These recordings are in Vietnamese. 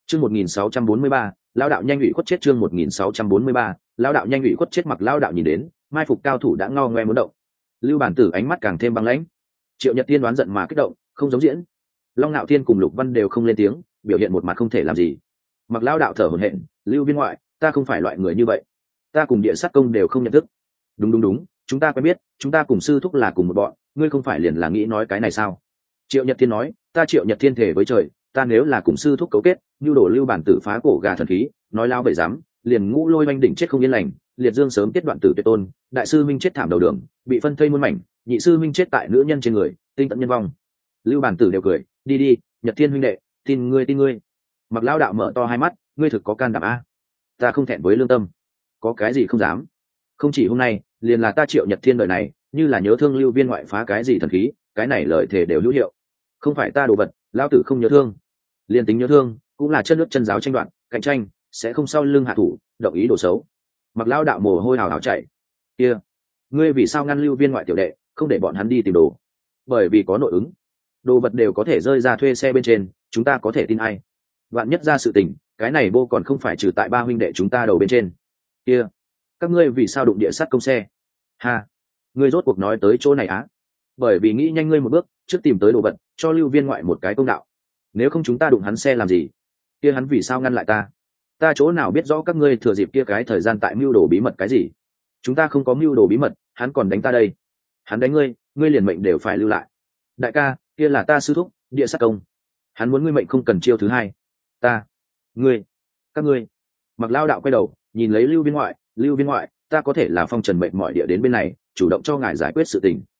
Chương 1643, lão đạo nhanh ủy khuất chết. Chương 1643, lão đạo nhanh ủy khuất chết. Mặc lão đạo nhìn đến, mai phục cao thủ đã ngao ngoe muốn động. Lưu Bản Tử ánh mắt càng thêm băng lãnh. Triệu Nhật Tiên đoán giận mà kích động, không giống diễn. Long Nạo Thiên cùng Lục Văn đều không lên tiếng, biểu hiện một mặt không thể làm gì. Mặc lão đạo thở hổn hển, Lưu Viên ngoại, ta không phải loại người như vậy. Ta cùng Địa Sát Công đều không nhận thức. Đúng, chúng ta quen biết, chúng ta cùng sư thúc là cùng một bọn, ngươi không phải liền là nghĩ nói cái này sao? Triệu Nhật Thiên nói, ta Triệu Nhật Thiên thể với trời, ta nếu là cùng sư thúc cấu kết, nhu đổ Lưu Bản Tử phá cổ gà thần khí, nói lao bậy dám, liền ngũ lôi oanh đỉnh chết không yên lành, liệt dương sớm tiết đoạn tử tuyệt tôn, đại sư minh chết thảm đầu đường, bị phân thây muôn mảnh, nhị sư minh chết tại nữ nhân trên người, tinh tận nhân vong. Lưu Bản Tử đều cười, đi, Nhật Thiên huynh đệ, tin ngươi. Mặc lão đạo mở to hai mắt, ngươi thực có can đảm a? Ta không thẹn với lương tâm, có cái gì không dám? Không chỉ hôm nay, liền là ta Triệu Nhật Thiên đời này, như là nhớ thương Lưu Viên ngoại phá cái gì thần khí, cái này lời thề đều hữu hiệu. Không phải ta đồ vật, lão tử không nhớ thương. Liên tính nhớ thương, cũng là chân nước chân giáo tranh đoạn, cạnh tranh, sẽ không sau lưng hạ thủ, động ý đồ xấu. Mặc lão đạo mồ hôi hào hào chạy. Kia, ngươi vì sao ngăn Lưu Viên ngoại tiểu đệ, không để bọn hắn đi tìm đồ? Bởi vì có nội ứng, đồ vật đều có thể rơi ra thuê xe bên trên, chúng ta có thể tin ai? Vạn nhất ra sự tình, cái này vô còn không phải trừ tại ba huynh đệ chúng ta đầu bên trên. Kia, các ngươi vì sao đụng Địa Sát Công xe? Ha, ngươi rốt cuộc nói tới chỗ này á? Bởi vì nghĩ nhanh ngươi một bước, trước tìm tới đồ vật, cho Lưu Viên ngoại một cái công đạo. Nếu không chúng ta đụng hắn xe làm gì? Kia hắn vì sao ngăn lại ta? Ta chỗ nào biết rõ các ngươi thừa dịp kia cái thời gian tại mưu đồ bí mật cái gì? Chúng ta không có mưu đồ bí mật, hắn còn đánh ta đây. Hắn đánh ngươi, ngươi liền mệnh đều phải lưu lại. Đại ca, kia là ta sư thúc, Địa Sát Công. Hắn muốn ngươi mệnh không cần chiêu thứ hai. Ta, ngươi, các ngươi. Mặc lao đạo quay đầu, nhìn lấy Lưu Viên ngoại, ta có thể là phong trần mệnh mọi địa đến bên này, chủ động cho ngài giải quyết sự tình.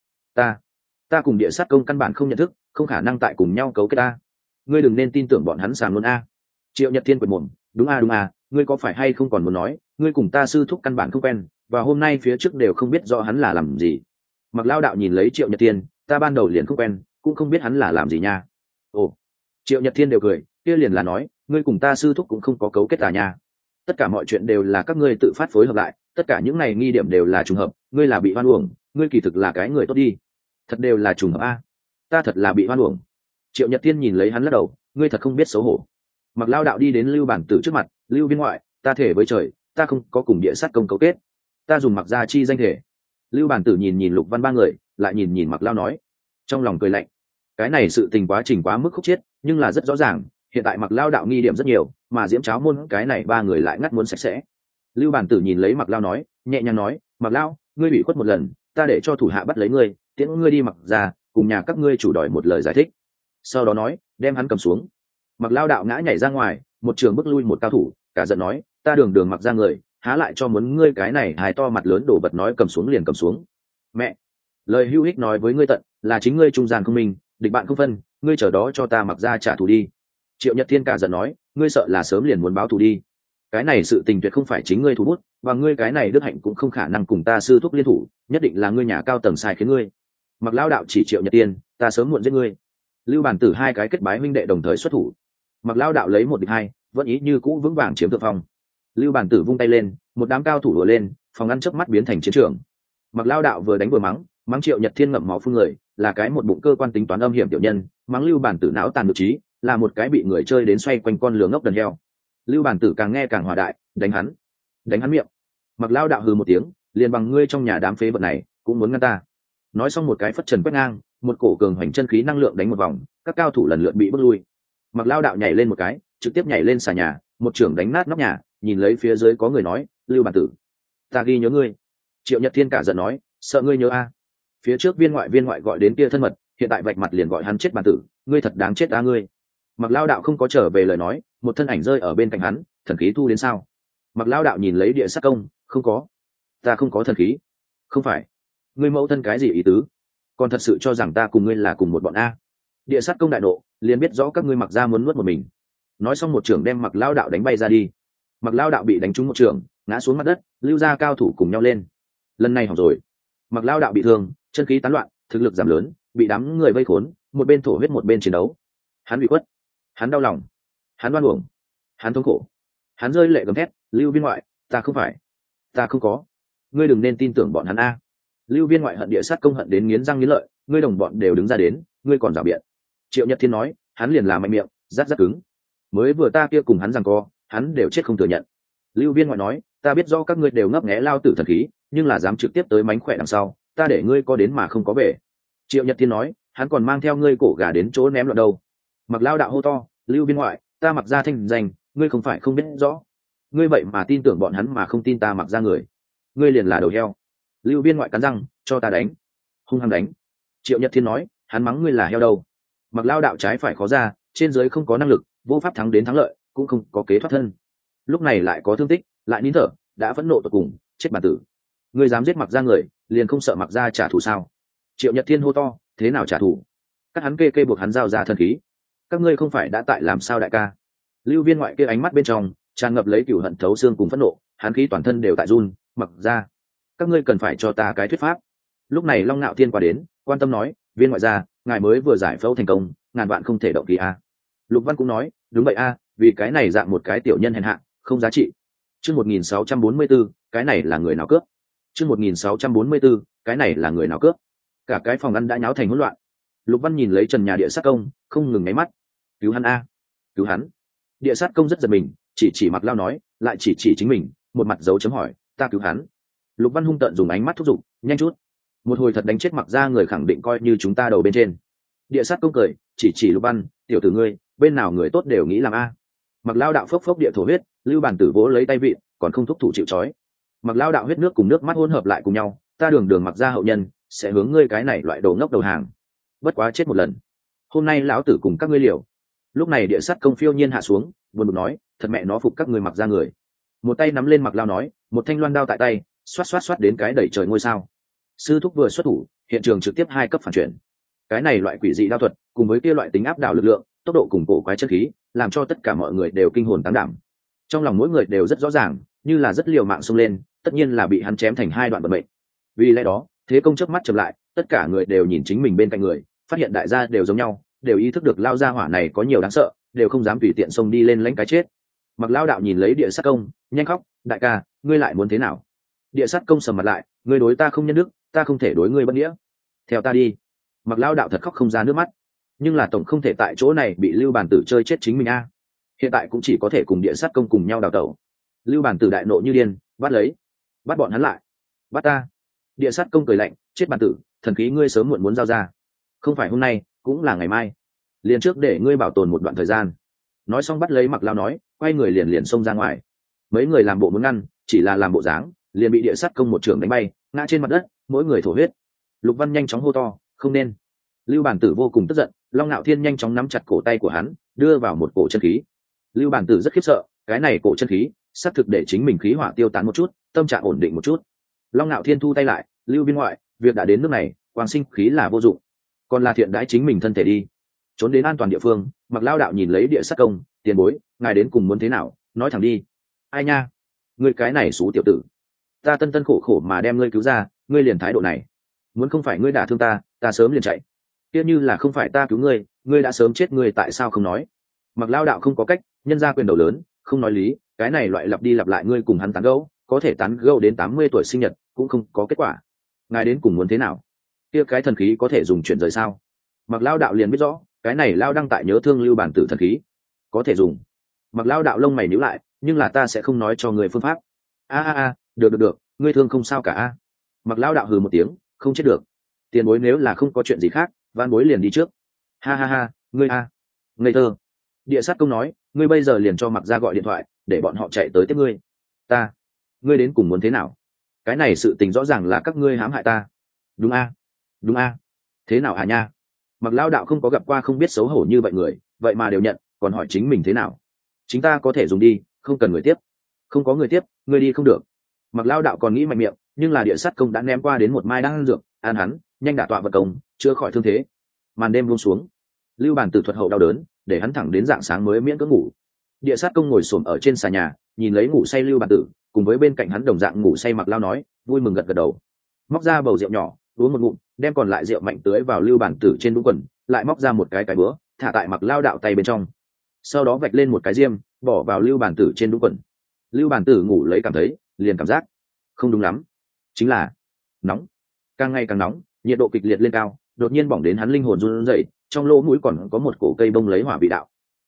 Ta cùng Địa Sát Công căn bản không nhận thức, không khả năng tại cùng nhau cấu kết ta. Ngươi đừng nên tin tưởng bọn hắn sàng luôn a. Triệu Nhật Thiên quệt mồm, đúng a, ngươi có phải hay không còn muốn nói, ngươi cùng ta sư thúc căn bản không quen, và hôm nay phía trước đều không biết rõ hắn là làm gì. Mặc lao đạo nhìn lấy Triệu Nhật Thiên, ta ban đầu liền không quen, cũng không biết hắn là làm gì nha. Ồ, Triệu Nhật Thiên đều cười, kia liền là nói, ngươi cùng ta sư thúc cũng không có cấu kết à nha. Tất cả mọi chuyện đều là các ngươi tự phát phối hợp lại, tất cả những này nghi điểm đều là trùng hợp, ngươi là bị hoan uổng, ngươi kỳ thực là cái người tốt đi. Thật đều là trùng hợp a. Ta thật là bị hoan uổng. Triệu Nhật Thiên nhìn lấy hắn lắc đầu, ngươi thật không biết xấu hổ. Mặc lao đạo đi đến Lưu Bản Tử trước mặt, Lưu Viên ngoại, ta thể với trời, ta không có cùng Địa Sát Công cấu kết, ta dùng Mặc gia chi danh thể. Lưu Bản Tử nhìn Lục Văn ba người, lại nhìn Mặc lao nói, trong lòng cười lạnh. Cái này sự tình quá trình quá mức khúc chiết, nhưng là rất rõ ràng, hiện tại Mặc lao đạo nghi điểm rất nhiều, mà Diễm Cháo môn cái này ba người lại ngắt muốn sạch sẽ. Lưu Bản Tử nhìn lấy Mặc lao nói, nhẹ nhàng nói, Mặc lao, ngươi bị khuất một lần, ta để cho thủ hạ bắt lấy ngươi, tiễn ngươi đi Mặc gia, cùng nhà các ngươi chủ đòi một lời giải thích. Sau đó nói, đem hắn cầm xuống. Mặc lao đạo ngã nhảy ra ngoài, một trường bước lui một cao thủ, cả giận nói, ta đường Mặc ra người, há lại cho muốn ngươi cái này hài to mặt lớn đổ vật nói cầm xuống liền cầm xuống. Mẹ, lời hữu ích nói với ngươi tận, là chính ngươi trung gian không minh, địch bạn không phân, ngươi chờ đó cho ta Mặc ra trả thù đi. Triệu Nhật Thiên cả giận nói, ngươi sợ là sớm liền muốn báo thù đi. Cái này sự tình tuyệt không phải chính ngươi thủ bút, và ngươi cái này đức hạnh cũng không khả năng cùng ta sư thúc liên thủ, nhất định là ngươi nhà cao tầng sai khiến ngươi. Mặc lao đạo chỉ Triệu Nhật Tiên, ta sớm muộn giết ngươi. Lưu Bản Tử hai cái kết bái huynh đệ đồng thời xuất thủ. Mặc lao đạo lấy một địch hai, vẫn ý như cũ vững vàng chiếm thượng phong. Lưu Bản Tử vung tay lên, một đám cao thủ đổ lên, phòng ngăn chớp mắt biến thành chiến trường. Mặc lao đạo vừa đánh vừa mắng Triệu Nhật Thiên ngậm máu phun người, là cái một bụng cơ quan tính toán âm hiểm tiểu nhân, mắng Lưu Bản Tử não tàn nhược trí, là một cái bị người chơi đến xoay quanh con lừa ngốc đần heo. Lưu Bản Tử càng nghe càng hòa đại, đánh hắn miệng. Mặc lao đạo hừ một tiếng, liền bằng ngươi trong nhà đám phế vật này cũng muốn ngăn ta. Nói xong một cái phất trần quét ngang, một cổ cường hoành chân khí năng lượng đánh một vòng, các cao thủ lần lượt bị bước lui. Mặc lao đạo nhảy lên một cái, trực tiếp nhảy lên xà nhà, một trưởng đánh nát nóc nhà, nhìn lấy phía dưới có người nói, Lưu Bản Tử, ta ghi nhớ ngươi. Triệu Nhật Thiên cả giận nói, sợ ngươi nhớ a. Phía trước viên ngoại gọi đến kia thân mật, hiện tại vạch mặt liền gọi hắn chết Bản Tử, ngươi thật đáng chết a ngươi. Mặc lao đạo không có trở về lời nói, một thân ảnh rơi ở bên cạnh hắn, thần khí thu đến sao? Mặc lao đạo nhìn lấy Địa Sát Công, không có, ta không có thần khí. Không phải, ngươi mẫu thân cái gì ý tứ? Còn thật sự cho rằng ta cùng ngươi là cùng một bọn a? Địa Sát Công đại nộ, liền biết rõ các ngươi Mặc gia muốn nuốt một mình. Nói xong một trưởng đem Mặc lao đạo đánh bay ra đi. Mặc lao đạo bị đánh trúng một trưởng, ngã xuống mặt đất, lưu ra cao thủ cùng nhau lên. Lần này hỏng rồi. Mặc lao đạo bị thương, chân khí tán loạn, thực lực giảm lớn, bị đám người vây khốn, một bên thổ huyết một bên chiến đấu. Hắn bị quất, hắn đau lòng, hắn đoan uổng, hắn thống khổ, hắn rơi lệ gầm thét, Lưu Viên ngoại, ta không có, ngươi đừng nên tin tưởng bọn hắn a. Lưu Viên ngoại hận Địa Sát Công hận đến nghiến răng nghiến lợi, ngươi đồng bọn đều đứng ra đến, ngươi còn rảo biện. Triệu Nhật Thiên nói, hắn liền là mạnh miệng, rát cứng. mới vừa ta kia cùng hắn giằng co, hắn đều chết không thừa nhận. Lưu Viên ngoại nói, ta biết rõ các ngươi đều ngấp nghé lao tử thần khí, nhưng là dám trực tiếp tới mánh khỏe đằng sau, ta để ngươi có đến mà không có về. Triệu Nhật Thiên nói, hắn còn mang theo ngươi cổ gà đến chỗ ném loạn đâu. Mặc Lao đạo hô to, Lưu Viên ngoại, ta mặc ra thanh danh, ngươi không phải không biết rõ. Ngươi vậy mà tin tưởng bọn hắn mà không tin ta mặc ra người, ngươi liền là đầu heo. Lưu Viên ngoại cắn răng, cho ta đánh, hung hăng đánh. Triệu Nhật Thiên nói, hắn mắng ngươi là heo đâu. Mặc Lao đạo trái phải khó ra, trên dưới không có năng lực, vô pháp thắng đến thắng lợi, cũng không có kế thoát thân. Lúc này lại có thương tích, lại nín thở, đã phẫn nộ tột cùng, chết bản tử. Ngươi dám giết mặc ra người, liền không sợ mặc ra trả thù sao? Triệu Nhật Thiên hô to, thế nào trả thù? Các hắn kê buộc hắn giao ra thân khí. Các ngươi không phải đã tại làm sao đại ca? Lưu Viên ngoại kia ánh mắt bên trong tràn ngập lấy cửu hận thấu xương cùng phẫn nộ, hắn khí toàn thân đều tại run. Mặc ra, các ngươi cần phải cho ta cái thuyết pháp. Lúc này Long Nạo Thiên qua đến, quan tâm nói, Viên ngoại gia, ngài mới vừa giải phẫu thành công, ngàn vạn không thể động kỳ a. Lục Văn cũng nói, đúng vậy a, vì cái này dạng một cái tiểu nhân hèn hạ, không giá trị. Chương 1644, cái này là người nào cướp? Chương 1644, cái này là người nào cướp? Cả cái phòng ăn đã nháo thành hỗn loạn. Lục Văn nhìn lấy trần nhà địa sát công, không ngừng nháy mắt. Cứu hắn a, cứu hắn. Địa sát công rất giật mình, chỉ Mặc Lao nói, lại chỉ chính mình, một mặt dấu chấm hỏi, ta cứu hắn. Lục Văn hung tợn dùng ánh mắt thúc giục, nhanh chút. Một hồi thật đánh chết Mặc ra người khẳng định coi như chúng ta đầu bên trên. Địa sát công cười, chỉ Lục Văn, tiểu tử ngươi, bên nào người tốt đều nghĩ làm a. Mặc Lao đạo phốc phốc địa thổ huyết, Lưu Bản Tử vỗ lấy tay vị, còn không thúc thủ chịu trói. Mặc Lao đạo huyết nước cùng nước mắt hỗn hợp lại cùng nhau, ta đường Mặc ra hậu nhân, sẽ hướng ngươi cái này loại đồ ngốc đầu hàng. Bất quá chết một lần, hôm nay lão tử cùng các ngươi liều. Lúc này địa sát công phiêu nhiên hạ xuống, buồn bực nói, thật mẹ nó phục các ngươi Mặc ra người. Một tay nắm lên Mặc Lao nói, một thanh loan đao tại tay, xoát đến cái đẩy trời ngôi sao. Sư thúc vừa xuất thủ, hiện trường trực tiếp 2 cấp phản chuyển. Cái này loại quỷ dị đao thuật, cùng với kia loại tính áp đảo lực lượng, tốc độ cùng cổ quái chất khí, làm cho tất cả mọi người đều kinh hồn táng đảm. Trong lòng mỗi người đều rất rõ ràng, như là rất liều mạng xông lên, tất nhiên là bị hắn chém thành 2 đoạn vận mệnh. Vì lẽ đó, thế công chớp mắt chậm lại, tất cả người đều nhìn chính mình bên cạnh người, phát hiện đại gia đều giống nhau, đều ý thức được lao gia hỏa này có nhiều đáng sợ, đều không dám tùy tiện xông đi lên lãnh cái chết. Mặc Lao đạo nhìn lấy địa sát công, nhanh khóc, đại ca, ngươi lại muốn thế nào? Địa sát công sầm mặt lại, ngươi đối ta không nhân đức, ta không thể đối ngươi bất nghĩa. Theo ta đi. Mặc Lao đạo thật khóc không ra nước mắt, nhưng là tổng không thể tại chỗ này bị Lưu Bản Tử chơi chết chính mình a. Hiện tại cũng chỉ có thể cùng địa sát công cùng nhau đào tẩu. Lưu Bản Tử đại nộ như điên, bắt bọn hắn lại. Bắt ta. Địa sát công cười lạnh, chết Bản Tử, thần khí ngươi sớm muộn muốn giao ra, không phải hôm nay cũng là ngày mai, liền trước để ngươi bảo tồn một đoạn thời gian. Nói xong bắt lấy Mặc Lao nói, quay người liền xông ra ngoài. Mấy người làm bộ muốn ngăn, chỉ là làm bộ dáng, liền bị địa sát công một trường đánh bay, ngã trên mặt đất, mỗi người thổ huyết. Lục Văn nhanh chóng hô to, không nên. Lưu Bản Tử vô cùng tức giận, Long Nạo Thiên nhanh chóng nắm chặt cổ tay của hắn, đưa vào một cổ chân khí. Lưu Bản Tử rất khiếp sợ, cái này cổ chân khí xác thực để chính mình khí hỏa tiêu tán một chút, tâm trạng ổn định một chút. Long Nạo Thiên thu tay lại, Lưu Viên ngoại, việc đã đến nước này, quang sinh khí là vô dụng, còn là thiện đãi chính mình thân thể đi. Trốn đến an toàn địa phương. Mặc Lao đạo nhìn lấy địa sát công, tiền bối, ngài đến cùng muốn thế nào, nói thẳng đi. Ai nha, ngươi cái này xú tiểu tử, ta tân khổ mà đem ngươi cứu ra, ngươi liền thái độ này, muốn không phải ngươi đả thương ta, ta sớm liền chạy. Tiếc như là không phải ta cứu ngươi, ngươi đã sớm chết, ngươi tại sao không nói? Mặc Lao đạo không có cách, nhân ra quyền đầu lớn, không nói lý, cái này loại lặp đi lặp lại ngươi cùng hắn tán gẫu, có thể tán gẫu đến 80 tuổi sinh nhật cũng không có kết quả. Ngài đến cùng muốn thế nào? Kia cái thần khí có thể dùng chuyển rời sao? Mặc Lao đạo liền biết rõ, cái này Lao đăng tại nhớ thương Lưu Bản Tử thần khí có thể dùng. Mặc Lao đạo lông mày nhíu lại, nhưng là ta sẽ không nói cho người phương pháp. Được, ngươi thương không sao cả a. Mặc Lao đạo hừ một tiếng, không chết được. Tiền bối nếu là không có chuyện gì khác, van bối liền đi trước. Ha, ngươi a, ngây thơ. Địa sát công nói, ngươi bây giờ liền cho Mặc ra gọi điện thoại, để bọn họ chạy tới tiếp ngươi. Ngươi đến cùng muốn thế nào? Cái này sự tình rõ ràng là các ngươi hãm hại ta. Đúng a. Thế nào à nha? Mặc Lao đạo không có gặp qua không biết xấu hổ như vậy người, vậy mà đều nhận, còn hỏi chính mình thế nào? Chính ta có thể dùng đi, không cần người tiếp. Không có người tiếp, ngươi đi không được. Mặc Lao đạo còn nghĩ mạnh miệng, nhưng là địa sát công đã ném qua đến một mai đan dược, an hắn, nhanh đả tọa vật công, chữa khỏi thương thế. Màn đêm buông xuống, Lưu Bản Tử thuật hậu đau đớn, để hắn thẳng đến rạng sáng mới miễn cưỡng ngủ. Địa sát công ngồi xổm ở trên xà nhà, nhìn lấy ngủ say Lưu Bản Tử, cùng với bên cạnh hắn đồng dạng ngủ say Mặc Lao nói, vui mừng gật đầu. Móc ra bầu rượu nhỏ, uống một ngụm, đem còn lại rượu mạnh tưới vào Lưu Bản Tử trên đúng quần, lại móc ra một cái bữa, thả tại Mặc Lao đạo tay bên trong. Sau đó vạch lên một cái diêm, bỏ vào Lưu Bản Tử trên đúng quần. Lưu Bản Tử ngủ lấy cảm thấy, liền cảm giác không đúng lắm, chính là nóng, càng ngày càng nóng, nhiệt độ kịch liệt lên cao, đột nhiên bỏng đến hắn linh hồn run rẩy, trong lỗ mũi còn có một cổ cây bông lấy hỏa vị đạo.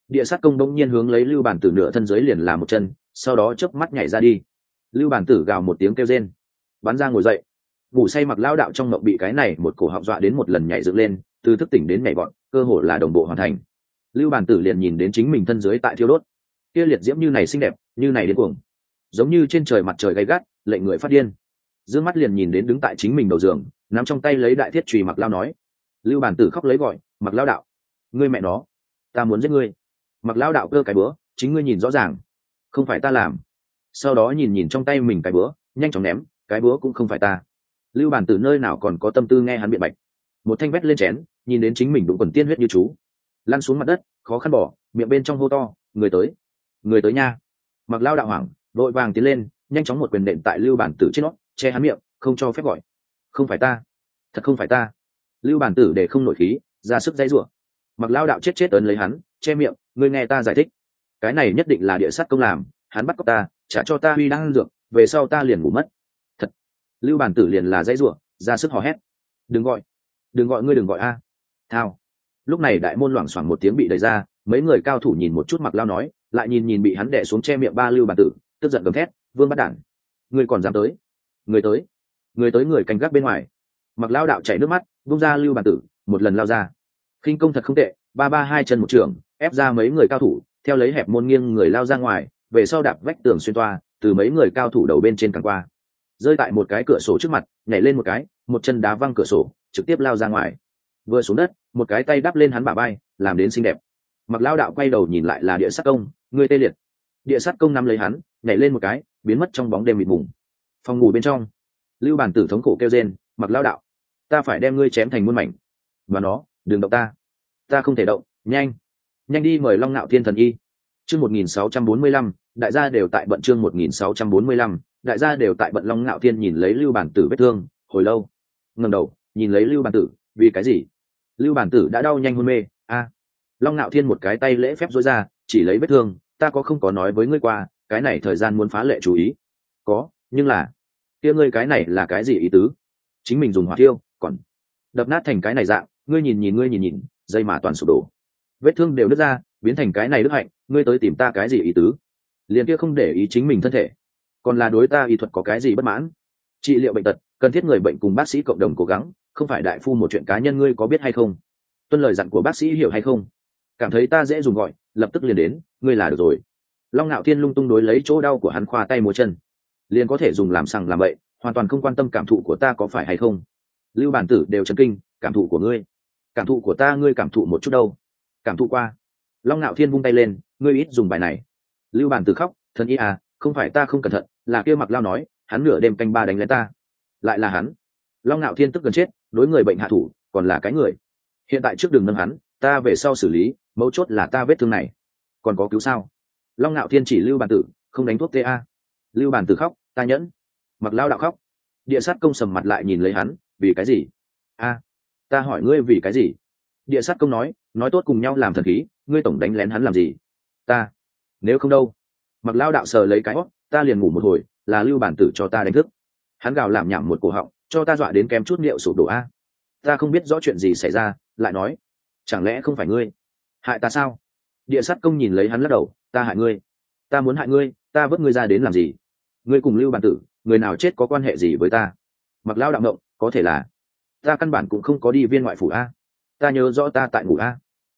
Địa sát công đông nhiên hướng lấy Lưu Bản Tử nửa thân dưới liền là một chân, sau đó chớp mắt nhảy ra đi. Lưu Bản Tử gào một tiếng kêu rên, bắn ra ngồi dậy. Ngủ say Mặc Lao đạo trong mộng bị cái này một cổ họng dọa đến một lần nhảy dựng lên, từ thức tỉnh đến nhảy vọt, cơ hồ là đồng bộ hoàn thành. Lưu Bản Tử liền nhìn đến chính mình thân dưới tại thiêu đốt, kia liệt diễm như này xinh đẹp, như này điên cuồng, giống như trên trời mặt trời gay gắt, lệnh người phát điên. Dương mắt liền nhìn đến đứng tại chính mình đầu giường, nắm trong tay lấy đại thiết chùy Mặc Lao nói. Lưu Bản Tử khóc lấy gọi, Mặc Lao đạo, ngươi mẹ nó, ta muốn giết ngươi. Mặc Lao đạo cơ cái bữa, chính ngươi nhìn rõ ràng, không phải ta làm. Sau đó nhìn nhìn trong tay mình cái bữa, nhanh chóng ném, cái bữa cũng không phải ta. Lưu Bản Tử nơi nào còn có tâm tư nghe hắn biện bạch, một thanh vét lên chén, nhìn đến chính mình đụng quần tiên huyết như chú, lăn xuống mặt đất, khó khăn bỏ, miệng bên trong hô to, người tới, người tới nha. Mặc Lao đạo hoảng, vội vàng tiến lên, nhanh chóng một quyền đệm tại Lưu Bản Tử trên nót, che hắn miệng, không cho phép gọi. Không phải ta, thật không phải ta. Lưu Bản Tử để không nổi khí, ra sức dãy rủa. Mặc Lao đạo chết chết ấn lấy hắn, che miệng, ngươi nghe ta giải thích, cái này nhất định là địa sát công làm, hắn bắt cóc ta, trả cho ta huy đang dược, về sau ta liền ngủ mất. Thật. Lưu Bản Tử liền là dãy rủa, ra sức hò hét, đừng gọi, đừng gọi, ngươi đừng gọi a. Thao. Lúc này đại môn loảng xoảng một tiếng bị đẩy ra, mấy người cao thủ nhìn một chút Mặc Lao nói, lại nhìn nhìn bị hắn đè xuống che miệng ba Lưu Bản Tử, tức giận gầm thét, vương bắt đản, ngươi còn dám tới, người tới, người tới, người canh gác bên ngoài. Mặc Lao đạo chảy nước mắt, vung ra Lưu Bản Tử, một lần lao ra, khinh công thật không tệ, ba ba hai chân một trường, ép ra mấy người cao thủ, theo lấy hẹp môn nghiêng người lao ra ngoài, về sau đạp vách tường xuyên toa, từ mấy người cao thủ đầu bên trên càng qua, rơi tại một cái cửa sổ trước mặt, nhảy lên một cái, một chân đá văng cửa sổ, trực tiếp lao ra ngoài. Vừa xuống đất, một cái tay đắp lên hắn bả vai, làm đến xinh đẹp. Mặc Lao đạo quay đầu nhìn lại là địa sát công, người tê liệt. Địa sát công nắm lấy hắn, nhảy lên một cái, biến mất trong bóng đêm mịt mùng. Phòng ngủ bên trong, Lưu Bản Tử thống khổ kêu rên, Mặc Lao đạo, ta phải đem ngươi chém thành muôn mảnh. Và nó, đừng động ta, ta không thể động, nhanh, nhanh đi mời Long Nạo Thiên thần y. Chương 1645, đại gia đều tại bận. Chương 1645, đại gia đều tại bận. Long Nạo Thiên nhìn lấy Lưu Bản Tử vết thương, hồi lâu, ngẩng đầu, nhìn lấy Lưu Bản Tử, vì cái gì? Lưu Bản Tử đã đau nhanh hôn mê. A. Long Nạo Thiên một cái tay lễ phép duỗi ra, chỉ lấy vết thương, ta có không có nói với ngươi qua, cái này thời gian muốn phá lệ chú ý. Có, nhưng là, kia ngươi cái này là cái gì ý tứ? Chính mình dùng hỏa thiêu, còn đập nát thành cái này dạng, ngươi nhìn nhìn, ngươi nhìn nhìn, dây mà toàn sụp đổ, vết thương đều nứt ra, biến thành cái này đức hạnh, ngươi tới tìm ta cái gì ý tứ? Liền kia không để ý chính mình thân thể, còn là đối ta y thuật có cái gì bất mãn? Trị liệu bệnh tật, cần thiết người bệnh cùng bác sĩ cộng đồng cố gắng, không phải đại phu một chuyện cá nhân, ngươi có biết hay không? Tuân lời dặn của bác sĩ hiểu hay không? Cảm thấy ta dễ dùng gọi, lập tức liền đến, ngươi là được rồi. Long Nạo Thiên lung tung đối lấy chỗ đau của hắn khoa tay múa chân, liền có thể dùng làm sằng làm bậy, hoàn toàn không quan tâm cảm thụ của ta có phải hay không. Lưu Bản Tử đều chấn kinh, cảm thụ của ngươi, cảm thụ của ta, ngươi cảm thụ một chút đâu? Cảm thụ qua. Long Nạo Thiên vung tay lên, ngươi ít dùng bài này. Lưu Bản Tử khóc, thần y à, không phải ta không cẩn thận, là kia Mặc Lao nói, hắn nửa đêm canh ba đánh lén ta. Lại là hắn. Long Nạo Thiên tức gần chết, đối người bệnh hạ thủ, còn là cái người. Hiện tại trước đường nâng hắn, ta về sau xử lý, mấu chốt là ta vết thương này, còn có cứu sao? Long Nạo Thiên chỉ Lưu Bản Tử, không đánh thuốc ta. Lưu Bản Tử khóc, ta nhẫn. Mặc Lao đạo khóc. Địa sát công sầm mặt lại nhìn lấy hắn, vì cái gì? A, ta hỏi ngươi vì cái gì? Địa sát công nói tốt cùng nhau làm thần khí, ngươi tổng đánh lén hắn làm gì? Ta, nếu không đâu. Mặc Lao đạo sờ lấy cái hót, ta liền ngủ một hồi, là Lưu Bản Tử cho ta đánh thức. Hắn gào làm nhảm một cổ họng, cho ta dọa đến kém chút liệu sụp đổ a. Ta không biết rõ chuyện gì xảy ra, lại nói, chẳng lẽ không phải ngươi hại ta sao? Địa sát công nhìn lấy hắn lắc đầu, ta hại ngươi? Ta muốn hại ngươi, ta vớt ngươi ra đến làm gì? Ngươi cùng Lưu Bản Tử, người nào chết có quan hệ gì với ta? Mặc Lao đạo ngộng, có thể là ta căn bản cũng không có đi viên ngoại phủ a. Ta nhớ rõ ta tại ngủ a.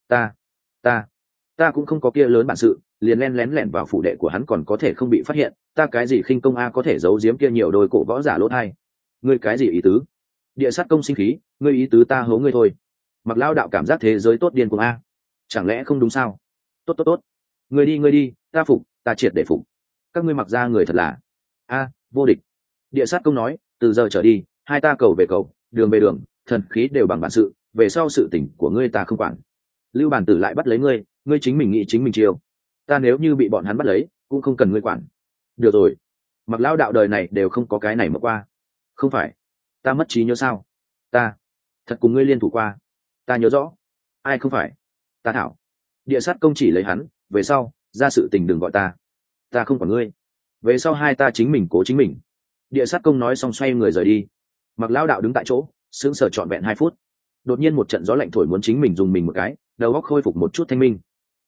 Ta cũng không có kia lớn bản sự, liền len lén lẻn vào phủ đệ của hắn còn có thể không bị phát hiện, ta cái gì khinh công a có thể giấu giếm kia nhiều đôi cổ võ giả lỗ thai. Ngươi cái gì ý tứ? Địa sát công sinh khí, ngươi ý tứ ta hố ngươi thôi. Mặc Lao đạo cảm giác thế giới tốt điên cuồng a. Chẳng lẽ không đúng sao? Tốt, ngươi đi, ta phục, ta triệt để phục. Các ngươi Mặc ra người thật là a vô địch. Địa sát công nói, từ giờ trở đi, hai ta cầu về cầu, đường về đường, thần khí đều bằng bản sự, về sau sự tình của ngươi ta không quản. Lưu Bản Tử lại bắt lấy ngươi, ngươi chính mình nghĩ chính mình chiêu, ta nếu như bị bọn hắn bắt lấy cũng không cần ngươi quản. Được rồi, Mặc Lao đạo đời này đều không có cái này mà qua. Không phải ta mất trí nhớ sao? Ta thật cùng ngươi liên thủ qua, ta nhớ rõ. Ai không phải? Ta thảo. Địa sát công chỉ lấy hắn, về sau ra sự tình đừng gọi ta không quản ngươi, về sau hai ta chính mình cố chính mình. Địa sát công nói xong xoay người rời đi. Mặc Lao đạo đứng tại chỗ sững sờ trọn vẹn 2 phút. Đột nhiên một trận gió lạnh thổi muốn chính mình dùng mình một cái, đầu óc khôi phục một chút thanh minh.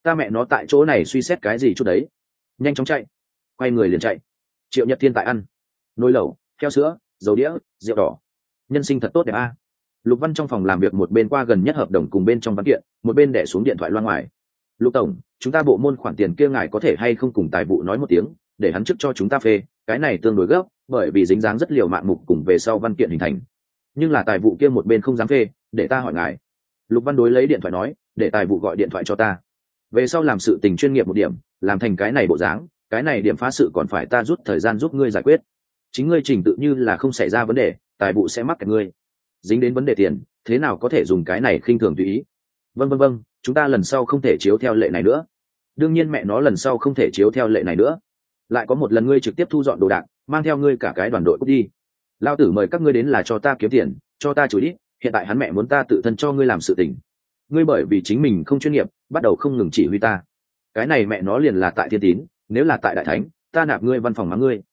Ta mẹ nó tại chỗ này suy xét cái gì chút đấy, nhanh chóng chạy, quay người liền chạy. Triệu Nhật Thiên tại ăn nồi lẩu, heo sữa, dầu đĩa, rượu đỏ, nhân sinh thật tốt đẹp a. Lục Văn trong phòng làm việc một bên qua gần nhất hợp đồng cùng bên trong văn kiện, một bên đẻ xuống điện thoại loa ngoài. Lục tổng, chúng ta bộ môn khoản tiền kia ngài có thể hay không cùng tài vụ nói một tiếng, để hắn trước cho chúng ta phê, cái này tương đối gấp, bởi vì dính dáng rất liều mạng mục cùng về sau văn kiện hình thành. Nhưng là tài vụ kia một bên không dám phê, để ta hỏi ngài. Lục Văn đối lấy điện thoại nói, để tài vụ gọi điện thoại cho ta. Về sau làm sự tình chuyên nghiệp một điểm, làm thành cái này bộ dáng, cái này điểm phá sự còn phải ta rút thời gian giúp ngươi giải quyết. Chính ngươi trình tự như là không xảy ra vấn đề, tài vụ sẽ mắc kẹt ngươi. Dính đến vấn đề tiền, thế nào có thể dùng cái này khinh thường tùy ý. Vâng, chúng ta lần sau không thể chiếu theo lệ này nữa. Đương nhiên mẹ nó lần sau không thể chiếu theo lệ này nữa. Lại có một lần ngươi trực tiếp thu dọn đồ đạc, mang theo ngươi cả cái đoàn đội cút đi. Lao tử mời các ngươi đến là cho ta kiếm tiền, cho ta chửi ít, hiện tại hắn mẹ muốn ta tự thân cho ngươi làm sự tình. Ngươi bởi vì chính mình không chuyên nghiệp, bắt đầu không ngừng chỉ huy ta. Cái này mẹ nó liền là tại Thiên Tín, nếu là tại Đại Thánh, ta nạp ngươi văn phòng mắng ngươi.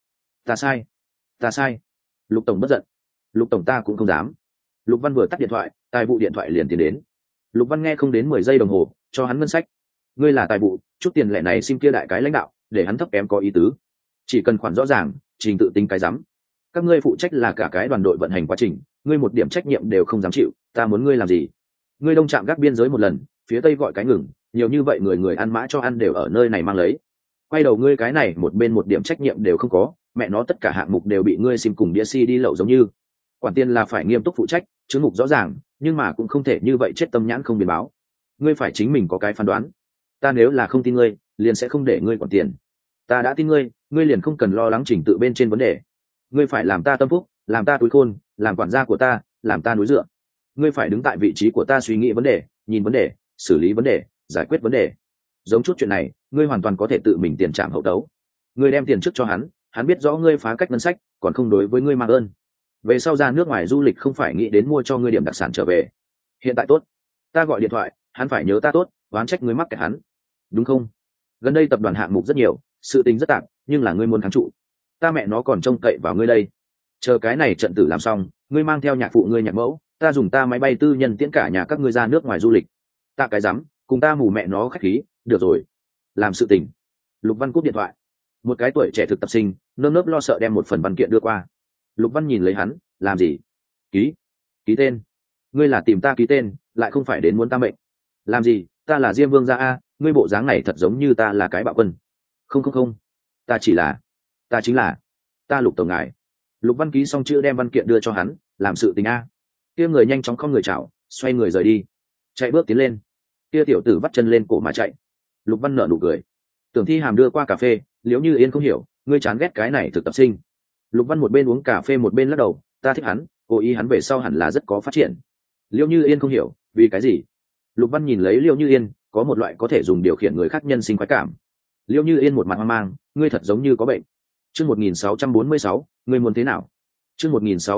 Ta sai. Lục tổng bất giận. Lục tổng ta cũng không dám. Lục Văn vừa tắt điện thoại, tài vụ điện thoại liền tiến đến. Lục Văn nghe không đến 10 giây đồng hồ, cho hắn ngân sách. Ngươi là tài vụ, chút tiền lẻ này xin kia đại cái lãnh đạo, để hắn thấp kém có ý tứ. Chỉ cần khoản rõ ràng, trình tự tính cái rắm. Các ngươi phụ trách là cả cái đoàn đội vận hành quá trình, ngươi một điểm trách nhiệm đều không dám chịu, ta muốn ngươi làm gì? Ngươi đông chạm gác biên giới một lần, phía tây gọi cái ngừng, nhiều như vậy người ăn mã cho ăn đều ở nơi này mang lấy. Quay đầu ngươi cái này một bên một điểm trách nhiệm đều không có, mẹ nó tất cả hạng mục đều bị ngươi sim cùng đĩa si đi lậu giống như. Quản tiền là phải nghiêm túc phụ trách, chứng mục rõ ràng, nhưng mà cũng không thể như vậy chết tâm nhãn không biến báo. Ngươi phải chính mình có cái phán đoán. Ta nếu là không tin ngươi, liền sẽ không để ngươi quản tiền. Ta đã tin ngươi, ngươi liền không cần lo lắng trình tự bên trên vấn đề. Ngươi phải làm ta tâm phúc, làm ta túi khôn, làm quản gia của ta, làm ta núi dựa. Ngươi phải đứng tại vị trí của ta suy nghĩ vấn đề, nhìn vấn đề, xử lý vấn đề, giải quyết vấn đề. Giống chút chuyện này, ngươi hoàn toàn có thể tự mình tiền trạm hậu tấu. Ngươi đem tiền trước cho hắn, hắn biết rõ ngươi phá cách ngân sách, còn không đối với ngươi mang ơn. Về sau ra nước ngoài du lịch không phải nghĩ đến mua cho ngươi điểm đặc sản trở về. Hiện tại tốt, ta gọi điện thoại, hắn phải nhớ ta tốt, oán trách ngươi mắc kẹt hắn, đúng không? Gần đây tập đoàn hạng mục rất nhiều, sự tình rất tạp, nhưng là ngươi muốn kháng trụ. Ta mẹ nó còn trông cậy vào ngươi đây. Chờ cái này trận tử làm xong, ngươi mang theo nhạc phụ ngươi nhạc mẫu, ta dùng ta máy bay tư nhân tiễn cả nhà các ngươi ra nước ngoài du lịch. Ta cái rắm, cùng ta mù mẹ nó khách khí, được rồi. Làm sự tình. Lục Văn cúp điện thoại. Một cái tuổi trẻ thực tập sinh, nơm nớp lo sợ đem một phần văn kiện đưa qua. Lục Văn nhìn lấy hắn, làm gì? Ký tên. Ngươi là tìm ta ký tên, lại không phải đến muốn ta mệnh. Làm gì? Ta là Diêm Vương gia a, ngươi bộ dáng này thật giống như ta là cái bạo quân. Không, ta chính là ta Lục tổng ngài. Lục Văn ký xong chữ đem văn kiện đưa cho hắn, làm sự tình a. Kia người nhanh chóng không người chào, xoay người rời đi. Chạy bước tiến lên. Kia tiểu tử vắt chân lên cổ mà chạy. Lục Văn nở nụ cười. Tưởng Thi Hàm đưa qua cà phê, Liễu Như Yên không hiểu, ngươi chán ghét cái này thực tập sinh. Lục Văn một bên uống cà phê một bên lắc đầu, ta thích hắn, cố ý hắn về sau hẳn là rất có phát triển. Liễu Như Yên không hiểu, vì cái gì? Lục Văn nhìn lấy Liễu Như Yên, có một loại có thể dùng điều khiển người khác nhân sinh khoái cảm. Liễu Như Yên một mặt hoang mang, ngươi thật giống như có bệnh. Chương 1646, ngươi muốn thế nào? Chương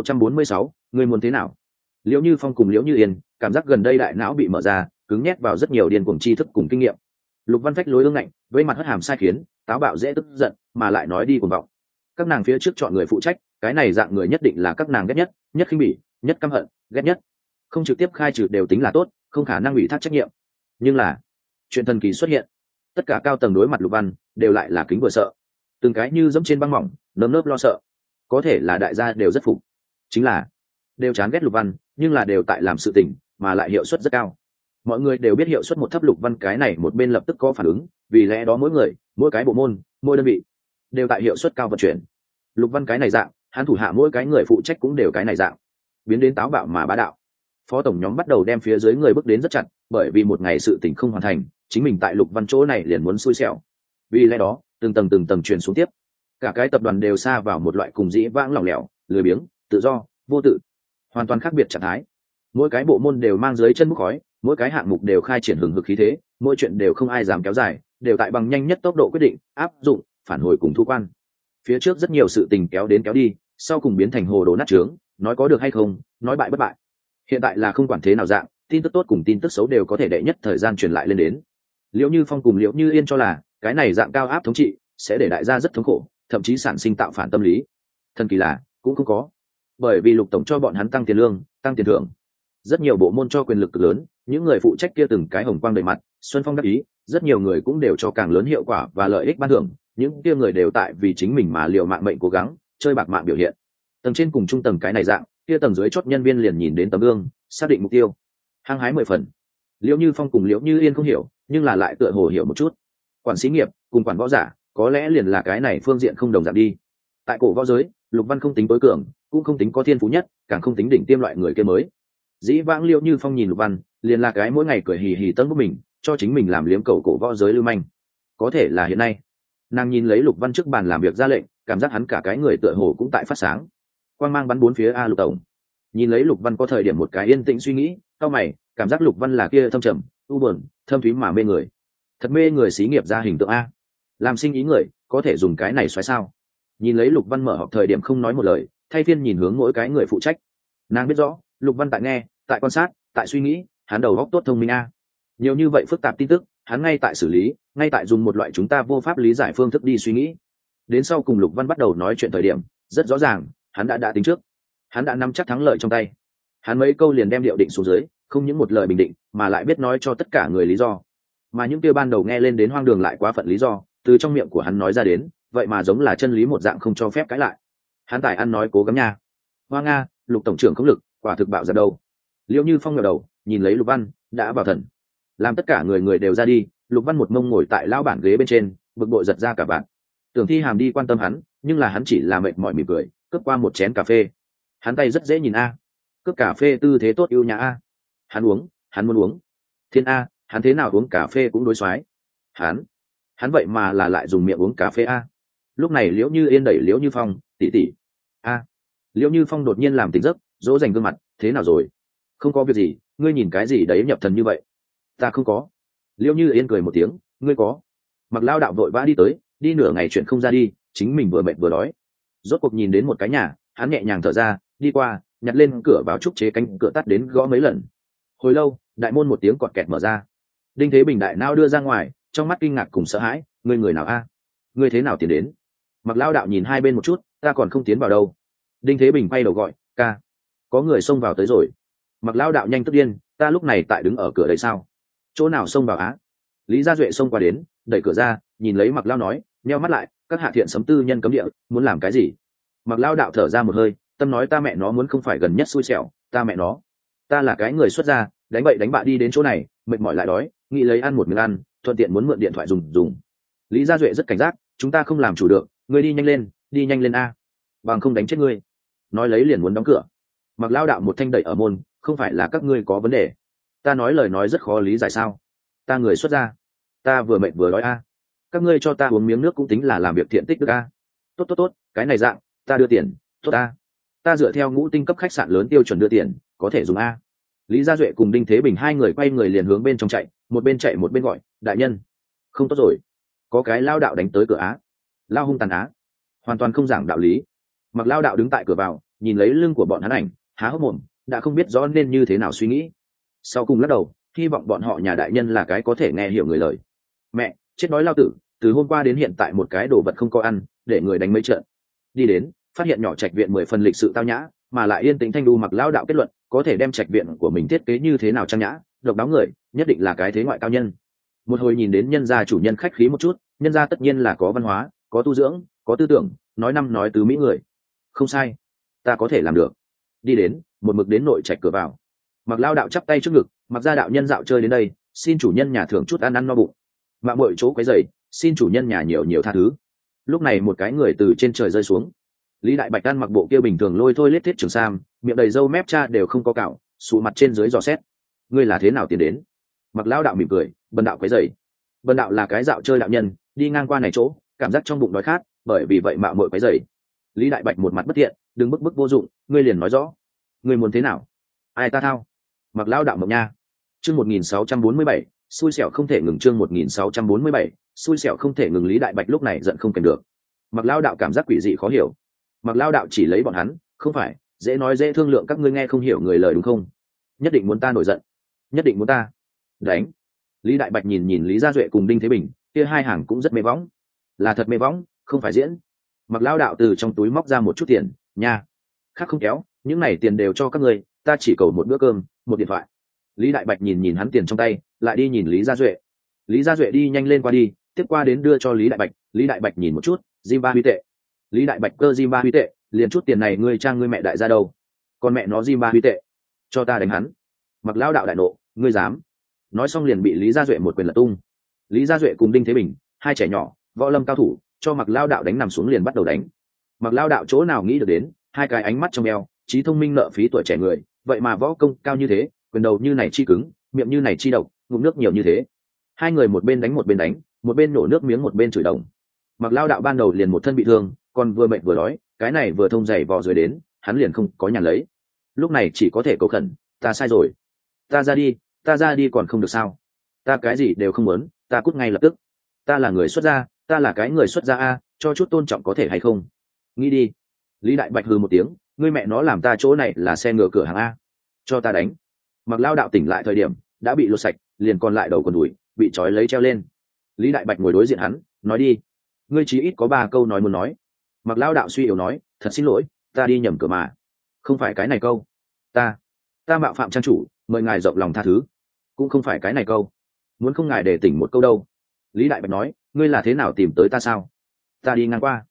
1646, ngươi muốn thế nào? Liễu Như Phong cùng Liễu Như Yên, cảm giác gần đây đại não bị mở ra, cứng nhét vào rất nhiều điên cuồng tri thức cùng kinh nghiệm. Lục Văn phách lối ương ngạnh, với mặt hất hàm sai khiến, táo bạo dễ tức giận, mà lại nói đi cuồng vọng. Các nàng phía trước chọn người phụ trách, cái này dạng người nhất định là các nàng ghét nhất, nhất khinh bỉ, nhất căm hận, ghét nhất. Không trực tiếp khai trừ đều tính là tốt, không khả năng ủy thác trách nhiệm. Nhưng là, chuyện thần kỳ xuất hiện. Tất cả cao tầng đối mặt Lục Văn, đều lại là kính vừa sợ. Từng cái như dẫm trên băng mỏng, nơm nớp lo sợ. Có thể là đại gia đều rất phục. Chính là, đều chán ghét Lục Văn, nhưng là đều tại làm sự tình, mà lại hiệu suất rất cao. Mọi người đều biết hiệu suất một thấp Lục Văn cái này một bên lập tức có phản ứng, vì lẽ đó mỗi người, mỗi cái bộ môn, mỗi đơn vị đều tại hiệu suất cao vận chuyển. Lục Văn cái này dạng, hắn thủ hạ mỗi cái người phụ trách cũng đều cái này dạng, biến đến táo bạo mà bá đạo. Phó tổng nhóm bắt đầu đem phía dưới người bước đến rất chặt, bởi vì một ngày sự tình không hoàn thành, chính mình tại Lục Văn chỗ này liền muốn xui xẻo. Vì lẽ đó, từng tầng truyền xuống tiếp, cả cái tập đoàn đều sa vào một loại cùng dĩ vãng lỏng lẻo, lười biếng, tự do, vô tự, hoàn toàn khác biệt trạng thái. Mỗi cái bộ môn đều mang dưới chân bốc khói, mỗi cái hạng mục đều khai triển hừng hực khí thế, mỗi chuyện đều không ai dám kéo dài, đều tại bằng nhanh nhất tốc độ quyết định, áp dụng, phản hồi cùng thu quan. Phía trước rất nhiều sự tình kéo đến kéo đi, sau cùng biến thành hồ đồ nát trướng, nói có được hay không, nói bại bất bại. Hiện tại là không quản thế nào dạng, tin tức tốt cùng tin tức xấu đều có thể đệ nhất thời gian truyền lại lên đến. Liễu Như Phong cùng Liễu Như Yên cho là cái này dạng cao áp thống trị sẽ để đại gia rất thống khổ, thậm chí sản sinh tạo phản tâm lý. Thần kỳ là cũng không có, bởi vì Lục tổng cho bọn hắn tăng tiền lương, tăng tiền thưởng. Rất nhiều bộ môn cho quyền lực cực lớn, những người phụ trách kia từng cái hồng quang đầy mặt, xuân phong đắc ý, rất nhiều người cũng đều cho càng lớn hiệu quả và lợi ích ban thưởng, những kia người đều tại vì chính mình mà liều mạng mệnh cố gắng chơi bạc mạng biểu hiện. Tầng trên cùng trung tầng cái này dạng, kia tầng dưới chót nhân viên liền nhìn đến tấm gương, xác định mục tiêu, hăng hái 10 phần. Liễu Như Phong cùng Liễu Như Yên không hiểu, nhưng là lại tựa hồ hiểu một chút. Quản sĩ nghiệp cùng quản võ giả có lẽ liền là cái này phương diện không đồng dạng đi. Tại cổ võ giới, Lục Văn không tính tối cường, cũng không tính có thiên phú nhất, càng không tính đỉnh tiêm loại người kia mới. Dĩ vãng Liễu Như Phong nhìn Lục Văn liền là cái mỗi ngày cười hì hì tấn của mình, cho chính mình làm liếm cầu cổ võ giới lưu manh. Có thể là hiện nay, nàng nhìn lấy Lục Văn trước bàn làm việc ra lệnh, cảm giác hắn cả cái người tựa hồ cũng tại phát sáng. Quang mang bắn bốn phía a Lục tổng. Nhìn lấy Lục Văn có thời điểm một cái yên tĩnh suy nghĩ, cau mày, cảm giác Lục Văn là kia thâm trầm, u buồn, thâm thúy mà mê người. Thật mê người xí nghiệp ra hình tượng a. Làm sinh ý người, có thể dùng cái này xoáy sao? Nhìn lấy Lục Văn mở họp thời điểm không nói một lời, thay phiên nhìn hướng mỗi cái người phụ trách. Nàng biết rõ, Lục Văn tại nghe, tại quan sát, tại suy nghĩ, hắn đầu óc tốt thông minh a. Nhiều như vậy phức tạp tin tức, hắn ngay tại xử lý, ngay tại dùng một loại chúng ta vô pháp lý giải phương thức đi suy nghĩ. Đến sau cùng Lục Văn bắt đầu nói chuyện thời điểm, rất rõ ràng, hắn đã tính trước, hắn đã nắm chắc thắng lợi trong tay. Hắn mấy câu liền đem điệu định xuống dưới, không những một lời bình định, mà lại biết nói cho tất cả người lý do. Mà những kia ban đầu nghe lên đến hoang đường lại quá phận lý do, từ trong miệng của hắn nói ra đến, vậy mà giống là chân lý một dạng không cho phép cãi lại. Hắn tài ăn nói cố gắng nha. Hoa Nga, Lục tổng trưởng không lực, quả thực bạo ra đâu. Liễu Như Phong ngẩng đầu, nhìn lấy Lục Văn, đã vào thần. Làm tất cả người đều ra đi, Lục Văn một mông ngồi tại lão bản ghế bên trên, bực bội giật ra cả bạn. Tưởng Thi Hàm đi quan tâm hắn, nhưng là hắn chỉ là mệt mỏi mỉm cười, cướp qua một chén cà phê. Hắn tay rất dễ nhìn a. Cướp cà phê tư thế tốt ưu nhã a. Hắn uống, hắn muốn uống. Thiên a, hắn thế nào uống cà phê cũng đối xoái. Hắn vậy mà là lại dùng miệng uống cà phê a. Lúc này Liễu Như Yên đẩy Liễu Như Phong, tỷ tỷ. A. Liễu Như Phong đột nhiên làm tỉnh giấc, dỗ dành gương mặt, thế nào rồi? Không có việc gì, ngươi nhìn cái gì đấy nhập thần như vậy? Ta không có. Liễu Như Yên cười một tiếng, ngươi có. Mặc Lao đạo vội vã đi tới, đi nửa ngày chuyện không ra đi, chính mình vừa mệt vừa đói. Rốt cuộc nhìn đến một cái nhà, hắn nhẹ nhàng thở ra, đi qua, nhặt lên cửa vào trúc chế cánh cửa tắt đến gõ mấy lần. Hồi lâu, đại môn một tiếng cọt kẹt mở ra. Đinh Thế Bình đại nao đưa ra ngoài, trong mắt kinh ngạc cùng sợ hãi, ngươi người nào a? Ngươi thế nào tiến đến? Mặc Lao đạo nhìn hai bên một chút, ta còn không tiến vào đâu. Đinh Thế Bình quay đầu gọi, ca, có người xông vào tới rồi. Mặc Lao đạo nhanh tức điên, ta lúc này tại đứng ở cửa đấy sao? Chỗ nào xông vào á? Lý Gia Duệ xông qua đến, đẩy cửa ra, nhìn lấy Mặc Lao nói, nheo mắt lại, các hạ thiện sấm tư nhân cấm địa, muốn làm cái gì? Mặc Lao đạo thở ra một hơi, tâm nói ta mẹ nó muốn không phải gần nhất xui xẻo, ta mẹ nó, ta là cái người xuất gia, đánh bậy đánh bạ đi đến chỗ này, mệt mỏi lại đói, nghĩ lấy ăn một miếng ăn, thuận tiện muốn mượn điện thoại dùng. Lý Gia Duệ rất cảnh giác, chúng ta không làm chủ được, ngươi đi nhanh lên a, bằng không đánh chết ngươi. Nói lấy liền muốn đóng cửa. Mặc Lao đạo một thanh đẩy ở môn, không phải là các ngươi có vấn đề, ta nói lời nói rất khó lý giải sao? Ta người xuất gia, ta vừa mệt vừa đói a, các ngươi cho ta uống miếng nước cũng tính là làm việc thiện tích được a. Tốt, cái này dạng, ta đưa tiền, tốt a, ta dựa theo ngũ tinh cấp khách sạn lớn tiêu chuẩn đưa tiền, có thể dùng a. Lý Gia Duệ cùng Đinh Thế Bình hai người quay người liền hướng bên trong chạy, một bên chạy một bên gọi, đại nhân, không tốt rồi, có cái lao đạo đánh tới cửa á, lao hung tàn á, hoàn toàn không giảng đạo lý. Mặc Lao đạo đứng tại cửa vào, nhìn lấy lưng của bọn hắn ảnh, há hốc mồm, đã không biết rõ nên như thế nào suy nghĩ. Sau cùng lắc đầu, hy vọng bọn họ nhà đại nhân là cái có thể nghe hiểu người lời. Mẹ, chết đói lao tử, từ hôm qua đến hiện tại một cái đồ vật không có ăn, để người đánh mấy trận. Đi đến, phát hiện nhỏ trạch viện 10 phần lịch sự tao nhã, mà lại yên tĩnh thanh đu. Mặc Lao đạo kết luận, có thể đem trạch viện của mình thiết kế như thế nào trang nhã, độc đáo người, nhất định là cái thế ngoại cao nhân. Một hồi nhìn đến nhân gia chủ nhân khách khí một chút, nhân gia tất nhiên là có văn hóa, có tu dưỡng, có tư tưởng, nói năm nói tứ mỹ người. Không sai, ta có thể làm được. Đi đến, một mực đến nội trạch cửa vào. Mặc Lao đạo chắp tay trước ngực, Mặc gia đạo nhân dạo chơi đến đây, xin chủ nhân nhà thưởng chút ăn no bụng. Mạng mọi chỗ quấy rầy, xin chủ nhân nhà nhiều tha thứ. Lúc này một cái người từ trên trời rơi xuống. Lý Đại Bạch ăn mặc bộ kia bình thường lôi thôi lết thiết trường sam, miệng đầy râu mép cha đều không có cạo, sụ mặt trên dưới dò xét. Ngươi là thế nào tiến đến? Mặc Lao đạo mỉm cười, Bần đạo quấy rầy. Bần đạo là cái dạo chơi đạo nhân, đi ngang qua này chỗ, cảm giác trong bụng đói khát, bởi vì vậy mạo muội quấy rầy. Lý Đại Bạch một mặt bất thiện, đừng bức vô dụng, ngươi liền nói rõ, ngươi muốn thế nào? Ai ta thao? Mặc Lao đạo mộng nha. Chương 1647, xui xẻo không thể ngừng. Chương 1647, xui xẻo không thể ngừng. Lý Đại Bạch lúc này giận không kèm được. Mặc Lao đạo cảm giác quỷ dị khó hiểu. Mặc Lao đạo chỉ lấy bọn hắn, không phải dễ nói dễ thương lượng, các ngươi nghe không hiểu người lời đúng không? Nhất định muốn ta nổi giận, nhất định muốn ta đánh. Lý Đại Bạch nhìn Lý Gia Duệ cùng Đinh Thế Bình, kia hai hàng cũng rất mê võng, là thật mê võng, không phải diễn. Mặc Lao đạo từ trong túi móc ra một chút tiền, nha, khác không kéo, những này tiền đều cho các ngươi, ta chỉ cầu một bữa cơm, một điện thoại. Lý Đại Bạch nhìn hắn tiền trong tay, lại đi nhìn Lý Gia Duệ. Lý Gia Duệ đi nhanh lên qua đi, tiếp qua đến đưa cho Lý Đại Bạch. Lý Đại Bạch nhìn một chút, Zimbabwe tệ. Lý Đại Bạch cơ Zimbabwe tệ, liền chút tiền này ngươi trang ngươi mẹ đại gia đâu? Con mẹ nó Zimbabwe tệ, cho ta đánh hắn. Mặc Lão đạo đại nộ, ngươi dám? Nói xong liền bị Lý Gia Duệ một quyền lật tung. Lý Gia Duệ cùng Đinh Thế Bình, hai trẻ nhỏ, võ lâm cao thủ, cho Mặc Lão đạo đánh nằm xuống liền bắt đầu đánh. Mặc Lão đạo chỗ nào nghĩ được đến, hai cái ánh mắt trong eo, trí thông minh nợ phí tuổi trẻ người, vậy mà võ công cao như thế, quyền đầu như này chi cứng, miệng như này chi độc, ngụm nước nhiều như thế. Hai người một bên đánh, một bên nổ nước miếng, một bên chửi đồng. Mặc Lão đạo ban đầu liền một thân bị thương, còn vừa mệt vừa đói, cái này vừa thông giày vò dưới đến, hắn liền không có nhàn lấy. Lúc này chỉ có thể cầu khẩn, ta sai rồi, ta ra đi còn không được sao? Ta cái gì đều không muốn, ta cút ngay lập tức. Ta là người xuất gia, ta là cái người xuất gia a, cho chút tôn trọng có thể hay không? Nghĩ đi. Lý Đại Bạch hừ một tiếng, ngươi mẹ nó làm ta chỗ này là xe ngựa cửa hàng a, cho ta đánh. Mặc Lão đạo tỉnh lại thời điểm đã bị lột sạch, liền còn lại đầu quần đùi, bị trói lấy treo lên. Lý Đại Bạch ngồi đối diện hắn, nói đi, ngươi chí ít có 3 câu nói muốn nói. Mặc Lão đạo suy yếu nói, thật xin lỗi, ta đi nhầm cửa mà. Không phải cái này câu. Ta mạo phạm trang chủ, mời ngài rộng lòng tha thứ. Cũng không phải cái này câu. Muốn không ngài để tỉnh một câu đâu. Lý Đại Bạch nói, ngươi là thế nào tìm tới ta sao? Ta đi ngang qua.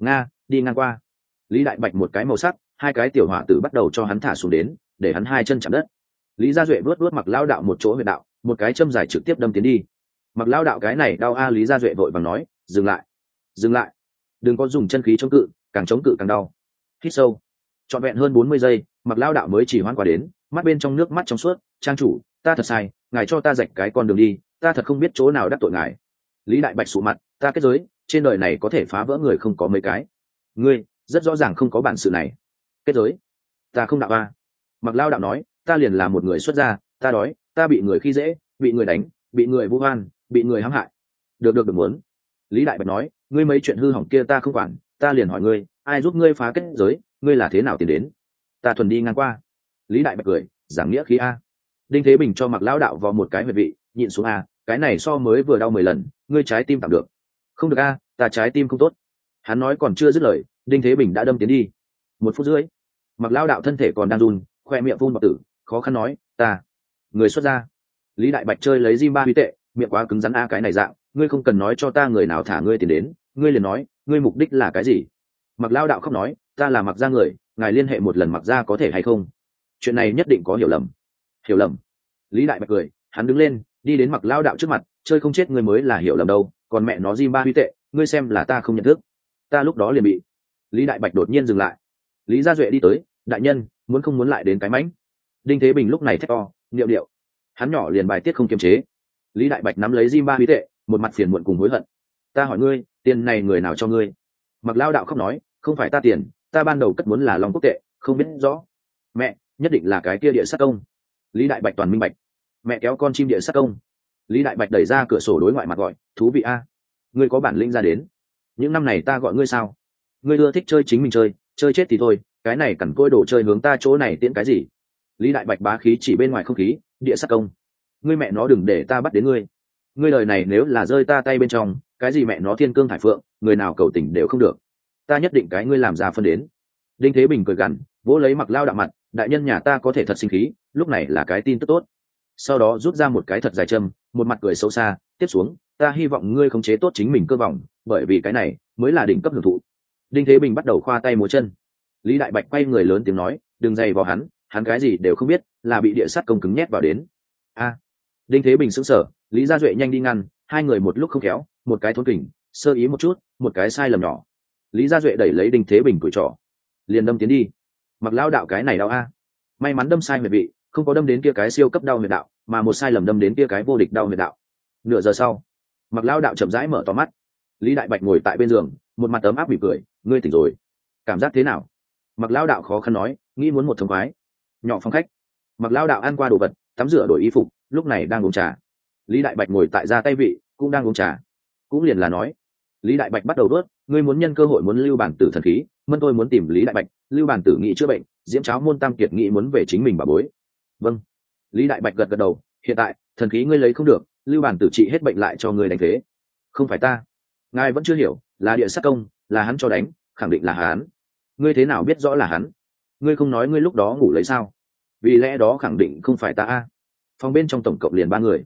Đi ngang qua. Lý Đại Bạch một cái màu sắc, hai cái tiểu hỏa tử bắt đầu cho hắn thả xuống đến, để hắn hai chân chạm đất. Lý Gia Duệ vuốt Mặc Lão đạo một chỗ huyệt đạo, một cái châm dài trực tiếp đâm tiến đi. Mặc Lão đạo cái này đau a. Lý Gia Duệ vội vàng nói, dừng lại, đừng có dùng chân khí chống cự, càng chống cự càng đau. Hít sâu, trọn vẹn hơn 40 giây, Mặc Lão đạo mới chỉ hoãn qua đến, mắt bên trong nước mắt trong suốt, trang chủ, ta thật sai, ngài cho ta rạch cái con đường đi, ta thật không biết chỗ nào đắc tội ngài. Lý Đại Bạch sụ mặt, ta kết giới, trên đời này có thể phá vỡ người không có mấy cái, ngươi rất rõ ràng không có bản sự này. Kết giới, ta không đạo a. Mặc Lão đạo nói, ta liền là một người xuất gia, ta đói, ta bị người khi dễ, bị người đánh, bị người vu oan, bị người hãm hại. Được muốn. Lý Đại Bạch nói, ngươi mấy chuyện hư hỏng kia ta không quản, ta liền hỏi ngươi, ai giúp ngươi phá kết giới, ngươi là thế nào tiến đến? Ta thuần đi ngang qua. Lý Đại Bạch cười, giảng nghĩa khí a. Đinh Thế Bình cho Mặc Lão đạo vào một cái huyệt vị, nhịn xuống a, cái này so mới vừa đau 10 lần, ngươi trái tim tạm được. Không được a, ta trái tim không tốt. Hắn nói còn chưa dứt lời, Đinh Thế Bình đã đâm tiến đi. 1 phút rưỡi, Mặc Lão đạo thân thể còn đang run, khoe miệng phun bọt tử, khó khăn nói, ta người xuất gia. Lý Đại Bạch chơi lấy Zimbabwe tệ, miệng quá cứng rắn a, cái này dạng, ngươi không cần nói cho ta người nào thả ngươi tiền đến, ngươi liền nói, ngươi mục đích là cái gì? Mặc Lão đạo khóc nói, ta là Mặc gia người, ngài liên hệ một lần Mặc gia có thể hay không? Chuyện này nhất định có hiểu lầm. Lý Đại Bạch cười, hắn đứng lên, đi đến Mặc Lão đạo trước mặt, chơi không chết ngươi mới là hiểu lầm đâu, còn mẹ nó Zimbabwe tệ, ngươi xem là ta không nhận thức. Ta lúc đó liền bị. Lý Đại Bạch đột nhiên dừng lại. Lý Gia Duệ đi tới, đại nhân, muốn không muốn lại đến cái mánh. Đinh Thế Bình lúc này thét to, niệu điệu. Hắn nhỏ liền bài tiết không kiềm chế. Lý Đại Bạch nắm lấy Zimbabwe tệ, một mặt phiền muộn cùng hối hận. Ta hỏi ngươi, tiền này người nào cho ngươi? Mặc Lão đạo khóc nói, không phải ta tiền, ta ban đầu cất muốn là Long Quốc tệ, không biết rõ. Mẹ, nhất định là cái kia địa sát công. Lý Đại Bạch toàn minh bạch. Mẹ kéo con chim địa sát công. Lý Đại Bạch đẩy ra cửa sổ đối ngoại mặt gọi, thú vị a. Ngươi có bản lĩnh ra đến. Những năm này ta gọi ngươi sao? Ngươi ưa thích chơi chính mình chơi chết thì thôi, cái này cẩn côi đồ chơi hướng ta chỗ này tiễn cái gì? Lý Đại Bạch bá khí chỉ bên ngoài không khí, địa sát công. Ngươi mẹ nó đừng để ta bắt đến ngươi. Ngươi đời này nếu là rơi ta tay bên trong, cái gì mẹ nó thiên cương thải phượng, người nào cầu tình đều không được. Ta nhất định cái ngươi làm ra phân đến. Đinh Thế Bình cười gằn, vỗ lấy Mặc Lão đạo mặt, đại nhân nhà ta có thể thật sinh khí, lúc này là cái tin tức tốt. Sau đó rút ra một cái thật dài châm, một mặt cười xấu xa, tiếp xuống, ta hy vọng ngươi khống chế tốt chính mình cơ vòng, bởi vì cái này mới là đỉnh cấp hưởng thụ. Đinh Thế Bình bắt đầu khoa tay múa chân. Lý Đại Bạch quay người lớn tiếng nói, đừng dày vào hắn cái gì đều không biết, là bị địa sát công cứng nhét vào đến. A. Đinh Thế Bình sững sờ, Lý Gia Duệ nhanh đi ngăn, hai người một lúc không khéo, một cái thốn kình, sơ ý một chút, một cái sai lầm nhỏ. Lý Gia Duệ đẩy lấy Đinh Thế Bình cùi trỏ, liền đâm tiến đi. Mặc Lão đạo cái này đau a. May mắn đâm sai huyệt vị, không có đâm đến kia cái siêu cấp đau huyệt đạo, mà một sai lầm đâm đến kia cái vô địch đau huyệt đạo. Nửa giờ sau, Mặc Lão đạo chậm rãi mở to mắt. Lý Đại Bạch ngồi tại bên giường, một mặt ấm áp mỉm cười, ngươi tỉnh rồi, cảm giác thế nào? Mặc Lão đạo khó khăn nói, nghĩ muốn một thông khoái. Nhỏ phòng khách, Mặc Lão đạo ăn qua đồ vật, tắm rửa đổi y phục, lúc này đang uống trà. Lý Đại Bạch ngồi tại ra tay vị, cũng đang uống trà. Cũng liền là nói, Lý Đại Bạch bắt đầu đuốt, ngươi muốn nhân cơ hội muốn lưu bản tử thần khí, Mân tôi muốn tìm Lý Đại Bạch, lưu bản tử nghị chữa bệnh, Diễm Cháo môn Tam Kiệt nghị muốn về chính mình bà bối. Vâng. Lý Đại Bạch gật gật đầu, hiện tại thần khí ngươi lấy không được, lưu bản tử trị hết bệnh lại cho ngươi đánh thế. Không phải ta. Ngài vẫn chưa hiểu, là địa sát công, là hắn cho đánh, khẳng định là hắn. Ngươi thế nào biết rõ là hắn? Ngươi không nói ngươi lúc đó ngủ lấy sao? Vì lẽ đó khẳng định không phải ta a. Phòng bên trong tổng cộng liền 3 người.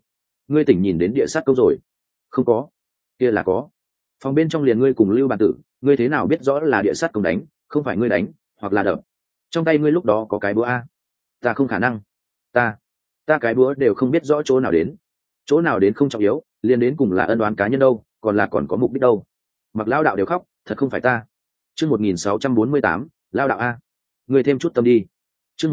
ngươi tỉnh nhìn đến địa sát công rồi? Không có. Kia là có. Phòng bên trong liền ngươi cùng Lưu Bản Tử, ngươi thế nào biết rõ là địa sát công đánh, không phải ngươi đánh, hoặc là đập? Trong tay ngươi lúc đó có cái búa a? Ta không khả năng. Ta cái búa đều không biết rõ chỗ nào đến không trọng yếu, liền đến cùng là ân oán cá nhân đâu, còn là còn có mục đích đâu. Mặc Lao đạo đều khóc, thật không phải ta. Chương 1648, Lao đạo a, ngươi thêm chút tâm đi. Chương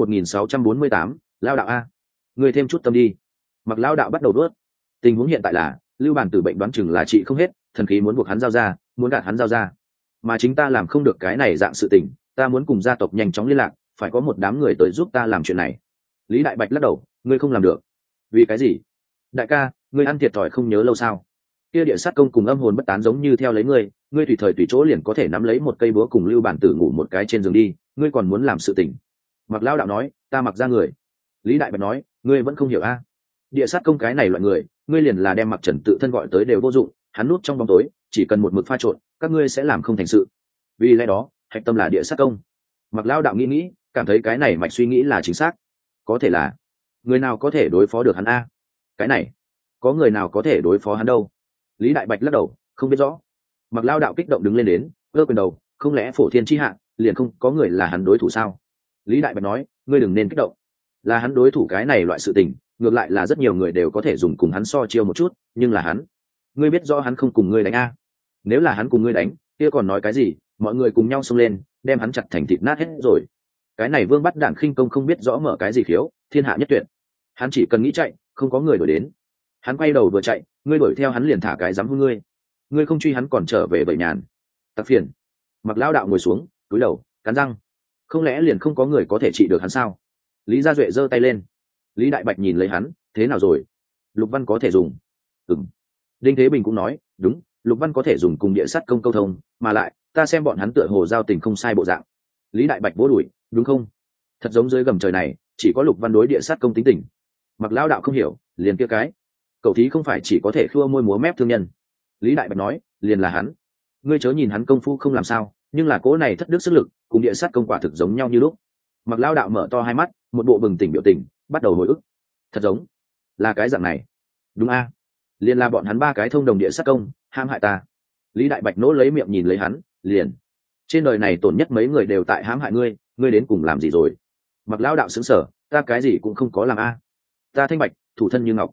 1648, Lao đạo a, ngươi thêm chút tâm đi. Mặc Lao đạo bắt đầu đuốt. Tình huống hiện tại là Lưu Bản Tử bệnh đoán chừng là trị không hết, thần khí muốn buộc hắn giao ra, muốn gạt hắn giao ra, mà chính ta làm không được cái này dạng sự tình, ta muốn cùng gia tộc nhanh chóng liên lạc, phải có một đám người tới giúp ta làm chuyện này. Lý Đại Bạch lắc đầu, ngươi không làm được. Vì cái gì? Đại ca, ngươi ăn thiệt thòi không nhớ lâu sao? Kia địa sát công cùng âm hồn bất tán giống như theo lấy ngươi tùy thời tùy chỗ liền có thể nắm lấy một cây búa cùng Lưu Bản Tử ngủ một cái trên giường đi, ngươi còn muốn làm sự tình. Mặc Lao đạo nói, ta mặc ra người. Lý Đại Bạch nói, ngươi vẫn không hiểu a? Địa sát công cái này loại người, ngươi liền là đem Mặc Trần tự thân gọi tới đều vô dụng, hắn núp trong bóng tối, chỉ cần một mực pha trộn, các ngươi sẽ làm không thành sự. Vì lẽ đó, hạch tâm là địa sát công. Mặc Lao đạo nghĩ, cảm thấy cái này mạch suy nghĩ là chính xác. Có thể là người nào có thể đối phó được hắn a? Cái này có người nào có thể đối phó hắn đâu? Lý Đại Bạch lắc đầu, không biết rõ. Mặc Lao đạo kích động đứng lên đến, ơ quyền đầu, không lẽ phổ thiên chi hạ liền không có người là hắn đối thủ sao? Lý Đại Bạch nói, ngươi đừng nên kích động, là hắn đối thủ cái này loại sự tình, ngược lại là rất nhiều người đều có thể dùng cùng hắn so chiêu một chút, nhưng là hắn, ngươi biết rõ hắn không cùng ngươi đánh a? Nếu là hắn cùng ngươi đánh, kia còn nói cái gì? Mọi người cùng nhau xông lên, đem hắn chặt thành thịt nát hết rồi. Cái này Vương Bắt Đản khinh công không biết rõ mở cái gì khiếu, thiên hạ nhất tuyệt. Hắn chỉ cần nghĩ chạy, không có người đuổi đến. Hắn quay đầu vừa chạy, ngươi đuổi theo hắn liền thả cái dám hung ngươi. Ngươi không truy hắn còn trở về bậy nhàn. Tặc phiền. Mặc Lao đạo ngồi xuống, cúi đầu, cắn răng. Không lẽ liền không có người có thể trị được hắn sao? Lý Gia Duệ giơ tay lên. Lý Đại Bạch nhìn lấy hắn, thế nào rồi? Lục Văn có thể dùng. Ừm. Đinh Thế Bình cũng nói, đúng, Lục Văn có thể dùng cùng địa sát công câu thông, mà lại ta xem bọn hắn tựa hồ giao tình không sai bộ dạng. Lý Đại Bạch vỗ đùi, đúng không? Thật giống dưới gầm trời này chỉ có Lục Văn đối địa sát công tính tình. Mặc Lao đạo không hiểu, liền kia cái cậu thí không phải chỉ có thể khua môi múa mép thương nhân. Lý Đại Bạch nói, liền là hắn. Ngươi chớ nhìn hắn công phu không làm sao, nhưng là cỗ này thất đức sức lực cùng địa sát công quả thực giống nhau như lúc. Mặc Lao đạo mở to hai mắt, một bộ bừng tỉnh biểu tình, bắt đầu hồi ức. Thật giống là cái dạng này. Đúng a, liền là bọn hắn ba cái thông đồng địa sát công ham hại ta. Lý Đại Bạch nỗ lấy miệng nhìn lấy hắn, liền trên đời này tổn nhất mấy người đều tại hãm hại ngươi, ngươi đến cùng làm gì rồi? Mặc Lao đạo sững sờ, ta cái gì cũng không có làm a. Ta thanh bạch, thủ thân như ngọc.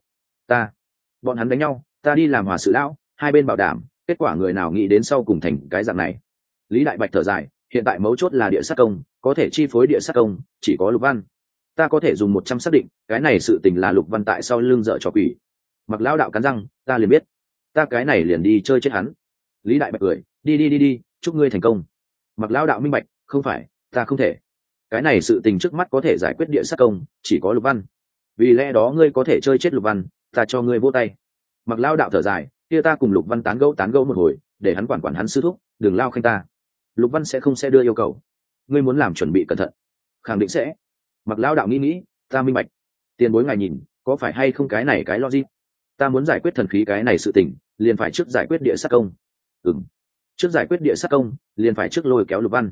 Bọn hắn đánh nhau, ta đi làm hòa sự lão, hai bên bảo đảm, kết quả người nào nghĩ đến sau cùng thành cái dạng này. Lý Đại Bạch thở dài, hiện tại mấu chốt là địa sát công, có thể chi phối địa sát công chỉ có Lục Văn. Ta có thể dùng 100 xác định, cái này sự tình là Lục Văn tại sau lưng dợ trò quỷ. Mặc Lao đạo cắn răng, ta liền biết, ta cái này liền đi chơi chết hắn. Lý Đại Bạch cười, đi, chúc ngươi thành công. Mặc Lao đạo minh bạch, không phải, ta không thể. Cái này sự tình trước mắt có thể giải quyết địa sát công chỉ có Lục Văn, vì lẽ đó ngươi có thể chơi chết Lục Văn, ta cho ngươi vỗ tay. Mặc Lao đạo thở dài, kia ta cùng Lục Văn tán gẫu một hồi, để hắn quản hắn sư thúc, đừng lao khanh ta. Lục Văn sẽ không đưa yêu cầu, ngươi muốn làm chuẩn bị cẩn thận. Khẳng định sẽ. Mặc Lao đạo nghĩ, ta minh bạch. Tiền bối ngài nhìn, có phải hay không cái này cái logic? Ta muốn giải quyết thần khí cái này sự tình, liền phải trước giải quyết địa sát công. Trước giải quyết địa sát công, liền phải trước lôi kéo Lục Văn.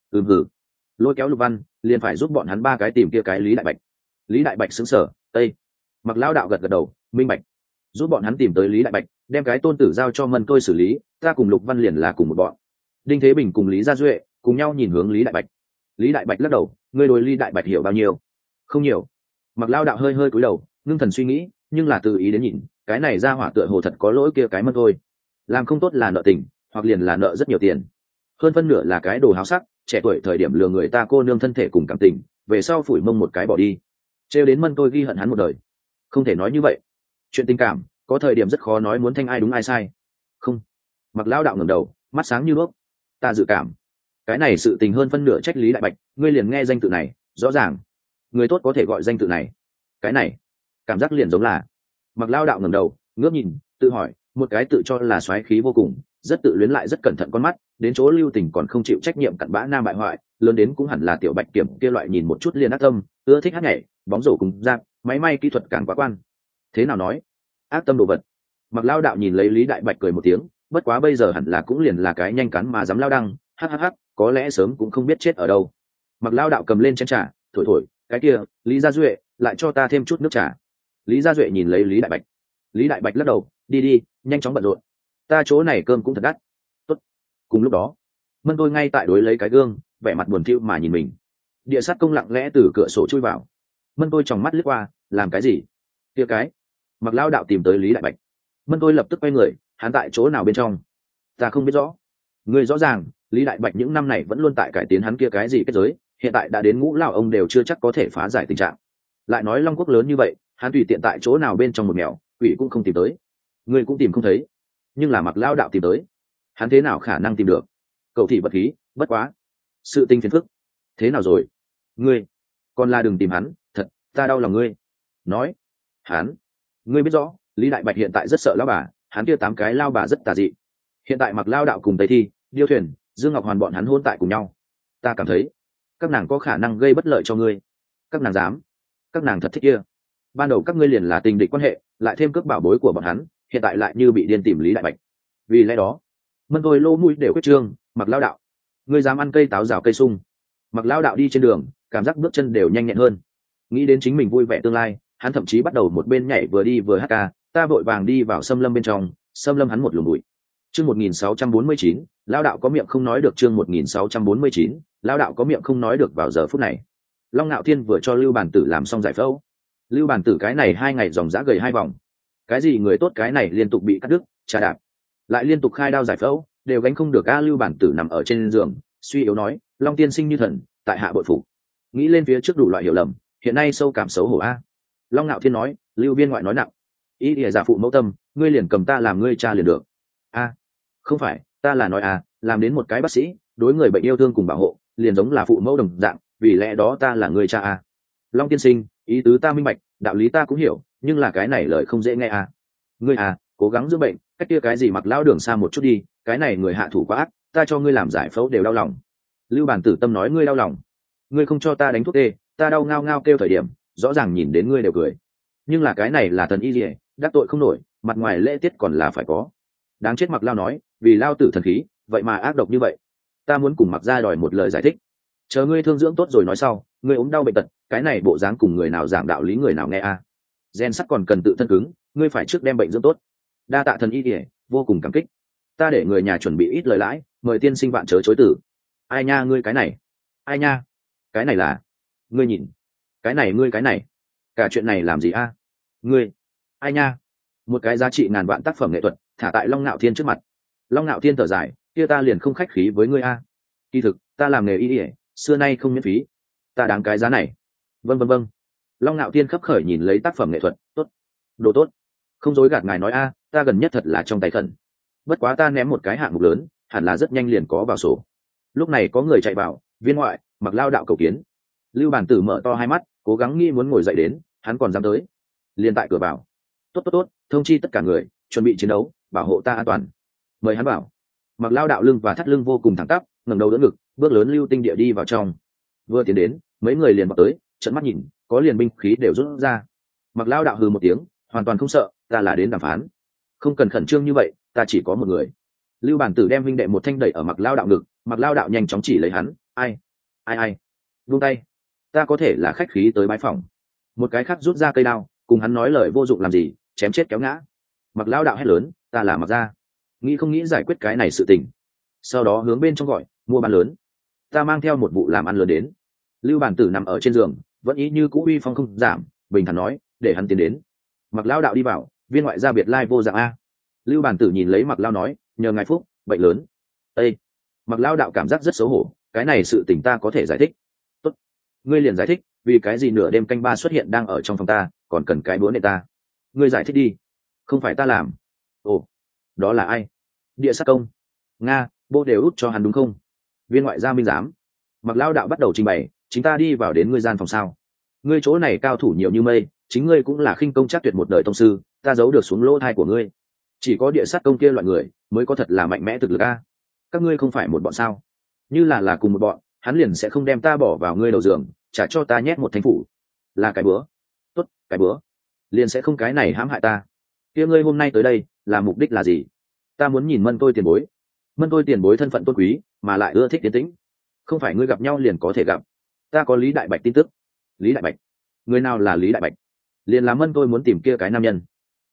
Lôi kéo Lục Văn, liền phải giúp bọn hắn ba cái tìm kia cái Lý Đại Bạch. Lý Đại Bạch sững sờ, tây. Mặc Lao đạo gật đầu, minh bạch. Giúp bọn hắn tìm tới Lý Đại Bạch, đem cái tôn tử giao cho Mân Tôi xử lý, ta cùng Lục Văn liền là cùng một bọn. Đinh Thế Bình cùng Lý Gia Duệ cùng nhau nhìn hướng Lý Đại Bạch. Lý Đại Bạch lắc đầu, ngươi đối Lý Đại Bạch hiểu bao nhiêu? Không nhiều. Mặc Lao đạo hơi cúi đầu, ngưng thần suy nghĩ, nhưng là từ ý đến nhìn, cái này ra hỏa tựa hồ thật có lỗi kia cái Mân Tôi. Làm không tốt là nợ tình, hoặc liền là nợ rất nhiều tiền. Hơn phân nửa là cái đồ háo sắc, trẻ tuổi thời điểm lừa người ta cô nương thân thể cùng cảm tình, về sau phủi mông một cái bỏ đi. Trêu đến Mân Tôi ghi hận hắn một đời. Không thể nói như vậy. Chuyện tình cảm, có thời điểm rất khó nói muốn thanh ai đúng ai sai. Không. Mặc Lao đạo ngẩng đầu, mắt sáng như đuốc. Ta dự cảm, cái này sự tình hơn phân nửa trách Lý Đại Bạch, ngươi liền nghe danh tự này, rõ ràng. Người tốt có thể gọi danh tự này. Cái này, cảm giác liền giống là. Mặc Lao đạo ngẩng đầu, ngước nhìn, tự hỏi, một cái tự cho là xoáy khí vô cùng, rất tự luyến lại rất cẩn thận con mắt, đến chỗ lưu tình còn không chịu trách nhiệm cặn bã nam bại hoại, lớn đến cũng hẳn là tiểu Bạch Kiểm kia loại nhìn một chút liền ác tâm, ưa thích hát nhảy, bóng rổ cùng giáp, máy may kỹ thuật càng quá quan. Thế nào nói? Ác tâm đồ vật. Mặc Lao đạo nhìn lấy Lý Đại Bạch cười một tiếng, bất quá bây giờ hẳn là cũng liền là cái nhanh cắn mà dám lao đăng, hắc, có lẽ sớm cũng không biết chết ở đâu. Mặc Lao đạo cầm lên chén trà, thổi, cái kia, Lý Gia Duệ, lại cho ta thêm chút nước trà. Lý Gia Duệ nhìn lấy Lý Đại Bạch. Lý Đại Bạch lắc đầu, đi đi, nhanh chóng bận rộn, ta chỗ này cơm cũng thật đắt. Tốt. Cùng lúc đó, Mân Tôi ngay tại đối lấy cái gương, vẻ mặt buồn thiu mà nhìn mình. Địa sát công lặng lẽ từ cửa sổ chui vào. Mân Tôi tròng mắt lướt qua, làm cái gì? Kia cái. Mặc Lao đạo tìm tới Lý Đại Bạch. Mân Tôi lập tức quay người, hắn tại chỗ nào bên trong? Ta không biết rõ. Người rõ ràng, Lý Đại Bạch những năm này vẫn luôn tại cải tiến hắn kia cái gì kết giới, hiện tại đã đến ngũ lão ông đều chưa chắc có thể phá giải tình trạng. Lại nói Long Quốc lớn như vậy, hắn tùy tiện tại chỗ nào bên trong một mèo, quỷ cũng không tìm tới. Người cũng tìm không thấy, nhưng là Mặc Lao đạo tìm tới, hắn thế nào khả năng tìm được? Cậu thị vật khí, bất quá, sự tình phiền phức. Thế nào rồi? Ngươi, còn là đừng tìm hắn, thật, ta đau lòng ngươi. Nói, hắn, ngươi biết rõ, Lý Đại Bạch hiện tại rất sợ lão bà, hắn kia 8 cái lao bà rất tà dị. Hiện tại Mặc Lao đạo cùng Tây Thi, Điêu Thuyền, Dương Ngọc Hoàn bọn hắn hôn tại cùng nhau. Ta cảm thấy, các nàng có khả năng gây bất lợi cho ngươi. Các nàng dám, các nàng thật thích kia. Ban đầu các ngươi liền là tình địch quan hệ, lại thêm cướp bảo bối của bọn hắn, hiện tại lại như bị điên tìm Lý Đại Bạch. Vì lẽ đó, Mân Tôi lô mũi đều quyết trương, Mặc Lao đạo, ngươi dám ăn cây táo rào cây sung. Mặc Lao đạo đi trên đường, cảm giác bước chân đều nhanh nhẹn hơn. Nghĩ đến chính mình vui vẻ tương lai, hắn thậm chí bắt đầu một bên nhảy vừa đi vừa hát ca. Ta vội vàng đi vào xâm lâm bên trong, xâm lâm hắn một luồng bụi. Chương 1649, Lao đạo có miệng không nói được. Chương 1649, Lao đạo có miệng không nói được. Vào giờ phút này, Long Nạo Thiên vừa cho Lưu Bản Tử làm xong giải phẫu. Lưu Bản Tử cái này 2 ngày dòng dã gầy 2 vòng. Cái gì người tốt cái này liên tục bị cắt đứt, trà đạp, lại liên tục khai đao giải phẫu, đều gánh không được. Lưu Bản Tử nằm ở trên giường, suy yếu nói, Long tiên sinh như thần, tại hạ bội phục. Nghĩ lên phía trước đủ loại hiểu lầm, hiện nay sâu cảm xấu hổ a. Long Nạo Thiên nói, Lưu viên ngoại nói nặng, ý ỉa giả phụ mẫu tâm, ngươi liền cầm ta làm ngươi cha liền được. A, không phải, ta là nói làm đến một cái bác sĩ, đối người bệnh yêu thương cùng bảo hộ, liền giống là phụ mẫu đồng dạng, vì lẽ đó ta là người cha a. Long tiên sinh, ý tứ ta minh bạch, đạo lý ta cũng hiểu, nhưng là cái này lời không dễ nghe a. Ngươi cố gắng dưỡng bệnh, cách kia cái gì Mặc Lão đường xa một chút đi, cái này người hạ thủ quá ác, ta cho ngươi làm giải phẫu đều đau lòng. Lưu Bản Tử tâm nói, ngươi đau lòng, ngươi không cho ta đánh thuốc tê, ta đau ngao ngao kêu thời điểm, rõ ràng nhìn đến ngươi đều cười. Nhưng là cái này là thần y liề, đắc tội không nổi, mặt ngoài lễ tiết còn là phải có. Đáng chết Mặc Lao nói, vì Lao tử thần khí, vậy mà ác độc như vậy. Ta muốn cùng Mặc gia đòi một lời giải thích. Chờ ngươi thương dưỡng tốt rồi nói sau, ngươi ốm đau bệnh tật, cái này bộ dáng cùng người nào giảng đạo lý người nào nghe a. Gen sắt còn cần tự thân cứng, ngươi phải trước đem bệnh dưỡng tốt. Đa tạ thần y liề, vô cùng cảm kích. Ta để người nhà chuẩn bị ít lời lãi, mời tiên sinh vạn chớ chối từ. Ai nha ngươi cái này, ai nha, cái này là, ngươi nhìn, cái này ngươi cái này, cả chuyện này làm gì a? Ngươi, ai nha, một cái giá trị ngàn vạn tác phẩm nghệ thuật thả tại Long Nạo Thiên trước mặt. Long Nạo Thiên thở dài, kia ta liền không khách khí với ngươi a. Kỳ thực ta làm nghề y ỉa, xưa nay không miễn phí, ta đáng cái giá này. Vâng vâng vâng. Long Nạo Thiên khấp khởi nhìn lấy tác phẩm nghệ thuật, tốt, đồ tốt, không dối gạt ngài nói a, ta gần nhất thật là trong tay khẩn. Bất quá ta ném một cái hạng mục lớn, hẳn là rất nhanh liền có vào sổ. Lúc này có người chạy vào, viên ngoại, Mặc Lao đạo cầu kiến. Lưu Bản Tử mở to hai mắt, cố gắng nghĩ muốn ngồi dậy đến, hắn còn dám tới. Liền tại cửa vào. Tốt tốt tốt, thông chi tất cả người, chuẩn bị chiến đấu, bảo hộ ta an toàn. Mời hắn bảo. Mặc Lao đạo lưng và thắt lưng vô cùng thẳng tắp, ngẩng đầu đỡ ngực, bước lớn lưu tinh địa đi vào trong. Vừa tiến đến, mấy người liền vào tới, trợn mắt nhìn, có liền binh khí đều rút ra. Mặc Lao đạo hừ một tiếng, hoàn toàn không sợ, ta là đến đàm phán. Không cần khẩn trương như vậy, ta chỉ có một người. Lưu Bản Tử đem huynh đệ một thanh đẩy ở Mặc Lao đạo ngực, Mặc Lao đạo nhanh chóng chỉ lấy hắn, ai, buông tay, ta có thể là khách khí tới bái phòng. Một cái khác rút ra cây đao, cùng hắn nói lời vô dụng làm gì, chém chết kéo ngã. Mặc Lao đạo hét lớn, ta là Mặc gia, nghĩ không nghĩ giải quyết cái này sự tình. Sau đó hướng bên trong gọi, mua bán lớn, ta mang theo một vụ làm ăn lớn đến. Lưu Bản Tử nằm ở trên giường, vẫn ý như cũ uy phong không giảm, bình thản nói, để hắn tiến đến. Mặc Lao đạo đi vào, viên ngoại gia biệt lai vô dạng a. Lưu Bản Tử nhìn lấy Mặc Lao nói, nhờ ngài phúc, bệnh lớn. Ê! Mặc Lao đạo cảm giác rất xấu hổ, cái này sự tình ta có thể giải thích. Tốt, ngươi liền giải thích, vì cái gì nửa đêm canh ba xuất hiện đang ở trong phòng ta, còn cần cái búa nệ ta. Ngươi giải thích đi. Không phải ta làm. Ồ, đó là ai? Địa sát công. Nga, bộ đều út cho hắn đúng không? Viên ngoại gia minh giám. Mặc Lao đạo bắt đầu trình bày, chính ta đi vào đến ngươi gian phòng sao? Ngươi chỗ này cao thủ nhiều như mây, chính ngươi cũng là khinh công chắc tuyệt một đời tông sư, ta giấu được xuống lỗ thai của ngươi. Chỉ có địa sát công kia loại người mới có thật là mạnh mẽ thực lực a. Các ngươi không phải một bọn sao? Như là cùng một bọn, hắn liền sẽ không đem ta bỏ vào ngươi đầu giường, trả cho ta nhét một thanh phủ. Là cái bữa. Tốt, cái bữa. Liền sẽ không cái này hãm hại ta. Kia ngươi hôm nay tới đây, là mục đích là gì? Ta muốn nhìn Mân tôi tiền bối. Mân tôi tiền bối thân phận tôn quý, mà lại ưa thích tiến tĩnh. Không phải ngươi gặp nhau liền có thể gặp. Ta có Lý Đại Bạch tin tức. Lý Đại Bạch? Người nào là Lý Đại Bạch? Liền là Mân tôi muốn tìm kia cái nam nhân.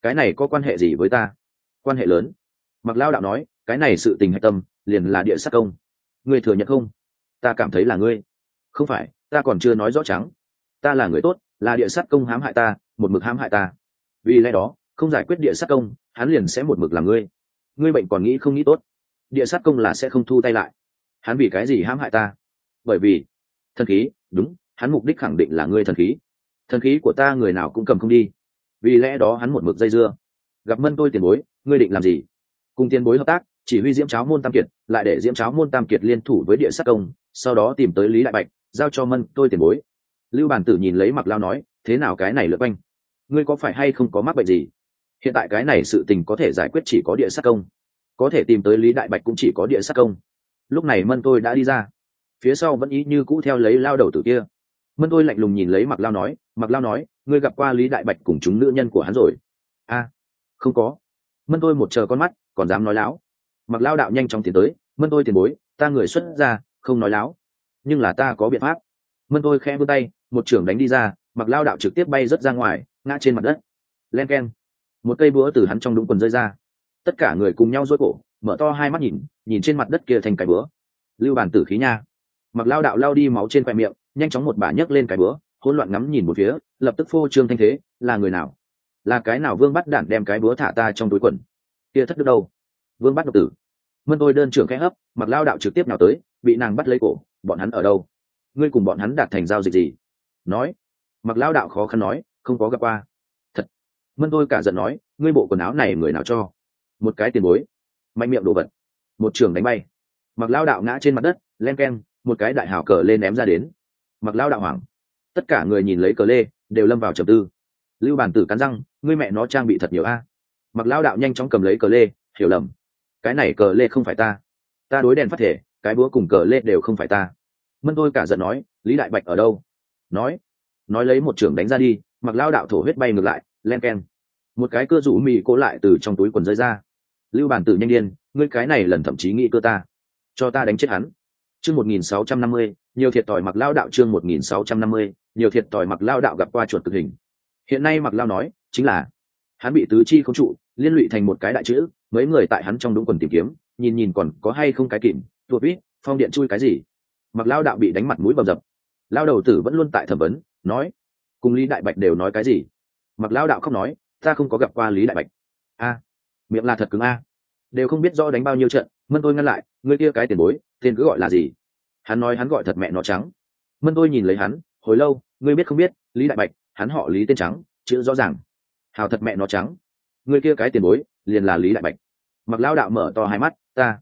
cái này có quan hệ gì với ta? Quan hệ lớn. Mặc lao đạo nói, cái này sự tình hạch tâm liền là địa sát công. Ngươi thừa nhận không? Ta cảm thấy là ngươi. Không phải, ta còn chưa nói rõ trắng. Ta là người tốt, là địa sát công hãm hại ta, một mực hãm hại ta. Vì lẽ đó không giải quyết địa sát công, hắn liền sẽ một mực làm ngươi. Ngươi bệnh còn nghĩ không nghĩ tốt, địa sát công là sẽ không thu tay lại. Hắn vì cái gì hãm hại ta? Bởi vì thần khí. Đúng, hắn mục đích khẳng định là ngươi thần khí. Thần khí của ta người nào cũng cầm không đi, vì lẽ đó hắn một mực dây dưa. Gặp Mân Tôi tiền bối, ngươi định làm gì? Cùng tiền bối hợp tác, chỉ huy diễm cháo môn tam kiệt, lại để diễm cháo môn tam kiệt liên thủ với địa sát công, sau đó tìm tới Lý Đại Bạch, giao cho Mân Tôi tiền bối. Lưu Bản Tử nhìn lấy Mặc Lao nói, thế nào cái này lượt quanh? Ngươi có phải hay không có mắc bệnh gì? Hiện tại cái này sự tình có thể giải quyết chỉ có địa sát công, có thể tìm tới Lý Đại Bạch cũng chỉ có địa sát công. Lúc này Mân Tôi đã đi ra, phía sau vẫn ý như cũ theo lấy Lao đầu tử kia. Mân Tôi lạnh lùng nhìn lấy Mặc Lao nói, ngươi gặp qua Lý Đại Bạch cùng chúng nữ nhân của hắn rồi? A, không có. Mân Tôi một chờ con mắt, còn dám nói láo. Mặc Lao đạo nhanh chóng tiến tới, Mân Tôi tiền bối, ta người xuất ra, không nói láo, nhưng là ta có biện pháp. Mân Tôi khẽ vươn tay, một trưởng đánh đi ra, Mặc Lao đạo trực tiếp bay rớt ra ngoài, ngã trên mặt đất. Len keng, một cây búa từ hắn trong đũng quần rơi ra. Tất cả người cùng nhau rối cổ, mở to hai mắt nhìn trên mặt đất kia thành cái búa. Lưu Bản Tử khí nha. Mặc Lao đạo lao đi máu trên khoe miệng, nhanh chóng một bà nhấc lên cái búa, hỗn loạn ngắm nhìn một phía, lập tức phô trương thanh thế, là người nào? Là cái nào Vương Bắt Đản đem cái búa thả ta trong túi quần? Kia thất đức đâu? Vương Bắt độc tử. Mân Tôi đơn trưởng khẽ hấp, Mặc Lao đạo trực tiếp nào tới, bị nàng bắt lấy cổ, bọn hắn ở đâu? Ngươi cùng bọn hắn đạt thành giao dịch gì? Nói. Mặc Lao đạo khó khăn nói, không có gặp qua. Thật. Mân Tôi cả giận nói, ngươi bộ quần áo này người nào cho? Một cái tiền bối. Mạnh miệng đồ vật. Một trường đánh bay. Mặc Lao đạo ngã trên mặt đất, len keng, một cái đại hào cờ lên ném ra đến. Mặc Lao đạo hoảng. Tất cả người nhìn lấy cờ lê, đều lâm vào trầm tư. Lưu Bản Tử cắn răng, ngươi mẹ nó trang bị thật nhiều a. Mặc Lao đạo nhanh chóng cầm lấy cờ lê, hiểu lầm. Cái này cờ lê không phải ta đối đèn phát thể, cái búa cùng cờ lê đều không phải ta. Mân Tôi cả giận nói, Lý Đại Bạch ở đâu? Nói lấy một trưởng đánh ra đi. Mặc Lao đạo thổ huyết bay ngược lại, len keng, một cái cơ rủ mì cố lại từ trong túi quần rơi ra. Lưu Bản Tử nhanh điên, ngươi cái này lần thậm chí nghĩ cơ ta, cho ta đánh chết hắn. Chương 1650, nhiều thiệt tỏi Mặc Lao đạo. Chương 1650, nhiều thiệt tỏi Mặc Lao đạo gặp qua chuột cực hình. Hiện nay Mặc Lao nói chính là hắn bị tứ chi không trụ, liên lụy thành một cái đại chữ. Mấy người tại hắn trong đũng quần tìm kiếm, nhìn còn có hay không cái kìm tuột vít phong điện chui cái gì. Mặc Lao đạo bị đánh mặt mũi bầm dập. Lao đầu tử vẫn luôn tại thẩm vấn, nói cùng Lý Đại Bạch đều nói cái gì. Mặc Lao đạo không nói, ta không có gặp qua Lý Đại Bạch. A, miệng là thật cứng a, đều không biết rõ đánh bao nhiêu trận. Mân Tôi ngăn lại, ngươi kia cái tiền bối tên cứ gọi là gì? Hắn nói hắn gọi thật mẹ nó trắng. Mân Tôi nhìn lấy hắn hồi lâu, ngươi biết không biết Lý Đại Bạch, hắn họ Lý tên trắng, chữ rõ ràng, hào thật mẹ nó trắng. Ngươi kia cái tiền bối liền là Lý Đại Bạch. Mặc Lao đạo mở to hai mắt,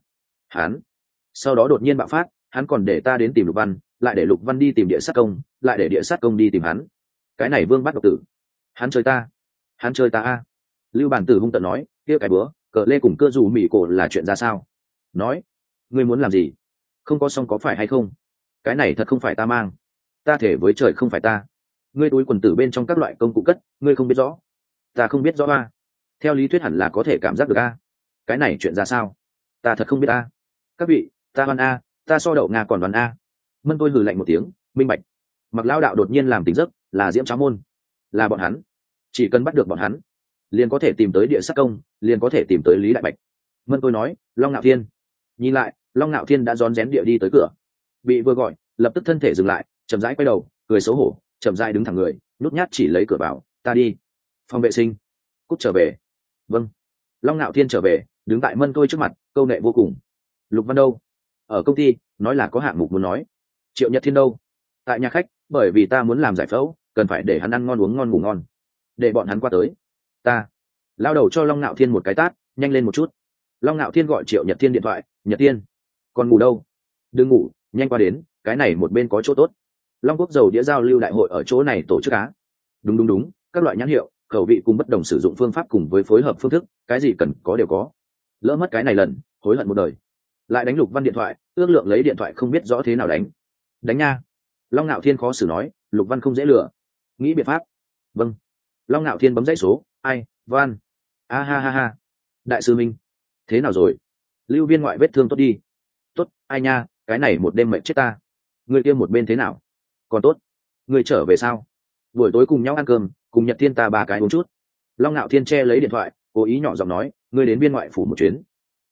hắn. Sau đó đột nhiên bạo phát, hắn còn để ta đến tìm Lục Văn, lại để Lục Văn đi tìm địa sát công, lại để địa sát công đi tìm hắn. Cái này Vương Bắt độc tử, hắn chơi ta a. Lưu Bản Tử hung tợn nói, kia cái bữa cờ lê cùng cơ dù mỉ cổ là chuyện ra sao? Nói, ngươi muốn làm gì? Không có xong có phải hay không? Cái này thật không phải ta mang, ta thể với trời không phải ta. Ngươi túi quần tử bên trong các loại công cụ cất, ngươi không biết rõ? Ta không biết rõ a. Theo lý thuyết hẳn là có thể cảm giác được a. Cái này chuyện ra sao? Ta thật không biết a. Các vị, ta đoán a, ta so đậu nga còn đoán a. Mân Tôi hừ lạnh một tiếng, minh bạch. Mặc Lao đạo đột nhiên làm tỉnh giấc, là diễm cháo môn, là bọn hắn. Chỉ cần bắt được bọn hắn, liền có thể tìm tới địa sát công, liền có thể tìm tới Lý Đại Bạch. Mân Tôi nói, Long Nạo Thiên. Nhìn lại, Long Nạo Thiên đã rón rén địa đi tới cửa. Bị vừa gọi, lập tức thân thể dừng lại, chậm rãi quay đầu, cười xấu hổ, chậm rãi đứng thẳng người, nhút nhát chỉ lấy cửa vào, ta đi. Phòng vệ sinh. Cút trở về. Vâng. Long Nạo Thiên trở về, đứng tại Mân Tôi trước mặt, câu nệ vô cùng. Lục Văn đâu? Ở công ty, nói là có hạng mục muốn nói. Triệu Nhật Thiên đâu? Tại nhà khách, bởi vì ta muốn làm giải phẫu, cần phải để hắn ăn ngon uống ngon ngủ ngon, để bọn hắn qua tới. Ta lao đầu cho Long Nạo Thiên một cái tát, nhanh lên một chút. Long Nạo Thiên gọi Triệu Nhật Thiên điện thoại, Nhật Thiên, còn ngủ đâu? Đừng ngủ, nhanh qua đến, cái này một bên có chỗ tốt. Long Quốc dầu đĩa giao lưu đại hội ở chỗ này tổ chức á. Đúng, các loại nhãn hiệu, khẩu vị cùng bất đồng sử dụng phương pháp cùng với phối hợp phương thức, cái gì cần có đều có. Lỡ mất cái này lần, hối hận một đời. Lại đánh Lục Văn điện thoại, ước lượng lấy điện thoại không biết rõ thế nào đánh nha. Long Nạo Thiên khó xử nói, Lục Văn không dễ lừa, nghĩ biện pháp. Vâng. Long Nạo Thiên bấm dãy số, ai, Văn. A ha ha ha. Đại sư Minh, thế nào rồi? Lưu Viên ngoại vết thương tốt đi. Tốt, ai nha, cái này một đêm mệt chết ta. Người kia một bên thế nào? Còn tốt. Người trở về sao? Buổi tối cùng nhau ăn cơm, cùng Nhật Thiên ta ba cái uống chút. Long Nạo Thiên che lấy điện thoại cố ý nhỏ giọng nói, ngươi đến biên ngoại phủ một chuyến.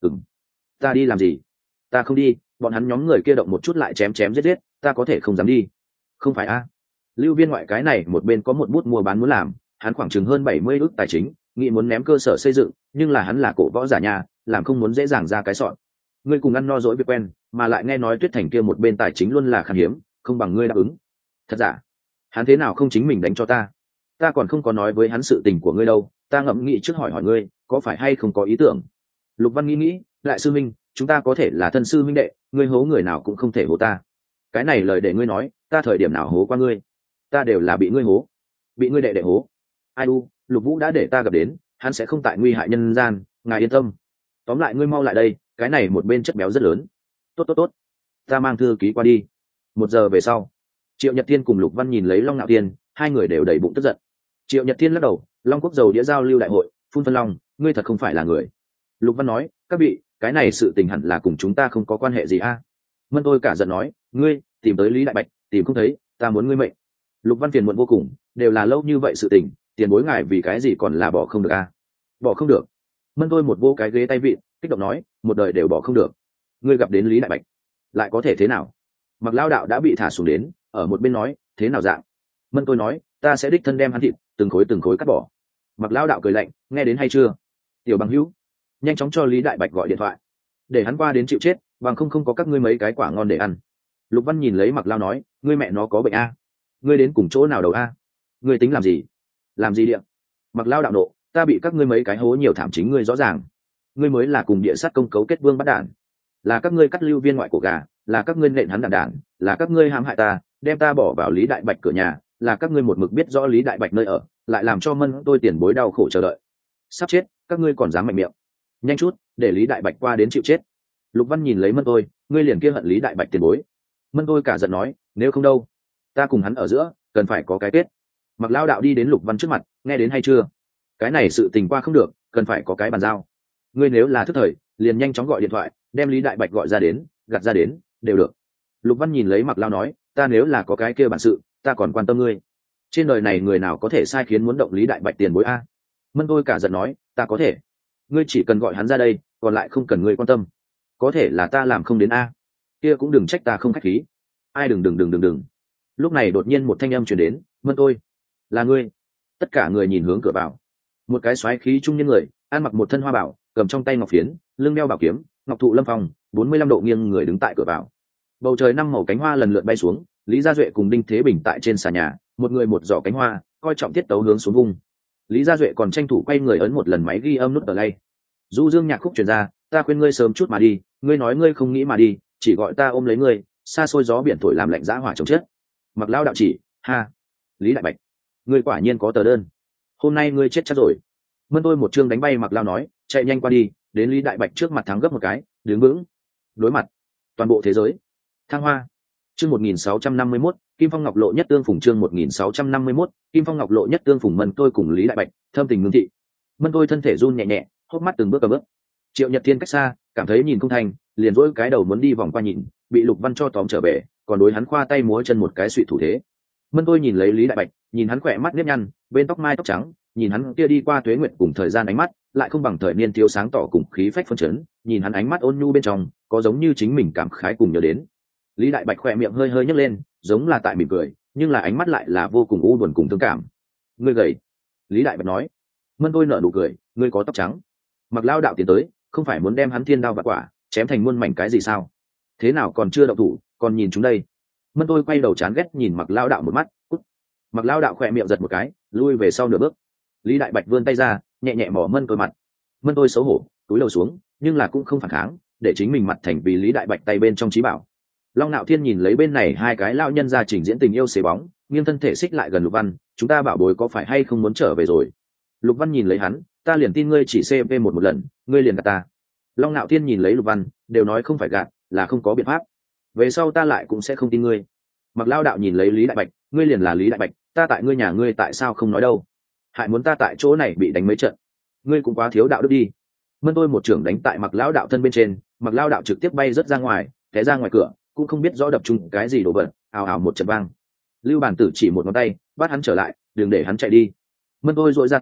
Ta đi làm gì? Ta không đi, bọn hắn nhóm người kia động một chút lại chém chém giết giết, ta có thể không dám đi. Không phải a? Lưu viên ngoại cái này một bên có một bút mua bán muốn làm, hắn khoảng chừng hơn 70 ức tài chính, nghĩ muốn ném cơ sở xây dựng, nhưng là hắn là cổ võ giả nhà, làm không muốn dễ dàng ra cái sọn. Ngươi cùng ăn no dỗi việc quen, mà lại nghe nói Tuyết Thành kia một bên tài chính luôn là khan hiếm, không bằng ngươi đáp ứng. Thật giả? Hắn thế nào không chính mình đánh cho ta? Ta còn không có nói với hắn sự tình của ngươi đâu, ta ngẫm nghĩ trước hỏi hỏi ngươi, có phải hay không có ý tưởng? Lục Văn nghĩ, lại sư minh, chúng ta có thể là thân sư minh đệ, ngươi hố người nào cũng không thể hố ta. Cái này lời để ngươi nói, ta thời điểm nào hố qua ngươi? Ta đều là bị ngươi hố, bị ngươi đệ đệ hố. Ai u, Lục Vũ đã để ta gặp đến, hắn sẽ không tại nguy hại nhân gian, ngài yên tâm. Tóm lại ngươi mau lại đây, cái này một bên chất béo rất lớn. Tốt, ta mang thư ký qua đi. 1 giờ về sau, Triệu Nhật Thiên cùng Lục Văn nhìn lấy Long Nạo Thiên, hai người đều đầy bụng tức giận. Triệu Nhật Thiên lắc đầu, Long Quốc dầu đĩa giao lưu đại hội, phun phân long, ngươi thật không phải là người. Lục Văn nói, các vị, cái này sự tình hẳn là cùng chúng ta không có quan hệ gì a. Mân Tôi cả giận nói, ngươi tìm tới Lý Đại Bạch, tìm không thấy, ta muốn ngươi mệnh. Lục Văn phiền muộn vô cùng, đều là lâu như vậy sự tình, tiền bối ngài vì cái gì còn là bỏ không được a? Bỏ không được. Mân Tôi một vô cái ghế tay vịn, kích động nói, một đời đều bỏ không được. Ngươi gặp đến Lý Đại Bạch, lại có thể thế nào? Mặc Lao đạo đã bị thả xuống đến, ở một bên nói, thế nào dạng? Mân Tôi nói, ta sẽ đích thân đem hắn thịt từng khối cắt bỏ. Mặc Lao đạo cười lạnh, nghe đến hay chưa? Tiểu bằng hữu, nhanh chóng cho Lý Đại Bạch gọi điện thoại, để hắn qua đến chịu chết, bằng không có các ngươi mấy cái quả ngon để ăn. Lục Văn nhìn lấy Mặc Lao nói, ngươi mẹ nó có bệnh a? Ngươi đến cùng chỗ nào đầu a? Ngươi tính làm gì? Làm gì điện? Mặc Lao đạo nộ, ta bị các ngươi mấy cái hố nhiều thảm chính ngươi rõ ràng. Ngươi mới là cùng địa sát công cấu kết vương bắt đản, là các ngươi cắt lưu viên ngoại của gà, là các ngươi nện hắn đản, là các ngươi hãm hại ta, đem ta bỏ vào Lý Đại Bạch cửa nhà, là các ngươi một mực biết rõ Lý Đại Bạch nơi ở, lại làm cho Mân Tôi tiền bối đau khổ chờ đợi. Sắp chết, các ngươi còn dám mạnh miệng? Nhanh chút, để Lý Đại Bạch qua đến chịu chết. Lục Văn nhìn lấy Mân Tôi, ngươi liền kia hận Lý Đại Bạch tiền bối. Mân Tôi cả giận nói, nếu không đâu, ta cùng hắn ở giữa, cần phải có cái kết. Mặc Lao đạo đi đến Lục Văn trước mặt, nghe đến hay chưa? Cái này sự tình qua không được, cần phải có cái bàn giao. Ngươi nếu là thức thời, liền nhanh chóng gọi điện thoại, đem Lý Đại Bạch gọi ra đến, gạt ra đến, đều được. Lục Văn nhìn lấy Mặc Lao nói, ta nếu là có cái kia bản sự, ta còn quan tâm ngươi. Trên đời này người nào có thể sai khiến muốn động Lý Đại Bạch tiền bối a? Mân Tôi cả giận nói, ta có thể. Ngươi chỉ cần gọi hắn ra đây, còn lại không cần ngươi quan tâm. Có thể là ta làm không đến a, kia cũng đừng trách ta không khách khí. Ai đừng. Lúc này đột nhiên một thanh âm truyền đến, Mân Tôi, là ngươi. Tất cả người nhìn hướng cửa vào. Một cái xoáy khí trung niên người, ăn mặc một thân hoa bảo, cầm trong tay ngọc phiến, lưng đeo bảo kiếm, ngọc thụ lâm phong, 45 độ nghiêng người đứng tại cửa vào. Bầu trời 5 màu cánh hoa lần lượt bay xuống, Lý Gia Duệ cùng Đinh Thế Bình tại trên xà nhà, một người một giỏ cánh hoa, coi trọng tiết tấu hướng xuống vùng. Lý Gia Duệ còn tranh thủ quay người ấn một lần máy ghi âm nút ở đây. Du dương nhạc khúc truyền ra, ta khuyên ngươi sớm chút mà đi, ngươi nói ngươi không nghĩ mà đi, chỉ gọi ta ôm lấy ngươi, xa xôi gió biển thổi làm lạnh dã hỏa chồng chết. Mặc Lao đạo chỉ, ha, Lý Đại Bạch, ngươi quả nhiên có tờ đơn, hôm nay ngươi chết chắc rồi. Mân Tôi một chương đánh bay Mặc Lao nói, chạy nhanh qua đi, đến Lý Đại Bạch trước mặt thắng gấp một cái, đứng vững, đối mặt toàn bộ thế giới. Thăng Hoa chương 1651, Kim Phong Ngọc Lộ nhất tương phùng chương 1651, Kim Phong Ngọc Lộ nhất tương phùng. Mân Tôi cùng Lý Đại Bạch thâm tình ngưng thị. Mân Tôi thân thể run nhẹ nhẹ, hốc mắt từng bước cầm bước. Triệu Nhật Thiên cách xa, cảm thấy nhìn không thành, liền dỗi cái đầu muốn đi vòng qua nhìn, bị Lục Văn cho tóm trở về, còn đối hắn khoa tay múa chân một cái suy thủ thế. Mân Tôi nhìn lấy Lý Đại Bạch, nhìn hắn khỏe mắt nếp nhăn, bên tóc mai tóc trắng, nhìn hắn kia đi qua tuế nguyệt cùng thời gian ánh mắt, lại không bằng thời niên thiếu sáng tỏ cùng khí phách phấn chấn, nhìn hắn ánh mắt ôn nhu bên trong, có giống như chính mình cảm khái cùng nhớ đến. Lý Đại Bạch khỏe miệng hơi hơi nhếch lên, giống là tại mỉm cười, nhưng là ánh mắt lại là vô cùng u buồn cùng thương cảm. Ngươi gầy. Lý Đại Bạch nói. Mân Tôi nở nụ cười, ngươi có tóc trắng. Mặc Lao đạo tiến tới, không phải muốn đem hắn thiên đao vạn quả chém thành muôn mảnh cái gì sao? Thế nào còn chưa động thủ, còn nhìn chúng đây? Mân Tôi quay đầu chán ghét nhìn Mặc Lao đạo một mắt, cút. Mặc Lao đạo khỏe miệng giật một cái, lui về sau nửa bước. Lý Đại Bạch vươn tay ra, nhẹ nhẹ mỏ Mân Tôi mặt. Mân Tôi xấu hổ, túi lầu xuống, nhưng là cũng không phản kháng, để chính mình mặt thành vì Lý Đại Bạch tay bên trong trí bảo. Long Nạo Thiên nhìn lấy bên này hai cái lão nhân ra trình diễn tình yêu xế bóng, nghiêng thân thể xích lại gần Lục Văn, chúng ta bảo bối có phải hay không muốn trở về rồi? Lục Văn nhìn lấy hắn, ta liền tin ngươi chỉ cp một lần, ngươi liền gạt ta. Long Nạo Thiên nhìn lấy Lục Văn, đều nói không phải gạt, là không có biện pháp. Về sau ta lại cũng sẽ không tin ngươi. Mặc Lao đạo nhìn lấy Lý Đại Bạch, ngươi liền là Lý Đại Bạch, ta tại ngươi nhà ngươi tại sao không nói đâu? Hại muốn ta tại chỗ này bị đánh mấy trận, ngươi cũng quá thiếu đạo đức đi. Mân Tôi một trưởng đánh tại Mặc Lao đạo thân bên trên, Mặc Lao đạo trực tiếp bay rớt ra ngoài, té ra ngoài cửa, cũng không biết rõ đập chung cái gì đổ vật, ào ào một trận vang. Lưu Bản Tử chỉ một ngón tay, bắt hắn trở lại, đừng để hắn chạy đi. Mân Tôi dội ra tay,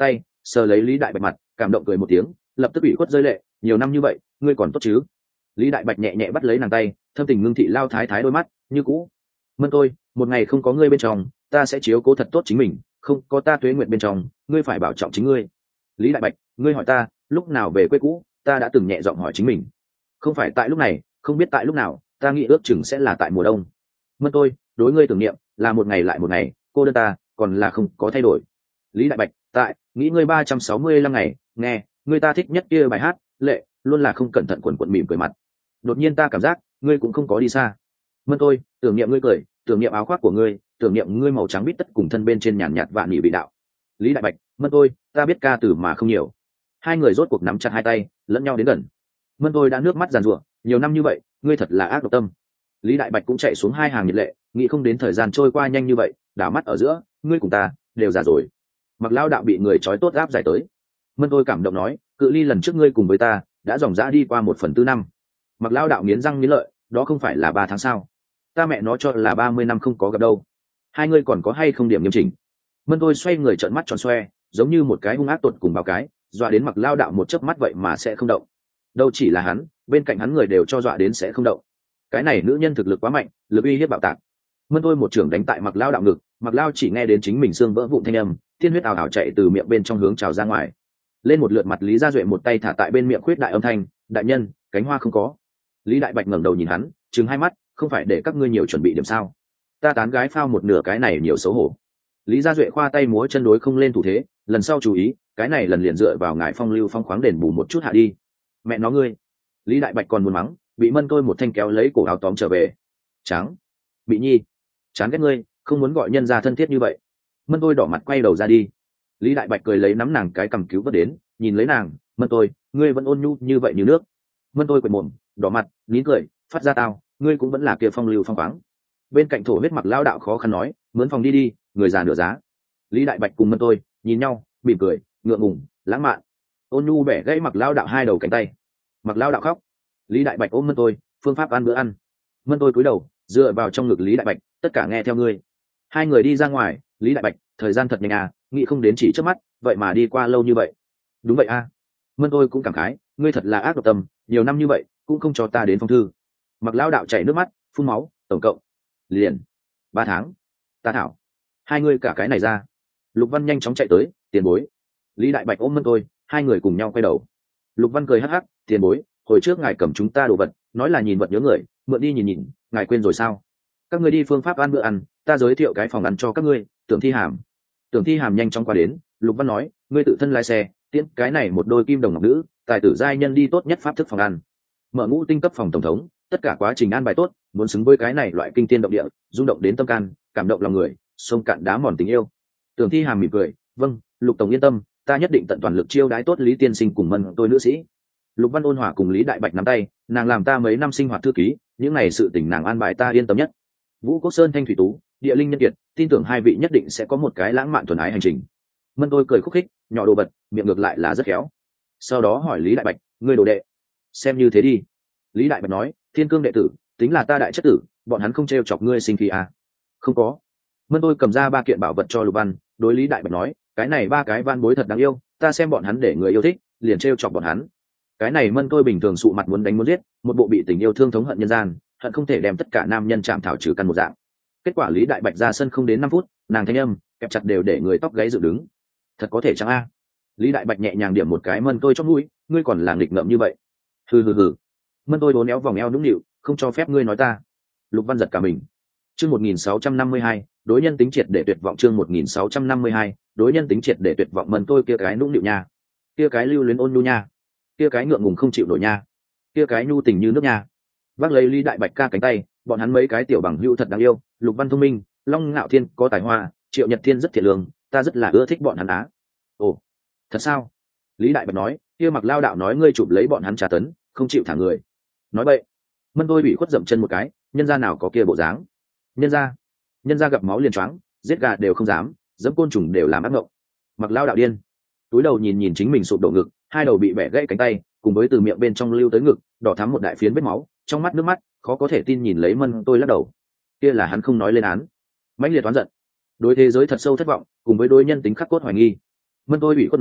sờ lấy Lý Đại Bạch mặt, cảm động cười một tiếng, lập tức ủy khuất rơi lệ, nhiều năm như vậy ngươi còn tốt chứ? Lý Đại Bạch nhẹ nhẹ bắt lấy nàng tay, thâm tình ngưng thị lao thái thái đôi mắt như cũ. Mân tôi, một ngày không có ngươi bên trong, ta sẽ chiếu cố thật tốt chính mình, không có ta tuế nguyện bên trong, ngươi phải bảo trọng chính ngươi. Lý Đại Bạch, ngươi hỏi ta lúc nào về quê cũ, ta đã từng nhẹ giọng hỏi chính mình, không phải tại lúc này, không biết tại lúc nào, ta nghĩ ước chừng sẽ là tại mùa đông. Mân tôi, đối ngươi tưởng niệm là một ngày lại một ngày, cô đơn ta còn là không có thay đổi. Lý Đại Bạch, tại nghĩ ngươi 365 ngày, nghe ngươi ta thích nhất kia bài hát lệ luôn là không cẩn thận quần quần mỉm cười mặt. Đột nhiên ta cảm giác ngươi cũng không có đi xa. Mân tôi, tưởng niệm ngươi cười, tưởng niệm áo khoác của ngươi, tưởng niệm ngươi màu trắng bít tất cùng thân bên trên nhàn nhạt vạn nhị vị đạo. Lý Đại Bạch, Mân tôi, ta biết ca từ mà không nhiều. Hai người rốt cuộc nắm chặt hai tay lẫn nhau đến gần. Mân tôi đã nước mắt giàn giụa, nhiều năm như vậy ngươi thật là ác độc tâm. Lý Đại Bạch cũng chạy xuống hai hàng nhiệt lệ, nghĩ không đến thời gian trôi qua nhanh như vậy, đảo mắt ở giữa ngươi cùng ta đều già rồi. Mặc Lao đạo bị người trói tốt áp giải tới. Mân tôi cảm động nói, cự ly lần trước ngươi cùng với ta đã dòng dã đi qua 1/4 năm. Mặc Lao đạo nghiến răng nghiến lợi, đó không phải là 3 tháng sao? Ta mẹ nó cho là 30 năm không có gặp đâu. Hai ngươi còn có hay không điểm nghiêm chỉnh? Mân tôi xoay người trợn mắt tròn xoe, giống như một cái hung ác tột cùng báo cái, dọa đến Mặc Lao đạo một chớp mắt vậy mà sẽ không động. Đâu chỉ là hắn, bên cạnh hắn người đều cho dọa đến sẽ không động. Cái này nữ nhân thực lực quá mạnh, lực uy hiếp bạo tạc. Mân tôi một trưởng đánh tại Mặc Lao đạo ngực, Mặc Lao chỉ nghe đến chính mình xương vỡ vụn thanh âm, tiên huyết ào ào chạy từ miệng bên trong hướng trào ra ngoài. Lên một lượt mặt Lý Gia Duệ một tay thả tại bên miệng khuyết đại âm thanh, đại nhân, cánh hoa không có. Lý Đại Bạch ngẩng đầu nhìn hắn, trừng hai mắt, không phải để các ngươi nhiều chuẩn bị điểm sao? Ta tán gái phao một nửa cái này nhiều xấu hổ. Lý Gia Duệ khoa tay múa chân đối không lên thủ thế, lần sau chú ý, cái này lần liền dựa vào ngài phong lưu phong khoáng đền bù một chút hạ đi. Mẹ nó ngươi. Lý Đại Bạch còn muốn mắng, bị Mân tôi một thanh kéo lấy cổ áo tóm trở về. Trắng. Bị nhi. Chán ghét ngươi, không muốn gọi nhân gia thân thiết như vậy. Mân tôi đỏ mặt quay đầu ra đi. Lý Đại Bạch cười lấy nắm nàng cái cầm cứu vớt đến, nhìn lấy nàng, Mân tôi, ngươi vẫn ôn nhu như vậy như nước. Mân tôi quệt mồm, đỏ mặt, nín cười, phát ra tao, ngươi cũng vẫn là kia phong lưu phong khoáng. Bên cạnh thổ huyết Mặc Lao đạo khó khăn nói, mướn phòng đi đi, người già nửa giá. Lý Đại Bạch cùng Mân tôi nhìn nhau, mỉm cười, ngượng ngùng, lãng mạn. Ôn nhu bẻ gãy Mặc Lao đạo hai đầu cánh tay. Mặc Lao đạo khóc. Lý Đại Bạch ôm Mân tôi, phương pháp ăn bữa ăn. Mân tôi cúi đầu, dựa vào trong ngực Lý Đại Bạch, tất cả nghe theo ngươi. Hai người đi ra ngoài. Lý Đại Bạch, thời gian thật nhanh à, nghĩ không đến chỉ trước mắt, vậy mà đi qua lâu như vậy. Đúng vậy a. Mân tôi cũng cảm khái, ngươi thật là ác độc tâm, nhiều năm như vậy cũng không cho ta đến phong thư. Mặc Lao đạo chảy nước mắt, phun máu, tổng cộng liền 3 tháng. Ta thảo, hai ngươi cả cái này ra. Lục Văn nhanh chóng chạy tới, tiền bối. Lý Đại Bạch ôm Mân tôi, hai người cùng nhau quay đầu. Lục Văn cười hắc hắc, tiền bối, hồi trước ngài cầm chúng ta đồ vật, nói là nhìn vật nhớ người, mượn đi nhìn nhìn, ngài quên rồi sao? Các ngươi đi phương pháp ăn bữa ăn, ta giới thiệu cái phòng ăn cho các ngươi. Tưởng Thi Hàm. Tưởng Thi Hàm nhanh chóng qua đến. Lục Văn nói, ngươi tự thân lái xe tiễn cái này một đôi kim đồng ngọc nữ tài tử giai nhân đi tốt nhất pháp thức phòng ăn, mở ngũ tinh cấp phòng tổng thống, tất cả quá trình an bài tốt, muốn xứng với cái này loại kinh tiên động địa, rung động đến tâm can, cảm động lòng người, sông cạn đá mòn tình yêu. Tưởng Thi Hàm mỉm cười, vâng, Lục tổng yên tâm, ta nhất định tận toàn lực chiêu đãi tốt Lý tiên sinh cùng Mân tôi nữ sĩ. Lục Văn ôn hòa cùng Lý Đại Bạch nắm tay, nàng làm ta mấy năm sinh hoạt thư ký, những này sự tình nàng an bài ta yên tâm nhất. Vũ Quốc Sơn Thanh Thủy Tú, Địa Linh Nhân Kiệt, tin tưởng hai vị nhất định sẽ có một cái lãng mạn thuần ái hành trình. Mân tôi cười khúc khích, nhỏ đồ vật, miệng ngược lại là rất khéo. Sau đó hỏi Lý Đại Bạch, ngươi đồ đệ, xem như thế đi. Lý Đại Bạch nói, Thiên Cương đệ tử, tính là ta đại chất tử, bọn hắn không trêu chọc ngươi sinh khí à? Không có. Mân tôi cầm ra 3 kiện bảo vật cho Lục Văn, đối Lý Đại Bạch nói, cái này 3 cái van bối thật đáng yêu, ta xem bọn hắn để người yêu thích, liền trêu chọc bọn hắn. Cái này Mân tôi bình thường sụ mặt muốn đánh muốn giết, một bộ bị tình yêu thương thống hận nhân gian, hận không thể đem tất cả nam nhân chạm thảo trừ căn một dạng. Kết quả Lý Đại Bạch ra sân không đến 5 phút, nàng thanh âm kẹp chặt đều để người tóc gáy dựng đứng. Thật có thể chăng a? Lý Đại Bạch nhẹ nhàng điểm một cái Mân tôi chót mũi, ngươi còn là nghịch ngợm như vậy. Hừ. Mân tôi bốn éo vòng eo nũng nịu, không cho phép ngươi nói ta. Lục Văn giật cả mình. Chương 1652, đối nhân tính triệt để tuyệt vọng. Chương 1652, đối nhân tính triệt để tuyệt vọng. Mân tôi kia cái nũng nịu nha, kia cái lưu luyến ôn nhu nha, kia cái ngượng ngùng không chịu nổi nha, kia cái nhu tình như nước nha. Vác lấy Lý Đại Bạch ca cánh tay, bọn hắn mấy cái tiểu bằng hữu thật đáng yêu. Lục Văn thông minh, Long Ngạo Thiên có tài hoa, Triệu Nhật Thiên rất thiện lương, ta rất là ưa thích bọn hắn á. Ồ, thật sao? Lý Đại Bạch nói, kia Mặc Lao đạo nói ngươi chụp lấy bọn hắn trà tấn, không chịu thả người. Nói vậy, Mân tôi bị khuất dậm chân một cái, nhân gia nào có kia bộ dáng. Nhân gia gặp máu liền choáng, giết gà đều không dám, dẫm côn trùng đều làm ác ngộng. Mặc Lao đạo điên. Túi đầu nhìn chính mình sụp đổ ngực, hai đầu bị bẻ gãy cánh tay, cùng với từ miệng bên trong lưu tới ngực, đỏ thắm một đại phiến vết máu, trong mắt nước mắt, khó có thể tin nhìn lấy Mân tôi lắc đầu. Kia là hắn không nói lên án. mãnh liệt oán giận, đối thế giới thật sâu thất vọng, cùng với đối nhân tính khắc cốt hoài nghi. Mân tôi bị khuất nói,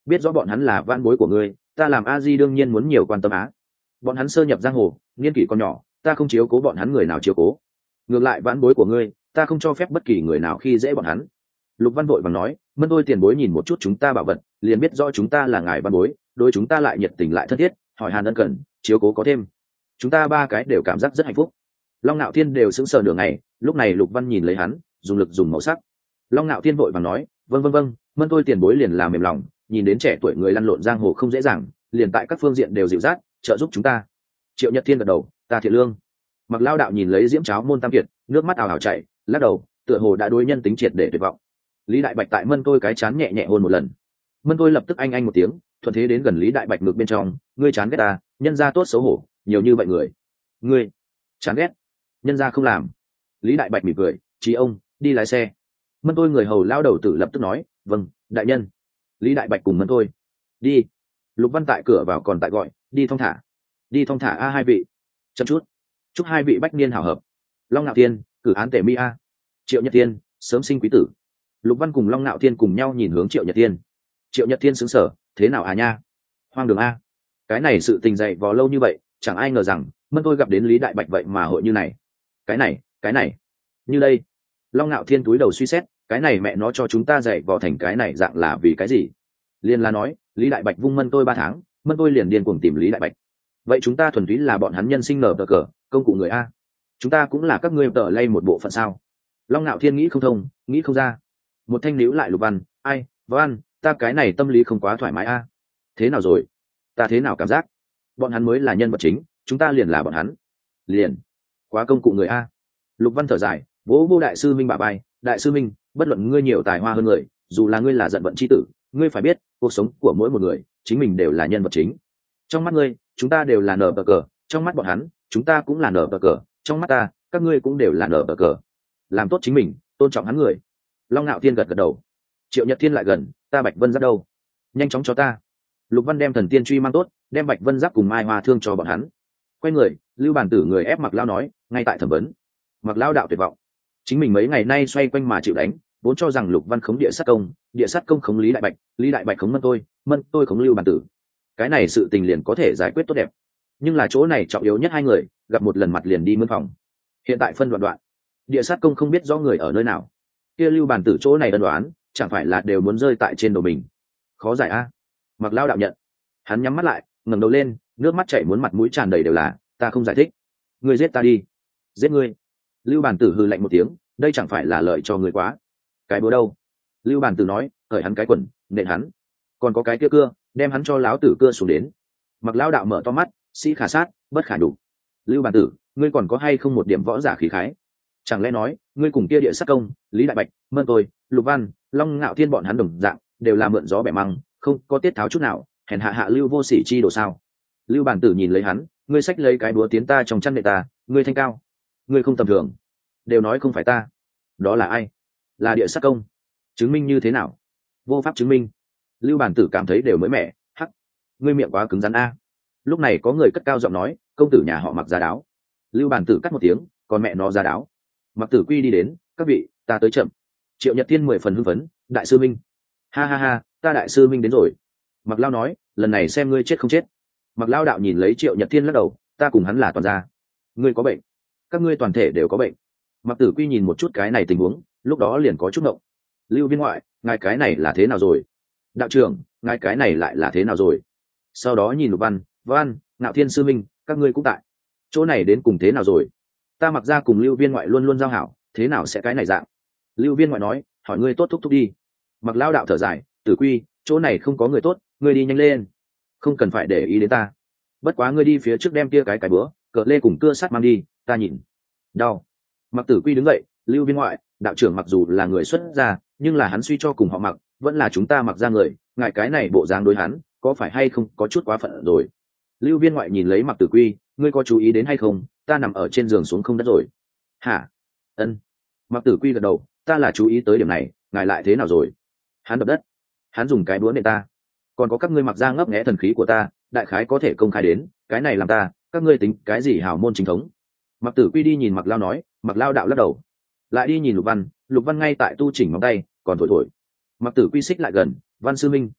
biết rõ bọn hắn là van bối của ngươi, ta làm a di đương nhiên muốn nhiều quan tâm á. Bọn hắn sơ nhập giang hồ, niên kỷ còn nhỏ, ta không chiếu cố bọn hắn người nào chiếu cố. Ngược lại van bối của ngươi, ta không cho phép bất kỳ người nào khi dễ bọn hắn. Lục Văn vội vàng nói, Mân Tôi tiền bối nhìn một chút chúng ta bảo vật, liền biết rõ chúng ta là ngài văn bối, đối chúng ta lại nhiệt tình lại thân thiết, hỏi han ân cần, chiếu cố có thêm. Chúng ta ba cái đều cảm giác rất hạnh phúc. Long Nạo Thiên đều sững sờ nửa ngày, lúc này Lục Văn nhìn lấy hắn, dùng lực dùng màu sắc. Long Nạo Thiên vội vàng nói, vâng, Mân Tôi tiền bối liền là mềm lòng, nhìn đến trẻ tuổi người lăn lộn giang hồ không dễ dàng, liền tại các phương diện đều dịu dắt, trợ giúp chúng ta. Triệu Nhật Thiên gật đầu, ta thiện lương. Mặc Lao đạo nhìn lấy Diễm Cháo môn tam kiệt, nước mắt ào ào chảy, lắc đầu, tựa hồ đã đối nhân tính triệt để tuyệt vọng. Lý Đại Bạch tại Mân Tôi cái chán nhẹ nhẹ hôn một lần. Mân Tôi lập tức anh một tiếng, thuận thế đến gần Lý Đại Bạch ngược bên trong, ngươi chán ghét ta, nhân gia tốt xấu hổ, nhiều như vậy người. Ngươi chán ghét, nhân gia không làm. Lý Đại Bạch mỉm cười, chí ông, đi lái xe. Mân Tôi người hầu lao đầu tử lập tức nói, vâng, đại nhân. Lý Đại Bạch cùng Mân Tôi đi. Lục Văn tại cửa vào còn tại gọi, đi thong thả a hai vị. Chậm chút, chúc hai vị bách niên hảo hợp. Long Nạo Thiên, cử án tể mi a. Triệu Nhật Thiên, sớm sinh quý tử. Lục Văn cùng Long Nạo Thiên cùng nhau nhìn hướng Triệu Nhật Thiên. Triệu Nhật Thiên sững sờ, thế nào à nha? Hoang đường a. Cái này sự tình dày vò lâu như vậy, chẳng ai ngờ rằng Mân Tôi gặp đến Lý Đại Bạch vậy mà hội như này. Cái này, như đây. Long Nạo Thiên túi đầu suy xét, cái này mẹ nó cho chúng ta dạy vò thành cái này dạng là vì cái gì? Liên là nói, Lý Đại Bạch vung Mân Tôi 3 tháng, Mân Tôi liền điên cuồng tìm Lý Đại Bạch. Vậy chúng ta thuần túy là bọn hắn nhân sinh nở cờ, công cụ người a. Chúng ta cũng là các ngươi tờ lay một bộ phận sao? Long Nạo Thiên nghĩ không thông, nghĩ không ra. Một thanh níu lại Lục Văn, ai, Văn, ta cái này tâm lý không quá thoải mái a. Thế nào rồi? Ta thế nào cảm giác? Bọn hắn mới là nhân vật chính, chúng ta liền là bọn hắn. Liền, quá công cụ người a. Lục Văn thở dài, vỗ vô đại sư minh bả vai, đại sư minh, bất luận ngươi nhiều tài hoa hơn người, dù là ngươi là giận vận chi tử, ngươi phải biết, cuộc sống của mỗi một người, chính mình đều là nhân vật chính. Trong mắt ngươi, chúng ta đều là nở cờ, trong mắt bọn hắn, chúng ta cũng là nở cờ, trong mắt ta, các ngươi cũng đều là nở cờ. Làm tốt chính mình, tôn trọng hắn người. Long Nạo Thiên gật đầu. Triệu Nhật Thiên lại gần, ta Bạch Vân Giáp đâu? Nhanh chóng cho ta. Lục Văn đem thần tiên truy mang tốt, đem Bạch Vân Giáp cùng Mai Hoa Thương cho bọn hắn. Quay người, Lưu Bản Tử người ép Mặc Lao nói, ngay tại thẩm vấn. Mặc Lao đạo tuyệt vọng. Chính mình mấy ngày nay xoay quanh mà chịu đánh, vốn cho rằng Lục Văn khống địa sát công khống Lý Đại Bạch khống Mân Tôi khống Lưu Bản Tử. Cái này sự tình liền có thể giải quyết tốt đẹp. Nhưng là chỗ này trọng yếu nhất hai người, gặp một lần mặt liền đi mướn phòng. Hiện tại phân đoạn, địa sát công không biết rõ người ở nơi nào, kia Lưu Bản Tử chỗ này ân đoán, chẳng phải là đều muốn rơi tại trên đầu mình. Khó giải a. Mặc Lao đạo nhận. Hắn nhắm mắt lại, ngẩng đầu lên, nước mắt chảy muốn mặt mũi tràn đầy đều là, ta không giải thích. Ngươi giết ta đi. Giết ngươi. Lưu Bản Tử hừ lạnh một tiếng, đây chẳng phải là lợi cho người quá. Cái búa đâu? Lưu Bản Tử nói, cởi hắn cái quần, nện hắn. Còn có cái kia cưa, đem hắn cho láo tử cưa xuống đến. Mặc Lao đạo mở to mắt, sĩ khả sát, bất khả đủ. Lưu Bản Tử, ngươi còn có hay không một điểm võ giả khí khái? Chẳng lẽ nói, ngươi cùng kia địa sát công, Lý Đại Bạch, Mân Tôi, Lục Văn, Long Ngạo Thiên bọn hắn đồng dạng, đều là mượn gió bẻ măng, không có tiết tháo chút nào, hèn hạ Lưu vô sỉ chi đồ sao? Lưu Bản Tử nhìn lấy hắn, ngươi xách lấy cái búa tiến ta trong chăn nệ ta, ngươi thanh cao, ngươi không tầm thường. Đều nói không phải ta. Đó là ai? Là địa sát công. Chứng minh như thế nào? Vô pháp chứng minh. Lưu Bản Tử cảm thấy đều mới mẻ, hắc, ngươi miệng quá cứng rắn a. Lúc này có người cất cao giọng nói, công tử nhà họ Mặc giá đáo. Lưu Bản Tử cắt một tiếng, còn mẹ nó giá đáo. Mặc Tử Quy đi đến, các vị, ta tới chậm. Triệu Nhật Thiên 10 phần hưng phấn, đại sư minh. Ha, ta đại sư minh đến rồi. Mặc Lao nói, lần này xem ngươi chết không chết. Mặc Lao đạo nhìn lấy Triệu Nhật Thiên lắc đầu, ta cùng hắn là toàn gia. Ngươi có bệnh, các ngươi toàn thể đều có bệnh. Mặc Tử Quy nhìn một chút cái này tình huống, lúc đó liền có chút động. Lưu viên ngoại, ngài cái này là thế nào rồi? Đạo trưởng, ngài cái này lại là thế nào rồi? Sau đó nhìn Lục Văn, Ngạo Thiên sư minh, các ngươi cũng tại. Chỗ này đến cùng thế nào rồi? Ta Mặc ra cùng Lưu viên ngoại luôn luôn giao hảo, thế nào sẽ cái này dạng? Lưu viên ngoại nói, hỏi ngươi tốt thúc đi. Mặc Lao đạo thở dài, Tử Quy, chỗ này không có người tốt, ngươi đi nhanh lên. Không cần phải để ý đến ta. Bất quá ngươi đi phía trước đem kia cái búa, cờ lê cùng cưa sắt mang đi, ta nhìn. Đau. Mặc Tử Quy đứng dậy, Lưu viên ngoại, đạo trưởng mặc dù là người xuất gia, nhưng là hắn suy cho cùng họ Mặc, vẫn là chúng ta Mặc ra người, ngại cái này bộ dáng đối hắn, có phải hay không có chút quá phận rồi. Lưu viên ngoại nhìn lấy Mặc Tử Quy, ngươi có chú ý đến hay không, ta nằm ở trên giường xuống không đất rồi. Hả? Ân. Mặc Tử Quy gật đầu, ta là chú ý tới điểm này, ngài lại thế nào rồi? Hắn đập đất, hắn dùng cái búa nện ta, còn có các ngươi Mặc ra ngấp nghé thần khí của ta, đại khái có thể công khai đến, cái này làm ta, các ngươi tính cái gì hào môn chính thống? Mặc Tử Quy đi nhìn Mặc Lao nói, Mặc Lao đạo lắc đầu, lại đi nhìn Lục Văn ngay tại tu chỉnh móng tay, còn thổi. Mặc Tử Quy xích lại gần, Văn sư minh,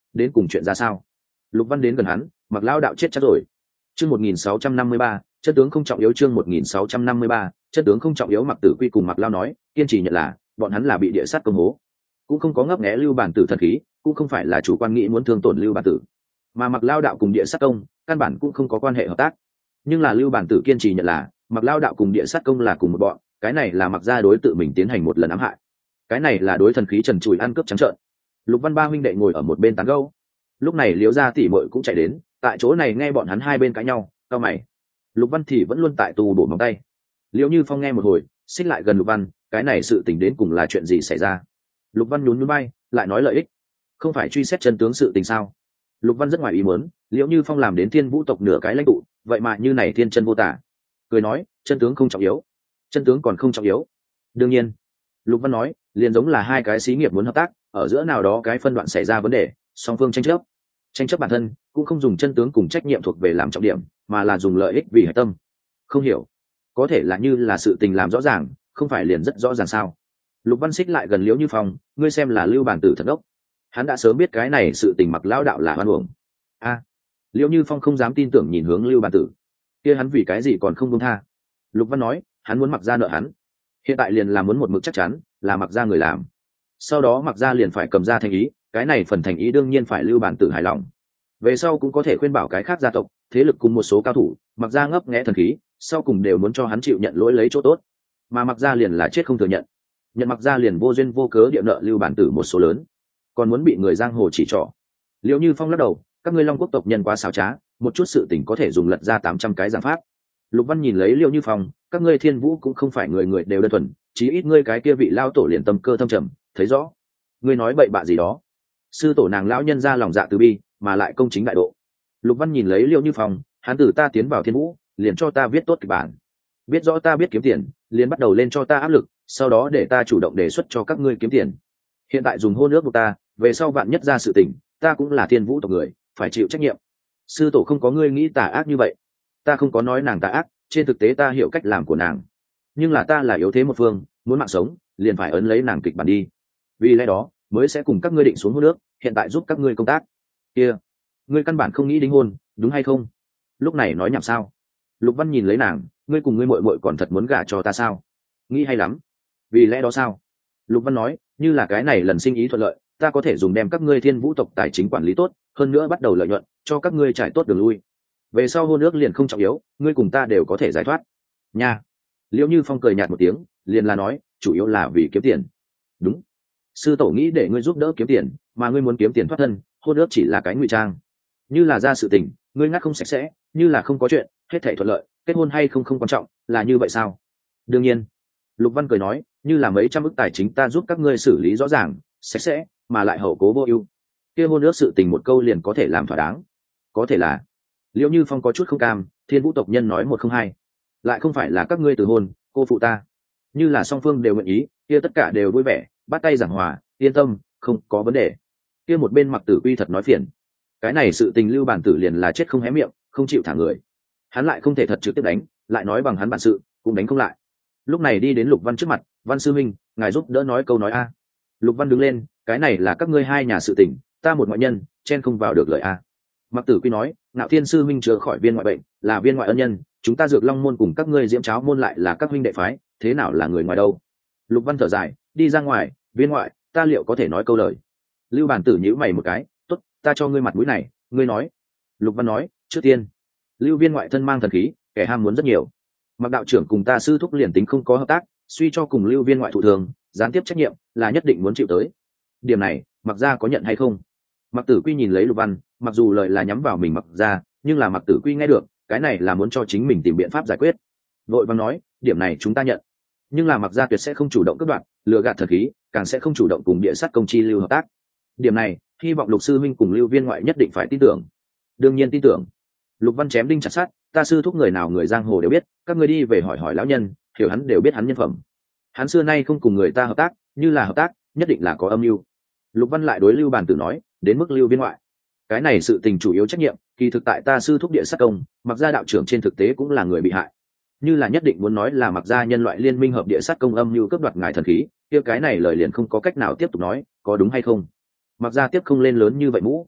đến cùng chuyện ra sao? Lục Văn đến gần hắn, Mặc lao đạo chết chắc rồi. Chương 1653, chân tướng không trọng yếu. Chương 1653, chân tướng không trọng yếu. Mặc Tử Quy cùng Mặc lao nói, kiên trì nhận là bọn hắn là bị địa sát công hố, cũng không có ngấp nghé Lưu Bản Tử thần khí, cũng không phải là chủ quan nghĩ muốn thương tổn Lưu Bản Tử, mà Mặc lao đạo cùng địa sát công căn bản cũng không có quan hệ hợp tác. Nhưng là Lưu Bản Tử kiên trì nhận là Mặc lao đạo cùng địa sát công là cùng một bọn, cái này là Mặc gia đối tự mình tiến hành một lần ám hại, cái này là đối thần khí trần trụi ăn cướp trắng trợn. Lục Văn ba huynh đệ ngồi ở một bên tán gẫu. Lúc này Liễu gia tỷ muội cũng chạy đến, tại chỗ này nghe bọn hắn hai bên cãi nhau, cau mày. Lục Văn thì vẫn luôn tại tu bổ móng tay. Liễu Như Phong nghe một hồi, xích lại gần Lục Văn, cái này sự tình đến cùng là chuyện gì xảy ra? Lục Văn nhún nhún vai, lại nói lợi ích, không phải truy xét chân tướng sự tình sao? Lục Văn rất ngoài ý muốn, Liễu Như Phong làm đến Thiên Vũ tộc nửa cái lãnh tụ, vậy mà như này thiên chân vô tả. Cười nói, chân tướng không trọng yếu. Chân tướng còn không trọng yếu? Đương nhiên. Lục Văn nói, liền giống là hai cái xí nghiệp muốn hợp tác, ở giữa nào đó cái phân đoạn xảy ra vấn đề, song phương tranh chấp bản thân cũng không dùng chân tướng cùng trách nhiệm thuộc về làm trọng điểm, mà là dùng lợi ích vì hệ tâm. Không hiểu, có thể là như là sự tình làm rõ ràng, không phải liền rất rõ ràng sao? Lục Văn xích lại gần Liễu Như Phong, ngươi xem là Lưu Bản Tử thật đốc, hắn đã sớm biết cái này sự tình Mặc lão đạo là hoan uổng. A, Liễu Như Phong không dám tin tưởng nhìn hướng Lưu Bản Tử, kia hắn vì cái gì còn không buông tha? Lục Văn nói, hắn muốn Mặc gia nợ hắn, hiện tại liền là muốn một mực chắc chắn là Mặc gia người làm, sau đó Mặc gia liền phải cầm ra thành ý, cái này phần thành ý đương nhiên phải Lưu Bản Tử hài lòng, về sau cũng có thể khuyên bảo cái khác gia tộc thế lực cùng một số cao thủ, Mặc gia ngấp nghé thần khí, sau cùng đều muốn cho hắn chịu nhận lỗi lấy chỗ tốt, mà Mặc gia liền là chết không thừa nhận, Mặc gia liền vô duyên vô cớ địa nợ Lưu Bản Tử một số lớn, còn muốn bị người giang hồ chỉ trỏ. Liễu Như Phong lắc đầu, các ngươi Long Quốc tộc nhân quá xảo trá, một chút sự tình có thể dùng lật ra 800 cái giảng pháp. Lục Văn nhìn lấy Liễu Như Phong, các ngươi Thiên Vũ cũng không phải người người đều đơn thuần, chí ít ngươi cái kia vị lao tổ liền tâm cơ thâm trầm, thấy rõ. Ngươi nói bậy bạ gì đó? Sư tổ nàng lão nhân ra lòng dạ từ bi, mà lại công chính đại độ. Lục Văn nhìn lấy Liễu Như Phong, hắn từ ta tiến vào Thiên Vũ, liền cho ta viết tốt kịch bản, biết rõ ta biết kiếm tiền, liền bắt đầu lên cho ta áp lực, sau đó để ta chủ động đề xuất cho các ngươi kiếm tiền. Hiện tại dùng hôn ước của ta, về sau vạn nhất ra sự tình, ta cũng là Thiên Vũ tộc người, phải chịu trách nhiệm. Sư tổ không có ngươi nghĩ tà ác như vậy, ta không có nói nàng tà ác, trên thực tế ta hiểu cách làm của nàng, nhưng là ta là yếu thế một phương, muốn mạng sống liền phải ấn lấy nàng kịch bản đi, vì lẽ đó mới sẽ cùng các ngươi định xuống hôn ước, hiện tại giúp các ngươi công tác. Kia, ngươi căn bản không nghĩ đính hôn, đúng hay không? Lúc này nói nhảm sao? Lục Văn nhìn lấy nàng, ngươi cùng ngươi muội muội còn thật muốn gả cho ta sao? Nghĩ hay lắm. Vì lẽ đó sao? Lục Văn nói, như là cái này lần sinh ý thuận lợi, ta có thể dùng đem các ngươi Thiên Vũ tộc tài chính quản lý tốt, hơn nữa bắt đầu lợi nhuận, cho các ngươi trải tốt đường lui. Về sau hôn ước liền không trọng yếu, ngươi cùng ta đều có thể giải thoát. Nha. Liễu Như Phong cười nhạt một tiếng, liền là nói, chủ yếu là vì kiếm tiền. Đúng. Sư tổ nghĩ để ngươi giúp đỡ kiếm tiền, mà ngươi muốn kiếm tiền thoát thân, hôn ước chỉ là cái ngụy trang. Như là ra sự tình, ngươi ngắt không sạch sẽ, như là không có chuyện, hết thảy thuận lợi, kết hôn hay không không quan trọng, là như vậy sao? Đương nhiên. Lục Văn cười nói, như là mấy trăm ức tài chính ta giúp các ngươi xử lý rõ ràng, sạch sẽ, mà lại hậu cố vô ưu. Kia hôn ước sự tình một câu liền có thể làm thỏa đáng. Có thể là. Liễu Như Phong có chút không cam, Thiên Vũ tộc nhân nói một không hai, lại không phải là các ngươi từ hôn, cô phụ ta. Như là song phương đều nguyện ý, kia tất cả đều vui vẻ, bắt tay giảng hòa, yên tâm, không có vấn đề. Kia một bên Mặc Tử Quy thật nói phiền, cái này sự tình Lưu Bản Tử liền là chết không hé miệng, không chịu thả người, hắn lại không thể thật trực tiếp đánh, lại nói bằng hắn bản sự cũng đánh không lại. Lúc này đi đến Lục Văn trước mặt, Văn sư minh, ngài giúp đỡ nói câu nói a. Lục Văn đứng lên, cái này là các ngươi hai nhà sự tình, ta một ngoại nhân chen không vào được lời a. Mặc Tử Quy nói, Ngạo Thiên sư minh chữa khỏi viên ngoại bệnh, là viên ngoại ân nhân, chúng ta Dược Long môn cùng các ngươi Diễm Cháo môn lại là các huynh đệ phái, thế nào là người ngoài đâu? Lục Văn thở dài, đi ra ngoài, viên ngoại, ta liệu có thể nói câu lời? Lưu Bản Tử nhíu mày một cái, tốt, ta cho ngươi mặt mũi này, ngươi nói. Lục Văn nói, trước tiên, Lưu viên ngoại thân mang thần khí, kẻ ham muốn rất nhiều. Mặc đạo trưởng cùng ta sư thúc liền tính không có hợp tác, suy cho cùng Lưu viên ngoại thụ thường, gián tiếp trách nhiệm là nhất định muốn chịu tới. Điểm này, Mặc gia có nhận hay không? Mặc Tử Quy nhìn lấy Lục Văn, mặc dù lời là nhắm vào mình Mặc gia, nhưng là Mặc Tử Quy nghe được, cái này là muốn cho chính mình tìm biện pháp giải quyết. Vội vàng nói, điểm này chúng ta nhận, nhưng là Mặc gia tuyệt sẽ không chủ động cướp đoạt, lừa gạt thần khí, càng sẽ không chủ động cùng địa sát công chi Lưu hợp tác. Điểm này, hy vọng Lục sư minh cùng Lưu viên ngoại nhất định phải tin tưởng. Đương nhiên tin tưởng. Lục Văn chém đinh chặt sắt, ta sư thúc người nào người giang hồ đều biết, các ngươi đi về hỏi hỏi lão nhân, hiểu hắn đều biết hắn nhân phẩm. Hắn xưa nay không cùng người ta hợp tác, như là hợp tác, nhất định là có âm mưu. Lục Văn lại đối Lưu Bản Tử nói, đến mức Lưu viên ngoại, cái này sự tình chủ yếu trách nhiệm, kỳ thực tại ta sư thúc địa sát công, Mặc gia đạo trưởng trên thực tế cũng là người bị hại. Như là nhất định muốn nói là Mặc gia nhân loại liên minh hợp địa sát công âm mưu cướp đoạt ngài thần khí, kia cái này lời liền không có cách nào tiếp tục nói, có đúng hay không? Mặc gia tiếp không lên lớn như vậy mũ,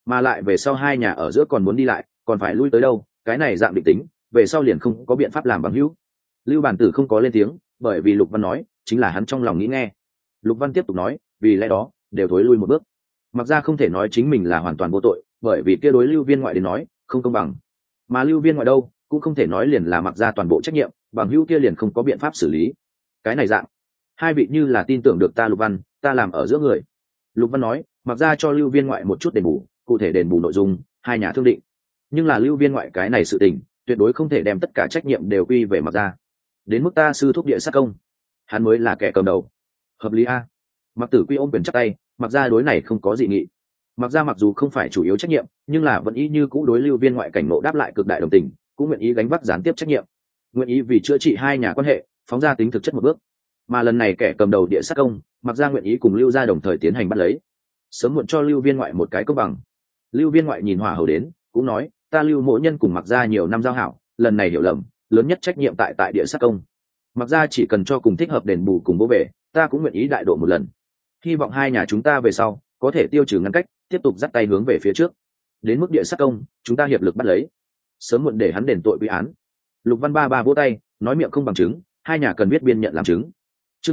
mà lại về sau hai nhà ở giữa còn muốn đi lại còn phải lui tới đâu, cái này dạng định tính về sau liền không có biện pháp làm bằng hữu. Lưu Bản Tử không có lên tiếng, bởi vì Lục Văn nói chính là hắn trong lòng nghĩ nghe. Lục Văn tiếp tục nói, vì lẽ đó đều thối lui một bước. Mặc ra không thể nói chính mình là hoàn toàn vô tội, bởi vì kia đối Lưu Viên Ngoại đến nói không công bằng, mà Lưu Viên Ngoại đâu cũng không thể nói liền là Mặc ra toàn bộ trách nhiệm, bằng hữu kia liền không có biện pháp xử lý. Cái này dạng hai vị như là tin tưởng được ta Lục Văn, ta làm ở giữa người. Lục Văn nói, Mặc ra cho Lưu Viên Ngoại một chút đền bù, cụ thể đền bù nội dung hai nhà thương định, nhưng là Lưu Viên Ngoại cái này sự tình tuyệt đối không thể đem tất cả trách nhiệm đều quy về Mặc ra. Đến mức ta sư thúc địa sát công, hắn mới là kẻ cầm đầu. Hợp lý a. Mặc Tử Quy ôm quyền chắp tay, Mặc ra đối này không có dị nghị. Mặc ra mặc dù không phải chủ yếu trách nhiệm, nhưng là vẫn ý như cũ đối Lưu Viên Ngoại cảnh ngộ đáp lại cực đại đồng tình, cũng nguyện ý gánh vác gián tiếp trách nhiệm, nguyện ý vì chữa trị hai nhà quan hệ phóng ra tính thực chất một bước. Mà lần này kẻ cầm đầu địa sát công, Mặc ra nguyện ý cùng Lưu gia đồng thời tiến hành bắt lấy, sớm muộn cho Lưu Viên Ngoại một cái công bằng. Lưu Viên Ngoại nhìn hỏa hầu đến, cũng nói, ta Lưu mỗ nhân cùng Mặc ra nhiều năm giao hảo, lần này hiểu lầm, lớn nhất trách nhiệm tại địa sát công. Mặc ra chỉ cần cho cùng thích hợp đền bù cùng bố về, ta cũng nguyện ý đại độ một lần. Hy vọng hai nhà chúng ta về sau có thể tiêu trừ ngăn cách, tiếp tục dắt tay hướng về phía trước. Đến mức địa sát công, chúng ta hiệp lực bắt lấy, sớm muộn để hắn đền tội quy án. Lục Văn ba vỗ tay, nói miệng không bằng chứng, hai nhà cần biết biên nhận làm chứng. Chương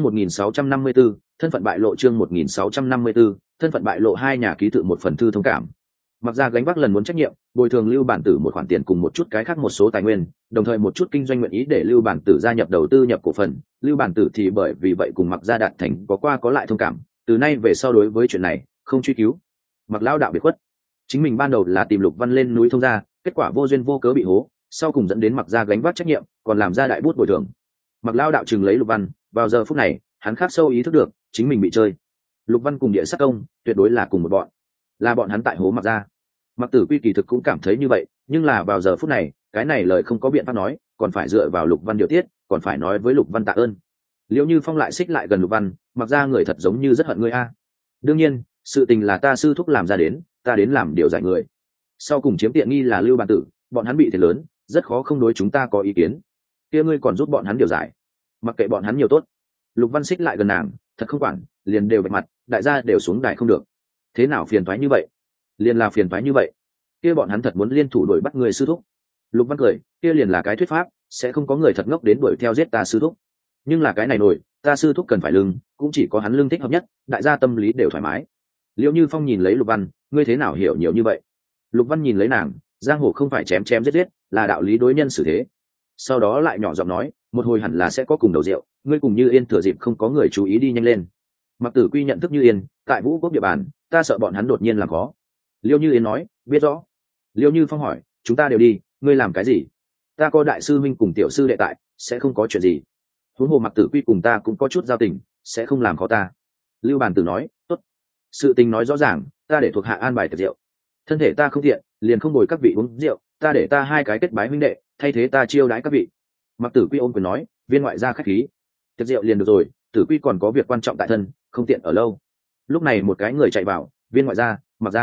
1654, thân phận bại lộ. Chương 1654, thân phận bại lộ. Hai nhà ký tự một phần thư thông cảm. Mặc ra gánh vác lần muốn trách nhiệm, bồi thường Lưu Bản Tử một khoản tiền cùng một chút cái khác một số tài nguyên, đồng thời một chút kinh doanh nguyện ý để Lưu Bản Tử gia nhập đầu tư nhập cổ phần. Lưu Bản Tử thì bởi vì vậy cùng Mặc ra đạt thành có qua có lại thông cảm, từ nay về sau đối với chuyện này không truy cứu. Mặc lão đạo biệt khuất, chính mình ban đầu là tìm Lục Văn lên núi thông gia, kết quả vô duyên vô cớ bị hố, sau cùng dẫn đến Mặc ra gánh vác trách nhiệm, còn làm ra đại bút bồi thường. Mặc lão đạo chừng lấy Lục Văn, vào giờ phút này hắn khắc sâu ý thức được chính mình bị chơi. Lục Văn cùng địa sát công tuyệt đối là cùng một bọn, là bọn hắn tại hố Mặc ra. Mặc Tử Quy kỳ thực cũng cảm thấy như vậy, nhưng là vào giờ phút này cái này lời không có biện pháp nói, còn phải dựa vào Lục Văn điều tiết, còn phải nói với Lục Văn tạ ơn. Liễu Như Phong lại xích lại gần Lục Văn, Mặc ra người thật giống như rất hận ngươi a. Đương nhiên sự tình là ta sư thúc làm ra đến, ta đến làm điều giải người, sau cùng chiếm tiện nghi là Lưu Bản Tử, bọn hắn bị thiệt lớn, rất khó không đối chúng ta có ý kiến. Kia ngươi còn giúp bọn hắn điều giải, mặc kệ bọn hắn nhiều tốt. Lục Văn xích lại gần nàng, thật không quản, liền đều bạch mặt, đại gia đều xuống đài không được. Thế nào phiền toái như vậy? Liền là phiền toái như vậy. Kia bọn hắn thật muốn liên thủ đuổi bắt người sư thúc. Lục Văn cười, kia liền là cái thuyết pháp, sẽ không có người thật ngốc đến đuổi theo giết ta sư thúc. Nhưng là cái này nổi, ta sư thúc cần phải lưng, cũng chỉ có hắn lưng thích hợp nhất, đại gia tâm lý đều thoải mái. Liễu Như Phong nhìn lấy Lục Văn, ngươi thế nào hiểu nhiều như vậy? Lục Văn nhìn lấy nàng, giang hồ không phải chém chém giết giết, là đạo lý đối nhân xử thế. Sau đó lại nhỏ giọng nói, một hồi hẳn là sẽ có cùng đầu rượu, ngươi cùng Như Yên thừa dịp không có người chú ý đi nhanh lên. Mặc Tử Quy nhận thức Như Yên, tại Vũ Quốc địa bàn, ta sợ bọn hắn đột nhiên làm khó. Liêu Như Yên nói, biết rõ. Liêu Như Phong hỏi, chúng ta đều đi, ngươi làm cái gì? Ta có đại sư minh cùng tiểu sư đệ tại, sẽ không có chuyện gì. Huống hồ Mặc Tử Quy cùng ta cũng có chút giao tình, sẽ không làm khó ta. Lưu Bản Tử nói, tốt. Sự tình nói rõ ràng, ta để thuộc hạ an bài tiệc rượu. Thân thể ta không thiện, liền không ngồi các vị uống rượu, ta để ta hai cái kết bái huynh đệ, thay thế ta chiêu đãi các vị. Mặc Tử Quy ôm quyền nói, viên ngoại gia khách khí. Tiệc rượu liền được rồi, Tử Quy còn có việc quan trọng tại thân, không tiện ở lâu. Lúc này một cái người chạy vào, viên ngoại gia,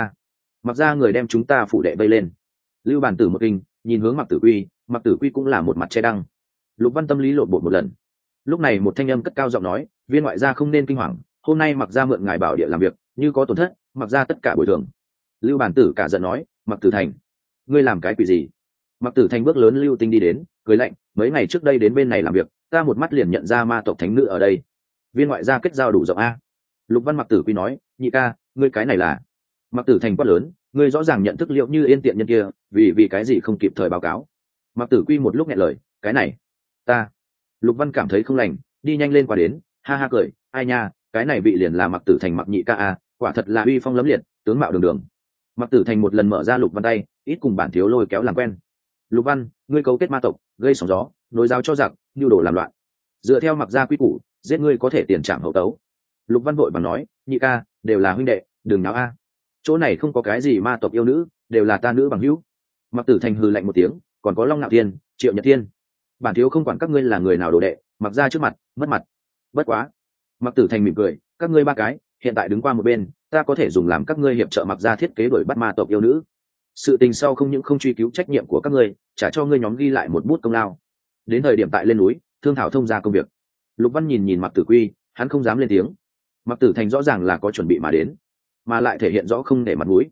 Mặc ra người đem chúng ta phủ đệ vây lên. Lưu Bản Tử một kinh, nhìn hướng Mặc Tử Quy cũng là một mặt che đăng. Lục Văn tâm lý lộn bột một lần. Lúc này một thanh âm cất cao giọng nói, viên ngoại gia không nên kinh hoàng, hôm nay Mặc ra mượn ngài bảo địa làm việc, như có tổn thất, Mặc ra tất cả bồi thường. Lưu Bản Tử cả giận nói, Mặc Tử Thành, ngươi làm cái quỷ gì? Mặc Tử Thành bước lớn lưu tinh đi đến, cười lạnh, mấy ngày trước đây đến bên này làm việc, ta một mắt liền nhận ra ma tộc thánh nữ ở đây. Viên ngoại gia kết giao đủ rộng a. Lục Văn Mặc Tử Quy nói, nhị ca, ngươi cái này là? Mặc Tử Thành quát lớn, ngươi rõ ràng nhận thức Liễu Như Yên tiện nhân kia, vì cái gì không kịp thời báo cáo? Mặc Tử Quy một lúc nghẹn lời, cái này, ta. Lục Văn cảm thấy không lành, đi nhanh lên qua đến, ha ha cười, ai nha, cái này bị liền là Mặc Tử Thành Mặc nhị ca a, quả thật là uy phong lẫm liệt, tướng mạo đường đường. Mặc Tử Thành một lần mở ra Lục Văn tay, ít cùng bản thiếu lôi kéo làm quen. Lục Văn, ngươi cấu kết ma tộc, gây sóng gió, nối giáo cho giặc, nhu đồ làm loạn. Dựa theo Mặc gia quy củ, giết ngươi có thể tiền trảm hậu tấu. Lục Văn vội bằng nói, nhị ca, đều là huynh đệ, đừng náo a. Chỗ này không có cái gì ma tộc yêu nữ, đều là ta nữ bằng hữu. Mặc Tử Thành hừ lạnh một tiếng, còn có Long Nạo Thiên, Triệu Nhật Thiên. Bản thiếu không quản các ngươi là người nào đồ đệ, Mặc gia trước mặt, mất mặt. Bất quá. Mặc Tử Thành mỉm cười, các ngươi ba cái, hiện tại đứng qua một bên, ta có thể dùng làm các ngươi hiệp trợ Mặc gia thiết kế đuổi bắt ma tộc yêu nữ. Sự tình sau không những không truy cứu trách nhiệm của các ngươi, trả cho ngươi nhóm ghi lại một bút công lao. Đến thời điểm tại lên núi, thương thảo thông ra công việc. Lục Văn nhìn Mặc Tử Quy, hắn không dám lên tiếng. Mặc Tử Thành rõ ràng là có chuẩn bị mà đến, mà lại thể hiện rõ không để mặt mũi.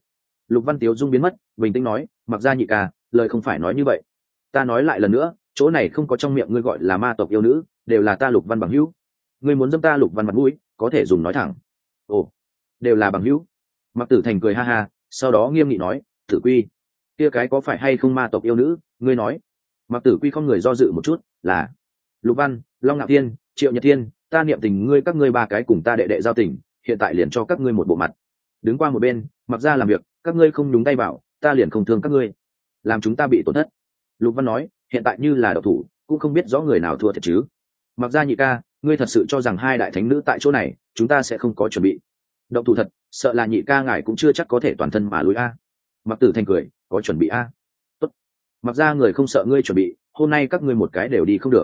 Lục Văn Tiếu dung biến mất, bình tĩnh nói, Mặc gia nhị ca, lời không phải nói như vậy. Ta nói lại lần nữa, chỗ này không có trong miệng ngươi gọi là ma tộc yêu nữ, đều là ta Lục Văn bằng hữu. Ngươi muốn dâm ta Lục Văn mặt mũi, có thể dùng nói thẳng. Ồ, đều là bằng hữu. Mặc Tử Thành cười ha ha, sau đó nghiêm nghị nói, Tử Quy, kia cái có phải hay không ma tộc yêu nữ, ngươi nói. Mặc Tử Quy không người do dự một chút, là Lục Văn, Long Nạo Thiên, Triệu Nhật Thiên, ta niệm tình ngươi các ngươi ba cái cùng ta đệ đệ giao tình, hiện tại liền cho các ngươi một bộ mặt. Đứng qua một bên, Mặc gia làm việc, các ngươi không nhúng tay vào, ta liền không thương các ngươi, làm chúng ta bị tổn thất. Lục Văn nói, hiện tại như là độc thủ, cũng không biết rõ người nào thua thiệt chứ. Mặc gia nhị ca, ngươi thật sự cho rằng hai đại thánh nữ tại chỗ này, chúng ta sẽ không có chuẩn bị? Động thủ thật, sợ là nhị ca ngài cũng chưa chắc có thể toàn thân mà lùi a. Mặc Tử Thành cười, có chuẩn bị a. Tốt. Mặc gia người không sợ ngươi chuẩn bị, hôm nay các ngươi một cái đều đi không được.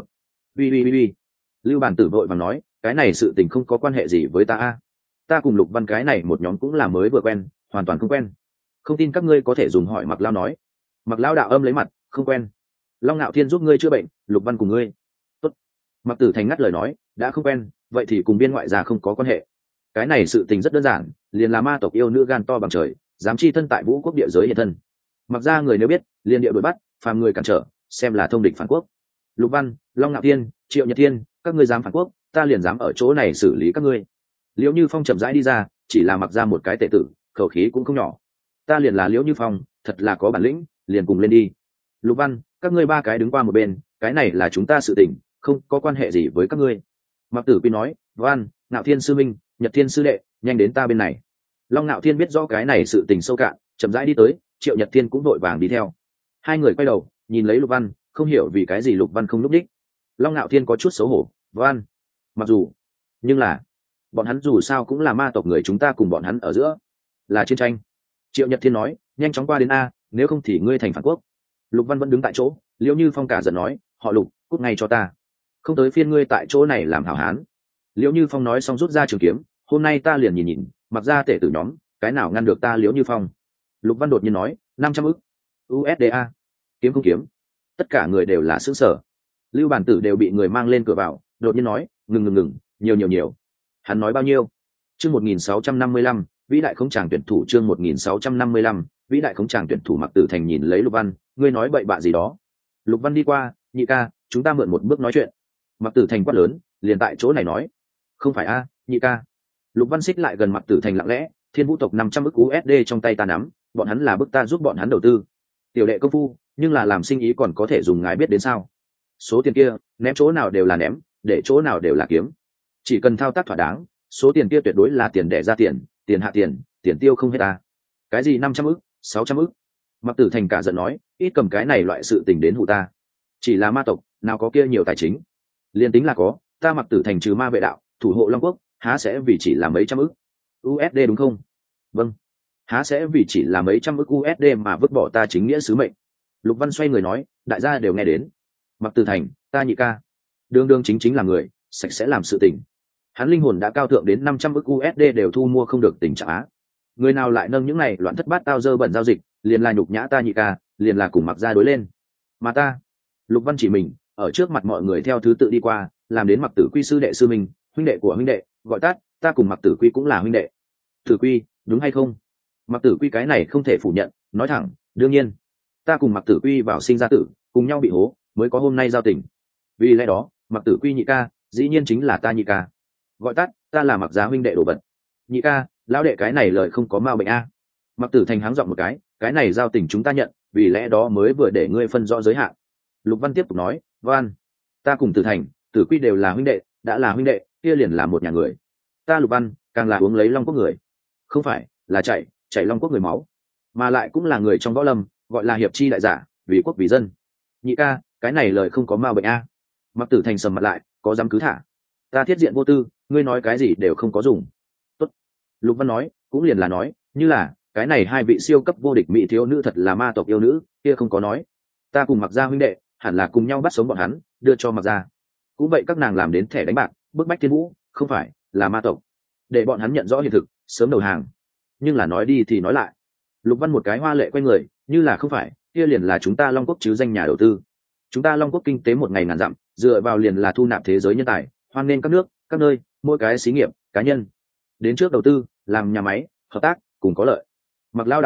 Ui. Lưu Bản Tử vội vàng nói, cái này sự tình không có quan hệ gì với ta a. Ta cùng Lục Văn cái này một nhóm cũng là mới vừa quen, hoàn toàn không quen. Không tin các ngươi có thể dùng hỏi Mặc Lao nói. Mặc Lao đạo âm lấy mặt, không quen. Long Nạo Thiên giúp ngươi chữa bệnh, Lục Văn cùng ngươi. Tốt. Mặc Tử Thành ngắt lời nói, đã không quen, vậy thì cùng biên ngoại gia không có quan hệ. Cái này sự tình rất đơn giản, liền là ma tộc yêu nữ gan to bằng trời, dám chi thân tại vũ quốc địa giới hiện thân. Mặc ra người nếu biết, liền địa đuổi bắt, phàm người cản trở, xem là thông địch phản quốc. Lục Văn, Long Nạo Thiên, Triệu Nhật Thiên, các ngươi dám phản quốc, ta liền dám ở chỗ này xử lý các ngươi. Liễu Như Phong chậm rãi đi ra, chỉ là mặc ra một cái tệ tử, khẩu khí cũng không nhỏ. Ta liền là Liễu Như Phong, thật là có bản lĩnh, liền cùng lên đi. Lục Văn, các ngươi ba cái đứng qua một bên, cái này là chúng ta sự tình, không có quan hệ gì với các ngươi. Mặc Tử Quy nói, Văn, Nạo Thiên sư minh, Nhật Thiên sư đệ, nhanh đến ta bên này. Long Nạo Thiên biết rõ cái này sự tình sâu cạn, chậm rãi đi tới, Triệu Nhật Thiên cũng vội vàng đi theo. Hai người quay đầu, nhìn lấy Lục Văn, không hiểu vì cái gì Lục Văn không lúc đích. Long Nạo Thiên có chút xấu hổ, Văn, mặc dù, nhưng là, bọn hắn dù sao cũng là ma tộc người, chúng ta cùng bọn hắn ở giữa là chiến tranh. Triệu Nhật Thiên nói, nhanh chóng qua đến a, nếu không thì ngươi thành phản quốc. Lục Văn vẫn đứng tại chỗ, Liễu Như Phong cả giận nói, họ Lục, cút ngay cho ta, không tới phiên ngươi tại chỗ này làm hảo hán. Liễu Như Phong nói xong rút ra trường kiếm, hôm nay ta liền nhìn, mặc ra tể tử nhóm, cái nào ngăn được ta Liễu Như Phong. Lục Văn đột nhiên nói, 500 ức USDA, kiếm không kiếm. Tất cả người đều là xứ sở. Lưu Bản Tử đều bị người mang lên cửa vào, đột nhiên nói, ngừng, nhiều. Hắn nói bao nhiêu? Chương 1655, vĩ đại khống tràng tuyển thủ, chương 1655, vĩ đại khống tràng tuyển thủ. Mặc Tử Thành nhìn lấy Lục Văn, ngươi nói bậy bạ gì đó? Lục Văn đi qua, nhị ca, chúng ta mượn một bước nói chuyện. Mặc Tử Thành quát lớn, liền tại chỗ này nói, không phải a, nhị ca. Lục Văn xích lại gần Mặc Tử Thành lặng lẽ, Thiên Vũ tộc 500 ức USD trong tay ta nắm, bọn hắn là bức ta giúp bọn hắn đầu tư. Tiểu đệ công phu, nhưng là làm sinh ý còn có thể dùng ngài biết đến sao? Số tiền kia, ném chỗ nào đều là ném, để chỗ nào đều là kiếm. Chỉ cần thao tác thỏa đáng, số tiền kia tuyệt đối là tiền đẻ ra tiền, tiền hạ tiền, tiền tiêu không hết ta. Cái gì 500 ức, 600 ức? Mặc Tử Thành cả giận nói, ít cầm cái này loại sự tình đến hù ta. Chỉ là ma tộc, nào có kia nhiều tài chính. Liên tính là có, ta Mặc Tử Thành trừ ma vệ đạo, thủ hộ Long Quốc, há sẽ vì chỉ là mấy trăm ức USD đúng không? Vâng. Há sẽ vì chỉ là mấy trăm ức USD mà vứt bỏ ta chính nghĩa sứ mệnh. Lục Văn xoay người nói, đại gia đều nghe đến. Mặc Tử Thành, ta nhị ca, đương chính là người sạch sẽ làm sự tình. Hắn linh hồn đã cao thượng đến 500 ức USD đều thu mua không được tình trạng á. Người nào lại nâng những này loạn thất bát tao dơ bẩn giao dịch, liền là nhục nhã ta nhị ca, liền là cùng Mặc gia đối lên. Mà ta, Lục Văn chỉ mình, ở trước mặt mọi người theo thứ tự đi qua, làm đến Mặc Tử Quy sư đệ sư mình, huynh đệ của huynh đệ, gọi tắt, ta cùng Mặc Tử Quy cũng là huynh đệ. Tử Quy, đúng hay không? Mặc Tử Quy cái này không thể phủ nhận, nói thẳng, đương nhiên, ta cùng Mặc Tử Quy vào sinh ra tử, cùng nhau bị hố, mới có hôm nay giao tình. Vì lẽ đó, Mặc Tử Quy nhị ca, dĩ nhiên chính là ta nhị ca. Gọi tắt, ta là Mặc gia huynh đệ đồ vật. Nhị ca, lão đệ cái này lời không có ma bệnh a. Mặc Tử Thành háng giọng một cái này giao tình chúng ta nhận, vì lẽ đó mới vừa để ngươi phân rõ giới hạn. Lục Văn tiếp tục nói, Văn, ta cùng Tử Thành, Tử Quy đều là huynh đệ, đã là huynh đệ, kia liền là một nhà người. Ta Lục Văn, càng là uống lấy Long Quốc người, không phải là chảy Long Quốc người máu, mà lại cũng là người trong võ lâm, gọi là hiệp chi đại giả, vì quốc vì dân. Nhị ca, cái này lời không có ma bệnh a. Mặc Tử Thành sầm mặt lại, có dám cứ thả. Ta thiết diện vô tư, ngươi nói cái gì đều không có dùng. Tốt. Lục Văn nói, cũng liền là nói, như là cái này hai vị siêu cấp vô địch mỹ thiếu nữ thật là ma tộc yêu nữ, kia không có nói. Ta cùng Mặc gia huynh đệ, hẳn là cùng nhau bắt sống bọn hắn, đưa cho Mặc gia. Cũng vậy các nàng làm đến thẻ đánh bạc, bức bách Thiên Vũ, không phải là ma tộc, để bọn hắn nhận rõ hiện thực, sớm đầu hàng. Nhưng là nói đi thì nói lại. Lục Văn một cái hoa lệ quay người, như là không phải, kia liền là chúng ta Long Quốc chứ danh nhà đầu tư. Chúng ta Long Quốc kinh tế một ngày ngàn dặm, dựa vào liền là thu nạp thế giới nhân tài, hoan nên các nước, các nơi, mỗi cái xí nghiệp, cá nhân đến trước đầu tư, làm nhà máy, hợp tác, cùng có lợi. Mặc Lao đạo nói,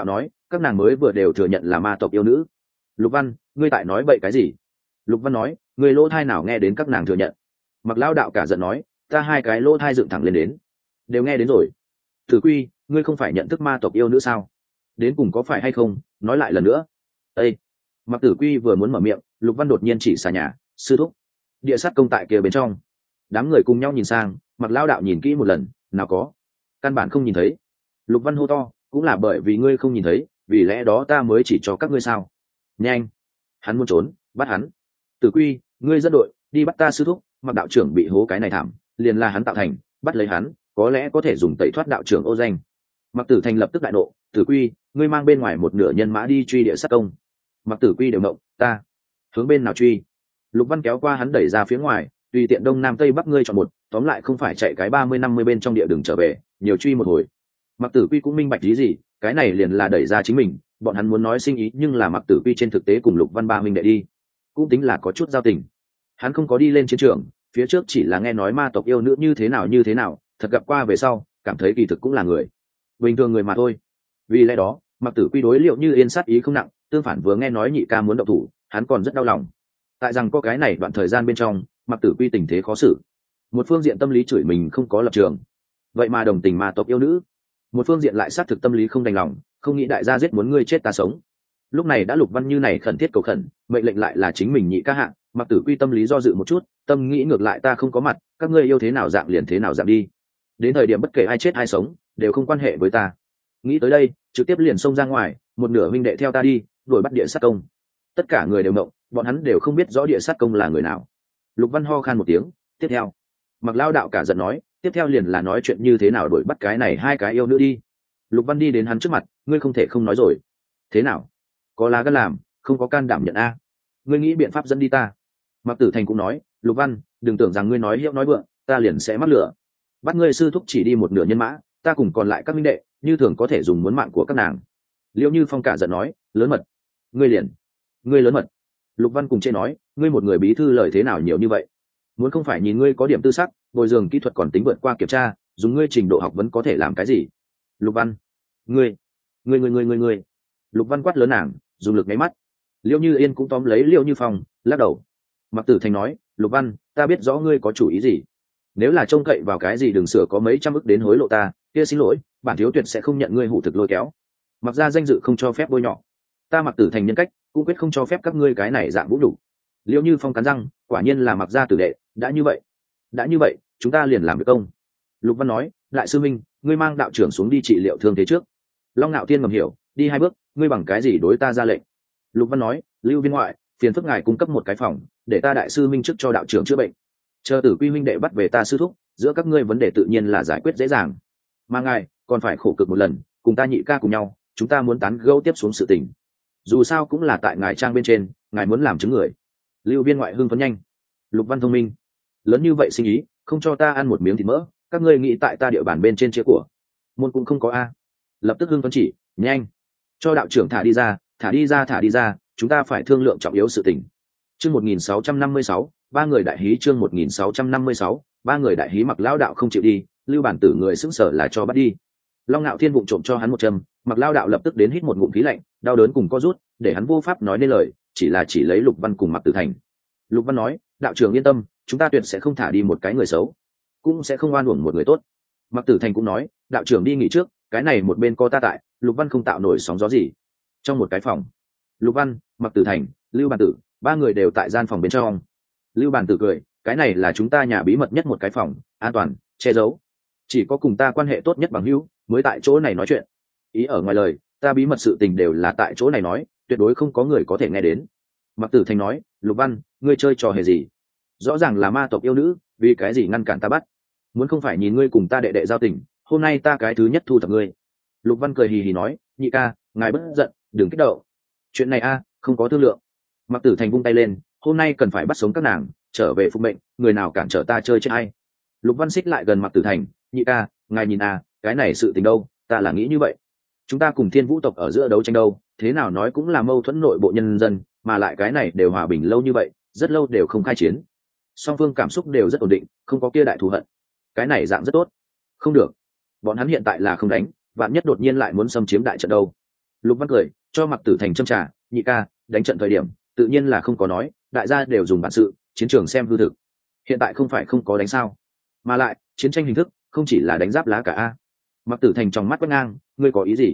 các nàng mới vừa đều thừa nhận là ma tộc yêu nữ. Lục Văn, ngươi tại nói bậy cái gì? Lục Văn nói, ngươi lỗ thai nào nghe đến các nàng thừa nhận? Mặc Lao đạo cả giận nói, ta hai cái lỗ thai dựng thẳng lên đến, đều nghe đến rồi. Tử Quy, ngươi không phải nhận thức ma tộc yêu nữ sao? Đến cùng có phải hay không? Nói lại lần nữa. Ê! Mặc Tử Quy vừa muốn mở miệng, Lục Văn đột nhiên chỉ xà nhà, sư thúc. Địa sát công tại kia bên trong. Đám người cùng nhau nhìn sang, Mặc Lao đạo nhìn kỹ một lần, nào có? Căn bản không nhìn thấy. Lục Văn hô to, cũng là bởi vì ngươi không nhìn thấy, vì lẽ đó ta mới chỉ cho các ngươi sao? Nhanh! Hắn muốn trốn, bắt hắn. Tử Quy, ngươi dẫn đội đi bắt ta sư thúc. Mặc đạo trưởng bị hố cái này thảm, liền là hắn tạo thành, bắt lấy hắn, có lẽ có thể dùng tẩy thoát đạo trưởng ô danh. Mặc Tử Thành lập tức đại nộ, Tử Quy, ngươi mang bên ngoài một nửa nhân mã đi truy địa sát công. Mặc Tử Quy đều ngộng, ta hướng bên nào truy? Lục Văn kéo qua hắn đẩy ra phía ngoài, tùy tiện đông nam tây bắc ngươi chọn một, tóm lại không phải chạy cái 30-50 bên trong địa đường trở về, nhiều truy một hồi. Mặc Tử Quy cũng minh bạch gì, cái này liền là đẩy ra chính mình, bọn hắn muốn nói sinh ý nhưng là Mặc Tử Quy trên thực tế cùng Lục Văn ba huynh đệ đi, cũng tính là có chút giao tình. Hắn không có đi lên chiến trường, phía trước chỉ là nghe nói ma tộc yêu nữ như thế nào, thật gặp qua về sau, cảm thấy kỳ thực cũng là người bình thường người mà thôi. Vì lẽ đó, Mặc Tử Quy đối Liệu Như Yên sát ý không nặng, tương phản vừa nghe nói nhị ca muốn động thủ, hắn còn rất đau lòng. Tại rằng có cái này đoạn thời gian bên trong, Mặc Tử Quy tình thế khó xử. Một phương diện tâm lý chửi mình không có lập trường, vậy mà đồng tình ma tộc yêu nữ. Một phương diện lại xác thực tâm lý không đành lòng, không nghĩ đại gia giết muốn ngươi chết ta sống. Lúc này đã Lục Văn như này khẩn thiết cầu khẩn, mệnh lệnh lại là chính mình nhị ca hạng, Mặc Tử Quy tâm lý do dự một chút, tâm nghĩ ngược lại ta không có mặt, các ngươi yêu thế nào dạng liền thế nào dạng đi. Đến thời điểm bất kể ai chết ai sống, đều không quan hệ với ta. Nghĩ tới đây, trực tiếp liền xông ra ngoài, một nửa huynh đệ theo ta đi, đuổi bắt địa sát công. Tất cả người đều mộng, bọn hắn đều không biết rõ địa sát công là người nào. Lục Văn ho khan một tiếng, tiếp theo. Mặc Lao đạo cả giận nói, tiếp theo liền là nói chuyện như thế nào đuổi bắt cái này hai cái yêu nữ đi. Lục Văn đi đến hắn trước mặt, ngươi không thể không nói rồi. Thế nào? Có lá gan làm, không có can đảm nhận a. Ngươi nghĩ biện pháp dẫn đi ta. Mặc Tử Thành cũng nói, Lục Văn, đừng tưởng rằng ngươi nói hiệu nói vượng, ta liền sẽ mắc lửa. Bắt ngươi sư thúc chỉ đi một nửa nhân mã, ta cùng còn lại các minh đệ, như thường có thể dùng muốn mạng của các nàng. Liễu Như Phong cả giận nói, lớn mật. Ngươi lớn mật. Lục Văn cùng chê nói, ngươi một người bí thư lời thế nào nhiều như vậy? Muốn không phải nhìn ngươi có điểm tư sắc, bồi dưỡng kỹ thuật còn tính vượt qua kiểm tra, dùng ngươi trình độ học vấn có thể làm cái gì? Lục Văn, ngươi. Lục Văn quát lớn nàng, dùng lực nháy mắt. Liễu Như Yên cũng tóm lấy Liễu Như Phong, lắc đầu. Mặc Tử Thành nói, Lục Văn, ta biết rõ ngươi có chủ ý gì. Nếu là trông cậy vào cái gì đừng sửa có mấy trăm ức đến hối lộ ta, kia xin lỗi, bản thiếu tuyệt sẽ không nhận ngươi hủ thực lôi kéo. Mặc ra danh dự không cho phép bôi nhọ, ta Mặc Tử Thành nhân cách cũng quyết không cho phép các ngươi cái này dạng vũ đủ. Liễu Như Phong cắn răng, quả nhiên là Mặc ra tử đệ, đã như vậy, chúng ta liền làm việc công. Lục Văn nói, lại sư minh, ngươi mang đạo trưởng xuống đi trị liệu thương thế trước. Long Nạo Thiên ngầm hiểu, đi 2 bước, ngươi bằng cái gì đối ta ra lệnh? Lục Văn nói, Lưu Viên ngoại, phiền phức ngài cung cấp một cái phòng, để ta đại sư minh trước cho đạo trưởng chữa bệnh. Chờ Tử Quy huynh đệ bắt về ta sư thúc, giữa các ngươi vấn đề tự nhiên là giải quyết dễ dàng. Mà ngài còn phải khổ cực một lần, cùng ta nhị ca cùng nhau, chúng ta muốn tán gẫu tiếp xuống sự tình. Dù sao cũng là tại ngài trang bên trên, ngài muốn làm chứng người. Lưu Viên ngoại hưng phấn nhanh. Lục Văn thông minh, lớn như vậy sinh ý, không cho ta ăn một miếng thịt mỡ, các ngươi nghĩ tại ta địa bàn bên trên chia của. Môn cũng không có a. Lập tức hưng phấn chỉ, nhanh, cho đạo trưởng thả đi ra, chúng ta phải thương lượng trọng yếu sự tình. Chương 1656, ba người đại hí. Chương 1656, ba người đại hí. Mặc Lao đạo không chịu đi, Lưu Bản Tử người sững sờ là cho bắt đi. Long Nạo Thiên vụng trộm cho hắn một châm, Mặc Lao đạo lập tức đến hít một ngụm khí lạnh, đau đớn cùng co rút, để hắn vô pháp nói nên lời, chỉ lấy Lục Văn cùng Mặc Tử Thành. Lục Văn nói, đạo trưởng yên tâm, chúng ta tuyệt sẽ không thả đi một cái người xấu, cũng sẽ không oan uổng một người tốt. Mặc Tử Thành cũng nói, đạo trưởng đi nghỉ trước, cái này một bên có ta tại, Lục Văn không tạo nổi sóng gió gì. Trong một cái phòng, Lục Văn, Mặc Tử Thành, Lưu Bản Tử, ba người đều tại gian phòng bên trong. Lưu Bản Tử cười, cái này là chúng ta nhà bí mật nhất một cái phòng, an toàn, che giấu, chỉ có cùng ta quan hệ tốt nhất bằng hữu mới tại chỗ này nói chuyện. Ý ở ngoài lời, ta bí mật sự tình đều là tại chỗ này nói, tuyệt đối không có người có thể nghe đến. Mặc Tử Thành nói, Lục Văn, ngươi chơi trò hề gì? Rõ ràng là ma tộc yêu nữ, vì cái gì ngăn cản ta bắt? Muốn không phải nhìn ngươi cùng ta đệ đệ giao tình, hôm nay ta cái thứ nhất thu thập ngươi. Lục Văn cười hì hì nói, nhị ca, ngài bất giận, đừng kích động. Chuyện này không có thương lượng. Mặc Tử Thành vung tay lên, hôm nay cần phải bắt sống các nàng, trở về phục mệnh, người nào cản trở ta chơi chết hay? Lục Văn xích lại gần Mặc Tử Thành, nhị ca, ngài nhìn cái này sự tình đâu, ta là nghĩ như vậy. Chúng ta cùng Thiên Vũ tộc ở giữa đấu tranh đâu, thế nào nói cũng là mâu thuẫn nội bộ nhân dân, mà lại cái này đều hòa bình lâu như vậy, rất lâu đều không khai chiến, song phương cảm xúc đều rất ổn định, không có kia đại thù hận, cái này dạng rất tốt. Không được, bọn hắn hiện tại là không đánh, vạn nhất đột nhiên lại muốn xâm chiếm đại trận đâu. Lục Văn cười cho Mặc Tử Thành châm trà, nhị ca đánh trận thời điểm tự nhiên là không có nói, đại gia đều dùng bản sự, chiến trường xem hư thực. Hiện tại không phải không có đánh sao? Mà lại chiến tranh hình thức không chỉ là đánh giáp lá cả a. Mặc Tử Thành trong mắt quét ngang, ngươi có ý gì?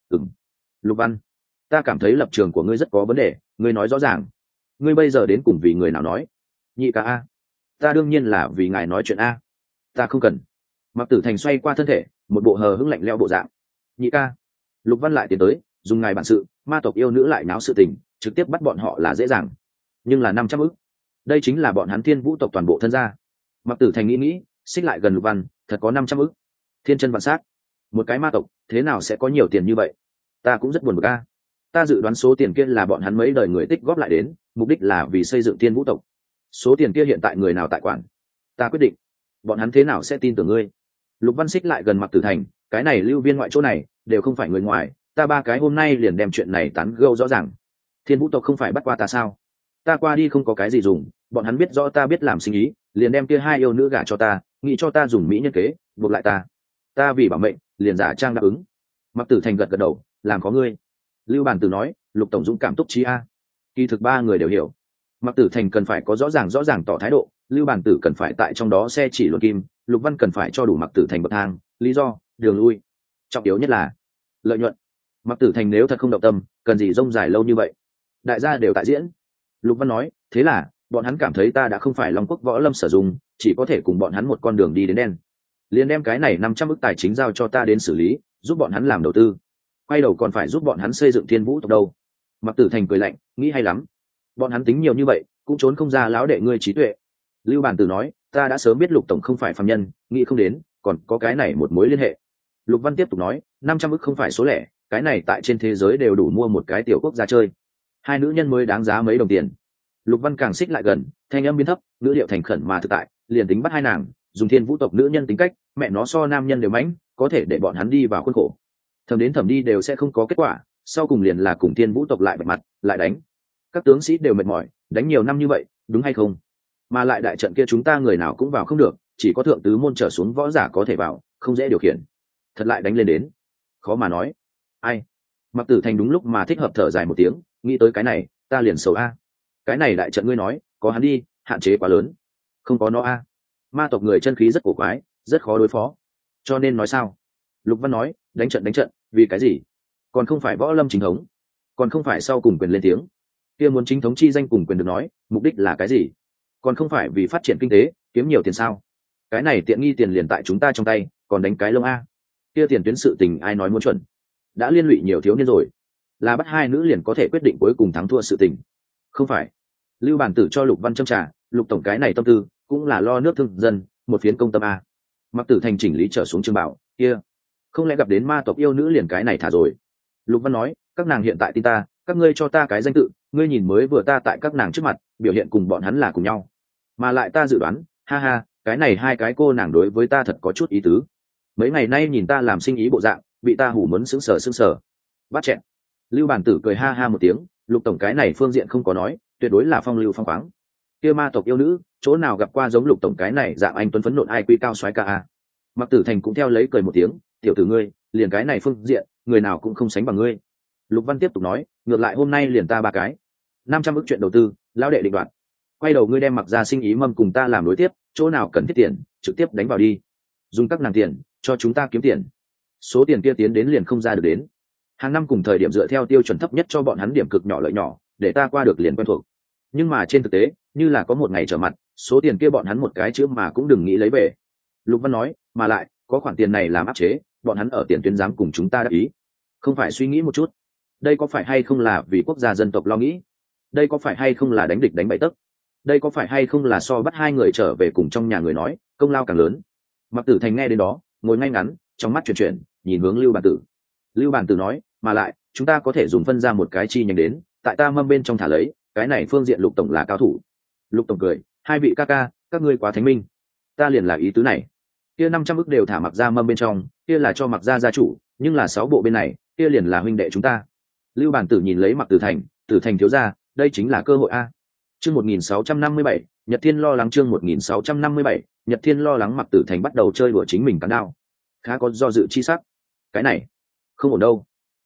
Lục Văn, ta cảm thấy lập trường của ngươi rất có vấn đề, ngươi nói rõ ràng. Ngươi bây giờ đến cùng vì người nào nói? Nhị ca a. Ta đương nhiên là vì ngài nói chuyện a. Ta không cần. Mặc Tử Thành xoay qua thân thể, một bộ hờ hững lạnh lẽo bộ dạng. Nhị ca. Lục Văn lại tiến tới, dùng ngài bản sự, ma tộc yêu nữ lại náo sự tình, trực tiếp bắt bọn họ là dễ dàng. Nhưng là 500 ức, đây chính là bọn hắn Thiên Vũ tộc toàn bộ thân gia. Mặc Tử Thành nghĩ, xích lại gần Lục Văn, thật có 500 ức. Thiên chân vạn sát, một cái ma tộc thế nào sẽ có nhiều tiền như vậy? Ta cũng rất buồn bực a. Ta dự đoán số tiền kia là bọn hắn mấy đời người tích góp lại đến, mục đích là vì xây dựng Thiên Vũ tộc. Số tiền kia hiện tại người nào tại quản? Ta quyết định, bọn hắn thế nào sẽ tin tưởng ngươi? Lục Văn xích lại gần Mặc Tử Thành, cái này lưu viên ngoại chỗ này đều không phải người ngoài, ta ba cái hôm nay liền đem chuyện này tán gẫu rõ ràng. Thiên Vũ tộc không phải bắt qua ta sao? Ta qua đi không có cái gì dùng, bọn hắn biết rõ ta biết làm sinh ý, liền đem kia hai yêu nữ gả cho ta, nghĩ cho ta dùng mỹ nhân kế buộc lại ta. Ta vì bảo mệnh liền giả trang đáp ứng. Mặc Tử Thành gật gật đầu, làm có ngươi. Lưu Bản Tử nói, Lục tổng dũng cảm túc trí a. Kỳ thực ba người đều hiểu, Mặc Tử Thành cần phải có rõ ràng tỏ thái độ, Lưu Bản Tử cần phải tại trong đó xe chỉ luận kim, Lục Văn cần phải cho đủ Mặc Tử Thành bậc thang, lý do, đường lui. Trọng yếu nhất là lợi nhuận. Mặc Tử Thành nếu thật không động tâm, cần gì rông dài lâu như vậy? Đại gia đều tại diễn. Lục Văn nói, thế là bọn hắn cảm thấy ta đã không phải Long Quốc võ lâm sử dụng, chỉ có thể cùng bọn hắn một con đường đi đến đen. Liền đem cái này 500 ức tài chính giao cho ta đến xử lý, giúp bọn hắn làm đầu tư. Quay đầu còn phải giúp bọn hắn xây dựng Thiên Vũ tộc đâu. Mặc Tử Thành cười lạnh, nghĩ hay lắm. Bọn hắn tính nhiều như vậy, cũng trốn không ra lão đệ ngươi trí tuệ. Lưu Bản Tử nói, ta đã sớm biết Lục tổng không phải phàm nhân, nghĩ không đến, còn có cái này một mối liên hệ. Lục Văn tiếp tục nói, 500 ức không phải số lẻ, cái này tại trên thế giới đều đủ mua một cái tiểu quốc gia chơi. Hai nữ nhân mới đáng giá mấy đồng tiền. Lục Văn càng xích lại gần, thanh âm biến thấp, ngữ điệu thành khẩn mà thực tại, liền tính bắt hai nàng, dùng Thiên Vũ tộc nữ nhân tính cách, mẹ nó so nam nhân đều mãnh, có thể để bọn hắn đi vào khuôn khổ. Thầm đến thầm đi đều sẽ không có kết quả, sau cùng liền là cùng Thiên Vũ tộc lại bạch mặt, lại đánh. Các tướng sĩ đều mệt mỏi, đánh nhiều năm như vậy, đúng hay không? Mà lại đại trận kia chúng ta người nào cũng vào không được, chỉ có thượng tứ môn trở xuống võ giả có thể vào, không dễ điều khiển. Thật lại đánh lên đến, khó mà nói. Ai? Mặc Tử Thành đúng lúc mà thích hợp thở dài một tiếng, nghĩ tới cái này, ta liền sầu a. Cái này đại trận ngươi nói, có hắn đi, hạn chế quá lớn. Không có nó a. Ma tộc người chân khí rất cổ quái, rất khó đối phó. Cho nên nói sao? Lục Văn nói, đánh trận, vì cái gì? Còn không phải võ lâm chính thống, còn không phải sau cùng quyền lên tiếng. Kia muốn chính thống chi danh cùng quyền được nói, mục đích là cái gì? Còn không phải vì phát triển kinh tế, kiếm nhiều tiền sao? Cái này tiện nghi tiền liền tại chúng ta trong tay, còn đánh cái lông a. Kia tiền tuyến sự tình ai nói muốn chuẩn? Đã liên lụy nhiều thiếu niên rồi, là bắt hai nữ liền có thể quyết định cuối cùng thắng thua sự tình. Không phải. Lưu Bản Tử cho Lục Văn châm trà, Lục tổng cái này tâm tư cũng là lo nước thương dân, một phiến công tâm a. Mặc Tử Thành chỉnh lý trở xuống trường bảo, kia không lẽ gặp đến ma tộc yêu nữ liền cái này thả rồi? Lục Văn nói, các nàng hiện tại tin ta, các ngươi cho ta cái danh tự, ngươi nhìn mới vừa ta tại các nàng trước mặt biểu hiện cùng bọn hắn là cùng nhau, mà lại ta dự đoán, ha ha, cái này hai cái cô nàng đối với ta thật có chút ý tứ. Mấy ngày nay nhìn ta làm sinh ý bộ dạng, bị ta hủ muốn sững sờ. Bắt chẹn. Lưu Bản Tử cười ha ha một tiếng, Lục tổng cái này phương diện không có nói, tuyệt đối là phong lưu phong khoáng. Kia ma tộc yêu nữ, chỗ nào gặp qua giống Lục tổng cái này dạng anh tuấn phấn nộn ai quy cao soái ca a. Mặc Tử Thành cũng theo lấy cười một tiếng, tiểu tử ngươi, liền cái này phương diện, người nào cũng không sánh bằng ngươi. Lục Văn tiếp tục nói, ngược lại hôm nay liền ta ba cái 500 ức chuyện đầu tư, lão đệ định đoạt. Quay đầu ngươi đem Mặc ra sinh ý mâm cùng ta làm đối tiếp, chỗ nào cần thiết tiền, trực tiếp đánh vào đi. Dùng các nàng tiền, cho chúng ta kiếm tiền. Số tiền kia tiến đến liền không ra được đến. Hàng năm cùng thời điểm dựa theo tiêu chuẩn thấp nhất cho bọn hắn điểm cực nhỏ lợi nhỏ, để ta qua được liền quen thuộc. Nhưng mà trên thực tế, như là có một ngày trở mặt, số tiền kia bọn hắn một cái chữ mà cũng đừng nghĩ lấy về. Lục Văn nói, mà lại, có khoản tiền này làm áp chế, bọn hắn ở tiền tuyến dám cùng chúng ta đáp ý. Không phải suy nghĩ một chút, đây có phải hay không là vì quốc gia dân tộc lo nghĩ? Đây có phải hay không là đánh địch đánh bại tấc? Đây có phải hay không là so bắt hai người trở về cùng trong nhà người nói, công lao càng lớn? Mặc Tử Thành nghe đến đó, ngồi ngay ngắn, trong mắt chuyển, nhìn hướng Lưu Bản Tử. Lưu Bản Tử nói, mà lại, chúng ta có thể dùng phân ra một cái chi nhánh đến, tại ta mâm bên trong thả lấy, cái này phương diện Lục tổng là cao thủ. Lục tổng cười, hai vị ca ca, các ngươi quá thánh minh. Ta liền là ý tứ này. Kia 500 ức đều thả Mặc ra mâm bên trong, kia là cho Mặc ra gia chủ, nhưng là 6 bộ bên này, kia liền là huynh đệ chúng ta. Lưu Bản Tử nhìn lấy Mặc Tử Thành thiếu gia, đây chính là cơ hội a. Chương 1657, Nhật Thiên lo lắng chương 1657, Nhật Thiên lo lắng Mặc Tử Thành bắt đầu chơi đùa chính mình cắn đao. Khá có do dự chi sắc. Cái này, không ổn đâu.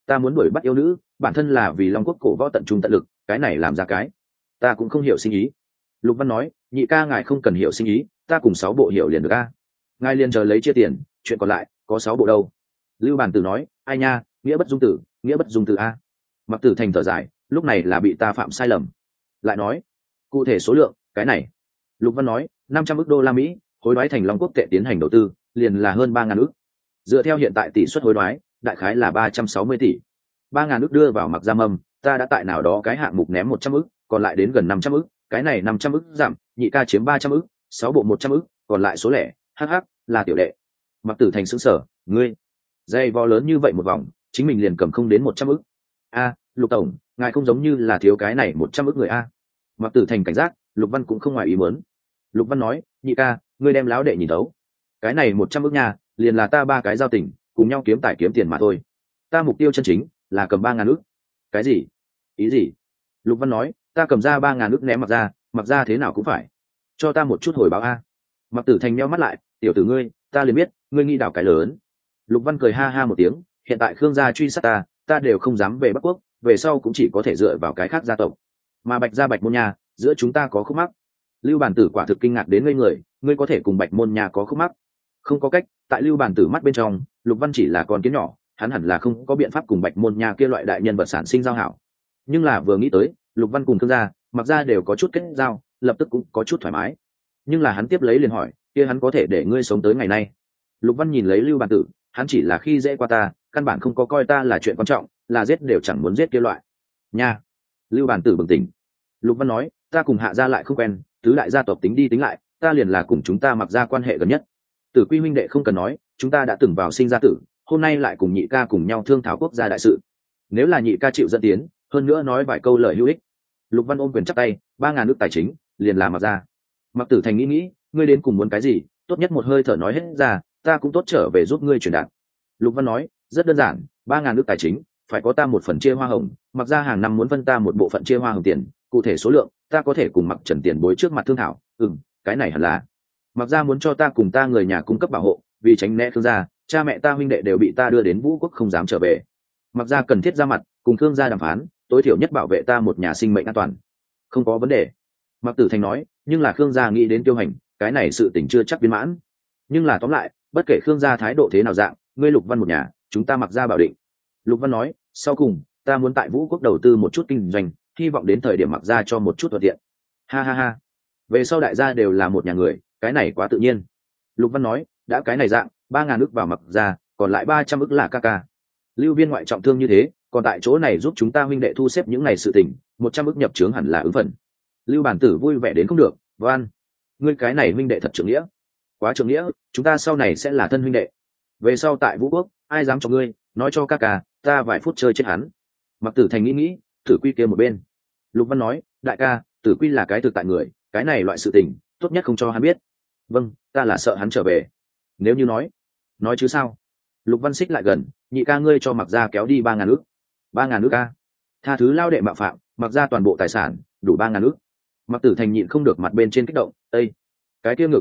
ta muốn đuổi bắt yêu nữ, bản thân là vì long quốc cổ võ tận trung tận lực, cái này làm ra cái ta cũng không hiểu sinh ý. Lục Văn nói, nhị ca ngài không cần hiểu sinh ý, ta cùng 6 bộ hiểu liền được a. Ngài liền chờ lấy chia tiền, chuyện còn lại có 6 bộ đâu. Lưu Bản Tử nói, ai nha, nghĩa bất dung tử, nghĩa bất dung tử a. Mặc Tử Thành thở dài, lúc này là bị ta phạm sai lầm. Lại nói, cụ thể số lượng, cái này. Lục Văn nói, 500 ức đô la Mỹ, hối đoái thành long quốc tệ tiến hành đầu tư, liền là hơn 3.000 ức. Dựa theo hiện tại tỷ suất hối đoái, đại khái là 360 tỷ. 3.000 ức đưa vào Mặc Gia Mâm, ta đã tại nào đó cái hạng mục ném 100 ức, còn lại đến gần 500 ức, cái này 500 ức giảm, nhị ca chiếm 300 ức, 6 bộ 100 ức, còn lại số lẻ, hắc hắc, là tiểu đệ. Mặc Tử Thành sững sờ, ngươi, dây vo lớn như vậy một vòng, chính mình liền cầm không đến 100 ức. A, Lục tổng, ngài không giống như là thiếu cái này 100 ức người a. Mặc Tử Thành cảnh giác, Lục Văn cũng không ngoài ý muốn. Lục Văn nói, nhị ca, ngươi đem láo đệ nhìn thấu. Cái này 100 ức nha, liền là ta 3 cái giao tình, cùng nhau kiếm tài kiếm tiền mà thôi. Ta mục tiêu chân chính là cầm 3.000 ức. Cái gì? Ý gì? Lục Văn nói, ta cầm ra 3.000 ức ném Mặc ra thế nào cũng phải cho ta một chút hồi báo a. Mặc Tử Thành meo mắt lại, tiểu tử ngươi, ta liền biết ngươi nghĩ đảo cái lớn. Lục Văn cười ha ha một tiếng, hiện tại Khương gia truy sát ta đều không dám về Bắc Quốc, về sau cũng chỉ có thể dựa vào cái khác gia tộc. Mà Bạch gia Bạch môn nhà, giữa chúng ta có khúc mắc. Lưu Bản Tử quả thực kinh ngạc đến ngây người, ngươi có thể cùng Bạch môn nhà có khúc mắc? Không có cách, tại Lưu Bản Tử mắt bên trong, Lục Văn chỉ là con kiến nhỏ, hắn hẳn là không có biện pháp cùng Bạch môn nhà kia loại đại nhân vật sản sinh giao hảo. Nhưng là vừa nghĩ tới, Lục Văn cùng Khương gia, Mặc gia đều có chút kết giao, lập tức cũng có chút thoải mái. Nhưng là hắn tiếp lấy liền hỏi, kia hắn có thể để ngươi sống tới ngày nay? Lục Văn nhìn lấy Lưu Bản Tử, hắn chỉ là khi dễ qua ta, căn bản không có coi ta là chuyện quan trọng, là giết đều chẳng muốn giết kia loại. Nha. Lưu Bản Tử bừng tỉnh. Lục Văn nói, ta cùng Hạ gia lại không quen, tứ đại gia tộc tính đi tính lại, ta liền là cùng chúng ta Mặc gia quan hệ gần nhất. Tử Quy huynh đệ không cần nói, chúng ta đã từng vào sinh ra tử, hôm nay lại cùng nhị ca cùng nhau thương thảo quốc gia đại sự. Nếu là nhị ca chịu dẫn tiến, hơn nữa nói vài câu lời hữu ích. Lục Văn ôm quyền chắp tay, 3.000 ức tài chính, liền là Mặc gia. Mặc Tử Thành nghĩ, ngươi đến cùng muốn cái gì, tốt nhất một hơi thở nói hết ra, ta cũng tốt trở về giúp ngươi truyền đạt. Lục Văn nói, rất đơn giản, 3.000 ức tài chính, phải có ta một phần chia hoa hồng, Mặc gia hàng năm muốn phân ta một bộ phận chia hoa hồng tiền, cụ thể số lượng, ta có thể cùng Mặc Trần tiền bối trước mặt thương thảo. Cái này hẳn là. Mặc gia muốn cho ta cùng ta người nhà cung cấp bảo hộ, vì tránh né Khương gia, cha mẹ ta huynh đệ đều bị ta đưa đến Vũ Quốc không dám trở về. Mặc gia cần thiết ra mặt, cùng Khương gia đàm phán, tối thiểu nhất bảo vệ ta một nhà sinh mệnh an toàn. Không có vấn đề. Mặc Tử Thành nói, nhưng là Khương gia nghĩ đến tiêu hành, cái này sự tình chưa chắc viên mãn. Nhưng là tóm lại, bất kể Khương gia thái độ thế nào dạng, ngươi Lục Văn một nhà, chúng ta Mặc gia bảo định. Lục Văn nói, sau cùng, ta muốn tại Vũ Quốc đầu tư một chút kinh doanh, hy vọng đến thời điểm Mặc gia cho một chút thuận tiện. Ha ha ha. Về sau đại gia đều là một nhà người, cái này quá tự nhiên. Lục Văn nói, đã cái này dạng, 3.000 ức vào Mặc gia, còn lại 300 ức là ca ca. Lưu Viên ngoại trọng thương như thế, còn tại chỗ này giúp chúng ta huynh đệ thu xếp những ngày sự tình, 100 ức nhập trướng hẳn là ứng phần. Lưu Bản Tử vui vẻ đến không được, Văn, ngươi cái này huynh đệ thật trưởng nghĩa, quá trưởng nghĩa, chúng ta sau này sẽ là thân huynh đệ. Về sau tại Vũ Quốc, ai dám cho ngươi, nói cho ca ca, ta vài phút chơi chết hắn. Mặc Tử Thành nghĩ, Tử Quy kia một bên. Lục Văn nói, đại ca, Tử Quy là cái thực tại người, cái này loại sự tình, tốt nhất không cho hắn biết. Vâng, ta là sợ hắn trở về. Nếu như nói chứ sao? Lục Văn xích lại gần, nhị ca ngươi cho Mặc gia kéo đi 3.000 ức. 3.000 ức ca? Tha thứ lao đệ mạo phạm, Mặc gia toàn bộ tài sản, đủ 3.000 ức. Mặc Tử Thành nhịn không được mặt bên trên kích động, ây, cái kia ngược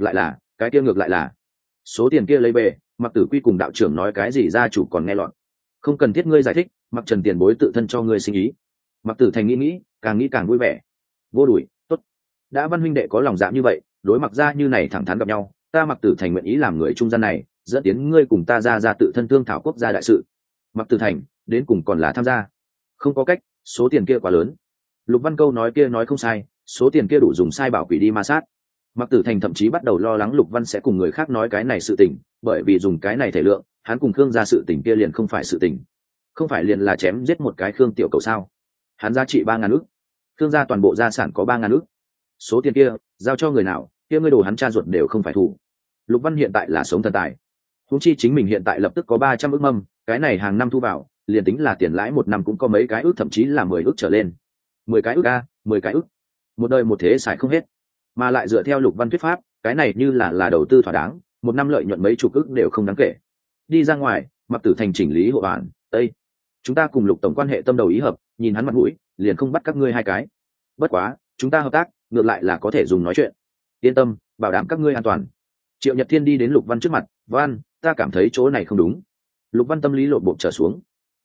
lại là, số tiền kia lấy về, Mặc Tử Quy cùng đạo trưởng nói cái gì gia chủ còn nghe lọt. Không cần thiết ngươi giải thích, Mặc Trần tiền bối tự thân cho ngươi sinh ý. Mặc Tử Thành nghĩ, càng nghĩ càng vui vẻ. Vô đuổi, tốt. Đã Văn huynh đệ có lòng dạ như vậy, đối Mặc gia như này thẳng thắn gặp nhau, ta Mặc Tử Thành nguyện ý làm người trung gian này, dẫn tiến ngươi cùng ta ra tự thân thương thảo quốc gia đại sự. Mặc Tử Thành, đến cùng còn là tham gia. Không có cách, số tiền kia quá lớn. Lục Văn câu nói kia nói không sai, số tiền kia đủ dùng sai bảo quỷ đi ma sát. Mặc Tử Thành thậm chí bắt đầu lo lắng Lục Văn sẽ cùng người khác nói cái này sự tình, bởi vì dùng cái này thể lượng, hắn cùng Khương gia sự tình kia liền không phải sự tình, không phải liền là chém giết một cái Khương tiểu cầu sao? Hắn giá trị 3.000 ức, Khương gia toàn bộ gia sản có 3.000 ức, số tiền kia giao cho người nào, kia ngươi đồ hắn cha ruột đều không phải thủ. Lục Văn hiện tại là sống thần tài, huống chi chính mình hiện tại lập tức có 300 ức mâm, cái này hàng năm thu vào, liền tính là tiền lãi một năm cũng có mấy cái ức, thậm chí là 10 ức trở lên. 10 cái ức a, 10 cái ức, một đời một thế xài không hết. Mà lại dựa theo Lục Văn thuyết pháp, cái này như là đầu tư thỏa đáng, một năm lợi nhuận mấy chục ức đều không đáng kể. Đi ra ngoài, Mặc Tử Thành chỉnh lý hộ bản, tây, chúng ta cùng Lục tổng quan hệ tâm đầu ý hợp, nhìn hắn mặt mũi, liền không bắt các ngươi hai cái. Bất quá, chúng ta hợp tác, ngược lại là có thể dùng nói chuyện. Yên tâm, bảo đảm các ngươi an toàn. Triệu Nhật Thiên đi đến Lục Văn trước mặt, Văn, ta cảm thấy chỗ này không đúng. Lục Văn tâm lý lộn bộp trở xuống.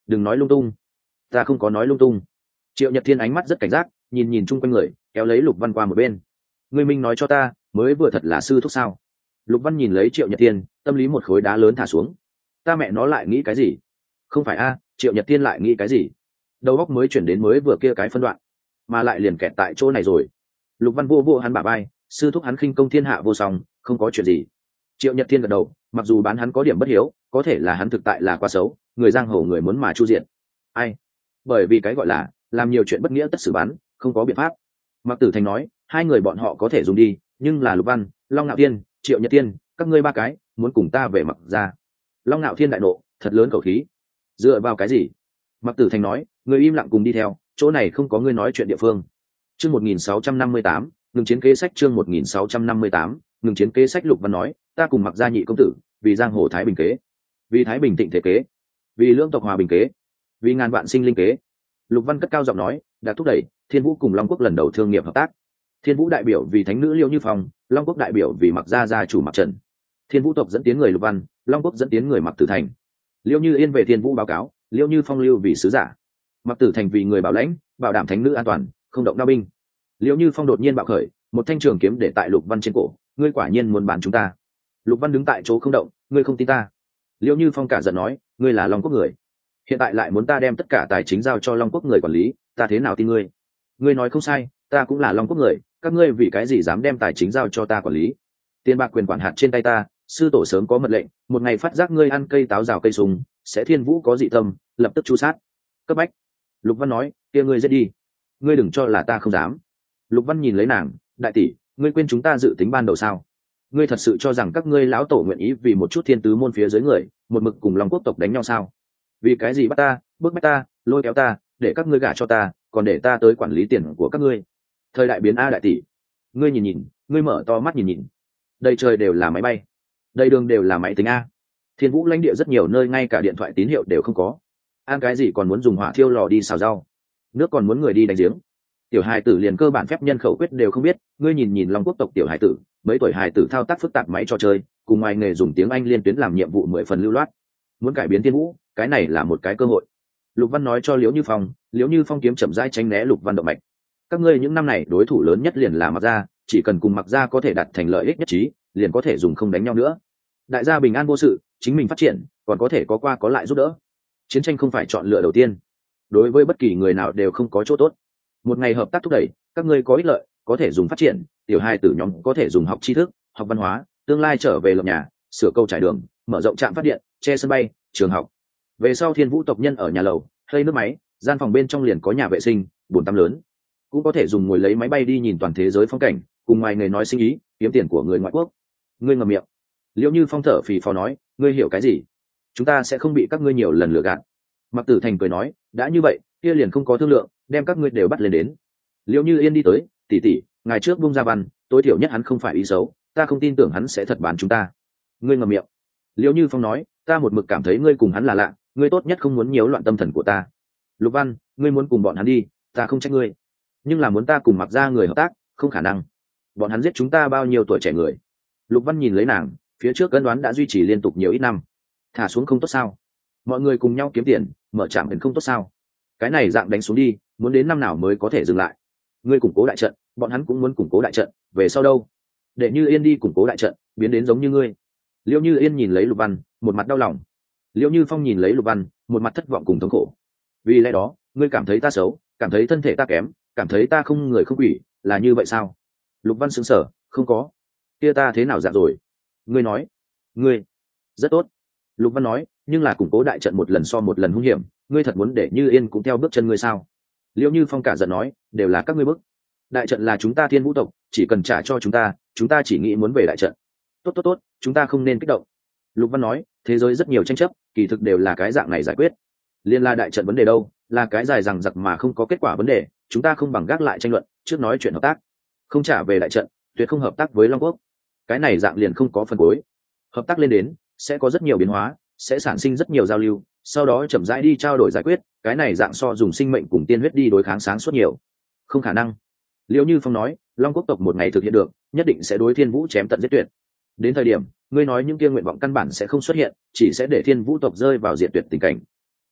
đừng nói lung tung. Ta không có nói lung tung. Triệu Nhật Thiên ánh mắt rất cảnh giác, nhìn nhìn chung quanh người, kéo lấy Lục Văn qua một bên. Ngươi minh nói cho ta, mới vừa thật là sư thúc sao? Lục Văn nhìn lấy Triệu Nhật Thiên, tâm lý một khối đá lớn thả xuống. Ta mẹ nó lại nghĩ cái gì? Không phải a, Triệu Nhật Thiên lại nghĩ cái gì? Đầu óc mới chuyển đến mới vừa kia cái phân đoạn, mà lại liền kẹt tại chỗ này rồi. Lục Văn vô hắn bả vai, sư thúc hắn khinh công thiên hạ vô song, không có chuyện gì. Triệu Nhật Thiên gật đầu, mặc dù bán hắn có điểm bất hiếu, có thể là hắn thực tại là quá xấu, người giang hồ người muốn mà chu diện. Ai? Bởi vì cái gọi là làm nhiều chuyện bất nghĩa tất xử bán, không có biện pháp. Mặc Tử Thành nói, hai người bọn họ có thể dùng đi, nhưng là Lục Văn, Long Nạo Thiên, Triệu Nhật Thiên, các ngươi ba cái muốn cùng ta về Mặc gia. Long Nạo Thiên đại nộ, thật lớn khẩu khí. Dựa vào cái gì? Mặc Tử Thành nói, người im lặng cùng đi theo, chỗ này không có ngươi nói chuyện địa phương. Chương 1658, ngừng chiến kế sách. Chương 1658, ngừng chiến kế sách. Lục Văn nói, ta cùng Mặc gia nhị công tử, vì giang hồ thái bình kế, vì thái bình thịnh thế kế, vì lưỡng tộc hòa bình kế, vì ngàn vạn sinh linh kế. Lục Văn cất cao giọng nói, đã thúc đẩy Thiên Vũ cùng Long Quốc lần đầu thương nghiệp hợp tác. Thiên Vũ đại biểu vì thánh nữ Liêu Như Phong, Long Quốc đại biểu vì Mặc gia gia chủ Mặc Trần. Thiên Vũ tộc dẫn tiến người Lục Văn, Long Quốc dẫn tiến người Mặc Tử Thành. Liêu Như Yên về Thiên Vũ báo cáo, Liêu Như Phong lưu vì sứ giả, Mặc Tử Thành vì người bảo lãnh, bảo đảm thánh nữ an toàn, không động đao binh. Liêu Như Phong đột nhiên bạo khởi, một thanh trường kiếm để tại Lục Văn trên cổ, ngươi quả nhiên muốn bán chúng ta. Lục Văn đứng tại chỗ không động, ngươi không tin ta. Liêu Như Phong cả giận nói, ngươi là Long Quốc người, hiện tại lại muốn ta đem tất cả tài chính giao cho Long Quốc người quản lý, ta thế nào tin ngươi? Ngươi nói không sai, ta cũng là Long Quốc người, các ngươi vì cái gì dám đem tài chính giao cho ta quản lý? Tiền bạc quyền quản hạt trên tay ta, sư tổ sớm có mật lệnh, một ngày phát giác ngươi ăn cây táo rào cây súng, sẽ Thiên Vũ có dị tâm, lập tức chu sát. Cấp bách. Lục Văn nói, kia ngươi giết đi, ngươi đừng cho là ta không dám. Lục Văn nhìn lấy nàng, đại tỷ, ngươi quên chúng ta dự tính ban đầu sao? Ngươi thật sự cho rằng các ngươi lão tổ nguyện ý vì một chút thiên tứ môn phía dưới người, một mực cùng Long Quốc tộc đánh nhau sao? Vì cái gì bắt ta, bức bách ta, lôi kéo ta, để các ngươi gả cho ta, còn để ta tới quản lý tiền của các ngươi? Thời đại biến a đại tỷ, ngươi nhìn nhìn, ngươi mở to mắt nhìn nhìn, đầy trời đều là máy bay, đầy đường đều là máy tính a. Thiên Vũ lãnh địa rất nhiều nơi ngay cả điện thoại tín hiệu đều không có, ăn cái gì còn muốn dùng hỏa thiêu lò đi xào rau, nước còn muốn người đi đánh giếng. Tiểu hài tử liền cơ bản phép nhân khẩu quyết đều không biết, ngươi nhìn nhìn Long Quốc tộc tiểu hài tử, mấy tuổi hài tử thao tác phức tạp máy trò chơi, cùng ngoài nghề dùng tiếng Anh liên tuyến làm nhiệm vụ 10 phần lưu loát. Muốn cải biến Thiên Vũ, cái này là một cái cơ hội. Lục Văn nói cho Liễu Như Phong, Liễu Như Phong kiếm chậm rãi tránh né Lục Văn động mạch. Các ngươi những năm này đối thủ lớn nhất liền là Mặc gia, chỉ cần cùng Mặc gia có thể đạt thành lợi ích nhất trí, liền có thể dùng không đánh nhau nữa. Đại gia bình an vô sự, chính mình phát triển, còn có thể có qua có lại giúp đỡ. Chiến tranh không phải chọn lựa đầu tiên, đối với bất kỳ người nào đều không có chỗ tốt. Một ngày hợp tác thúc đẩy, các ngươi có ích lợi, có thể dùng phát triển, tiểu hai tử nhóm có thể dùng học tri thức, học văn hóa, tương lai trở về lập nhà, sửa cầu trải đường, mở rộng trạm phát điện, che sân bay, trường học. Về sau Thiên Vũ tộc nhân ở nhà lầu, hơi nước máy, gian phòng bên trong liền có nhà vệ sinh, bồn tắm lớn, cũng có thể dùng ngồi lấy máy bay đi nhìn toàn thế giới phong cảnh, cùng ngoài người nói sinh ý, kiếm tiền của người ngoại quốc. Ngươi ngậm miệng. Liễu Như Phong thở phì phò nói, ngươi hiểu cái gì? Chúng ta sẽ không bị các ngươi nhiều lần lừa gạt. Mặc Tử Thành cười nói, đã như vậy, kia liền không có thương lượng, đem các ngươi đều bắt lên đến. Liễu Như Yên đi tới, tỷ tỷ, ngày trước bung ra văn, tối thiểu nhất hắn không phải ý xấu, ta không tin tưởng hắn sẽ thật bán chúng ta. Ngươi ngậm miệng. Liễu Như Phong nói, ta một mực cảm thấy ngươi cùng hắn là lạ, ngươi tốt nhất không muốn nhiễu loạn tâm thần của ta. Lục Văn, ngươi muốn cùng bọn hắn đi, ta không trách ngươi, nhưng là muốn ta cùng Mặc gia người hợp tác, không khả năng. Bọn hắn giết chúng ta bao nhiêu tuổi trẻ người. Lục Văn nhìn lấy nàng, phía trước cân đoán đã duy trì liên tục nhiều ít năm, thả xuống không tốt sao? Mọi người cùng nhau kiếm tiền, mở trạm đến không tốt sao? Cái này dạng đánh xuống đi, muốn đến năm nào mới có thể dừng lại? Ngươi củng cố đại trận, bọn hắn cũng muốn củng cố đại trận, về sau đâu? Để Như Yên đi củng cố đại trận, biến đến giống như ngươi. Liễu Như Yên nhìn lấy Lục Văn, một mặt đau lòng. Liễu Như Phong nhìn lấy Lục Văn, một mặt thất vọng cùng thống khổ. Vì lẽ đó, ngươi cảm thấy ta xấu, cảm thấy thân thể ta kém, cảm thấy ta không người không quỷ, là như vậy sao? Lục Văn sững sờ, không có. Kia ta thế nào dạng rồi? Ngươi nói. Ngươi. Rất tốt. Lục Văn nói, nhưng là củng cố đại trận một lần so một lần hung hiểm, ngươi thật muốn để Như Yên cũng theo bước chân ngươi sao? Liễu Như Phong cả giận nói, đều là các ngươi bức. Đại trận là chúng ta Thiên Vũ tộc, chỉ cần trả cho chúng ta chỉ nghĩ muốn về đại trận. Tốt, chúng ta không nên kích động. Lục Văn nói, thế giới rất nhiều tranh chấp, kỳ thực đều là cái dạng này giải quyết. Liên la đại trận vấn đề đâu, là cái dài rằng giặc mà không có kết quả vấn đề, chúng ta không bằng gác lại tranh luận, trước nói chuyện hợp tác. Không trả về đại trận, tuyệt không hợp tác với Long Quốc. Cái này dạng liền không có phần cuối. Hợp tác lên đến, sẽ có rất nhiều biến hóa, sẽ sản sinh rất nhiều giao lưu, sau đó chậm rãi đi trao đổi giải quyết, cái này dạng so dùng sinh mệnh cùng tiên huyết đi đối kháng sáng suốt nhiều. Không khả năng. Liễu Như Phong nói, Long Quốc tộc một ngày thực hiện được, nhất định sẽ đối Thiên Vũ chém tận giết tuyệt. Đến thời điểm, ngươi nói những kia nguyện vọng căn bản sẽ không xuất hiện, chỉ sẽ để Thiên Vũ tộc rơi vào diệt tuyệt tình cảnh.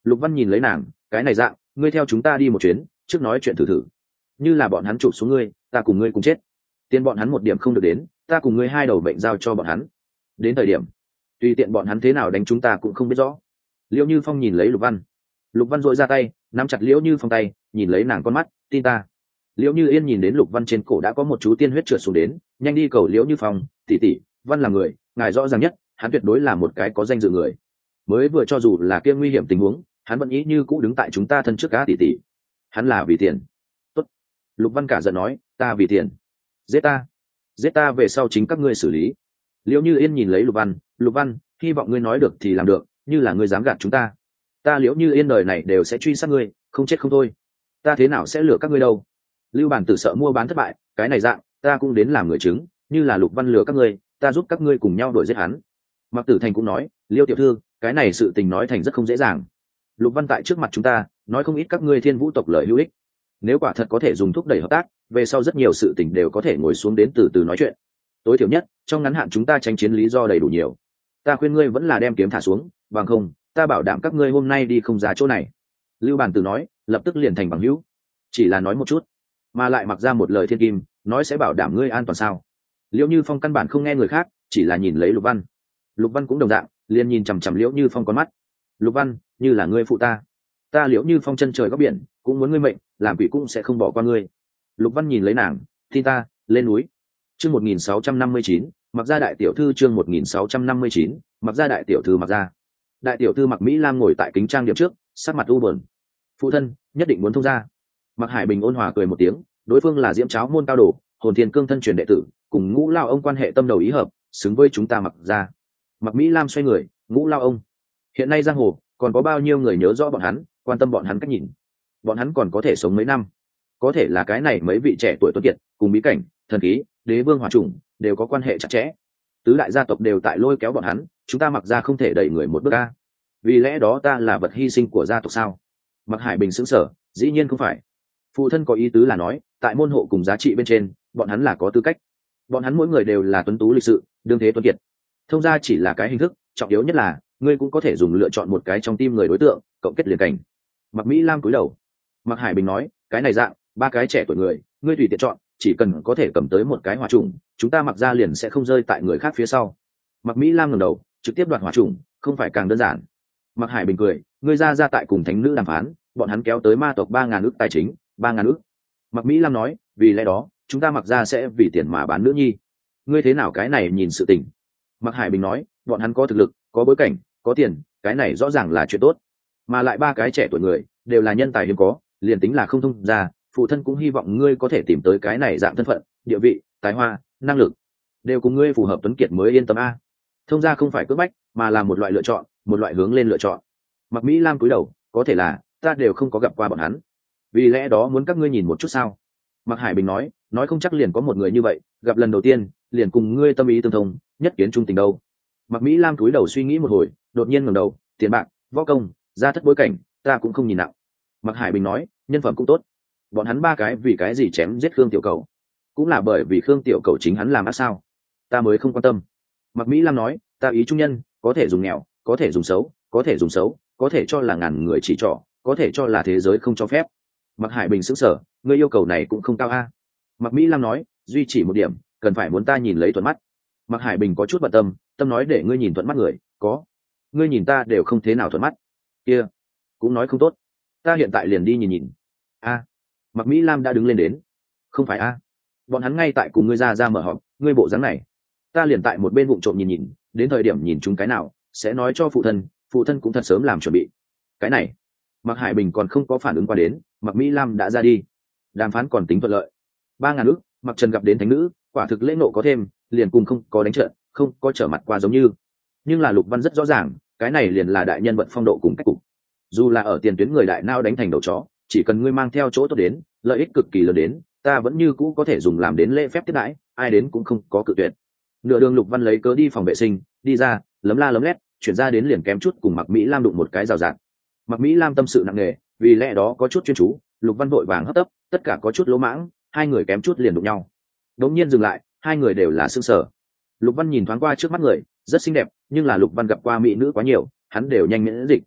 Lục Văn nhìn lấy nàng, cái này dạng, ngươi theo chúng ta đi một chuyến, trước nói chuyện thử thử. Như là bọn hắn chụp xuống ngươi, ta cùng ngươi cùng chết. Tiền bọn hắn một điểm không được đến, ta cùng ngươi hai đầu bệnh giao cho bọn hắn. Đến thời điểm, tùy tiện bọn hắn thế nào đánh chúng ta cũng không biết rõ. Liễu Như Phong nhìn lấy Lục Văn. Lục Văn dội ra tay, nắm chặt Liễu Như Phong tay, nhìn lấy nàng con mắt, tin ta. Liễu Như Yên nhìn đến Lục Văn trên cổ đã có một chú tiên huyết trượt xuống đến, nhanh đi cầu Liễu Như Phong, tỷ tỷ, Văn là người, ngài rõ ràng nhất, hắn tuyệt đối là một cái có danh dự người. Mới vừa cho dù là kia nguy hiểm tình huống, hắn vẫn ý như cũ đứng tại chúng ta thân trước cá tỷ tỷ. Hắn là vì tiền. Tốt. Lục Văn cả giận nói, ta vì tiền. Giết ta về sau chính các ngươi xử lý. Liễu Như Yên nhìn lấy Lục Văn, hy vọng ngươi nói được thì làm được, như là ngươi dám gạt chúng ta. Ta Liễu Như Yên đời này đều sẽ truy sát ngươi, không chết không thôi. Ta thế nào sẽ lừa các ngươi đâu? Lưu Bản Tử sợ mua bán thất bại, cái này dạng, ta cũng đến làm người chứng, như là Lục Văn lừa các ngươi, ta giúp các ngươi cùng nhau đuổi giết hắn. Mặc Tử Thành cũng nói, Liêu tiểu thư, cái này sự tình nói thành rất không dễ dàng. Lục Văn tại trước mặt chúng ta, nói không ít các ngươi Thiên Vũ tộc lời hữu ích. Nếu quả thật có thể dùng thúc đẩy hợp tác, về sau rất nhiều sự tình đều có thể ngồi xuống đến từ từ nói chuyện. Tối thiểu nhất, trong ngắn hạn chúng ta tranh chiến lý do đầy đủ nhiều. Ta khuyên ngươi vẫn là đem kiếm thả xuống, bằng không, ta bảo đảm các ngươi hôm nay đi không ra chỗ này. Lưu Bản Tử nói, lập tức liền thành bằng hữu. Chỉ là nói một chút, mà lại mặc ra một lời thiên kim, nói sẽ bảo đảm ngươi an toàn sao? Liễu Như Phong căn bản không nghe người khác, chỉ là nhìn lấy Lục Văn. Lục Văn cũng đồng dạng, liền nhìn chằm chằm Liễu Như Phong con mắt. Lục Văn, như là ngươi phụ ta Liễu Như Phong chân trời góc biển, cũng muốn ngươi mệnh, làm quỷ cũng sẽ không bỏ qua ngươi. Lục Văn nhìn lấy nàng, tin ta, lên núi. Chương 1659, Mặc gia đại tiểu thư chương 1659, Mặc gia đại tiểu thư Mặc gia. Đại tiểu thư Mặc Mỹ Lam ngồi tại kính trang điểm trước, sắc mặt u buồn. Phụ thân, nhất định muốn thông gia. Mặc Hải Bình ôn hòa cười một tiếng, đối phương là Diễm Cháo môn cao đồ, Hồn Thiên Cương thân truyền đệ tử, cùng Ngũ Lao ông quan hệ tâm đầu ý hợp, xứng với chúng ta Mặc gia. Mặc Mỹ Lam xoay người, Ngũ Lao ông. Hiện nay giang hồ còn có bao nhiêu người nhớ rõ bọn hắn, quan tâm bọn hắn cách nhìn. Bọn hắn còn có thể sống mấy năm. Có thể là cái này mấy vị trẻ tuổi tuấn kiệt, cùng bí cảnh, thần khí, đế vương hỏa trùng đều có quan hệ chặt chẽ. Tứ đại gia tộc đều tại lôi kéo bọn hắn, chúng ta Mặc gia không thể đẩy người một bước a. Vì lẽ đó ta là vật hy sinh của gia tộc sao? Mặc Hải Bình sững sờ, dĩ nhiên không phải. Phụ thân có ý tứ là nói, tại môn hộ cùng giá trị bên trên, bọn hắn là có tư cách. Bọn hắn mỗi người đều là tuấn tú lịch sự, đương thế tuấn kiệt. Thông gia chỉ là cái hình thức, trọng yếu nhất là ngươi cũng có thể dùng lựa chọn một cái trong tim người đối tượng, cộng kết liền cảnh. Mặc Mỹ Lam cúi đầu. Mặc Hải Bình nói, cái này dạng, ba cái trẻ tuổi người, ngươi tùy tiện chọn, chỉ cần có thể cầm tới một cái hỏa trùng, chúng ta Mặc gia liền sẽ không rơi tại người khác phía sau. Mặc Mỹ Lam ngẩng đầu, trực tiếp đoạt hỏa trùng, không phải càng đơn giản. Mặc Hải Bình cười, ngươi ra tại cùng thánh nữ đàm phán, bọn hắn kéo tới ma tộc 3.000 ức tài chính, 3.000 ức. Mặc Mỹ Lam nói, vì lẽ đó, chúng ta Mặc gia sẽ vì tiền mà bán nữ nhi. Ngươi thế nào cái này nhìn sự tình? Mặc Hải Bình nói, bọn hắn có thực lực, có bối cảnh, có tiền, cái này rõ ràng là chuyện tốt. Mà lại ba cái trẻ tuổi người, đều là nhân tài hiếm có, liền tính là không thông ra, phụ thân cũng hy vọng ngươi có thể tìm tới cái này dạng thân phận, địa vị, tài hoa, năng lực, đều cùng ngươi phù hợp tuấn kiệt mới yên tâm a. Thông gia không phải cưỡng bách, mà là một loại lựa chọn, một loại hướng lên lựa chọn. Mặc Mỹ Lam cúi đầu, có thể là ta đều không có gặp qua bọn hắn, vì lẽ đó muốn các ngươi nhìn một chút sao? Mặc Hải Bình nói không chắc liền có một người như vậy, gặp lần đầu tiên liền cùng ngươi tâm ý tương thông, nhất kiến trung tình đâu. Mặc Mỹ Lam cúi đầu suy nghĩ một hồi, đột nhiên ngẩng đầu, tiền bạc, võ công, gia thất bối cảnh, ta cũng không nhìn nặng. Mặc Hải Bình nói, nhân phẩm cũng tốt. Bọn hắn ba cái vì cái gì chém giết Khương Tiểu Cầu? Cũng là bởi vì Khương Tiểu Cầu chính hắn làm ác sao? Ta mới không quan tâm. Mặc Mỹ Lam nói, ta ý trung nhân, có thể dùng nghèo, có thể dùng xấu, có thể dùng xấu, có thể cho là ngàn người chỉ trỏ, có thể cho là thế giới không cho phép. Mặc Hải Bình sững sờ, ngươi yêu cầu này cũng không cao a. Mặc Mỹ Lam nói, duy chỉ một điểm, cần phải muốn ta nhìn lấy thuận mắt. Mặc Hải Bình có chút bận tâm nói để ngươi nhìn thuận mắt người, có. Ngươi nhìn ta đều không thế nào thuận mắt. Kia, cũng nói không tốt. Ta hiện tại liền đi nhìn. A. Mặc Mỹ Lam đã đứng lên đến. Không phải a. Bọn hắn ngay tại cùng ngươi ra mở họp, ngươi bộ dáng này. Ta liền tại một bên vụng trộm nhìn, đến thời điểm nhìn chúng cái nào, sẽ nói cho phụ thân cũng thật sớm làm chuẩn bị. Cái này, Mặc Hải Bình còn không có phản ứng qua đến, Mặc Mỹ Lam đã ra đi. Đàm phán còn tính thuận lợi. 3.000 ức, Mặc Trần gặp đến thánh nữ, quả thực lễ nộ có thêm, liền cùng không có đánh trận, không có trở mặt qua giống như. Nhưng là Lục Văn rất rõ ràng, cái này liền là đại nhân vật phong độ cùng cách cục. Dù là ở tiền tuyến người đại nao đánh thành đầu chó, chỉ cần ngươi mang theo chỗ tốt đến, lợi ích cực kỳ lớn đến, ta vẫn như cũ có thể dùng làm đến lễ phép tiếp đãi, ai đến cũng không có cự tuyệt. Nửa đường Lục Văn lấy cớ đi phòng vệ sinh, đi ra, lấm la lấm lét, chuyển ra đến liền kém chút cùng Mặc Mỹ Lam đụng một cái rào rạt. Mặc Mỹ Lam tâm sự nặng nề, vì lẽ đó có chút chuyên chú, Lục Văn vội vàng hấp tấp, tất cả có chút lỗ mãng, hai người kém chút liền đụng nhau. Đột nhiên dừng lại, hai người đều là sững sờ. Lục Văn nhìn thoáng qua trước mắt người, rất xinh đẹp, nhưng là Lục Văn gặp qua mỹ nữ quá nhiều, hắn đều nhanh miễn dịch.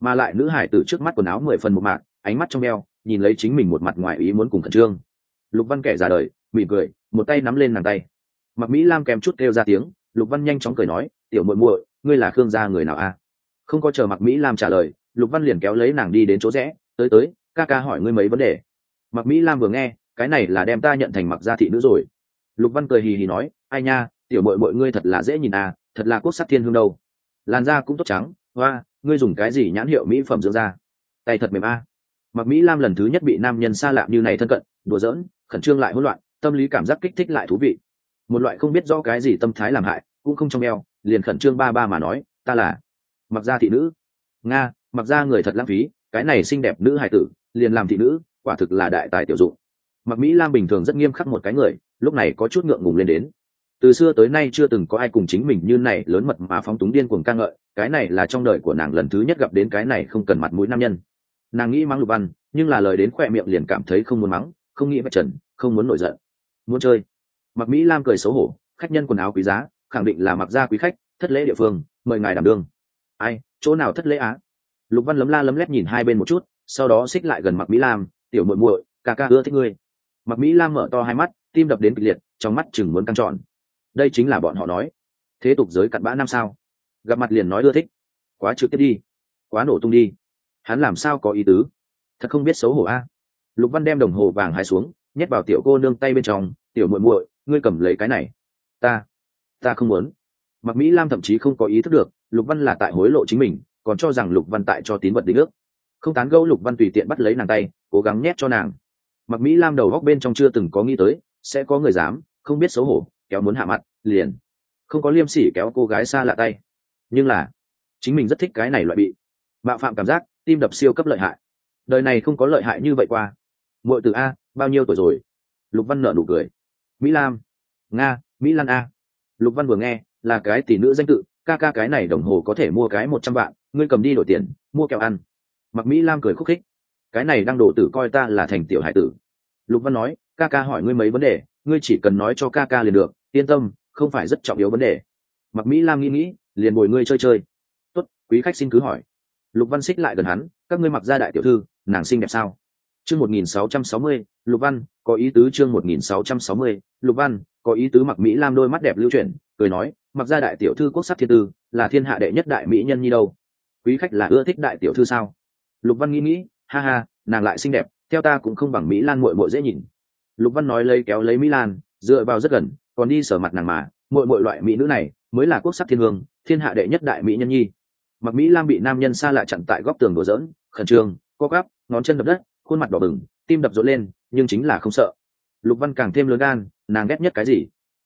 mà lại nữ hải tử trước mắt quần áo 10 phần một mạc, ánh mắt trong veo nhìn lấy chính mình một mặt ngoài ý muốn cùng khẩn trương. Lục Văn kẻ già đời mỉm cười, một tay nắm lên nàng tay. Mặc Mỹ Lam kèm chút kêu ra tiếng. Lục Văn nhanh chóng cười nói, tiểu muội muội, ngươi là Khương gia người nào a? Không có chờ Mặc Mỹ Lam trả lời, Lục Văn liền kéo lấy nàng đi đến chỗ rẽ, tới, ca ca hỏi ngươi mấy vấn đề. Mặc Mỹ Lam vừa nghe, cái này là đem ta nhận thành Mặc gia thị nữ rồi. Lục Văn cười hì hì nói, ai nha, tiểu muội muội ngươi thật là dễ nhìn à, thật là quốc sắc thiên hương đâu. Làn da cũng tốt trắng, hoa, ngươi dùng cái gì nhãn hiệu mỹ phẩm dưỡng da? Tay thật mềm a. Mặc Mỹ Lam lần thứ nhất bị nam nhân xa lạ như này thân cận, đùa giỡn, khẩn trương lại hỗn loạn, tâm lý cảm giác kích thích lại thú vị. Một loại không biết do cái gì tâm thái làm hại, cũng không trong eo, liền khẩn trương ba mà nói, ta là Mặc gia thị nữ. Nga, Mặc gia người thật lãng phí, cái này xinh đẹp nữ hài tử, liền làm thị nữ, quả thực là đại tài tiểu dụng. Mặc Mỹ Lam bình thường rất nghiêm khắc một cái người, lúc này có chút ngượng ngùng lên đến. Từ xưa tới nay chưa từng có ai cùng chính mình như này lớn mật mà phóng túng điên cuồng ca ngợi, cái này là trong đời của nàng lần thứ nhất gặp đến cái này không cần mặt mũi nam nhân. Nàng nghĩ mắng Lục Văn, nhưng là lời đến khoe miệng liền cảm thấy không muốn mắng, không nghĩ vạch trần, không muốn nổi giận, muốn chơi. Mặc Mỹ Lam cười xấu hổ, khách nhân quần áo quý giá, khẳng định là Mặc gia quý khách, thất lễ địa phương, mời ngài đảm đương. Ai, chỗ nào thất lễ á? Lục Văn lấm la lấm lét nhìn hai bên một chút, sau đó xích lại gần Mặc Mỹ Lam, tiểu muội muội, ca ca ưa thích ngươi. Mặc Mỹ Lam mở to hai mắt, tim đập đến kịch liệt, trong mắt chừng muốn căng tròn. Đây chính là bọn họ nói thế tục giới cặn bã năm sao, gặp mặt liền nói ưa thích, quá trực tiếp đi, quá nổ tung đi, hắn làm sao có ý tứ, thật không biết xấu hổ a. Lục Văn đem đồng hồ vàng hai xuống, nhét vào tiểu cô nương tay bên trong, tiểu muội muội, ngươi cầm lấy cái này. Ta không muốn. Mặc Mỹ Lam thậm chí không có ý thức được Lục Văn là tại hối lộ chính mình, còn cho rằng Lục Văn tại cho tín vật đính ước. Không tán gẫu, Lục Văn tùy tiện bắt lấy nàng tay, cố gắng nhét cho nàng. Mặc Mỹ Lam đầu góc bên trong chưa từng có nghĩ tới sẽ có người dám không biết xấu hổ kéo muốn hạ mặt liền không có liêm sỉ kéo cô gái xa lạ tay, nhưng là chính mình rất thích cái này loại bị mạo phạm cảm giác, tim đập siêu cấp lợi hại. Đời này không có lợi hại như vậy qua. Muội từ a, bao nhiêu tuổi rồi? Lục Văn nở nụ cười. Mỹ Lam. Nga, Mỹ Lan a. Lục Văn vừa nghe là cái tỷ nữ danh tự, ca ca cái này đồng hồ có thể mua cái 100 vạn, ngươi cầm đi đổi tiền mua kẹo ăn. Mặc Mỹ Lam cười khúc khích, cái này đang đổ tử coi ta là thành tiểu hải tử. Lục Văn nói, ca ca hỏi ngươi mấy vấn đề, ngươi chỉ cần nói cho ca ca liền được, yên tâm, không phải rất trọng yếu vấn đề. Mặc Mỹ Lam nghĩ liền bồi ngươi chơi. Tốt, quý khách xin cứ hỏi. Lục Văn xích lại gần hắn, các ngươi Mặc gia đại tiểu thư, nàng xinh đẹp sao? Chương 1660, Lục Văn, có ý tứ. Chương 1660, Lục Văn, có ý tứ. Mặc Mỹ Lam đôi mắt đẹp lưu chuyển, cười nói, Mặc gia đại tiểu thư quốc sắc thiên tư, là thiên hạ đệ nhất đại mỹ nhân nhi đâu. Quý khách là ưa thích đại tiểu thư sao? Lục Văn nghĩ, ha ha, nàng lại xinh đẹp, theo ta cũng không bằng Mỹ Lan muội muội dễ nhìn. Lục Văn nói lấy kéo lấy Mỹ Lan, dựa vào rất gần, còn đi sờ mặt nàng mà, muội muội loại mỹ nữ này mới là quốc sắc thiên hương, thiên hạ đệ nhất đại mỹ nhân nhi. Mặc Mỹ Lam bị nam nhân xa lạ chặn tại góc tường đùa giỡn, khẩn trương, co quắp, ngón chân đập đất, khuôn mặt đỏ bừng, tim đập rộn lên, nhưng chính là không sợ. Lục Văn càng thêm lớn gan, nàng ghét nhất cái gì?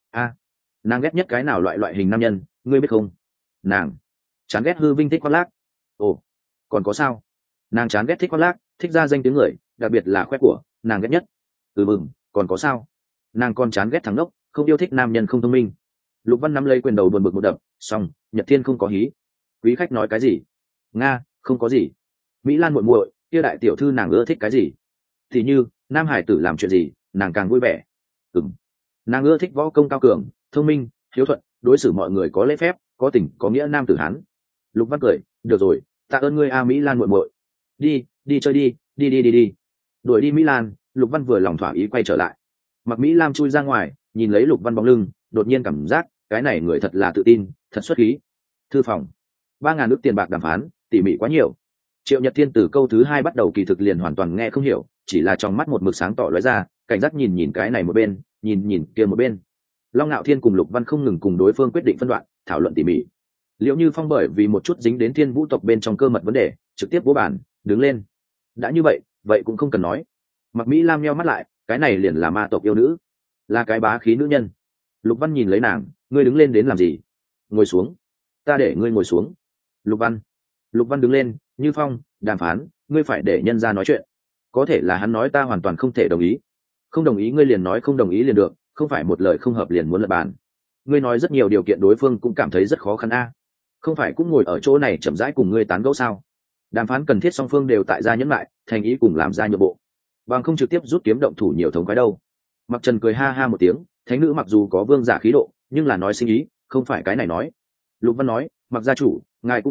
Nàng ghét nhất cái nào loại hình nam nhân, ngươi biết không? Nàng chán ghét hư vinh thích khoác lác. Ồ, còn có sao? Nàng chán ghét thích khoác lác, thích ra danh tiếng người, đặc biệt là khoe của, nàng ghét nhất. Còn có sao? Nàng còn chán ghét thằng ngốc, không yêu thích nam nhân không thông minh. Lục Văn nắm lấy quyền đầu buồn bực một đập, xong, Nhật Thiên không có hí. Quý khách nói cái gì? Nga, không có gì. Mỹ Lan muội muội, kia đại tiểu thư nàng ưa thích cái gì? Thì như nam hải tử làm chuyện gì nàng càng vui vẻ. Nàng ưa thích võ công cao cường, thông minh, hiếu thuận, đối xử mọi người có lễ phép, có tình có nghĩa nam tử hán. Lục Văn cười, được rồi, tạ ơn ngươi a Mỹ Lan muội muội. Đi chơi đi. Đuổi đi Mỹ Lan, Lục Văn vừa lòng thỏa ý quay trở lại. Mặc Mỹ Lam chui ra ngoài, nhìn lấy Lục Văn bóng lưng, đột nhiên cảm giác cái này người thật là tự tin, thật xuất khí. Thư phòng, 3.000 nước tiền bạc đàm phán, tỉ mỉ quá nhiều. Triệu Nhật Thiên từ câu thứ 2 bắt đầu kỳ thực liền hoàn toàn nghe không hiểu, chỉ là trong mắt một mực sáng tỏ lóe ra, cảnh giác nhìn cái này một bên, nhìn kia một bên. Long Nạo Thiên cùng Lục Văn không ngừng cùng đối phương quyết định phân đoạn, thảo luận tỉ mỉ. Liệu Như Phong bởi vì một chút dính đến Thiên Vũ tộc bên trong cơ mật vấn đề, trực tiếp vỗ bản, đứng lên. Đã như vậy cũng không cần nói. Mặc Mỹ Lam nheo mắt lại, cái này liền là ma tộc yêu nữ, là cái bá khí nữ nhân. Lục Văn nhìn lấy nàng, ngươi đứng lên đến làm gì? Ngồi xuống. Ta để ngươi ngồi xuống. Lục Văn đứng lên, Như Phong, đàm phán, ngươi phải để nhân ra nói chuyện. Có thể là hắn nói ta hoàn toàn không thể đồng ý. Không đồng ý ngươi liền nói không đồng ý liền được, không phải một lời không hợp liền muốn lật bàn. Ngươi nói rất nhiều điều kiện đối phương cũng cảm thấy rất khó khăn a. Không phải cũng ngồi ở chỗ này chậm rãi cùng ngươi tán gẫu sao? Đàm phán cần thiết song phương đều tại gia nhẫn lại, thành ý cùng làm ra nhượng bộ, bằng không trực tiếp rút kiếm động thủ nhiều thống quái đâu. Mặc Trần cười ha ha một tiếng, thánh nữ mặc dù có vương giả khí độ, nhưng là nói sinh ý, không phải cái này nói. Lục Văn nói, Mặc gia chủ, ngài cũng thế,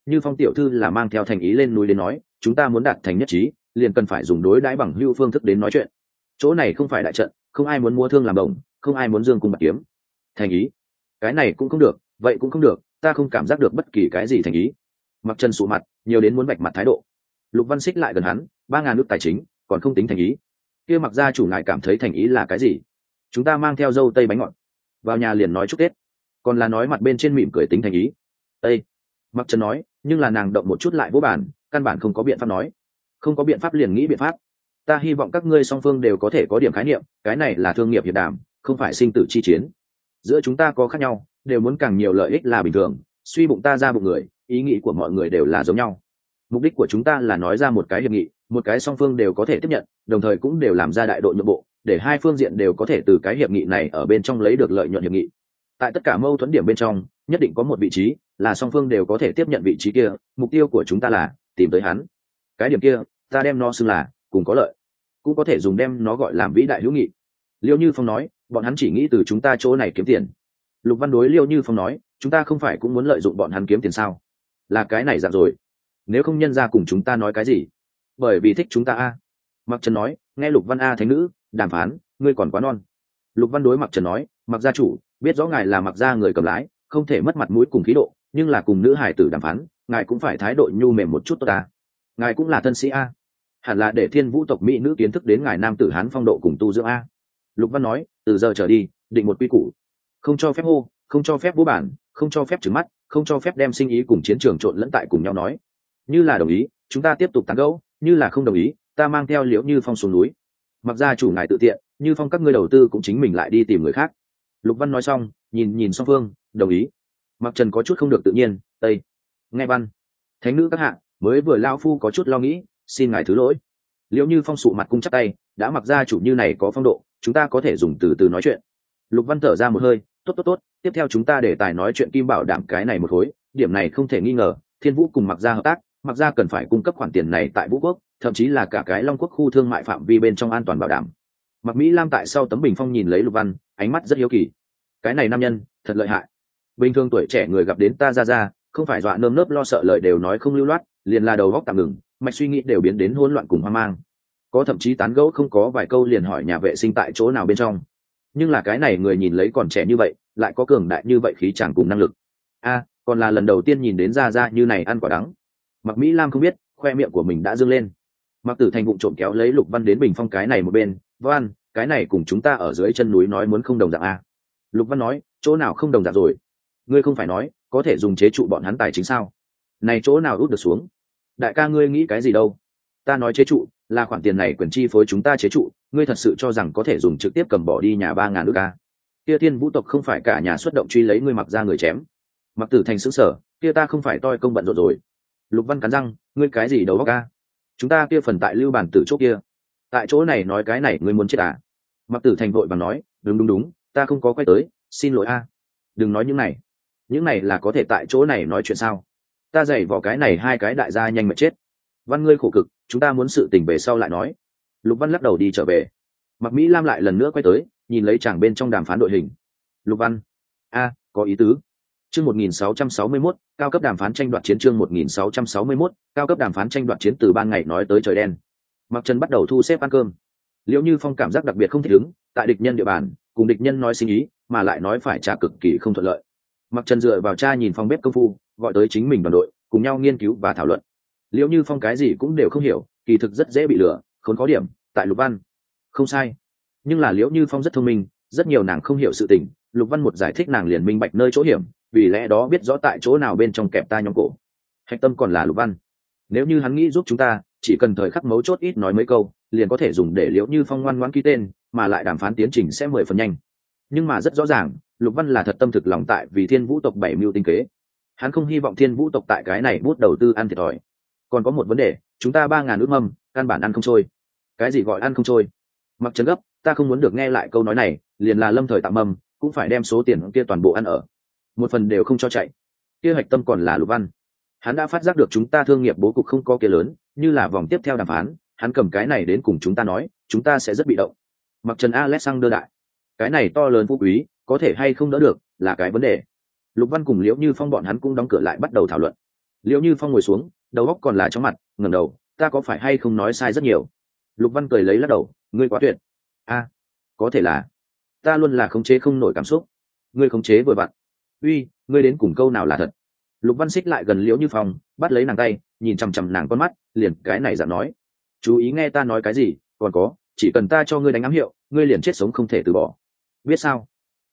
Như Phong tiểu thư là mang theo thành ý lên núi đến nói, chúng ta muốn đạt thành nhất trí, liền cần phải dùng đối đãi bằng hữu phương thức đến nói chuyện. Chỗ này không phải đại trận, không ai muốn mua thương làm đồng, không ai muốn dương cung bạc kiếm. Thành ý, cái này cũng không được, vậy cũng không được, ta không cảm giác được bất kỳ cái gì thành ý. Mặc Trần sụ mặt, nhiều đến muốn vạch mặt thái độ. Lục Văn xích lại gần hắn, 3.000 nước tài chính, còn không tính thành ý. Kia Mặc gia chủ ngài cảm thấy thành ý là cái gì? Chúng ta mang theo dâu tây bánh ngọt, vào nhà liền nói chúc Tết, còn là nói mặt bên trên mỉm cười tính thành ý. Tây, Mặc Trần nói, nhưng là nàng động một chút lại vô bản, căn bản không có biện pháp nói. Không có biện pháp liền nghĩ biện pháp. Ta hy vọng các ngươi song phương đều có thể có điểm khái niệm, cái này là thương nghiệp hiệp đàm, không phải sinh tử chi chiến. Giữa chúng ta có khác nhau, đều muốn càng nhiều lợi ích là bình thường, suy bụng ta ra bụng người, ý nghĩ của mọi người đều là giống nhau. Mục đích của chúng ta là nói ra một cái hiệp nghị, một cái song phương đều có thể tiếp nhận, đồng thời cũng đều làm ra đại độ nhượng bộ, để hai phương diện đều có thể từ cái hiệp nghị này ở bên trong lấy được lợi nhuận hiệp nghị. Tại tất cả mâu thuẫn điểm bên trong, nhất định có một vị trí là song phương đều có thể tiếp nhận vị trí kia, mục tiêu của chúng ta là tìm tới hắn. Cái điểm kia, ta đem nó xưng là cùng có lợi, cũng có thể dùng đem nó gọi làm vĩ đại hữu nghị. Liêu Như Phong nói, bọn hắn chỉ nghĩ từ chúng ta chỗ này kiếm tiền. Lục Văn đối Liêu Như Phong nói, chúng ta không phải cũng muốn lợi dụng bọn hắn kiếm tiền sao? Là cái này dạng rồi. Nếu không nhân ra cùng chúng ta nói cái gì? Bởi vì thích chúng ta a. Mặc Trần nói, nghe Lục Văn a thánh nữ, đàm phán, ngươi còn quá non. Lục Văn đối Mặc Trần nói, Mặc gia chủ, biết rõ ngài là Mặc gia người cầm lái, không thể mất mặt mũi cùng khí độ, nhưng là cùng nữ hải tử đàm phán, ngài cũng phải thái độ nhu mềm một chút tốt ta. Ngài cũng là thân sĩ a, hẳn là để Thiên Vũ tộc mỹ nữ kiến thức đến ngài nam tử hán phong độ cùng tu dưỡng a. Lục Văn nói, từ giờ trở đi, định một quy củ, không cho phép hô, không cho phép vô bản, không cho phép trừng mắt, không cho phép đem sinh ý cùng chiến trường trộn lẫn tại cùng nhau nói. Như là đồng ý, chúng ta tiếp tục tán gẫu, như là không đồng ý, ta mang theo Liễu Như Phong xuống núi. Mặc gia chủ ngài tự tiện, Như Phong các ngươi đầu tư cũng chính mình lại đi tìm người khác. Lục Văn nói xong, nhìn song phương, đồng ý. Mặc Trần có chút không được tự nhiên, tây. Nghe văn, thánh nữ các hạ, mới vừa lao phu có chút lo nghĩ, xin ngài thứ lỗi. Liễu Như Phong sụ mặt cung chắp tay, đã Mặc gia chủ như này có phong độ, chúng ta có thể dùng từ từ nói chuyện. Lục Văn thở ra một hơi, tốt, tiếp theo chúng ta để tài nói chuyện kim bảo đảm cái này một khối, điểm này không thể nghi ngờ, Thiên Vũ cùng Mặc gia hợp tác, Mặc gia cần phải cung cấp khoản tiền này tại Vũ quốc, thậm chí là cả cái Long quốc khu thương mại phạm vi bên trong an toàn bảo đảm. Mặc Mỹ Lam tại sau tấm bình phong nhìn lấy Lục Văn, ánh mắt rất hiếu kỳ. Cái này nam nhân, thật lợi hại. Bình thường tuổi trẻ người gặp đến ta ra, không phải dọa nơm nớp lo sợ lời đều nói không lưu loát, liền là đầu óc tạm ngừng, mạch suy nghĩ đều biến đến hỗn loạn cùng hoang mang. Có thậm chí tán gẫu không có vài câu liền hỏi nhà vệ sinh tại chỗ nào bên trong. Nhưng là cái này người nhìn lấy còn trẻ như vậy, lại có cường đại như vậy khí chàng cùng năng lực. Còn là lần đầu tiên nhìn đến ra như này ăn quả đắng. Mặc Mỹ Lam không biết, khoe miệng của mình đã dương lên. Mặc Tử Thành vụng trộm kéo lấy Lục Văn đến bình phong cái này một bên, Văn, cái này cùng chúng ta ở dưới chân núi nói muốn không đồng dạng a. Lục Văn nói, chỗ nào không đồng dạng rồi? Ngươi không phải nói có thể dùng chế trụ bọn hắn tài chính sao? Này chỗ nào út được xuống? Đại ca ngươi nghĩ cái gì đâu? Ta nói chế trụ là khoản tiền này quyền chi phối chúng ta chế trụ, ngươi thật sự cho rằng có thể dùng trực tiếp cầm bỏ đi nhà 3.000 ức a? Kia Thiên Vũ tộc không phải cả nhà xuất động truy lấy ngươi Mặc ra người chém. Mặc Tử Thành sững sờ, kia ta không phải toi công bận rộn rồi. Lục Văn cắn răng, ngươi cái gì đầu óc a? Chúng ta kia phần tại Lưu Bản Tử chỗ kia, tại chỗ này nói cái này ngươi muốn chết à? Mặc Tử Thành vội vàng nói, đúng, ta không có quay tới, xin lỗi a. Đừng nói những này là có thể tại chỗ này nói chuyện sao? Ta giày vò cái này hai cái đại gia nhanh mà chết. Văn ngươi khổ cực, chúng ta muốn sự tình về sau lại nói. Lục Văn lắc đầu đi trở về. Mặc Mỹ Lam lại lần nữa quay tới, nhìn lấy chàng bên trong đàm phán đội hình. Lục Văn, có ý tứ. Chương 1661, cao cấp đàm phán tranh đoạt chiến. Chương 1661, cao cấp đàm phán tranh đoạt chiến. Từ ban ngày nói tới trời đen, Mặc Trần bắt đầu thu xếp ăn cơm. Liễu Như Phong cảm giác đặc biệt không thích ứng, tại địch nhân địa bàn, cùng địch nhân nói sinh ý, mà lại nói phải trả cực kỳ không thuận lợi. Mặc Trần dựa vào cha nhìn phòng bếp công phu, gọi tới chính mình đoàn đội, cùng nhau nghiên cứu và thảo luận. Liễu Như Phong cái gì cũng đều không hiểu, kỳ thực rất dễ bị lừa, khốn có điểm tại Lục Văn. Không sai, nhưng là Liễu Như Phong rất thông minh, rất nhiều nàng không hiểu sự tình, Lục Văn một giải thích nàng liền minh bạch nơi chỗ hiểm, vì lẽ đó biết rõ tại chỗ nào bên trong kẹp ta nhóm cổ. Hạch tâm còn là Lục Văn. Nếu như hắn nghĩ giúp chúng ta, chỉ cần thời khắc mấu chốt ít nói mấy câu, liền có thể dùng để Liễu Như Phong ngoan ngoãn ký tên, mà lại đàm phán tiến trình sẽ 10 phần nhanh. Nhưng mà rất rõ ràng, Lục Văn là thật tâm thực lòng tại vì Thiên Vũ tộc 7 mưu tinh kế. Hắn không hy vọng Thiên Vũ tộc tại cái này bút đầu tư ăn thiệt thòi. Còn có một vấn đề, chúng ta 3.000 ước mâm, căn bản ăn không trôi. Cái gì gọi ăn không trôi? Mặc Trần gấp, ta không muốn được nghe lại câu nói này, liền là lâm thời tạm mâm, cũng phải đem số tiền kia toàn bộ ăn ở. Một phần đều không cho chạy. Kia hạch tâm còn là Lục Văn. Hắn đã phát giác được chúng ta thương nghiệp bố cục không có kia lớn, như là vòng tiếp theo đàm phán, hắn cầm cái này đến cùng chúng ta nói, chúng ta sẽ rất bị động. Mặc Trần Alexander đại, cái này to lớn phú quý, có thể hay không đỡ được, là cái vấn đề. Lục Văn cùng Liễu Như Phong bọn hắn cũng đóng cửa lại bắt đầu thảo luận. Liễu Như Phong ngồi xuống, đầu óc còn là chóng mặt, ngẩng đầu, ta có phải hay không nói sai rất nhiều? Lục Văn cười lấy lắc đầu, ngươi quá tuyệt. A, có thể là ta luôn là khống chế không nổi cảm xúc, ngươi khống chế vừa vặn. Uy, ngươi đến cùng câu nào là thật? Lục Văn xích lại gần Liễu Như Phong, bắt lấy nàng tay, nhìn chằm chằm nàng con mắt, liền cái này dạng nói, chú ý nghe ta nói cái gì, còn có, chỉ cần ta cho ngươi đánh ám hiệu, ngươi liền chết sống không thể từ bỏ. Biết sao?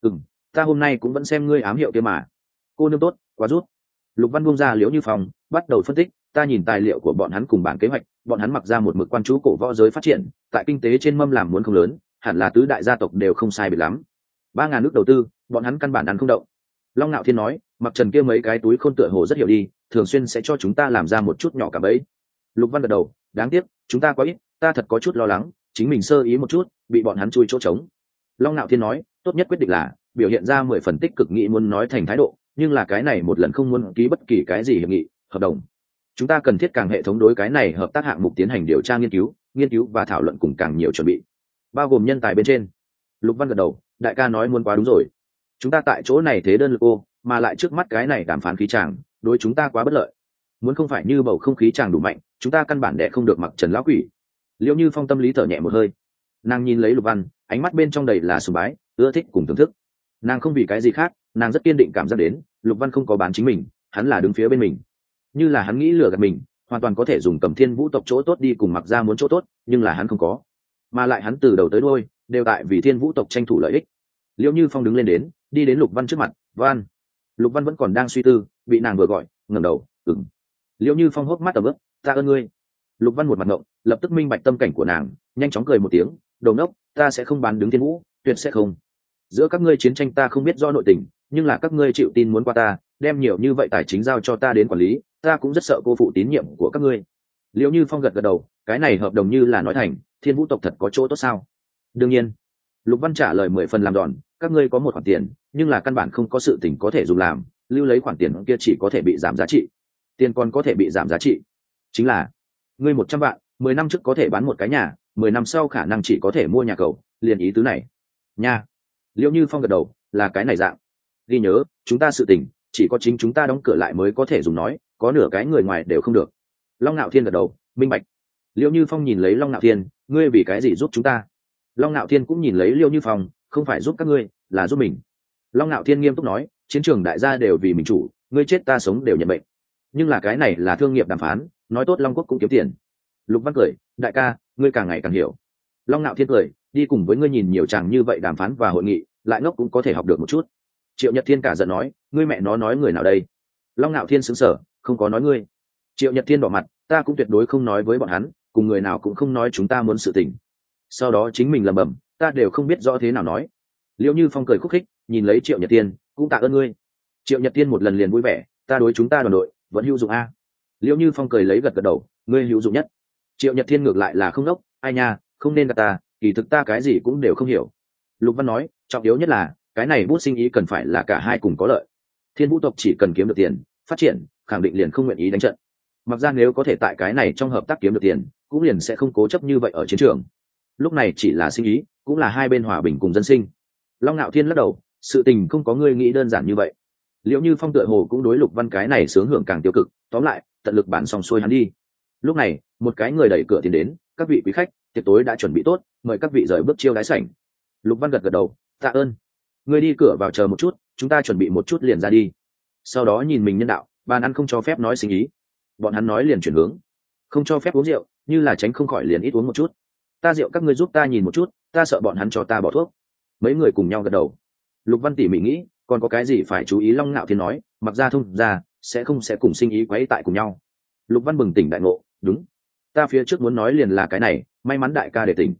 Ta hôm nay cũng vẫn xem ngươi ám hiệu kia mà. Cô nương tốt, quá rút. Lục Văn buông ra Liễu Như Phong, bắt đầu phân tích, ta nhìn tài liệu của bọn hắn cùng bản kế hoạch, bọn hắn mặc ra một mực quan chú cổ võ giới phát triển, tại kinh tế trên mâm làm muốn không lớn, hẳn là tứ đại gia tộc đều không sai biệt lắm. 3.000 nước đầu tư, bọn hắn căn bản ăn không động. Long Nạo Thiên nói, mặc trần kia mấy cái túi khôn tựa hồ rất hiểu đi, thường xuyên sẽ cho chúng ta làm ra một chút nhỏ cả bấy. Lục Văn gật đầu, đáng tiếc, chúng ta quá ít, ta thật có chút lo lắng, chính mình sơ ý một chút, bị bọn hắn chui chỗ trống. Long Nạo Thiên nói, tốt nhất quyết định là biểu hiện ra 10 phần tích cực nghĩ muốn nói thành thái độ, nhưng là cái này một lần không muốn ký bất kỳ cái gì hiệp nghị, hợp đồng. Chúng ta cần thiết càng hệ thống đối cái này hợp tác hạng mục tiến hành điều tra nghiên cứu và thảo luận cùng càng nhiều chuẩn bị, bao gồm nhân tài bên trên. Lục Văn gật đầu, đại ca nói muốn quá đúng rồi. Chúng ta tại chỗ này thế đơn lực ô, mà lại trước mắt cái này đàm phán khí chàng, đối chúng ta quá bất lợi. Muốn không phải như bầu không khí chàng đủ mạnh, chúng ta căn bản đẻ không được mặc trần lão quỷ. Liễu Như Phong tâm lý thở nhẹ một hơi, nàng nhìn lấy Lục Văn, ánh mắt bên trong đầy là sùng bái, ưa thích cùng thưởng thức. Nàng không vì cái gì khác, nàng rất kiên định cảm giác đến Lục Văn không có bán chính mình, hắn là đứng phía bên mình. Như là hắn nghĩ lừa gạt mình, hoàn toàn có thể dùng Cầm Thiên Vũ tộc chỗ tốt đi cùng mặc ra muốn chỗ tốt, nhưng là hắn không có, mà lại hắn từ đầu tới đuôi đều tại vì Thiên Vũ tộc tranh thủ lợi ích. Liễu Như Phong đứng lên đến, đi đến Lục Văn trước mặt, Văn. Lục Văn vẫn còn đang suy tư, bị nàng vừa gọi, ngẩng đầu, ừm. Liễu Như Phong hốc mắt tầm ướp, ta ơn ngươi. Lục Văn một mặt ngộng, lập tức minh bạch tâm cảnh của nàng, nhanh chóng cười một tiếng, đầu nốc, ta sẽ không bán đứng Thiên Vũ, tuyệt sẽ không. Giữa các ngươi chiến tranh ta không biết do nội tình, nhưng là các ngươi chịu tin muốn qua ta, đem nhiều như vậy tài chính giao cho ta đến quản lý, ta cũng rất sợ cô phụ tín nhiệm của các ngươi. Liễu Như Phong gật gật đầu, cái này hợp đồng như là nói thành, Thiên Vũ tộc thật có chỗ tốt sao? Đương nhiên. Lục Văn trả lời 10 phần làm đòn, các ngươi có một khoản tiền, nhưng là căn bản không có sự tình có thể dùng làm, lưu lấy khoản tiền kia chỉ có thể bị giảm giá trị. Tiền còn có thể bị giảm giá trị, chính là ngươi 100 vạn, 10 năm trước có thể bán một cái nhà, 10 năm sau khả năng chỉ có thể mua nhà cầu, liền ý tứ này. Nha. Liễu Như Phong gật đầu, là cái này dạng. Ghi nhớ, chúng ta sự tình, chỉ có chính chúng ta đóng cửa lại mới có thể dùng nói, có nửa cái người ngoài đều không được. Long Nạo Thiên gật đầu, minh bạch. Liễu Như Phong nhìn lấy Long Nạo Thiên, ngươi vì cái gì giúp chúng ta? Long Nạo Thiên cũng nhìn lấy Liễu Như Phong, không phải giúp các ngươi, là giúp mình. Long Nạo Thiên nghiêm túc nói, chiến trường đại gia đều vì mình chủ, ngươi chết ta sống đều nhận mệnh. Nhưng là cái này là thương nghiệp đàm phán, nói tốt Long Quốc cũng kiếm tiền. Lục Văn cười, đại ca, ngươi càng ngày càng hiểu. Long Nạo Thiên cười, đi cùng với ngươi nhìn nhiều chàng như vậy đàm phán và hội nghị, lại ngốc cũng có thể học được một chút. Triệu Nhật Thiên cả giận nói, ngươi mẹ nó nói người nào đây? Long Nạo Thiên sững sờ, không có nói ngươi. Triệu Nhật Thiên đỏ mặt, ta cũng tuyệt đối không nói với bọn hắn, cùng người nào cũng không nói chúng ta muốn sự tình. Sau đó chính mình lẩm bẩm, ta đều không biết rõ thế nào nói. Liễu Như Phong cười khúc khích, nhìn lấy Triệu Nhật Thiên, cũng tạ ơn ngươi. Triệu Nhật Thiên một lần liền vui vẻ, ta đối chúng ta đoàn đội vẫn hữu dụng a. Liễu Như Phong cười lấy gật gật đầu, ngươi hữu dụng nhất. Triệu Nhật Thiên ngược lại là không đốc, ai nha, không nên gạt ta, kỳ thực ta cái gì cũng đều không hiểu. Lục Văn nói, trọng yếu nhất là cái này bút sinh ý cần phải là cả hai cùng có lợi. Thiên Vũ tộc chỉ cần kiếm được tiền, phát triển, khẳng định liền không nguyện ý đánh trận. Mặc ra nếu có thể tại cái này trong hợp tác kiếm được tiền, cũng liền sẽ không cố chấp như vậy ở chiến trường. Lúc này chỉ là sinh ý, cũng là hai bên hòa bình cùng dân sinh. Long Nạo Thiên lắc đầu, sự tình không có ngươi nghĩ đơn giản như vậy. Liễu Như Phong tựa hồ cũng đối Lục Văn cái này sướng hưởng càng tiêu cực, tóm lại, tận lực bản xong xuôi hắn đi. Lúc này, một cái người đẩy cửa tiến đến, các vị quý khách, tiệc tối đã chuẩn bị tốt, mời các vị rời bước chiêu đái sảnh. Lục Văn gật gật đầu, tạ ơn. Ngươi đi cửa vào chờ một chút, chúng ta chuẩn bị một chút liền ra đi. Sau đó nhìn mình nhân đạo, bàn ăn không cho phép nói sinh ý. Bọn hắn nói liền chuyển hướng, không cho phép uống rượu, như là tránh không khỏi liền ít uống một chút. Ta rượu các ngươi giúp ta nhìn một chút, ta sợ bọn hắn cho ta bỏ thuốc. Mấy người cùng nhau gật đầu. Lục Văn tỉ mỉ nghĩ, còn có cái gì phải chú ý? Long Nạo Thiên nói, mặc ra thông ra sẽ không cùng sinh ý quấy tại cùng nhau. Lục Văn bừng tỉnh đại ngộ, đúng, ta phía trước muốn nói liền là cái này, may mắn đại ca để tỉnh.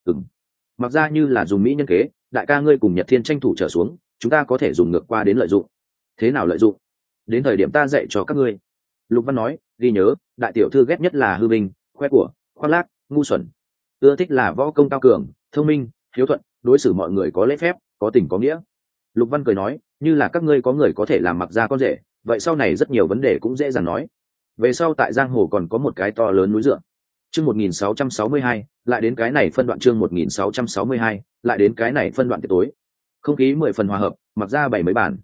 Mặc ra như là dùng mỹ nhân kế, đại ca ngươi cùng Nhật Thiên tranh thủ trở xuống, chúng ta có thể dùng ngược qua đến lợi dụng. Thế nào lợi dụng? Đến thời điểm ta dạy cho các ngươi. Lục Văn nói, ghi nhớ, đại tiểu thư ghét nhất là hư vinh, khoe của, khoác lác, ngu xuẩn. Ưa thích là võ công cao cường, thông minh, hiếu thuận, đối xử mọi người có lễ phép, có tình có nghĩa. Lục Văn cười nói, như là các ngươi có người có thể làm Mặc ra con rể, vậy sau này rất nhiều vấn đề cũng dễ dàng nói. Về sau tại giang hồ còn có một cái to lớn núi dựa. Chương 1662, lại đến cái này phân đoạn. Chương 1662, lại đến cái này phân đoạn tiệc tối. Không khí 10 phần hòa hợp, Mặc ra 7 mấy bàn.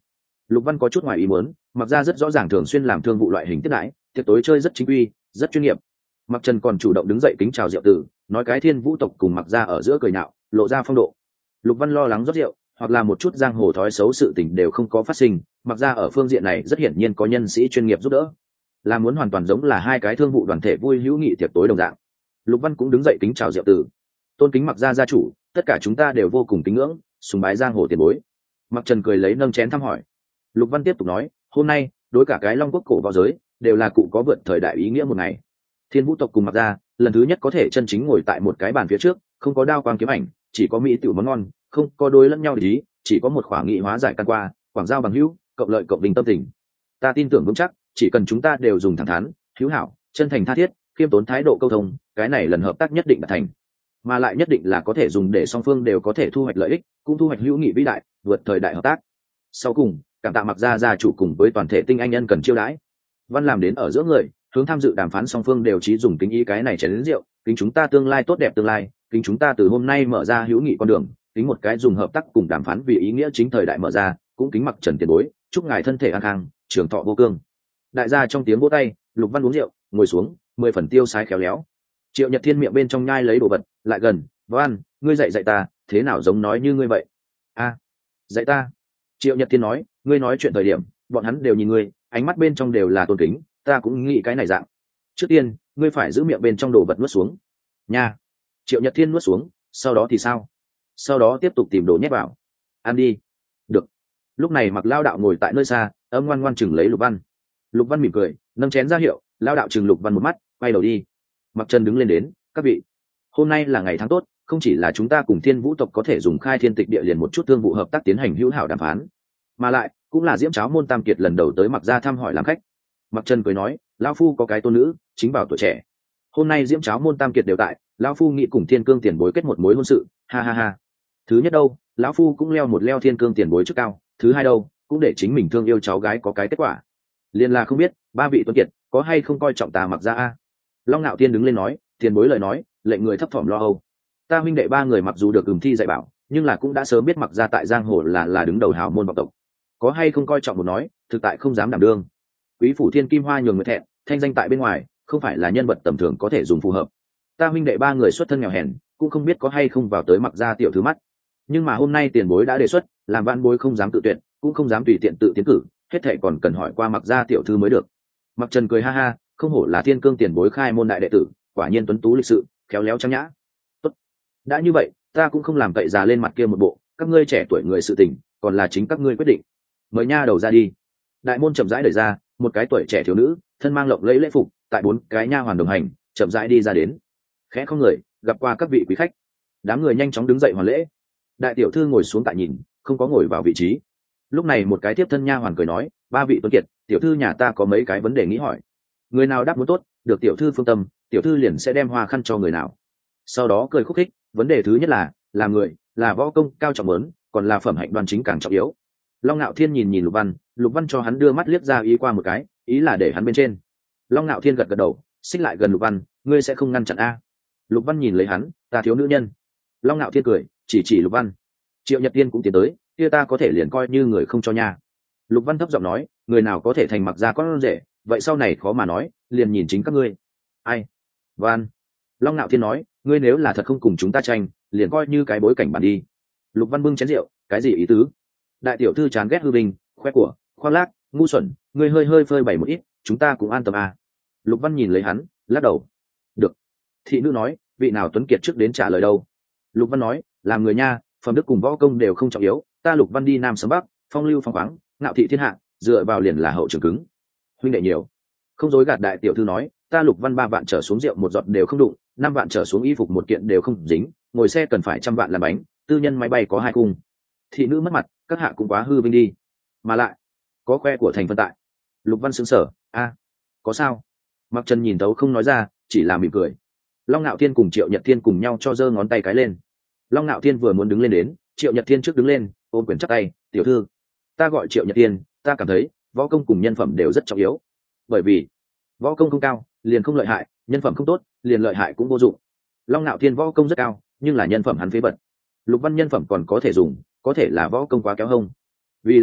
Lục Văn có chút ngoài ý muốn, Mặc Gia rất rõ ràng thường xuyên làm thương vụ loại hình tiếp đãi, tiệc tối chơi rất chính quy, rất chuyên nghiệp. Mặc Trần còn chủ động đứng dậy kính chào Diệu Tử, nói cái Thiên Vũ tộc cùng Mặc Gia ở giữa cười nhạo, lộ ra phong độ. Lục Văn lo lắng rót rượu, hoặc là một chút giang hồ thói xấu sự tình đều không có phát sinh, Mặc Gia ở phương diện này rất hiển nhiên có nhân sĩ chuyên nghiệp giúp đỡ, là muốn hoàn toàn giống là hai cái thương vụ đoàn thể vui hữu nghị tiệc tối đồng dạng. Lục Văn cũng đứng dậy kính chào Diệu Tử, tôn kính Mặc Gia gia chủ, tất cả chúng ta đều vô cùng kính ngưỡng, sùng bái giang hồ tiền bối. Mặc Trần cười lấy nâng chén thăm hỏi. Lục Văn tiếp tục nói, hôm nay đối cả cái Long Quốc cổ võ giới đều là cụ có vượt thời đại ý nghĩa một ngày. Thiên Vũ tộc cùng Mặc Gia lần thứ nhất có thể chân chính ngồi tại một cái bàn phía trước, không có đao quang kiếm ảnh, chỉ có mỹ tiểu món ngon, không có đối lẫn nhau để ý, chỉ có một khỏa nghị hóa giải căn qua, quảng giao bằng hữu, cộng lợi cộng đình tâm tình. Ta tin tưởng vững chắc, chỉ cần chúng ta đều dùng thẳng thắn, hữu hảo, chân thành tha thiết, khiêm tốn thái độ câu thông, cái này lần hợp tác nhất định đạt thành, mà lại nhất định là có thể dùng để song phương đều có thể thu hoạch lợi ích, cũng thu hoạch hữu nghị vĩ đại, vượt thời đại hợp tác. Sau cùng, cảm tạ Mặc Gia gia chủ cùng với toàn thể tinh anh nhân cần chiêu đãi. Văn làm đến ở giữa người, hướng tham dự đàm phán song phương đều trí dùng kính ý cái này chén đến rượu, kính chúng ta tương lai tốt đẹp tương lai, kính chúng ta từ hôm nay mở ra hữu nghị con đường, kính một cái dùng hợp tác cùng đàm phán vì ý nghĩa chính thời đại mở ra, cũng kính Mặc Trần tiền bối, chúc ngài thân thể an khang, trường thọ vô cương. Đại gia trong tiếng vỗ tay, Lục Văn uống rượu, ngồi xuống, 10 phần tiêu sái khéo léo. Triệu Nhật Thiên miệng bên trong nhai lấy đồ vật, lại gần, Văn, ngươi dạy ta, thế nào giống nói như ngươi vậy? A, dạy ta. Triệu Nhật Thiên nói, ngươi nói chuyện thời điểm, bọn hắn đều nhìn ngươi, ánh mắt bên trong đều là tôn kính, ta cũng nghĩ cái này dạng. Trước tiên, ngươi phải giữ miệng bên trong đồ vật nuốt xuống. Nha. Triệu Nhật Thiên nuốt xuống, sau đó thì sao? Sau đó tiếp tục tìm đồ nhét vào. Ăn đi. Được. Lúc này Mặc Lao đạo ngồi tại nơi xa, âm ngoan ngoan chừng lấy Lục Văn. Lục Văn mỉm cười, nâng chén ra hiệu, Lao đạo chừng Lục Văn một mắt, quay đầu đi. Mặc Trần đứng lên đến, các vị, hôm nay là ngày tháng tốt, không chỉ là chúng ta cùng Thiên Vũ tộc có thể dùng khai thiên tịch địa liền một chút thương vụ hợp tác tiến hành hữu hảo đàm phán, mà lại cũng là Diễm Cháo môn Tam Kiệt lần đầu tới Mặc Gia thăm hỏi làm khách. Mặc Trần cười nói, lão phu có cái tôn nữ, chính vào tuổi trẻ. Hôm nay Diễm Cháo môn Tam Kiệt đều tại, lão phu nghĩ cùng Thiên Cương tiền bối kết một mối hôn sự, ha ha ha. Thứ nhất đâu, lão phu cũng leo một leo Thiên Cương tiền bối chức cao, thứ hai đâu, cũng để chính mình thương yêu cháu gái có cái kết quả. Liên là không biết, ba vị tuấn kiệt có hay không coi trọng ta Mặc Gia a? Long Nạo Thiên đứng lên nói, tiền bối lời nói, lệnh người thấp thỏm lo âu. Ta huynh đệ ba người mặc dù được thi dạy bảo, nhưng là cũng đã sớm biết Mặc Gia tại giang hồ là đứng đầu hào môn vọng tộc, có hay không coi trọng một nói, thực tại không dám đảm đương. Quý phủ Thiên Kim Hoa nhường người thẹn, thanh danh tại bên ngoài, không phải là nhân vật tầm thường có thể dùng phù hợp. Ta huynh đệ ba người xuất thân nghèo hèn, cũng không biết có hay không vào tới Mặc Gia tiểu thứ mắt. Nhưng mà hôm nay tiền bối đã đề xuất, làm vạn bối không dám tự tuyển, cũng không dám tùy tiện tự tiến cử, hết thảy còn cần hỏi qua Mặc Gia tiểu thư mới được. Mặc Trần cười ha ha, không hổ là Thiên Cương tiền bối khai môn đại đệ tử, quả nhiên tuấn tú lịch sự, khéo léo trang nhã. Tốt, đã như vậy, ta cũng không làm cậy già lên mặt kia một bộ, các ngươi trẻ tuổi người sự tình, còn là chính các ngươi quyết định. Mời nha đầu ra đi. Đại môn chậm rãi đẩy ra, một cái tuổi trẻ thiếu nữ, thân mang lộng lẫy lễ phục, tại 4 cái nha hoàn đồng hành, chậm rãi đi ra đến. Khẽ không người, gặp qua các vị quý khách. Đám người nhanh chóng đứng dậy hoàn lễ. Đại tiểu thư ngồi xuống tại nhìn, không có ngồi vào vị trí. Lúc này một cái tiếp thân nha hoàn cười nói, ba vị tuấn kiệt, tiểu thư nhà ta có mấy cái vấn đề nghĩ hỏi. Người nào đáp muốn tốt, được tiểu thư phương tâm, tiểu thư liền sẽ đem hoa khăn cho người nào. Sau đó cười khúc khích, vấn đề thứ nhất là người, là võ công cao trọng lớn, còn là phẩm hạnh đoan chính càng trọng yếu. Long Nạo Thiên nhìn Lục Văn cho hắn đưa mắt liếc ra ý qua một cái, ý là để hắn bên trên. Long Nạo Thiên gật gật đầu, xích lại gần Lục Văn, ngươi sẽ không ngăn chặn a? Lục Văn nhìn lấy hắn, ta thiếu nữ nhân. Long Nạo Thiên cười, chỉ Lục Văn. Triệu Nhật Tiên cũng tiến tới, kia ta có thể liền coi như người không cho nha. Lục Văn thấp giọng nói, người nào có thể thành Mặc Gia con rể, vậy sau này khó mà nói, liền nhìn chính các ngươi. Ai? Văn. Long Nạo Thiên nói, ngươi nếu là thật không cùng chúng ta tranh, liền coi như cái bối cảnh bản đi. Lục Văn bưng chén rượu, cái gì ý tứ? Đại tiểu thư chán ghét hư bình, khoe của, khoác lác, ngu xuẩn, ngươi hơi phơi bày một ít, chúng ta cũng an tâm à. Lục Văn nhìn lấy hắn, lắc đầu. Được. Thị nữ nói, vị nào tuấn kiệt trước đến trả lời đâu? Lục Văn nói, làm người nha, phẩm đức cùng võ công đều không trọng yếu, ta Lục Văn đi nam sớm bắc, phong lưu phong khoáng, ngạo thị thiên hạ, dựa vào liền là hậu trường cứng. Huynh đệ nhiều. Không dối gạt đại tiểu thư nói, ta Lục Văn 3 vạn trở xuống rượu một giọt đều không đụng, 5 vạn trở xuống y phục một kiện đều không dính, ngồi xe cần phải 100 vạn làm bánh, tư nhân máy bay có 2 cung. Thị nữ mất mặt, các hạ cũng quá hư vinh đi, mà lại có khoe của thành phân tại. Lục Văn sững sờ, a, có sao? Mặc Trần nhìn thấu không nói ra, chỉ là mỉm cười. Long Nạo Thiên cùng Triệu Nhật Thiên cùng nhau cho giơ ngón tay cái lên. Long Nạo Thiên vừa muốn đứng lên đến, Triệu Nhật Thiên trước đứng lên, ôm quyền chắp tay, tiểu thư, ta gọi Triệu Nhật Thiên, ta cảm thấy võ công cùng nhân phẩm đều rất trọng yếu, bởi vì võ công không cao liền không lợi hại, nhân phẩm không tốt liền lợi hại cũng vô dụng. Long Nạo Thiên võ công rất cao, nhưng là nhân phẩm hắn phế vật. Lục Văn nhân phẩm còn có thể dùng, có thể là võ công quá kéo hông. Vì lẽ đó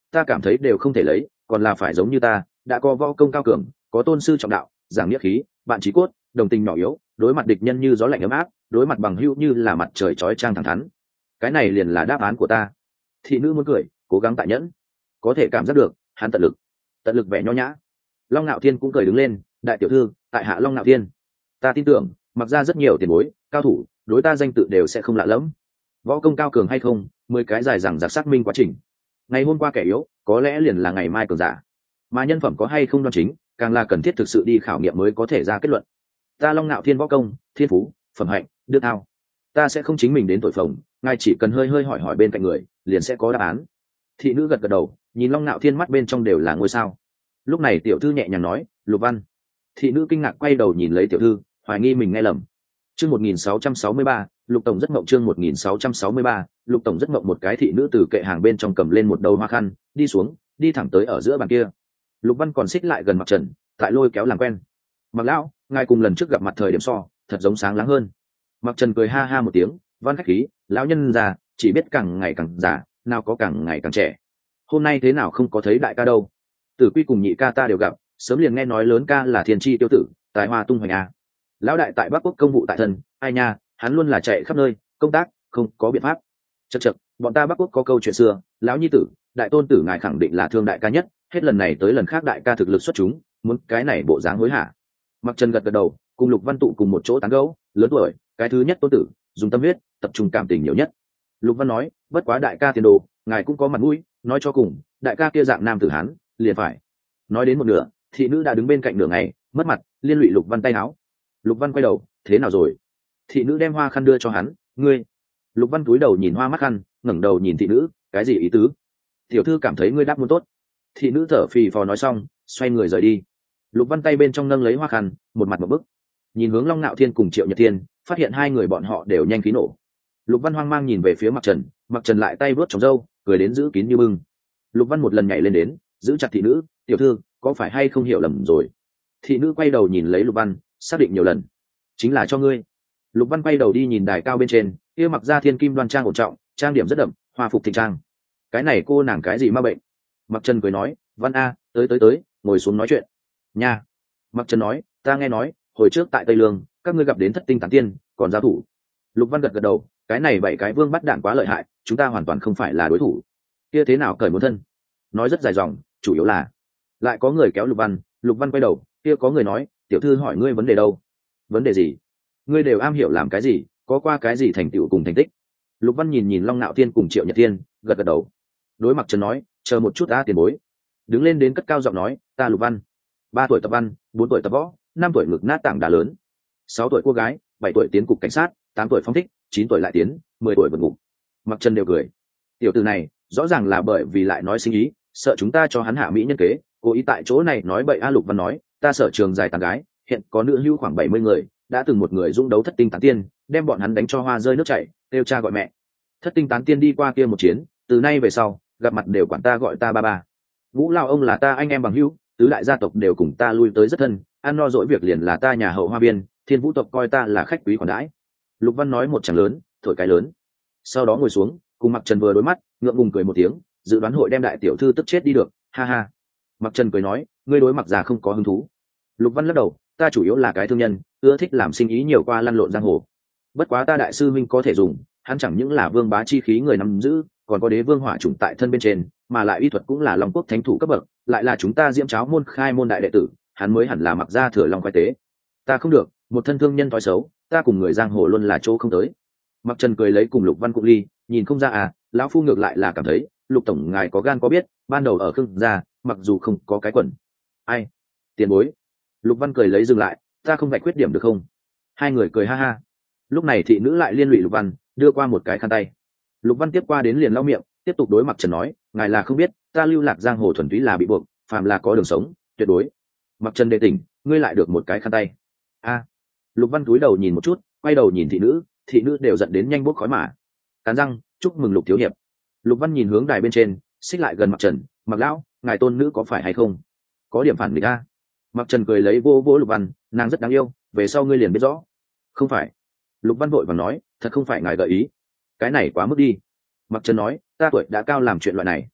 ta cảm thấy đều không thể lấy, còn là phải giống như ta, đã có võ công cao cường, có tôn sư trọng đạo, giảng nghĩa khí, bạn trí cốt, đồng tình nhỏ yếu, đối mặt địch nhân như gió lạnh ấm áp, đối mặt bằng hữu như là mặt trời chói chang thẳng thắn. Cái này liền là đáp án của ta. Thị nữ muốn cười, cố gắng tại nhẫn, có thể cảm giác được hắn tận lực vẻ nho nhã. Long Nạo Thiên cũng cười đứng lên, đại tiểu thư, tại hạ Long Nạo Thiên, ta tin tưởng mặc ra rất nhiều tiền bối cao thủ đối ta danh tự đều sẽ không lạ lẫm. Võ công cao cường hay không, 10 cái dài rằng giặc xác minh quá trình. Ngày hôm qua kẻ yếu có lẽ liền là ngày mai cường giả, mà nhân phẩm có hay không đoan chính càng là cần thiết thực sự đi khảo nghiệm mới có thể ra kết luận. Ta Long Nạo Thiên võ công, thiên phú, phẩm hạnh, đức thao, ta sẽ không chính mình đến tội phồng, ngài chỉ cần hơi hơi hỏi hỏi bên cạnh người liền sẽ có đáp án. Thị nữ gật gật đầu, nhìn Long Nạo Thiên mắt bên trong đều là ngôi sao. Lúc này tiểu thư nhẹ nhàng nói, Lục Văn. Thị nữ kinh ngạc quay đầu nhìn lấy tiểu thư, hoài nghi mình nghe lầm. Chương 1663, Lục tổng rất mộng. Chương 1663, Lục tổng rất mộng. Một cái thị nữ từ kệ hàng bên trong cầm lên một đầu hoa khăn, đi xuống, đi thẳng tới ở giữa bàn kia. Lục Văn còn xích lại gần Mặc Trần, tại lôi kéo làm quen. Mặc lão, ngài cùng lần trước gặp mặt thời điểm so, thật giống sáng láng hơn. Mặc Trần cười ha ha một tiếng, Văn khách khí, lão nhân già chỉ biết càng ngày càng già, nào có càng ngày càng trẻ. Hôm nay thế nào không có thấy đại ca đâu? Tử Quy cùng nhị ca ta đều gặp, sớm liền nghe nói lớn ca là thiên chi tiêu tử, tài hoa tung hoành a. Lão đại tại Bắc Quốc công vụ tại thân, ai nha, hắn luôn là chạy khắp nơi công tác, không có biện pháp. Chậc chậc, bọn ta Bắc Quốc có câu chuyện xưa, lão nhi tử, đại tôn tử ngài khẳng định là thương đại ca nhất, hết lần này tới lần khác đại ca thực lực xuất chúng, muốn cái này bộ dáng hối hả. Mặc Trần gật gật đầu, cùng Lục Văn tụ cùng một chỗ tán gẫu, lớn tuổi, cái thứ nhất tôn tử, dùng tâm huyết, tập trung cảm tình nhiều nhất. Lục Văn nói, bất quá đại ca tiền đồ, ngài cũng có mặt mũi, nói cho cùng, đại ca kia dạng nam tử hán, liền phải. Nói đến một nửa, thị nữ đã đứng bên cạnh nửa ngày, mất mặt, liên lụy Lục Văn tay áo. Lục Văn quay đầu, thế nào rồi? Thị nữ đem hoa khăn đưa cho hắn, ngươi. Lục Văn cúi đầu nhìn hoa mắt khăn, ngẩng đầu nhìn thị nữ, cái gì ý tứ? Tiểu thư cảm thấy ngươi đáp muốn tốt. Thị nữ thở phì phò nói xong, xoay người rời đi. Lục Văn tay bên trong nâng lấy hoa khăn, một mặt một bức, nhìn hướng Long Nạo Thiên cùng Triệu Nhật Thiên, phát hiện hai người bọn họ đều nhanh khí nổ. Lục Văn hoang mang nhìn về phía Mặc Trần, Mặc Trần lại tay vuốt trồng râu, cười đến giữ kín như bưng. Lục Văn một lần nhảy lên đến, giữ chặt thị nữ, tiểu thư, có phải hay không hiểu lầm rồi? Thị nữ quay đầu nhìn lấy Lục Văn, xác định nhiều lần, chính là cho ngươi. Lục Văn quay đầu đi nhìn đài cao bên trên, kia mặc ra thiên kim đoan trang ổn trọng, trang điểm rất đậm, hoa phục thịnh trang. Cái này cô nàng cái gì ma bệnh? Mặc Trần cười nói, Văn a, tới, ngồi xuống nói chuyện. Nha. Mặc Trần nói, ta nghe nói, hồi trước tại Tây Lương, các ngươi gặp đến thất tinh tán tiên, còn giao thủ. Lục Văn gật gật đầu, cái này 7 cái vương bắt đạn quá lợi hại, chúng ta hoàn toàn không phải là đối thủ. Kia thế nào cởi một thân? Nói rất dài dòng, chủ yếu là lại có người kéo Lục Văn quay đầu, kia có người nói, tiểu thư hỏi ngươi vấn đề đâu? Vấn đề gì? Ngươi đều am hiểu làm cái gì, có qua cái gì thành tựu cùng thành tích? Lục Văn nhìn Long Nạo Thiên cùng Triệu Nhật Thiên, gật gật đầu. Đối Mặc Trần nói, chờ một chút a tiền bối. Đứng lên đến cất cao giọng nói, ta Lục Văn, 3 tuổi tập văn, 4 tuổi tập võ, 5 tuổi ngực nát tảng đá lớn, 6 tuổi cô gái, 7 tuổi tiến cục cảnh sát, 8 tuổi phong thích, 9 tuổi lại tiến, 10 tuổi vượt ngục. Mặc Trần đều cười. Tiểu tử này, rõ ràng là bởi vì lại nói sinh ý, sợ chúng ta cho hắn hạ mỹ nhân kế, cố ý tại chỗ này nói bậy a. Lục Văn nói, ta sở trường dài tán gái, hiện có nữ hữu khoảng 70 người, đã từng một người dũng đấu thất tinh tán tiên, đem bọn hắn đánh cho hoa rơi nước chảy, kêu cha gọi mẹ. Thất tinh tán tiên đi qua kia một chiến, từ nay về sau, gặp mặt đều quản ta gọi ta ba ba. Vũ lão ông là ta anh em bằng hữu, tứ đại gia tộc đều cùng ta lui tới rất thân, ăn no dỗi việc liền là ta nhà hậu hoa biên, Thiên Vũ tộc coi ta là khách quý khoản đãi. Lục Văn nói một chàng lớn, thổi cái lớn. Sau đó ngồi xuống, cùng Mặc Trần vừa đối mắt, ngượng ngùng cười một tiếng, dự đoán hội đem đại tiểu thư tức chết đi được, ha ha. Mặc Trần cười nói, ngươi đối Mặc già không có hứng thú. Lục Văn lắc đầu, ta chủ yếu là cái thương nhân, ưa thích làm sinh ý nhiều qua lăn lộn giang hồ. Bất quá ta đại sư minh có thể dùng, hắn chẳng những là vương bá chi khí người nắm giữ, còn có đế vương hỏa chủng tại thân bên trên, mà lại y thuật cũng là long quốc thánh thủ cấp bậc, lại là chúng ta diễm cháo môn khai môn đại đệ tử, hắn mới hẳn là Mặc gia thừa long khoái tế. Ta không được, một thân thương nhân thói xấu, ta cùng người giang hồ luôn là chỗ không tới. Mặc Trần cười lấy cùng Lục Văn cũng ly, nhìn không ra à, lão phu ngược lại là cảm thấy, Lục tổng ngài có gan có biết, ban đầu ở Khương gia, mặc dù không có cái quần. Ai? Tiền bối. Lục Văn cười lấy dừng lại, ta không vạch khuyết điểm được không? Hai người cười ha ha. Lúc này thị nữ lại liên lụy Lục Văn, đưa qua một cái khăn tay. Lục Văn tiếp qua đến liền lau miệng, tiếp tục đối Mặc Trần nói, ngài là không biết, ta lưu lạc giang hồ thuần túy là bị buộc, phàm là có đường sống, tuyệt đối. Mặc Trần đề tỉnh, ngươi lại được một cái khăn tay. A. Lục Văn cúi đầu nhìn một chút, quay đầu nhìn thị nữ đều giận đến nhanh bốc khói mà. Cắn răng, chúc mừng Lục thiếu hiệp. Lục Văn nhìn hướng đài bên trên, xích lại gần Mặc Trần, Mặc lão, ngài tôn nữ có phải hay không? Có điểm phản nghịch a. Mặc Trần cười lấy vô vô Lục Văn, nàng rất đáng yêu, về sau ngươi liền biết rõ. Không phải. Lục Văn vội vàng nói, thật không phải ngài gợi ý. Cái này quá mức đi. Mặc Trần nói, ta tuổi đã cao làm chuyện loại này.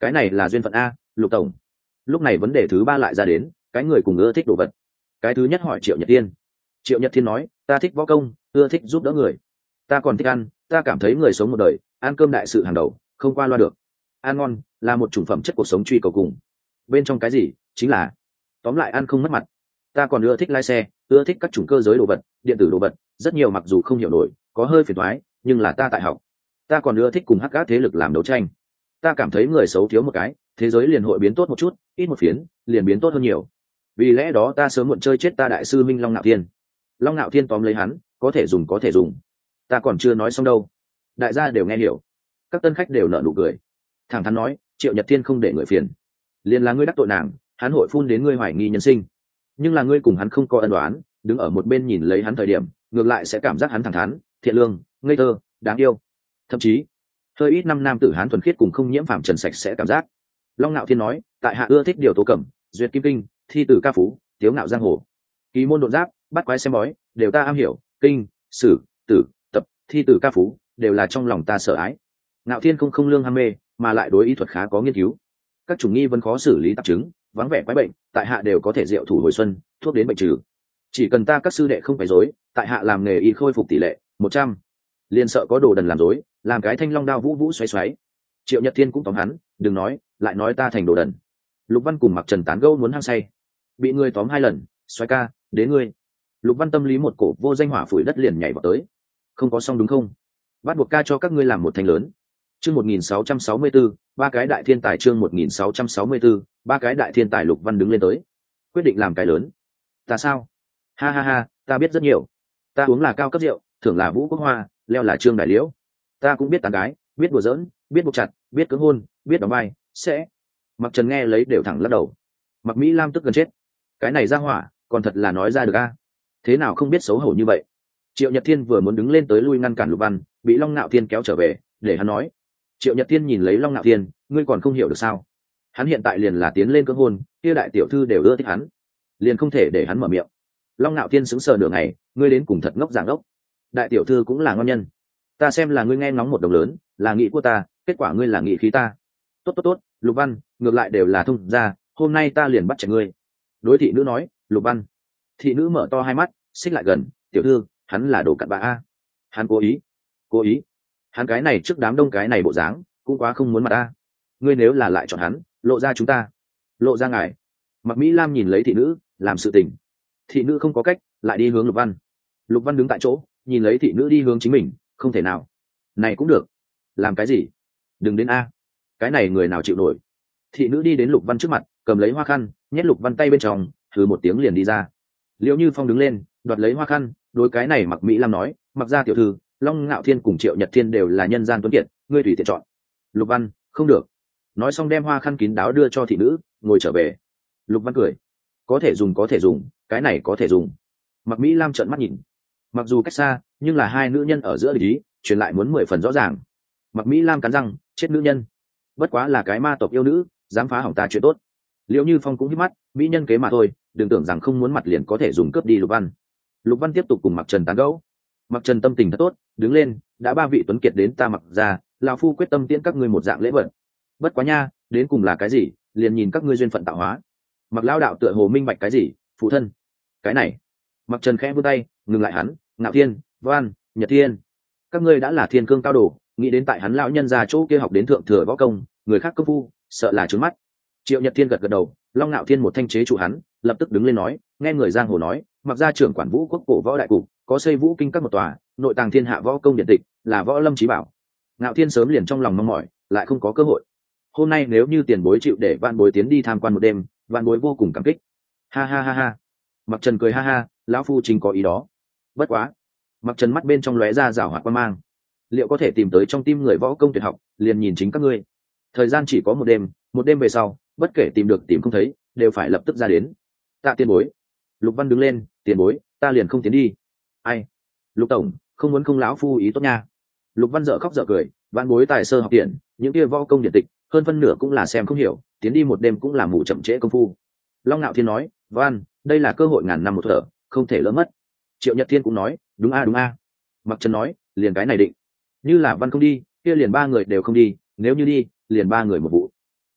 cái này là duyên phận a, Lục tổng. Lúc này vấn đề thứ ba lại ra đến, cái người cùng ưa thích đồ vật. Cái thứ nhất hỏi Triệu Nhật Thiên. Triệu Nhật Thiên nói, ta thích võ công, ưa thích giúp đỡ người. Ta còn thích ăn, ta cảm thấy người sống một đời, ăn cơm đại sự hàng đầu, không qua loa được. Ăn ngon là một chủng phẩm chất cuộc sống truy cầu cùng. Bên trong cái gì, chính là tóm lại ăn không mất mặt. Ta còn ưa thích lái xe, ưa thích các chủng cơ giới đồ vật, điện tử đồ vật, rất nhiều mặc dù không hiểu nổi, có hơi phiền toái, nhưng là ta tại học. Ta còn ưa thích cùng hắc ác thế lực làm đấu tranh. Ta cảm thấy người xấu thiếu một cái, thế giới liền hội biến tốt một chút, ít một phiến, liền biến tốt hơn nhiều. Vì lẽ đó ta sớm muộn chơi chết ta đại sư minh Long Nạo Thiên. Long Nạo Thiên tóm lấy hắn, có thể dùng có thể dùng. Ta còn chưa nói xong đâu. Đại gia đều nghe hiểu. Các tân khách đều nở nụ cười. Thẳng thắn nói, Triệu Nhật Thiên không để người phiền. Liền là ngươi đắc tội nàng, hắn hội phun đến ngươi hoài nghi nhân sinh. Nhưng là ngươi cùng hắn không có ân đoán, đứng ở một bên nhìn lấy hắn thời điểm, ngược lại sẽ cảm giác hắn thẳng thắn, thiện lương, ngây thơ, đáng yêu. Thậm chí, hơi ít năm nam tử hán thuần khiết cùng không nhiễm phạm trần sạch sẽ cảm giác. Long Nạo Thiên nói, tại hạ ưa thích điều tố cẩm, duyệt kim kinh, thi tử ca phú, tiếu ngạo giang hồ, kỳ môn độn giáp, bắt quái xem bói, đều ta am hiểu, kinh, sử, tử, tập, thi tử ca phú, đều là trong lòng ta sợ ái. Nạo Thiên không lương ham mê, mà lại đối ý thuật khá có nghiên cứu. Các chủng nghi vẫn khó xử lý tạp chứng, vắng vẻ quái bệnh, tại hạ đều có thể diệu thủ hồi xuân, thuốc đến bệnh trừ. Chỉ cần ta các sư đệ không phải dối, tại hạ làm nghề y khôi phục tỷ lệ 100. Liền sợ có đồ đần làm dối, làm cái thanh long đao vũ vũ xoáy xoáy. Triệu Nhật Thiên cũng tóm hắn, đừng nói, lại nói ta thành đồ đần. Lục Văn cùng Mặc Trần tán gẫu muốn hăng say, bị người tóm 2 lần, xoáy ca, đến ngươi. Lục Văn tâm lý một cổ vô danh hỏa phủi đất liền nhảy vào tới. Không có xong đúng không? Bắt buộc ca cho các ngươi làm một thanh lớn. Chương 1664, ba cái đại thiên tài. Chương 1664, ba cái đại thiên tài. Lục Văn đứng lên tới, quyết định làm cái lớn. Ta sao? Ha ha ha, ta biết rất nhiều. Ta uống là cao cấp rượu, thưởng là Vũ Quốc Hoa, leo là Trương Đại Liễu. Ta cũng biết tán gái, biết đùa giỡn, biết buộc chặt, biết cưỡng hôn, biết đóng vai, sẽ. Mặc Trần nghe lấy đều thẳng lắc đầu. Mặc Mỹ Lam tức gần chết. Cái này ra hỏa, còn thật là nói ra được a? Thế nào không biết xấu hổ như vậy? Triệu Nhật Thiên vừa muốn đứng lên tới lui ngăn cản Lục Văn, bị Long Nạo Thiên kéo trở về, để hắn nói. Triệu Nhật Thiên nhìn lấy Long Nạo Thiên, ngươi còn không hiểu được sao? Hắn hiện tại liền là tiến lên cưỡng hôn, kia đại tiểu thư đều ưa thích hắn, liền không thể để hắn mở miệng. Long Nạo Thiên sững sờ nửa ngày, ngươi đến cùng thật ngốc giảng ngốc. Đại tiểu thư cũng là ngon nhân, ta xem là ngươi nghe ngóng một đồng lớn, là nghị của ta, kết quả ngươi là nghị khí ta. Tốt, Lục Văn, ngược lại đều là thông gia, hôm nay ta liền bắt chạy ngươi. Đối thị nữ nói, Lục Văn. Thị nữ mở to hai mắt, xích lại gần, tiểu thư, hắn là đồ cặn bã a. Hắn cố ý. Hắn cái này trước đám đông cái này bộ dáng, cũng quá không muốn mặt a. Ngươi nếu là lại chọn hắn, lộ ra chúng ta, lộ ra ngài. Mặc Mỹ Lam nhìn lấy thị nữ, làm sự tình. Thị nữ không có cách, lại đi hướng Lục Văn. Lục Văn đứng tại chỗ, nhìn lấy thị nữ đi hướng chính mình, không thể nào. Này cũng được. Làm cái gì? Đừng đến a. Cái này người nào chịu nổi. Thị nữ đi đến Lục Văn trước mặt, cầm lấy hoa khăn, nhét Lục Văn tay bên trong, thử một tiếng liền đi ra. Liễu Như Phong đứng lên, đoạt lấy hoa khăn, đối cái này Mặc Mỹ Lam nói, Mặc gia tiểu thư, Long Ngạo Thiên cùng Triệu Nhật Thiên đều là nhân gian tuấn kiệt, ngươi tùy tiện chọn. Lục Văn, không được. Nói xong đem hoa khăn kín đáo đưa cho thị nữ, ngồi trở về. Lục Văn cười, có thể dùng, cái này có thể dùng. Mặc Mỹ Lam trợn mắt nhìn, mặc dù cách xa, nhưng là hai nữ nhân ở giữa lý truyền lại muốn 10 phần rõ ràng. Mặc Mỹ Lam cắn răng, chết nữ nhân, bất quá là cái ma tộc yêu nữ, dám phá hỏng ta chuyện tốt. Liễu Như Phong cũng hít mắt, mỹ nhân kế mà thôi, đừng tưởng rằng không muốn mặt liền có thể dùng cướp đi Lục Văn. Lục Văn tiếp tục cùng Mặc Trần tán gẫu. Mặc Trần tâm tình thật tốt, đứng lên, đã 3 vị tuấn kiệt đến ta Mặc ra, lão phu quyết tâm tiễn các ngươi một dạng lễ vật. Bất quá nha, đến cùng là cái gì, liền nhìn các ngươi duyên phận tạo hóa. Mặc lão đạo tựa hồ minh bạch cái gì, phụ thân. Cái này. Mặc Trần khẽ vươn tay, ngừng lại hắn, Ngạo Thiên, Văn, Nhật Thiên, các ngươi đã là thiên cương cao đồ, nghĩ đến tại hắn lão nhân ra chỗ kia học đến thượng thừa võ công, người khác công phu, sợ là trướng mắt. Triệu Nhật Thiên gật gật đầu, Long Nạo Thiên một thanh chế trụ hắn, lập tức đứng lên nói, nghe người giang hồ nói, Mặc gia trưởng quản vũ quốc cổ võ đại cục, có xây vũ kinh các một tòa, nội tàng thiên hạ võ công điện tịch, là võ lâm chí bảo. Ngạo Thiên sớm liền trong lòng mong mỏi, lại không có cơ hội. Hôm nay nếu như tiền bối chịu để Vạn Bối tiến đi tham quan một đêm, Vạn Bối vô cùng cảm kích. Ha ha ha ha. Mặc Trần cười ha ha, lão phu chính có ý đó. Bất quá. Mặc Trần mắt bên trong lóe ra rảo hoạt quan mang. Liệu có thể tìm tới trong tim người võ công tuyệt học, liền nhìn chính các ngươi. Thời gian chỉ có một đêm về sau, bất kể tìm được tìm không thấy, đều phải lập tức ra đến. Tạ tiền bối. Lục Văn đứng lên, tiền bối, ta liền không tiến đi. Ai? Lục tổng, không muốn không lão phu ý tốt nha. Lục Văn dở khóc dở cười, Vạn Bối tài sơ học tiện, những kia võ công điện tịch, hơn phân nửa cũng là xem không hiểu, tiến đi một đêm cũng là mù chậm trễ công phu. Long Nạo Thiên nói, Văn, đây là cơ hội ngàn năm một thở, không thể lỡ mất. Triệu Nhật Thiên cũng nói, đúng a. Mặc Trần nói, liền cái này định. Như là Văn không đi, kia liền 3 người đều không đi, nếu như đi, liền 3 người một vụ.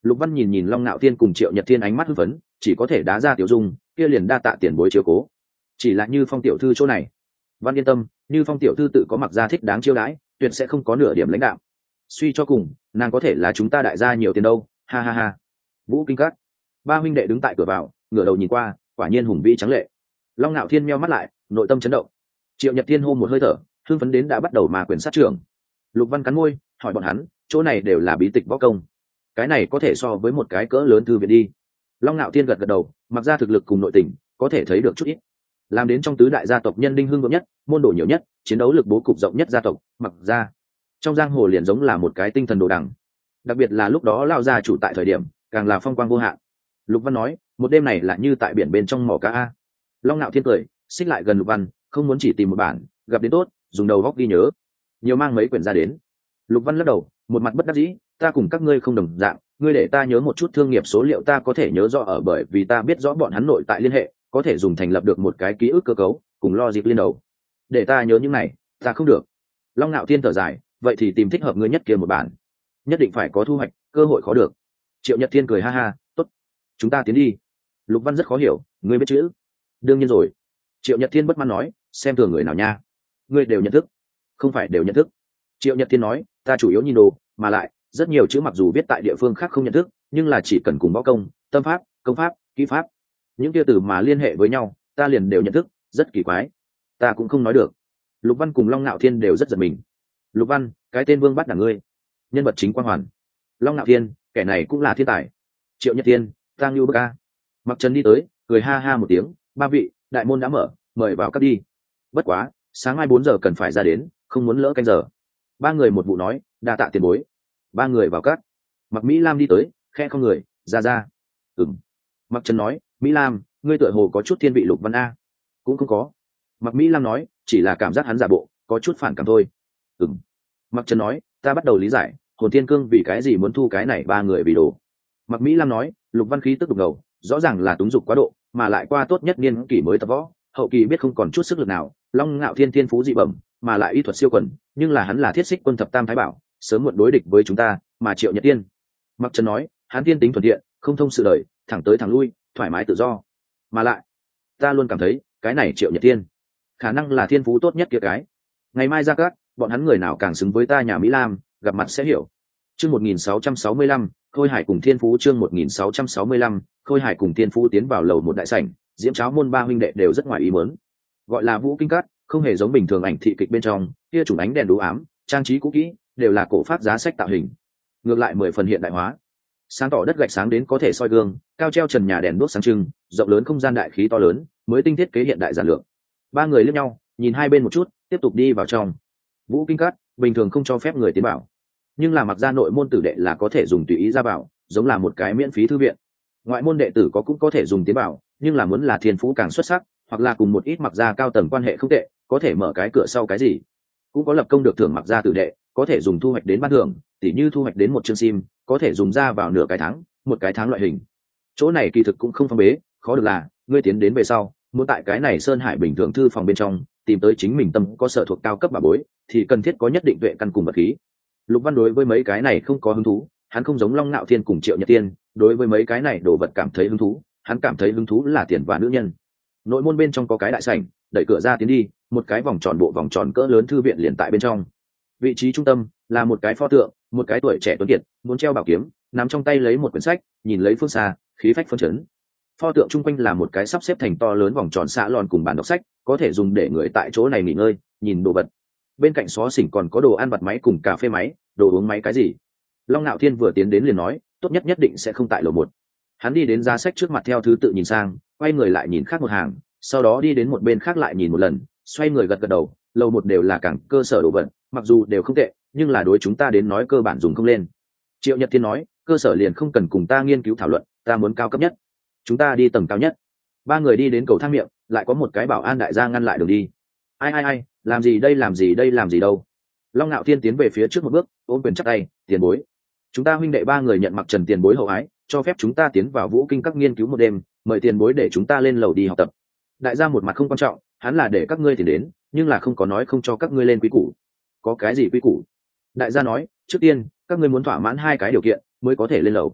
Lục Văn nhìn nhìn Long Nạo Thiên cùng Triệu Nhật Thiên ánh mắt hưng phấn, chỉ có thể đá ra tiểu dung, kia liền đa tạ tiền bối chiếu cố. Chỉ là Như Phong tiểu thư chỗ này, Văn yên tâm, Như Phong tiểu thư tự có mặc gia thích đáng chiêu đãi, tuyệt sẽ không có nửa điểm lãnh đạo. Suy cho cùng, nàng có thể là chúng ta đại gia nhiều tiền đâu, ha ha ha. Vũ Kinh Các, ba huynh đệ đứng tại cửa vào, ngửa đầu nhìn qua, quả nhiên hùng vĩ trắng lệ. Long Nạo Thiên meo mắt lại, nội tâm chấn động. Triệu Nhật Thiên hô một hơi thở, hưng phấn đến đã bắt đầu mà quyền sát trưởng. Lục Văn cắn môi, hỏi bọn hắn, chỗ này đều là bí tịch võ công, cái này có thể so với một cái cỡ lớn thư viện đi. Long Nạo Thiên gật gật đầu, mặc ra thực lực cùng nội tình có thể thấy được chút ít. Làm đến trong tứ đại gia tộc nhân đinh hưng vượng nhất, môn đồ nhiều nhất, chiến đấu lực bố cục rộng nhất gia tộc, mặc ra trong giang hồ liền giống là một cái tinh thần đồ đằng. Đặc biệt là lúc đó lao gia chủ tại thời điểm, càng là phong quang vô hạn. Lục Văn nói, một đêm này là như tại biển bên trong mỏ cá a. Long Nạo Thiên cười, xích lại gần Lục Văn, không muốn chỉ tìm một bản, gặp đến tốt, dùng đầu góc ghi nhớ, nhiều mang mấy quyển ra đến. Lục Văn lắc đầu, một mặt bất đắc dĩ, ta cùng các ngươi không đồng dạng, ngươi để ta nhớ một chút thương nghiệp số liệu ta có thể nhớ rõ ở bởi vì ta biết rõ bọn hắn nội tại liên hệ, có thể dùng thành lập được một cái ký ức cơ cấu, cùng logic liên đầu. Để ta nhớ những này, ta không được. Long Nạo Thiên thở dài, vậy thì tìm thích hợp ngươi nhất kia một bản, nhất định phải có thu hoạch, cơ hội khó được. Triệu Nhật Thiên cười ha ha, tốt, chúng ta tiến đi. Lục Văn rất khó hiểu, ngươi biết chữ? Đương nhiên rồi. Triệu Nhật Thiên bất mãn nói, xem thường người nào nha, ngươi đều nhận thức? Không phải đều nhận thức. Triệu Nhật Thiên nói, ta chủ yếu nhìn đồ, mà lại rất nhiều chữ mặc dù viết tại địa phương khác không nhận thức, nhưng là chỉ cần cùng võ công, tâm pháp, công pháp, kỹ pháp, những kia từ mà liên hệ với nhau, ta liền đều nhận thức, rất kỳ quái. Ta cũng không nói được. Lục Văn cùng Long Nạo Thiên đều rất giật mình. Lục Văn, cái tên Vương bắt đảng ngươi, nhân vật chính Quang Hoàn. Long Nạo Thiên, kẻ này cũng là thiên tài. Triệu Nhật Thiên, Tang Lưu Bức A. Mặc Trần đi tới, cười ha ha một tiếng, ba vị, đại môn đã mở, mời vào cấp đi. Bất quá, sáng mai 4 giờ cần phải ra đến, không muốn lỡ canh giờ. Ba người một vụ nói, đa tạ tiền bối. Ba người vào các. Mặc Mỹ Lam đi tới, khe không người, ra. Ừm. Mặc Trần nói, Mỹ Lam, ngươi tựa hồ có chút thiên vị Lục Văn A. Cũng không có. Mặc Mỹ Lam nói, chỉ là cảm giác hắn giả bộ, có chút phản cảm thôi. Ừm. Mặc Trần nói, ta bắt đầu lý giải, Hồn Thiên Cương vì cái gì muốn thu cái này ba người vì đồ. Mặc Mỹ Lam nói, Lục Văn khí tức đục ngầu, rõ ràng là túng dục quá độ, mà lại qua tốt nhất niên kỷ mới tập võ, hậu kỳ biết không còn chút sức lực nào. Long Ngạo Thiên thiên phú dị bẩm, mà lại y thuật siêu quần, nhưng là hắn là thiết xích quân thập tam thái bảo, sớm muộn đối địch với chúng ta, mà Triệu Nhật Tiên. Mặc Trần nói, hắn thiên tính thuần thiện, không thông sự đời, thẳng tới thẳng lui, thoải mái tự do. Mà lại, ta luôn cảm thấy, cái này Triệu Nhật Tiên, khả năng là thiên phú tốt nhất kia cái. Ngày mai ra các, bọn hắn người nào càng xứng với ta nhà Mỹ Lam, gặp mặt sẽ hiểu. Chương 1665, Khôi Hải cùng Thiên Phú chương 1665, Khôi Hải cùng Thiên Phú tiến vào lầu một đại sảnh, Diễm Cháo môn ba huynh đệ đều rất ngoài ý muốn. Gọi là Vũ Kinh Cát, không hề giống bình thường ảnh thị kịch bên trong, kia chủng ánh đèn đú ám, trang trí cũ kỹ, đều là cổ pháp giá sách tạo hình. Ngược lại 10 phần hiện đại hóa. Sáng tỏ đất gạch sáng đến có thể soi gương, cao treo trần nhà đèn đuốc sáng trưng, rộng lớn không gian đại khí to lớn, mới tinh thiết kế hiện đại giản lược. Ba người liếc nhau, nhìn hai bên một chút, tiếp tục đi vào trong. Vũ Kinh Cát, bình thường không cho phép người tiến vào, nhưng là mặc ra nội môn tử đệ là có thể dùng tùy ý ra vào, giống là một cái miễn phí thư viện. Ngoại môn đệ tử cũng có thể dùng tiến vào, nhưng là muốn là thiên phú càng xuất sắc, hoặc là cùng một ít mặc ra cao tầng quan hệ không tệ, có thể mở cái cửa sau cái gì. Cũng có lập công được thưởng mặc ra tử đệ, có thể dùng thu hoạch đến ban thưởng, tỉ như thu hoạch đến một chương sim, có thể dùng ra vào nửa cái tháng, một cái tháng loại hình. Chỗ này kỳ thực cũng không phong bế, khó được là ngươi tiến đến về sau, muốn tại cái này sơn hải bình thường thư phòng bên trong tìm tới chính mình tâm có sở thuộc cao cấp bà bối, thì cần thiết có nhất định tuệ căn cùng vật khí. Lục Văn đối với mấy cái này không có hứng thú, hắn không giống Long Nạo Thiên cùng Triệu Nhật Tiên, đối với mấy cái này đồ vật cảm thấy hứng thú, hắn cảm thấy hứng thú là tiền và nữ nhân. Nội môn bên trong có cái đại sảnh, đẩy cửa ra tiến đi, một cái vòng tròn bộ vòng tròn cỡ lớn thư viện liền tại bên trong. Vị trí trung tâm là một cái pho tượng, một cái tuổi trẻ tuấn kiệt, muốn treo bảo kiếm, nắm trong tay lấy một quyển sách, nhìn lấy phương xa, khí phách phấn chấn. Pho tượng chung quanh là một cái sắp xếp thành to lớn vòng tròn xạ lòn cùng bàn đọc sách, có thể dùng để người tại chỗ này nghỉ ngơi, nhìn đồ vật. Bên cạnh xó xỉnh còn có đồ ăn vặt máy cùng cà phê máy, đồ uống máy cái gì. Long Nạo Thiên vừa tiến đến liền nói, tốt nhất nhất định sẽ không tại lầu một. Hắn đi đến giá sách trước mặt theo thứ tự nhìn sang, quay người lại nhìn khác một hàng, sau đó đi đến một bên khác lại nhìn một lần, xoay người gật gật đầu. Lầu một đều là cảng cơ sở đồ vật, mặc dù đều không tệ, nhưng là đối chúng ta đến nói cơ bản dùng không lên. Triệu Nhật Thiên nói, cơ sở liền không cần cùng ta nghiên cứu thảo luận, ta muốn cao cấp nhất. Chúng ta đi tầng cao nhất. Ba người đi đến cầu thang miệng, lại có một cái bảo an đại gia ngăn lại đường đi. Ai, làm gì đây làm gì đâu. Long Nạo Thiên tiến về phía trước một bước, ôm quyền chắp tay, tiền bối. Chúng ta huynh đệ ba người nhận Mặc Trần tiền bối hậu ái, cho phép chúng ta tiến vào Vũ Kinh các nghiên cứu một đêm, mời tiền bối để chúng ta lên lầu đi học tập. Đại gia một mặt không quan trọng, hắn là để các ngươi tiền đến, nhưng là không có nói không cho các ngươi lên quý củ. Có cái gì quý củ? Đại gia nói, trước tiên, các ngươi muốn thỏa mãn 2 cái điều kiện mới có thể lên lầu.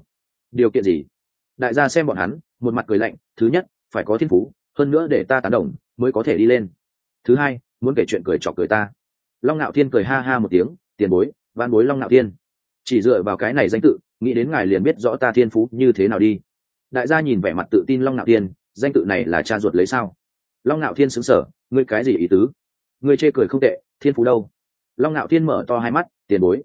điều kiện gì? Đại gia xem bọn hắn, một mặt cười lạnh. Thứ nhất, phải có thiên phú, hơn nữa để ta tán đồng mới có thể đi lên. Thứ hai, muốn kể chuyện cười chọc cười ta. Long Nạo Thiên cười ha ha một tiếng, tiền bối, van bối Long Nạo Thiên. Chỉ dựa vào cái này danh tự, nghĩ đến ngài liền biết rõ ta thiên phú như thế nào đi. Đại gia nhìn vẻ mặt tự tin Long Nạo Thiên, danh tự này là cha ruột lấy sao? Long Nạo Thiên sững sờ, ngươi cái gì ý tứ? Ngươi chê cười không tệ, thiên phú đâu? Long Nạo Thiên mở to hai mắt, tiền bối,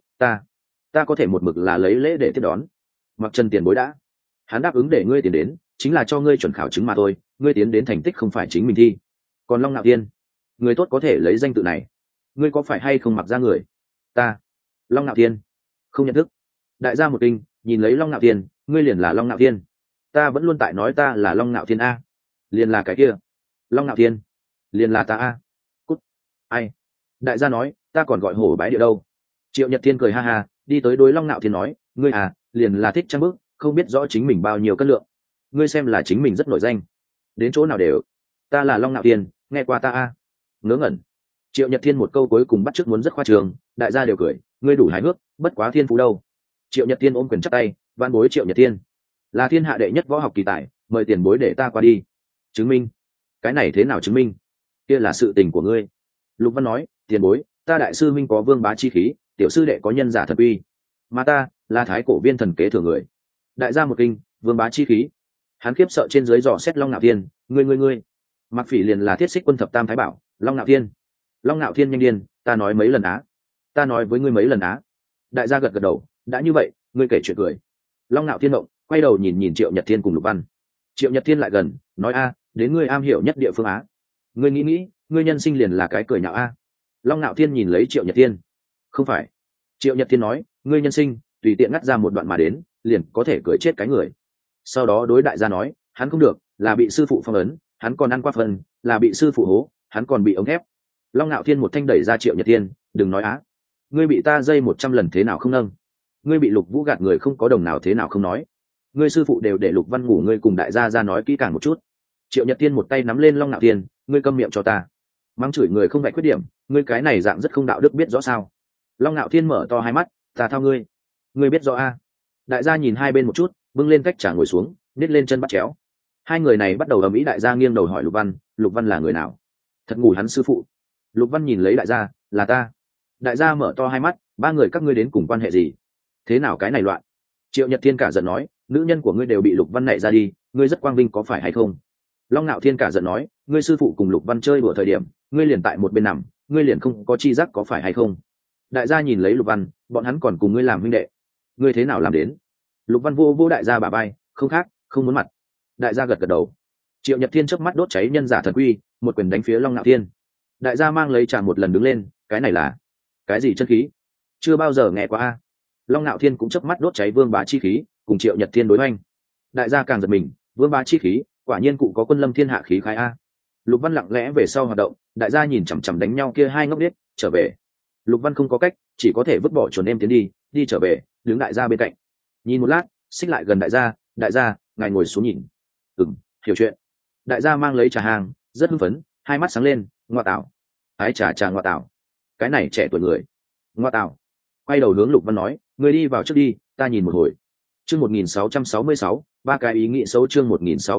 ta có thể một mực là lấy lễ để tiếp đón. Mặc Trần tiền bối đã, hắn đáp ứng để ngươi tiến đến, chính là cho ngươi chuẩn khảo chứng mà thôi, ngươi tiến đến thành tích không phải chính mình thi. Còn Long Nạo Thiên, người tốt có thể lấy danh tự này, ngươi có phải hay không mặc ra người? Ta, Long Nạo Thiên, không nhận thức. Đại gia một kinh, nhìn lấy Long Nạo Thiên, ngươi liền là Long Nạo Thiên? Ta vẫn luôn tại nói ta là Long Nạo Thiên a. Liền là cái kia Long Nạo Thiên, liền là ta a. Cút. Ai? Đại gia nói, ta còn gọi hổ bái địa đâu. Triệu Nhật Thiên cười ha ha, đi tới đối Long Nạo Thiên nói, ngươi à, liền là thích trang bức, không biết rõ chính mình bao nhiêu cân lượng. Ngươi xem là chính mình rất nổi danh, đến chỗ nào đều, ta là Long Nạo Thiên, nghe qua ta a. Ngớ ngẩn. Triệu Nhật Thiên một câu cuối cùng bắt chước muốn rất khoa trường, đại gia đều cười, ngươi đủ hài hước, bất quá thiên phú đâu. Triệu Nhật Thiên ôm quyền chắp tay, van bối Triệu Nhật Thiên là thiên hạ đệ nhất võ học kỳ tài, mời tiền bối để ta qua đi chứng minh. Cái này thế nào chứng minh? Kia là sự tình của ngươi. Lục Văn nói, tiền bối, ta đại sư minh có vương bá chi khí, tiểu sư đệ có nhân giả thật uy, mà ta là thái cổ viên thần kế thừa người. Đại gia một kinh, vương bá chi khí. Hắn khiếp sợ trên dưới dò xét Long Nạo Thiên, ngươi Mặc Phỉ liền là thiết xích quân thập tam thái bảo. Long Nạo Thiên nhanh điên, ta nói mấy lần á, ta nói với ngươi mấy lần á. Đại gia gật gật đầu, đã như vậy, ngươi kể chuyện cười. Long Nạo Thiên động, quay đầu nhìn Triệu Nhật Thiên cùng Lục Văn. Triệu Nhật Thiên lại gần, nói a, đến ngươi am hiểu nhất địa phương á. Ngươi nghĩ, ngươi nhân sinh liền là cái cười nhạo a. Long Nạo Thiên nhìn lấy Triệu Nhật Thiên, không phải. Triệu Nhật Thiên nói, ngươi nhân sinh tùy tiện ngắt ra một đoạn mà đến, liền có thể cười chết cái người. Sau đó đối đại gia nói, hắn không được, là bị sư phụ phong ấn, hắn còn ăn qua phần, là bị sư phụ hố, hắn còn bị ống thép. Long Nạo Thiên một thanh đẩy ra Triệu Nhật Thiên, đừng nói á, ngươi bị ta dây 100 lần thế nào không nâng, ngươi bị Lục Vũ gạt người không có đồng nào thế nào không nói, ngươi sư phụ đều để Lục Văn ngủ ngươi cùng đại gia ra nói kỹ càng một chút. Triệu Nhật Thiên một tay nắm lên Long Nạo Thiên, ngươi câm miệng cho ta. Mắng chửi người không vạch khuyết điểm, ngươi cái này dạng rất không đạo đức biết rõ sao? Long Nạo Thiên mở to hai mắt, ta thao ngươi biết rõ a? Đại gia nhìn hai bên một chút, bưng lên cách trả ngồi xuống, nít lên chân bắt chéo. Hai người này bắt đầu ầm ĩ. Đại gia nghiêng đầu hỏi Lục Văn là người nào? Thật ngủ hắn sư phụ. Lục Văn nhìn lấy đại gia, là ta. Đại gia mở to hai mắt, ba người các ngươi đến cùng quan hệ gì? Thế nào cái này loạn? Triệu Nhật Thiên cả giận nói, nữ nhân của ngươi đều bị Lục Văn nảy ra đi, ngươi rất quang vinh có phải hay không? Long Nạo Thiên cả giận nói, ngươi sư phụ cùng Lục Văn chơi đùa thời điểm, ngươi liền tại một bên nằm, ngươi liền không có chi giác có phải hay không? Đại gia nhìn lấy Lục Văn, bọn hắn còn cùng ngươi làm huynh đệ, ngươi thế nào làm đến? Lục Văn vô đại gia bả vai, không khác, không muốn mặt. Đại gia gật gật đầu. Triệu Nhật Thiên chớp mắt đốt cháy nhân giả thần quy, một quyền đánh phía Long Nạo Thiên. Đại gia mang lấy trà một lần đứng lên, cái này là cái gì chân khí? Chưa bao giờ nghe qua a. Long Nạo Thiên cũng chớp mắt đốt cháy vương bá chi khí, cùng Triệu Nhật Thiên đối hoành. Đại gia càng giật mình, vương bá chi khí, quả nhiên cụ có quân lâm thiên hạ khí khái a. Lục Văn lặng lẽ về sau hoạt động, đại gia nhìn chằm chằm đánh nhau kia hai ngốc điếc, trở về. Lục Văn không có cách, chỉ có thể vứt bỏ chuẩn em tiến đi trở về, đứng đại gia bên cạnh. Nhìn một lát, xích lại gần đại gia, ngài ngồi xuống nhìn. Hiểu chuyện. Đại gia mang lấy trà hàng, rất hưng phấn, hai mắt sáng lên, ngoa tạo. Ái trà ngoa tạo. Cái này trẻ tuổi người. Ngoa tạo. Quay đầu hướng Lục Văn nói, người đi vào trước đi, ta nhìn một hồi. Chương 1666, ba cái ý nghĩ xấu. Chương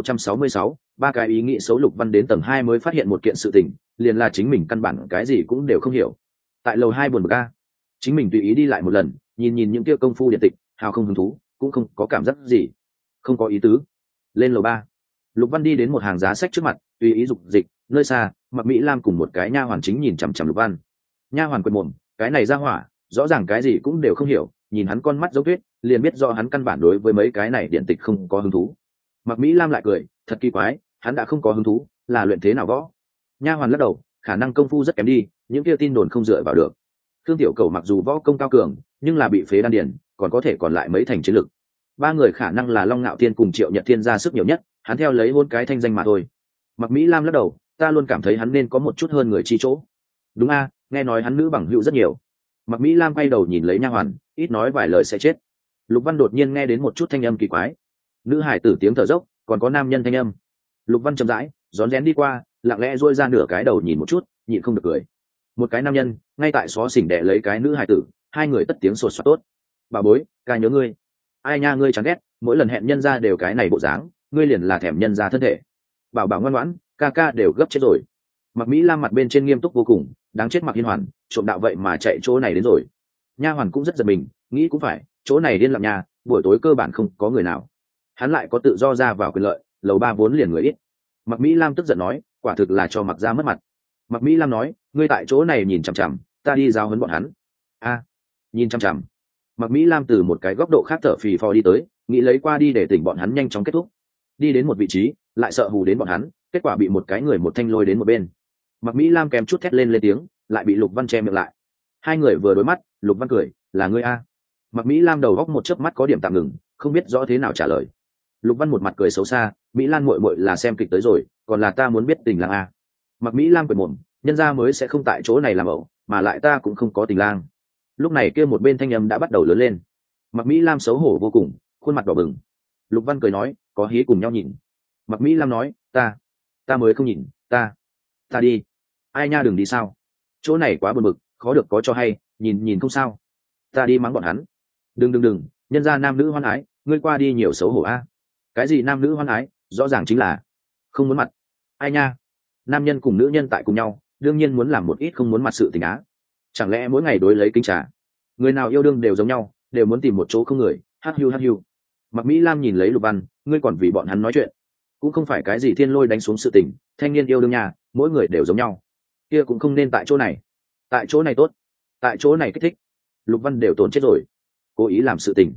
1666, ba cái ý nghĩ xấu. Lục Văn đến tầng 2 mới phát hiện một kiện sự tình, liền là chính mình căn bản cái gì cũng đều không hiểu. Tại lầu 2 buồn bực a. Chính mình tùy ý đi lại một lần, nhìn những kia công phu điện tịch, hào không hứng thú, cũng không có cảm giác gì, không có ý tứ. Lên lầu 3, Lục Văn đi đến một hàng giá sách trước mặt, tùy ý dục dịch, nơi xa, Mặc Mỹ Lam cùng một cái nha hoàn chính nhìn chằm chằm Lục Văn. Nha hoàn quệt mồm, cái này ra hỏa, rõ ràng cái gì cũng đều không hiểu, nhìn hắn con mắt giống tuyết, liền biết do hắn căn bản đối với mấy cái này điện tịch không có hứng thú. Mặc Mỹ Lam lại cười, thật kỳ quái, hắn đã không có hứng thú, là luyện thế nào võ? Nha hoàn lắc đầu, khả năng công phu rất kém đi, những kia tin đồn không dựa vào được. Thương Tiểu Cầu mặc dù võ công cao cường, nhưng là bị phế đan điền, còn có thể còn lại mấy thành chiến lực. Ba người khả năng là Long Nạo Thiên cùng Triệu Nhật Thiên ra sức nhiều nhất, hắn theo lấy hôn cái thanh danh mà thôi. Mặc Mỹ Lam lắc đầu, ta luôn cảm thấy hắn nên có một chút hơn người chi chỗ. Đúng a, nghe nói hắn nữ bằng hữu rất nhiều. Mặc Mỹ Lam quay đầu nhìn lấy nha hoàn, ít nói vài lời sẽ chết. Lục Văn đột nhiên nghe đến một chút thanh âm kỳ quái, nữ hải tử tiếng thở dốc, còn có nam nhân thanh âm. Lục Văn chậm rãi rón rén đi qua, lặng lẽ duỗi ra nửa cái đầu nhìn một chút, nhịn không được cười. Một cái nam nhân ngay tại xó xỉnh đẻ lấy cái nữ hải tử, hai người tất tiếng sột soạt tốt. Bà bối, ca nhớ ngươi. Ai nha, ngươi chán ghét, mỗi lần hẹn nhân ra đều cái này bộ dáng, ngươi liền là thèm nhân ra thân thể. Bảo bảo ngoan ngoãn, ca ca đều gấp chết rồi. Mặc Mỹ Lam mặt bên trên nghiêm túc vô cùng, đáng chết Mặc Hiên Hoàn, trộm đạo vậy mà chạy chỗ này đến rồi. Nha hoàn cũng rất giật mình, nghĩ cũng phải, chỗ này điên lặng nhà, buổi tối cơ bản không có người nào, hắn lại có tự do ra vào quyền lợi, lầu 3 vốn liền người ít. Mặc Mỹ Lam tức giận nói, quả thực là cho Mặc gia mất mặt. Mặc Mỹ Lam nói, ngươi tại chỗ này nhìn chằm chằm, ta đi giao huấn bọn hắn. A, nhìn chằm chằm. Mặc Mỹ Lam từ một cái góc độ khác thở phì phò đi tới, nghĩ lấy qua đi để tỉnh bọn hắn nhanh chóng kết thúc. Đi đến một vị trí, lại sợ hù đến bọn hắn, kết quả bị một cái người một thanh lôi đến một bên. Mặc Mỹ Lam kèm chút thét lên tiếng, lại bị Lục Văn che miệng lại. Hai người vừa đối mắt, Lục Văn cười, là ngươi a? Mặc Mỹ Lam đầu góc một chớp mắt có điểm tạm ngừng, không biết rõ thế nào trả lời. Lục Văn một mặt cười xấu xa, Mỹ Lan muội muội là xem kịch tới rồi, còn là ta muốn biết tình lang a. Mặc Mỹ Lam cười mồm, nhân gia mới sẽ không tại chỗ này làm ẩu, mà lại ta cũng không có tình lang. Lúc này kia một bên thanh âm đã bắt đầu lớn lên. Mặc Mỹ Lam xấu hổ vô cùng, khuôn mặt đỏ bừng. Lục Văn cười nói, có hí cùng nhau nhìn. Mặc Mỹ Lam nói, ta mới không nhìn, ta đi. Ai nha, đừng đi sao? Chỗ này quá buồn bực, khó được có cho hay, nhìn không sao. Ta đi mắng bọn hắn. Đừng, nhân gia nam nữ hoan ái, ngươi qua đi nhiều xấu hổ a. Cái gì nam nữ hoan ái, rõ ràng chính là không muốn mặt. Ai nha, nam nhân cùng nữ nhân tại cùng nhau, đương nhiên muốn làm một ít không muốn mặt sự tình á. Chẳng lẽ mỗi ngày đối lấy kính trà, người nào yêu đương đều giống nhau, đều muốn tìm một chỗ không người, hát hiu. Mặc Mỹ Lam nhìn lấy Lục Văn, ngươi còn vì bọn hắn nói chuyện, cũng không phải cái gì thiên lôi đánh xuống sự tình, thanh niên yêu đương nhà, mỗi người đều giống nhau, kia cũng không nên tại chỗ này. Tại chỗ này tốt, tại chỗ này kích thích. Lục Văn đều tổn chết rồi, cố ý làm sự tình.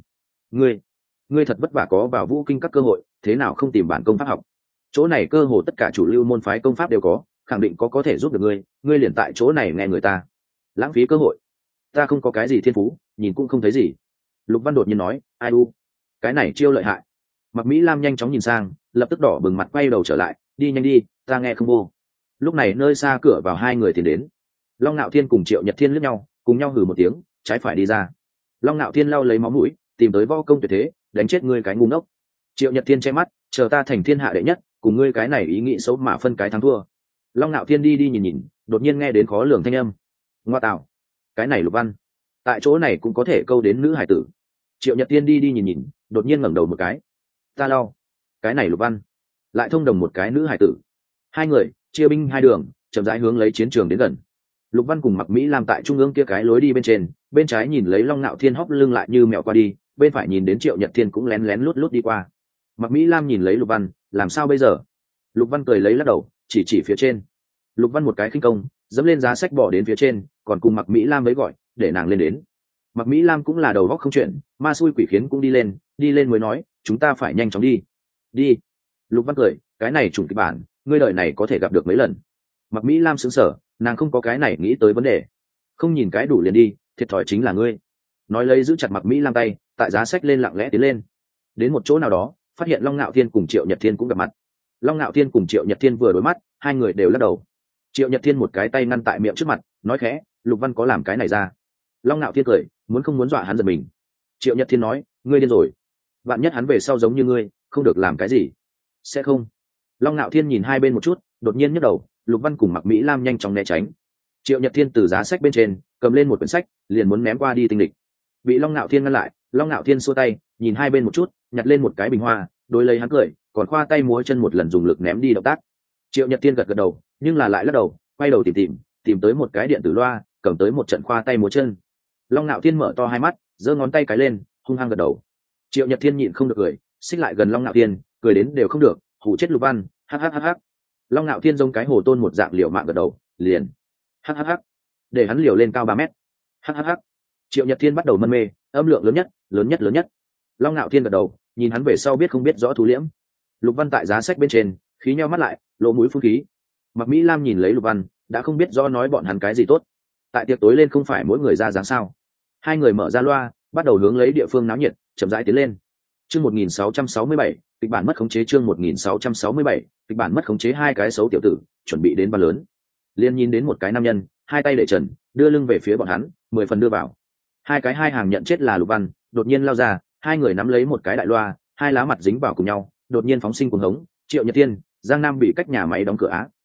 Ngươi thật vất vả có vào vũ kinh các cơ hội, thế nào không tìm bản công pháp học? Chỗ này cơ hồ tất cả chủ lưu môn phái công pháp đều khẳng định có thể giúp được ngươi liền tại chỗ này nghe người ta, lãng phí cơ hội. Ta không có cái gì thiên phú, nhìn cũng không thấy gì. Lục Văn đột nhiên nói, ai u, cái này chiêu lợi hại. Mặc Mỹ Lam nhanh chóng nhìn sang, lập tức đỏ bừng mặt quay đầu trở lại, đi nhanh đi, ta nghe không vô. Lúc này nơi xa cửa vào hai người tiến đến. Long Nạo Thiên cùng Triệu Nhật Thiên liếc nhau, cùng nhau hừ một tiếng, trái phải đi ra. Long Nạo Thiên lau lấy máu mũi, tìm tới võ công tuyệt thế, đánh chết ngươi cái ngu ngốc. Triệu Nhật Thiên che mắt, chờ ta thành thiên hạ đệ nhất, cùng ngươi cái này ý nghĩ xấu mà phân cái thắng thua. Long Nạo Thiên đi nhìn, đột nhiên nghe đến khó lường thanh âm. Ngoa tạo, cái này Lục Văn, tại chỗ này cũng có thể câu đến nữ hải tử. Triệu Nhật Thiên đi nhìn, đột nhiên ngẩng đầu một cái. Ta lau, cái này Lục Văn, lại thông đồng một cái nữ hải tử. Hai người chia binh hai đường, chậm rãi hướng lấy chiến trường đến gần. Lục Văn cùng Mặc Mỹ Lam tại trung ương kia cái lối đi bên trên, bên trái nhìn lấy Long Nạo Thiên hóc lưng lại như mèo qua đi, bên phải nhìn đến Triệu Nhật Thiên cũng lén lút đi qua. Mặc Mỹ Lam nhìn lấy Lục Văn, làm sao bây giờ? Lục Văn cười lấy lắc đầu, chỉ phía trên. Lục Văn một cái khinh công, dẫm lên giá sách bỏ đến phía trên, còn cùng Mặc Mỹ Lam mới gọi để nàng lên đến. Mặc Mỹ Lam cũng là đầu góc không chuyện, ma xui quỷ khiến cũng đi lên mới nói, chúng ta phải nhanh chóng đi. Lục Văn cười, cái này trùng kịch bản, ngươi đời này có thể gặp được mấy lần. Mặc Mỹ Lam sững sờ, nàng không có cái này nghĩ tới vấn đề. Không nhìn cái đủ liền đi, thiệt thòi chính là ngươi. Nói lấy giữ chặt Mặc Mỹ Lam tay, tại giá sách lên lặng lẽ tiến lên. Đến một chỗ nào đó, phát hiện Long Nạo Thiên cùng Triệu Nhật Thiên cũng gặp mặt. Long Nạo Thiên cùng Triệu Nhật Thiên vừa đối mắt, hai người đều lắc đầu. Triệu Nhật Thiên một cái tay ngăn tại miệng trước mặt, nói khẽ, Lục Văn có làm cái này ra. Long Nạo Thiên cười, muốn không muốn dọa hắn giật mình. Triệu Nhật Thiên nói, ngươi điên rồi, vạn nhất hắn về sau giống như ngươi, không được làm cái gì. Sẽ không. Long Nạo Thiên nhìn hai bên một chút, đột nhiên nhấc đầu. Lục Văn cùng Mặc Mỹ Lam nhanh chóng né tránh. Triệu Nhật Thiên từ giá sách bên trên cầm lên một quyển sách, liền muốn ném qua đi tinh địch. Bị Long Nạo Thiên ngăn lại. Long Nạo Thiên xua tay, nhìn hai bên một chút, nhặt lên một cái bình hoa, đối lấy hắn cười, còn khoa tay múa chân một lần dùng lực ném đi động tác. Triệu Nhật Thiên gật đầu, nhưng là lại lắc đầu, quay đầu tìm tới một cái điện tử loa, cầm tới một trận khoa tay múa chân. Long Nạo Thiên mở to hai mắt, giơ ngón tay cái lên, hung hăng gật đầu. Triệu Nhật Thiên nhịn không được cười, xích lại gần Long Nạo Thiên, cười đến đều không được, hù chết Lục Văn, hắc. Long Nạo Thiên giống cái hồ tôn một dạng liều mạng gật đầu, liền, hắc, để hắn liều lên cao 3 mét, hắc. Triệu Nhật Thiên bắt đầu mân mê, âm lượng lớn nhất. Long Nạo Thiên gật đầu, nhìn hắn về sau biết không biết rõ thu liễm. Lục Văn tại giá sách bên trên, khí nheo mắt lại, lỗ mũi phun khí. Mặc Mỹ Lam nhìn lấy Lục Văn, đã không biết rõ nói bọn hắn cái gì tốt. Tại tiệc tối lên không phải mỗi người ra dáng sao? Hai người mở ra loa, bắt đầu hướng lấy địa phương náo nhiệt, chậm rãi tiến lên. Chương 1667, kịch bản mất khống chế. Chương 1667, kịch bản mất khống chế. Hai cái xấu tiểu tử chuẩn bị đến ban lớn, liền nhìn đến một cái nam nhân, hai tay để trần, đưa lưng về phía bọn hắn, 10 phần đưa vào. Hai hàng nhận chết là Lục Văn, đột nhiên lao ra, hai người nắm lấy một cái đại loa, hai lá mặt dính vào cùng nhau, đột nhiên phóng sinh cuồng hống, Triệu Nhật Thiên, Giang Nam bị cách nhà máy đóng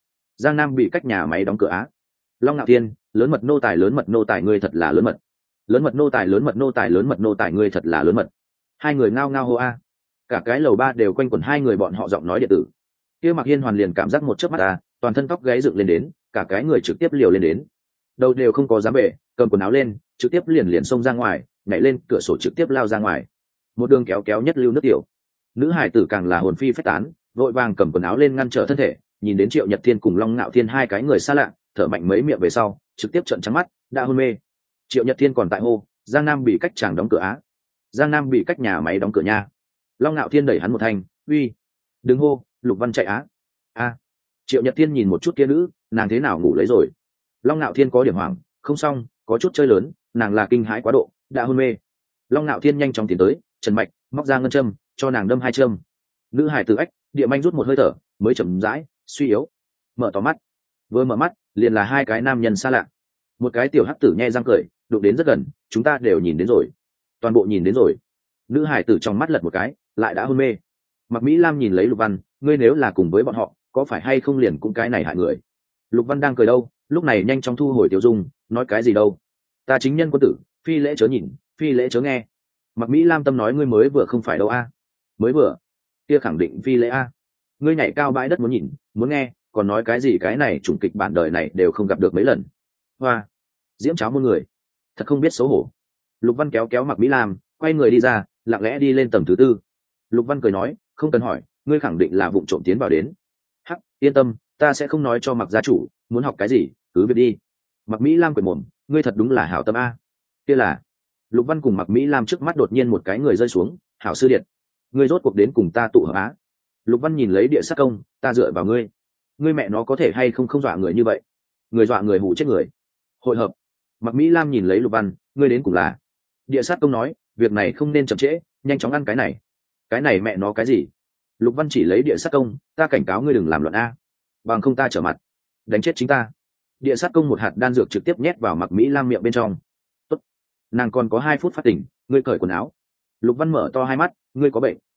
cửa á. Long Nạo Thiên, lớn mật nô tài ngươi thật là lớn mật. Lớn mật nô tài ngươi thật là lớn mật. Hai người ngao ngao hô a. cả cái lầu ba đều quanh quẩn hai người bọn họ giọng nói điện tử. Kia Mạc Hiên Hoàn liền cảm giác một chớp mắt toàn thân tóc gáy dựng lên đến, cả cái người trực tiếp liều lên đến, đầu đều không có dám bể, cầm quần áo lên trực tiếp liền xông ra ngoài, nhảy lên cửa sổ trực tiếp lao ra ngoài, một đường kéo kéo nhất lưu nước tiểu. Nữ hải tử càng là hồn phi phách tán, vội vàng cầm quần áo lên ngăn trở thân thể, nhìn đến Triệu Nhật Thiên cùng Long Nạo Thiên hai cái người xa lạ, thở mạnh mấy miệng về sau trực tiếp trợn trắng mắt, đã hôn mê. Triệu Nhật Thiên còn tại hô, Giang Nam bị cách chàng đóng cửa á, Giang Nam bị cách nhà máy đóng cửa nha. Long Nạo Thiên đẩy hắn một thanh, uy, đừng hô, Lục Văn chạy á. Triệu Nhật Thiên nhìn một chút kia nữ, nàng thế nào ngủ lấy rồi. Long Nạo Thiên có điểm hoảng, không xong, có chút chơi lớn, nàng là kinh hãi quá độ, đã hôn mê. Long Nạo Thiên nhanh chóng tiến tới, trần mạch móc ra ngân châm cho nàng đâm 2 châm. Nữ hải tử ách địa manh rút một hơi thở mới chậm rãi suy yếu mở to mắt. Vừa mở mắt liền là hai cái nam nhân xa lạ. Một cái tiểu hắc tử nhe răng cười, đụng đến rất gần, chúng ta đều nhìn đến rồi, toàn bộ nhìn đến rồi. Nữ hải tử trong mắt lật một cái, lại đã hôn mê. Mạc Mỹ Lam nhìn lấy Lục Văn, ngươi nếu là cùng với bọn họ có phải hay không liền cũng cái này hại người. Lục Văn đang cười đâu, lúc này nhanh chóng thu hồi tiểu dung, nói cái gì đâu, ta chính nhân quân tử, phi lễ chớ nhìn, phi lễ chớ nghe. Mạc Mỹ Lam tâm nói ngươi mới vừa không phải đâu mới vừa kia khẳng định phi lễ ngươi nhảy cao bãi đất muốn nhìn muốn nghe, còn nói cái gì cái này chủng kịch bản đời này đều không gặp được mấy lần. Hoa, diễm cháo muôn người, thật không biết xấu hổ. Lục Văn kéo kéo Mạc Mỹ Lam, quay người đi ra, lặng lẽ đi lên tầng thứ 4. Lục Văn cười nói, không cần hỏi, ngươi khẳng định là vụng trộm tiến vào đến. Hắc, yên tâm, ta sẽ không nói cho Mạc gia chủ, muốn học cái gì cứ việc đi. Mạc Mỹ Lam cười mồm, ngươi thật đúng là hảo tâm kia là. Lục Văn cùng Mạc Mỹ Lam trước mắt đột nhiên một cái người rơi xuống, hảo sư điện, ngươi rốt cuộc đến cùng ta tụ hợp Lục Văn nhìn lấy địa sát công, ta dựa vào ngươi, ngươi mẹ nó có thể hay không không dọa người như vậy, người dọa người hù chết người. Hội hợp. Mạc Mỹ Lam nhìn lấy Lục Văn, ngươi đến cùng là. Địa sát công nói, việc này không nên chậm trễ, nhanh chóng ăn cái này mẹ nó cái gì. Lục Văn chỉ lấy địa sát công, ta cảnh cáo ngươi đừng làm loạn bằng không ta trở mặt đánh chết chính ta. Địa sát công một hạt đan dược trực tiếp nhét vào Mạc Mỹ Lam miệng bên trong. Tốt, nàng còn có 2 phút phát tỉnh, ngươi cởi quần áo. Lục Văn mở to hai mắt, ngươi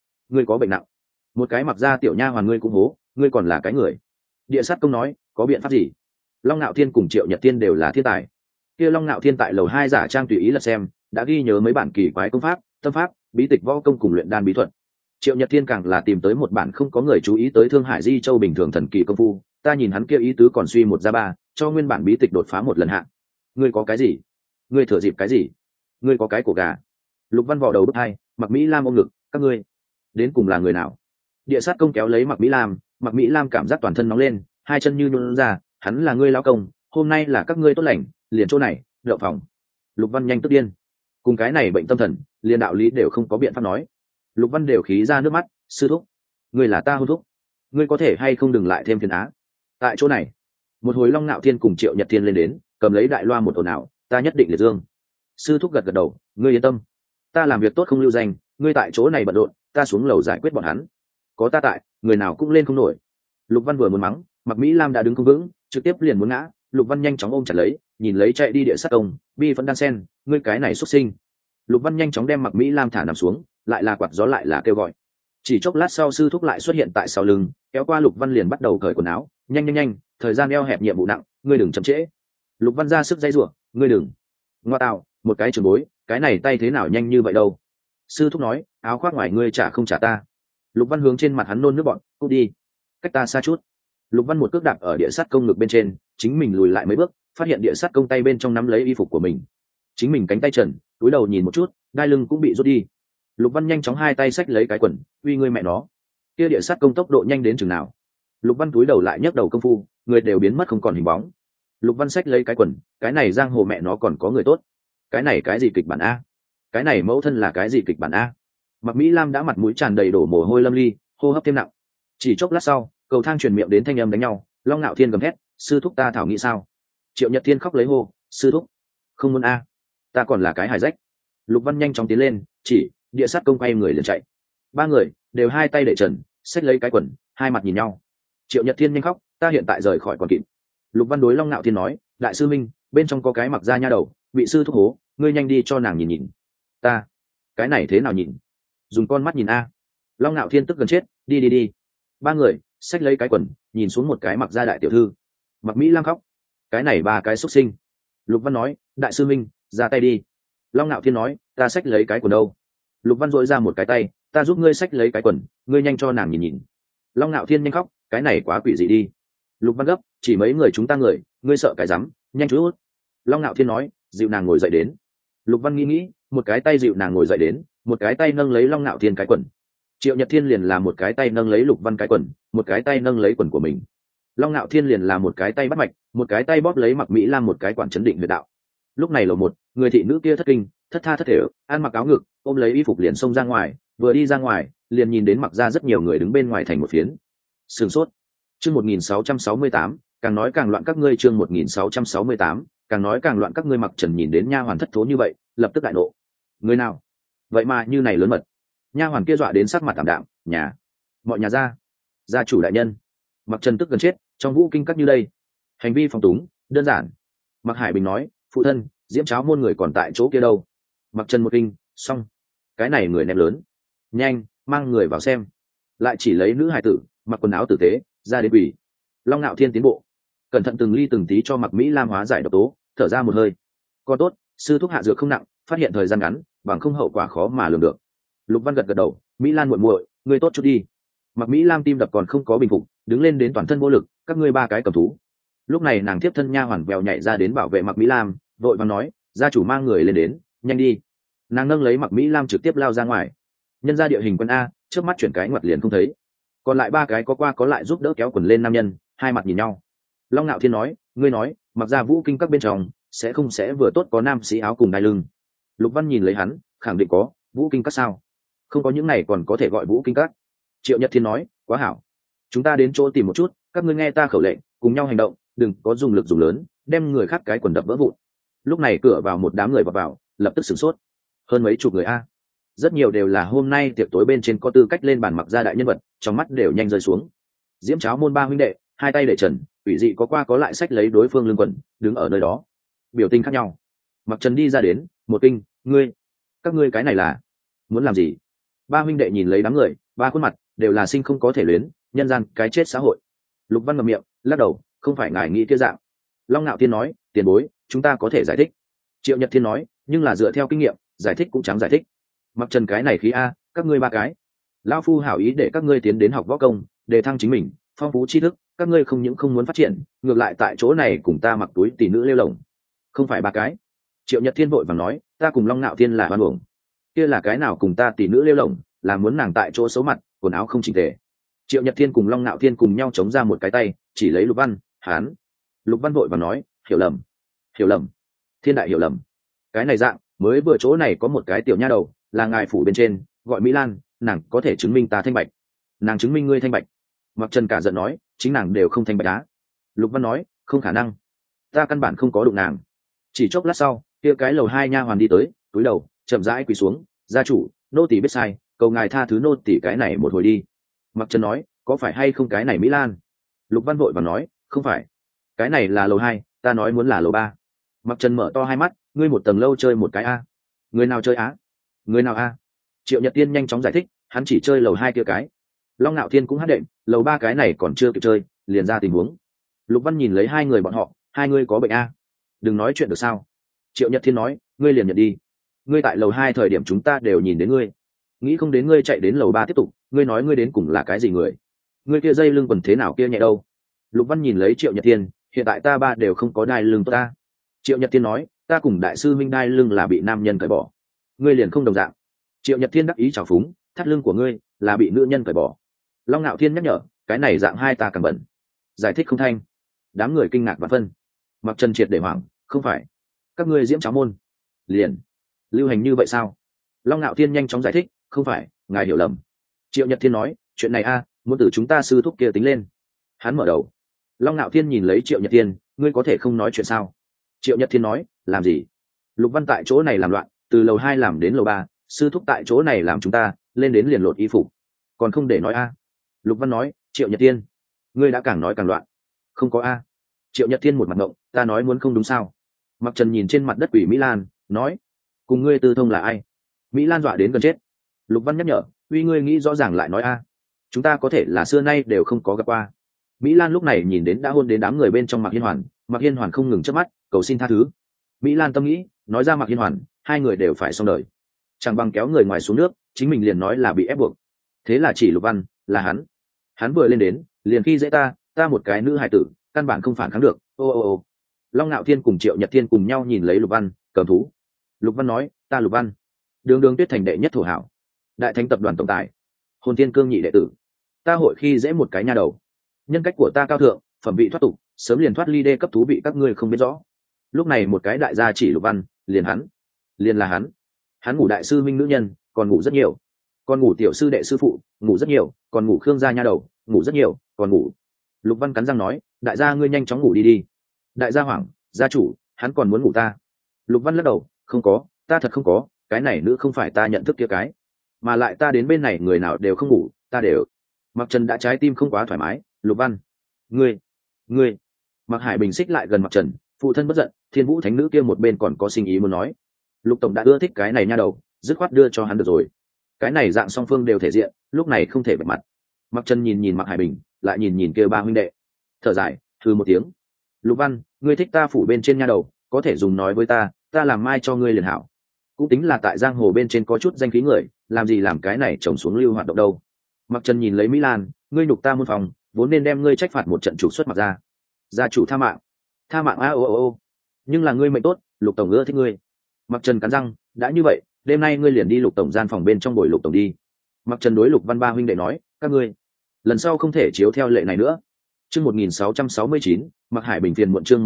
có bệnh nặng, một cái mặc ra tiểu nha hoàn ngươi cũng hố, ngươi còn là cái người. Địa sát công nói, có biện pháp gì. Long Nạo Thiên cùng Triệu Nhật Thiên đều là thiên tài, kia Long Nạo Thiên tại lầu 2 giả trang tùy ý lật xem, đã ghi nhớ mấy bản kỳ quái công pháp, tâm pháp, bí tịch võ công cùng luyện đan bí thuật. Triệu Nhật Thiên càng là tìm tới một bản không có người chú ý tới Thương Hải Di Châu bình thường thần kỳ công phu, ta nhìn hắn kia ý tứ còn suy 1 ra 3, cho nguyên bản bí tịch đột phá 1 lần hạ. Ngươi có cái gì? Ngươi thừa dịp cái gì? Ngươi có cái cổ gà. Lục Văn vò đầu bứt hai, Mạc Mỹ Lam ôm ngực, các ngươi đến cùng là người nào? Địa sát công kéo lấy Mạc Mỹ Lam, Mạc Mỹ Lam cảm giác toàn thân nóng lên, 2 chân như nhũn ra, hắn là ngươi lão công, hôm nay là các ngươi tốt lành, liền chỗ này, đậu phòng. Lục Văn nhanh tức điên, cùng cái này bệnh tâm thần, liền đạo lý đều không có biện pháp nói. Lục Văn đều khí ra nước mắt, sư thúc, ngươi là ta hôn thúc, ngươi có thể hay không đừng lại thêm phiền á. Tại chỗ này, một hồi Long Nạo Thiên cùng Triệu Nhật Thiên lên đến, cầm lấy đại loa một ồn ào, ta nhất định liệt dương. Sư thúc gật gật đầu, ngươi yên tâm, ta làm việc tốt không lưu danh, ngươi tại chỗ này bận rộn, ta xuống lầu giải quyết bọn hắn, có ta tại, người nào cũng lên không nổi. Lục Văn vừa muốn mắng, Mạc Mỹ Lam đã đứng không vững, trực tiếp liền muốn ngã. Lục Văn nhanh chóng ôm chặt lấy, nhìn lấy chạy đi địa sát công, bi vẫn đan sen, ngươi cái này xuất sinh. Lục Văn nhanh chóng đem Mạc Mỹ Lam thả nằm xuống, lại là quạt gió lại là kêu gọi. Chỉ chốc lát sau sư thúc lại xuất hiện tại sau lưng, kéo qua Lục Văn liền bắt đầu cởi quần áo, nhanh nhanh nhanh, thời gian eo hẹp nhiệm vụ nặng, ngươi đừng chậm trễ. Lục Văn ra sức dây rủa, ngươi đừng. Ngoa tạo, một cái trường bối, cái này tay thế nào nhanh như vậy đâu. Sư thúc nói, áo khoác ngoài ngươi trả không trả ta. Lục Văn hướng trên mặt hắn nôn nước bọn, cút đi, cách ta xa chút. Lục Văn một cước đạp ở địa sát công ngực bên trên, chính mình lùi lại mấy bước, phát hiện địa sát công tay bên trong nắm lấy y phục của mình, chính mình cánh tay trần, cúi đầu nhìn một chút, đai lưng cũng bị rút đi. Lục Văn nhanh chóng 2 tay xách lấy cái quần, uy ngươi mẹ nó, kia địa sát công tốc độ nhanh đến chừng nào. Lục Văn cúi đầu lại nhấc đầu công phu, người đều biến mất không còn hình bóng. Lục Văn xách lấy cái quần, cái này giang hồ mẹ nó còn có người tốt, cái này cái gì kịch bản a, cái này mẫu thân là cái gì kịch bản a. Mạc Mỹ Lam đã mặt mũi tràn đầy đổ mồ hôi lâm ly, hô hấp thêm nặng. Chỉ chốc lát sau, cầu thang truyền miệng đến thanh âm đánh nhau, Long Nạo Thiên gầm hét, sư thúc ta thảo nghĩ sao. Triệu Nhật Thiên khóc lấy hô, sư thúc không muốn ta còn là cái hài rách. Lục Văn nhanh chóng tiến lên, chỉ địa sát công quay người liền chạy. 3 người đều 2 tay để trần, xách lấy cái quần, hai mặt nhìn nhau. Triệu Nhật Thiên nhanh khóc, ta hiện tại rời khỏi còn kịp. Lục Văn đối Long Nạo Thiên nói, đại sư minh, bên trong có cái mặc da nha đầu, bị sư thúc hố, ngươi nhanh đi cho nàng nhìn nhìn. Ta cái này thế nào nhìn, dùng con mắt nhìn Long Nạo Thiên tức gần chết, đi. 3 người xách lấy cái quần, nhìn xuống một cái mặc da đại tiểu thư. Mạc Mỹ Lam khóc, cái này 3 cái xuất sinh. Lục Văn nói, đại sư minh, ra tay đi. Long Nạo Thiên nói, ta xách lấy cái quần đâu. Lục Văn dội ra một cái tay, ta giúp ngươi xách lấy cái quần, ngươi nhanh cho nàng nhìn nhìn. Long Nạo Thiên nhanh khóc, cái này quá quỷ dị đi. Lục Văn gấp, chỉ mấy người chúng ta người, ngươi sợ cái rắm, nhanh chút. Long Nạo Thiên nói, dịu nàng ngồi dậy đến. Lục Văn nghĩ, một cái tay dịu nàng ngồi dậy đến, một cái tay nâng lấy Long Nạo Thiên cái quần. Triệu Nhật Thiên liền là một cái tay nâng lấy Lục Văn cái quần, một cái tay nâng lấy quần của mình. Long Nạo Thiên liền là một cái tay bắt mạch, một cái tay bóp lấy Mặc Mỹ Lam một cái quản chấn định huyệt đạo. Lúc này lầu một, người thị nữ kia thất kinh, thất tha thất thể, ăn mặc áo ngực, ôm lấy y phục liền xông ra ngoài, vừa đi ra ngoài, liền nhìn đến Mặc ra rất nhiều người đứng bên ngoài thành một phiến. Sửng sốt. Chương 1668, càng nói càng loạn các ngươi chương 1668, càng nói càng loạn các ngươi. Mặc Trần nhìn đến nha hoàn thất thố như vậy, lập tức đại nộ. Người nào? Vậy mà như này lớn mật. Nha hoàn kia dọa đến sắc mặt tạm đạm, nhà, mọi nhà gia chủ đại nhân. Mặc Trần tức gần chết, trong vũ kinh các như đây, hành vi phong túng, đơn giản. Mặc Hải Bình nói, phụ thân, Diễm Cháo môn người còn tại chỗ kia đâu? Mặc Trần một kinh, xong, cái này người ném lớn, nhanh, mang người vào xem. Lại chỉ lấy nữ hài tử, mặc quần áo tử tế, ra đến quỷ. Long Nạo Thiên tiến bộ, cẩn thận từng ly từng tí cho Mặc Mỹ Lam hóa giải độc tố, thở ra một hơi. Còn tốt, sư thuốc hạ dược không nặng, phát hiện thời gian ngắn, bằng không hậu quả khó mà lường được. Lục Văn gật gật đầu, Mỹ Lan muội muội, ngươi tốt chút đi. Mặc Mỹ Lam tim đập còn không có bình phục, đứng lên đến toàn thân vô lực, các ngươi ba cái cầm thú. Lúc này nàng tiếp thân nha hoàn vèo nhảy ra đến bảo vệ Mặc Mỹ Lam, vội vàng nói, gia chủ mang người lên đến, nhanh đi. Nàng nâng lấy Mặc Mỹ Lam trực tiếp lao ra ngoài. Nhân ra địa hình quân a, trước mắt chuyển cái ngoặt liền không thấy. Còn lại ba cái có qua có lại giúp đỡ kéo quần lên nam nhân, hai mặt nhìn nhau. Long Nạo Thiên nói, ngươi nói, mặc ra vũ kinh các bên trong sẽ không sẽ vừa tốt có nam sĩ áo cùng đai lưng. Lục Văn nhìn lấy hắn, khẳng định có, vũ kinh các sao? Không có những này còn có thể gọi vũ kinh các. Triệu Nhật Thiên nói, quá hảo, chúng ta đến chỗ tìm một chút, các ngươi nghe ta khẩu lệnh, cùng nhau hành động, đừng có dùng lực dùng lớn, đem người khác cái quần đập vỡ vụn. Lúc này cửa vào một đám người vào, lập tức sửng sốt. Hơn mấy chục người a, rất nhiều đều là hôm nay tiệc tối bên trên có tư cách lên bàn Mặc gia đại nhân vật, trong mắt đều nhanh rơi xuống. Diễm Cháo môn ba huynh đệ, hai tay để trần, ủy dị có qua có lại sách lấy đối phương lưng quần, đứng ở nơi đó, biểu tình khác nhau. Mặc Trần đi ra đến, một kinh, các ngươi cái này là muốn làm gì? Ba huynh đệ nhìn lấy đám người, ba khuôn mặt đều là sinh không có thể luyến, nhân gian cái chết xã hội. Lục Văn ngậm miệng, lắc đầu, không phải ngài nghĩ kia dạng. Long Nạo Thiên nói, tiền bối, chúng ta có thể giải thích. Triệu Nhật Thiên nói, nhưng là dựa theo kinh nghiệm, giải thích cũng chẳng giải thích. Mặc Trần cái này khí a, các ngươi ba cái, lão phu hảo ý để các ngươi tiến đến học võ công, để thăng chính mình, phong phú tri thức, các ngươi không những không muốn phát triển, ngược lại tại chỗ này cùng ta mặc túi tỷ nữ lêu lồng. Không phải ba cái. Triệu Nhật Thiên vội vàng nói, ta cùng Long Nạo Thiên là oan uổng. Kia là cái nào cùng ta tỷ nữ lêu lồng, là muốn nàng tại chỗ xấu mặt, quần áo không chỉnh tề. Triệu Nhật Thiên cùng Long Nạo Thiên cùng nhau chống ra một cái tay, chỉ lấy Lục Văn, hán. Lục Văn vội vàng nói, hiểu lầm, thiên đại hiểu lầm. Cái này dạng, mới vừa chỗ này có một cái tiểu nha đầu, là ngài phủ bên trên, gọi Mỹ Lan, nàng có thể chứng minh ta thanh bạch. Nàng chứng minh ngươi thanh bạch. Mặc Trần cả giận nói, chính nàng đều không thanh bạch đá. Lục Văn nói, không khả năng, ta căn bản không có đụng nàng. Chỉ chốc lát sau, kia cái lầu hai nha hoàn đi tới, túi đầu, chậm rãi quỳ xuống, gia chủ, nô tỳ biết sai, cầu ngài tha thứ nô tỳ cái này một hồi đi. Mặc Trần nói, có phải hay không cái này Mỹ Lan? Lục Văn vội và nói, không phải, cái này là lầu hai, ta nói muốn là lầu ba. Mặc Trần mở to hai mắt, ngươi một tầng lâu chơi một cái a? Người nào chơi á? Người nào a? Triệu Nhật Tiên nhanh chóng giải thích, hắn chỉ chơi lầu hai kia cái. Long Nạo Thiên cũng hát đệm, lầu ba cái này còn chưa kịp chơi, liền ra tình huống. Lục Văn nhìn lấy hai người bọn họ, hai ngươi có bệnh a? Đừng nói chuyện được sao? Triệu Nhật Thiên nói, ngươi liền nhận đi. Ngươi tại lầu hai thời điểm chúng ta đều nhìn đến ngươi, nghĩ không đến ngươi chạy đến lầu ba tiếp tục. Ngươi nói ngươi đến cùng là cái gì người? Ngươi kia dây lưng quần thế nào kia nhẹ đâu? Lục Văn nhìn lấy Triệu Nhật Thiên, hiện tại ta ba đều không có đai lưng tốt ta. Triệu Nhật Thiên nói, ta cùng đại sư minh đai lưng là bị nam nhân cởi bỏ, ngươi liền không đồng dạng. Triệu Nhật Thiên đắc ý trào phúng, thắt lưng của ngươi là bị nữ nhân cởi bỏ. Long Nạo Thiên nhắc nhở, cái này dạng hai ta càng bẩn, giải thích không thanh. Đám người kinh ngạc và phân. Mặc Trần triệt để hoảng, không phải các ngươi Diễm Cháo môn liền lưu hành như vậy sao? Long Nạo Thiên nhanh chóng giải thích, không phải, ngài hiểu lầm. Triệu Nhật Thiên nói, chuyện này a, muốn từ chúng ta sư thúc kia tính lên. Hắn mở đầu. Long Nạo Thiên nhìn lấy Triệu Nhật Thiên, ngươi có thể không nói chuyện sao? Triệu Nhật Thiên nói, làm gì? Lục Văn tại chỗ này làm loạn, từ lầu hai làm đến lầu ba, sư thúc tại chỗ này làm chúng ta lên đến liền lột y phục, còn không để nói a. Lục Văn nói, Triệu Nhật Thiên, ngươi đã càng nói càng loạn. Không có a. Triệu Nhật Thiên một mặt ngộng, ta nói muốn không đúng sao? Mặc Trần nhìn trên mặt đất quỷ Mỹ Lan, nói, cùng ngươi tư thông là ai? Mỹ Lan dọa đến gần chết. Lục Văn nhắc nhở, uy ngươi nghĩ rõ ràng lại nói a. Chúng ta có thể là xưa nay đều không có gặp qua. Mỹ Lan lúc này nhìn đến đã hôn đến đám người bên trong Mạc Hiên Hoàn, Mạc Hiên Hoàn không ngừng chớp mắt, cầu xin tha thứ. Mỹ Lan tâm nghĩ, nói ra Mạc Hiên Hoàn, hai người đều phải xong đời, chẳng bằng kéo người ngoài xuống nước, chính mình liền nói là bị ép buộc. Thế là chỉ Lục Văn, là hắn vừa lên đến liền khi dễ ta một cái nữ hài tử căn bản không phản kháng được. Ô. Long Nạo Thiên cùng Triệu Nhật Thiên cùng nhau nhìn lấy Lục Văn, cầm thú. Lục Văn nói, ta Lục Văn, đường đường Tuyết Thành đệ nhất thổ hảo, đại thánh tập đoàn tổng tài, Hồn Thiên Cương nhị đệ tử, ta hội khi dễ một cái nha đầu. Nhân cách của ta cao thượng, phẩm vị thoát tục, sớm liền thoát ly đê cấp thú vị các ngươi không biết rõ. Lúc này một cái đại gia chỉ Lục Văn, liền là hắn ngủ đại sư minh nữ nhân, còn ngủ rất nhiều, còn ngủ tiểu sư đệ sư phụ, ngủ rất nhiều, còn ngủ Khương gia nha đầu, ngủ rất nhiều, còn ngủ. Lục Văn cắn răng nói, đại gia ngươi nhanh chóng ngủ đi. Đại gia hoảng, gia chủ, hắn còn muốn ngủ ta. Lục Văn lắc đầu, không có, ta thật không có, cái này nữ không phải ta nhận thức kia cái, mà lại ta đến bên này người nào đều không ngủ, ta đều. Mặc Trần đã trái tim không quá thoải mái. Lục Văn, ngươi. Mặc Hải Bình xích lại gần Mặc Trần, phụ thân bất giận, Thiên Vũ thánh nữ kia một bên còn có sinh ý muốn nói. Lục tổng đã ưa thích cái này nha đầu, dứt khoát đưa cho hắn được rồi. Cái này dạng song phương đều thể diện, lúc này không thể bật mặt. Mặc Trần nhìn Mặc Hải Bình, lại nhìn kia ba huynh đệ, thở dài, thư một tiếng. Lục Văn, ngươi thích ta phủ bên trên nha đầu, có thể dùng nói với ta làm mai cho ngươi liền hảo. Cũng tính là tại giang hồ bên trên có chút danh khí người, làm gì làm cái này trồng xuống lưu hoạt động đâu. Mặc Trần nhìn lấy Mỹ Lan, ngươi nhục ta môn phòng, vốn nên đem ngươi trách phạt một trận trục xuất Mặc ra. Gia chủ tha mạng a. Ô. Nhưng là ngươi mệnh tốt, Lục tổng ưa thích ngươi. Mặc Trần cắn răng, đã như vậy, đêm nay ngươi liền đi Lục tổng gian phòng bên trong bồi Lục tổng đi. Mặc Trần đối Lục Văn ba huynh đệ nói, các ngươi lần sau không thể chiếu theo lệ này nữa. Chương 1669, Mặc Hải Bình phiền muộn. Chương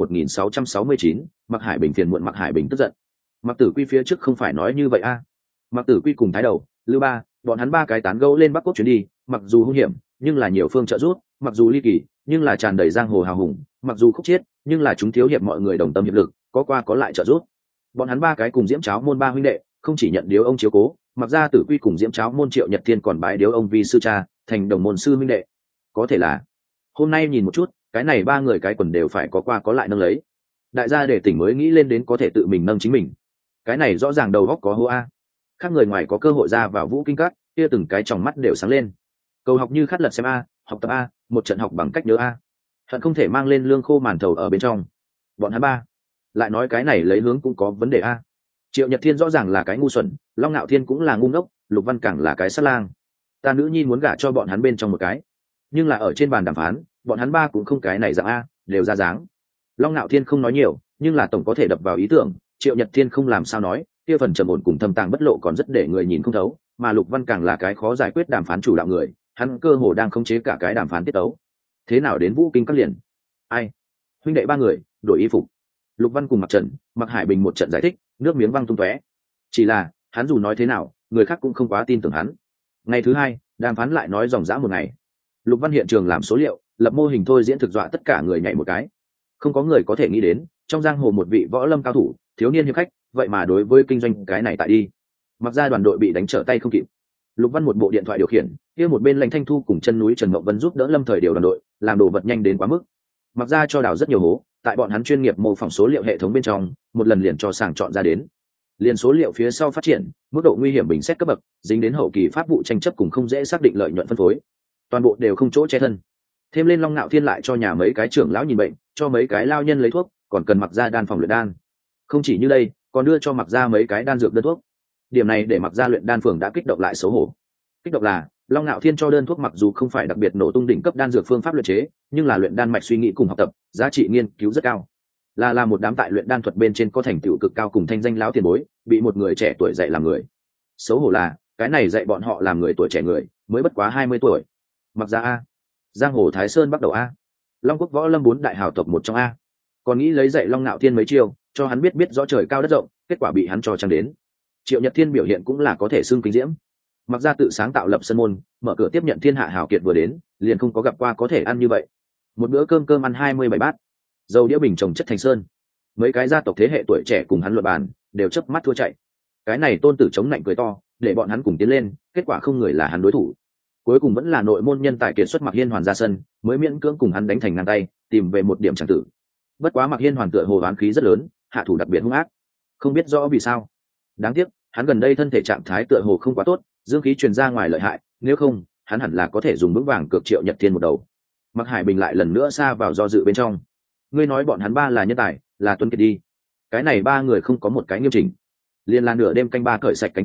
1669, Mặc Hải Bình phiền muộn. Mặc Hải Bình tức giận. Mặc Tử Quy phía trước không phải nói như vậy a? Mặc Tử Quy cùng Thái Đầu, Lư Ba, bọn hắn ba cái tán gẫu lên Bắc Quốc chuyến đi, mặc dù hung hiểm, nhưng là nhiều phương trợ giúp, mặc dù ly kỳ, nhưng là tràn đầy giang hồ hào hùng, mặc dù khúc chiết, nhưng là chúng thiếu hiệp mọi người đồng tâm hiệp lực, có qua có lại trợ giúp. Bọn hắn ba cái cùng Diễm Cháo môn ba huynh đệ, không chỉ nhận điếu ông chiếu cố, Mặc ra Tử Quy cùng Diễm Cháo môn Triệu Nhật Thiên còn bái điếu ông vi sư cha, thành đồng môn sư huynh đệ. Có thể là hôm nay nhìn một chút, cái này ba người cái quần đều phải có qua có lại nâng lấy. Đại gia để tỉnh mới nghĩ lên đến có thể tự mình nâng chính mình. Cái này rõ ràng đầu góc có hô a. Khác người ngoài có cơ hội ra vào vũ kinh các, kia từng cái tròng mắt đều sáng lên. Cầu học như khát lật xem a, học tập a, một trận học bằng cách nhớ a. Hận không thể mang lên lương khô màn thầu ở bên trong. Bọn hắn ba lại nói cái này lấy hướng cũng có vấn đề a. Triệu Nhật Thiên rõ ràng là cái ngu xuẩn, Long Nạo Thiên cũng là ngu ngốc, Lục Văn càng là cái sát lang. Ta nữ nhi muốn gả cho bọn hắn bên trong một cái, nhưng là ở trên bàn đàm phán, bọn hắn ba cũng không cái này dạng a, đều ra dáng. Long Nạo Thiên không nói nhiều, nhưng là tổng có thể đập vào ý tưởng. Triệu Nhật Thiên không làm sao nói, kia phần trầm ổn cùng thâm tàng bất lộ còn rất để người nhìn không thấu, mà Lục Văn càng là cái khó giải quyết đàm phán chủ đạo người, hắn cơ hồ đang khống chế cả cái đàm phán tiết tấu. Thế nào đến vũ kinh các liền? Ai? Huynh đệ ba người đổi y phục. Lục Văn cùng Mặc Trần, Mặc Hải Bình một trận giải thích, nước miếng văng tung tóe. Chỉ là hắn dù nói thế nào, người khác cũng không quá tin tưởng hắn. Ngày thứ hai, đàm phán lại nói dòng dã một ngày. Lục Văn hiện trường làm số liệu, lập mô hình thôi diễn thực dọa tất cả người nhảy một cái. Không có người có thể nghĩ đến, trong giang hồ một vị võ lâm cao thủ, thiếu niên hiệp khách, vậy mà đối với kinh doanh cái này tại đi. Mặc ra đoàn đội bị đánh trở tay không kịp. Lục Văn một bộ điện thoại điều khiển, kia một bên Lãnh Thanh Thu cùng chân núi Trần Ngọc Vân giúp đỡ Lâm Thời điều đoàn đội, làm đồ vật nhanh đến quá mức. Mặc ra cho đào rất nhiều hố, tại bọn hắn chuyên nghiệp mô phỏng số liệu hệ thống bên trong, một lần liền cho sàng chọn ra đến. Liền số liệu phía sau phát triển, mức độ nguy hiểm bình xét cấp bậc, dính đến hậu kỳ pháp vụ tranh chấp cùng không dễ xác định lợi nhuận phân phối. Toàn bộ đều không chỗ che thân. Thêm lên Long Nạo Thiên lại cho nhà mấy cái trưởng lão nhìn bệnh, cho mấy cái lao nhân lấy thuốc, còn cần Mặc ra đan phòng luyện đan. Không chỉ như đây, còn đưa cho Mặc ra mấy cái đan dược đơn thuốc. Điểm này để Mặc ra luyện đan phường đã kích động lại xấu hổ. Kích động là Long Nạo Thiên cho đơn thuốc mặc dù không phải đặc biệt nổ tung đỉnh cấp đan dược phương pháp luyện chế, nhưng là luyện đan mạch suy nghĩ cùng học tập, giá trị nghiên cứu rất cao. Là một đám tại luyện đan thuật bên trên có thành tựu cực cao cùng thanh danh lão tiền bối, bị một người trẻ tuổi dạy làm người. Xấu hổ là cái này dạy bọn họ làm người tuổi trẻ người, mới bất quá 20 tuổi. Mặc ra a, giang hồ Thái Sơn bắt đầu a, Long Quốc võ lâm 4 đại hào tộc một trong a. Còn nghĩ lấy dạy Long Nạo Thiên mấy chiêu, cho hắn biết rõ trời cao đất rộng, kết quả bị hắn cho trăng đến. Triệu Nhật Thiên biểu hiện cũng là có thể xưng kinh diễm. Mặc ra tự sáng tạo lập sân môn, mở cửa tiếp nhận thiên hạ hào kiệt vừa đến, liền không có gặp qua có thể ăn như vậy. Một bữa cơm ăn 27 bát, dầu đĩa bình trồng chất thành sơn. Mấy cái gia tộc thế hệ tuổi trẻ cùng hắn luận bàn, đều chớp mắt thua chạy. Cái này tôn tử chống nạnh cười to, để bọn hắn cùng tiến lên, kết quả không người là hắn đối thủ. Cuối cùng vẫn là nội môn nhân tài kiệt xuất Mạc Hiên Hoàn ra sân, mới miễn cưỡng cùng hắn đánh thành ngang tay, tìm về một điểm chẳng tử. Bất quá Mạc Hiên Hoàn tựa hồ oán khí rất lớn, hạ thủ đặc biệt hung ác. Không biết rõ vì sao. Đáng tiếc, hắn gần đây thân thể trạng thái tựa hồ không quá tốt, dương khí truyền ra ngoài lợi hại, nếu không, hắn hẳn là có thể dùng vững vàng cược Triệu Nhật Thiên một đầu. Mạc Hải Bình lại lần nữa xa vào do dự bên trong. Ngươi nói bọn hắn ba là nhân tài, là tuấn kiệt đi. Cái này ba người không có một cái nghiêm chỉnh. Liên là nửa đêm canh ba cởi sạch cánh tay,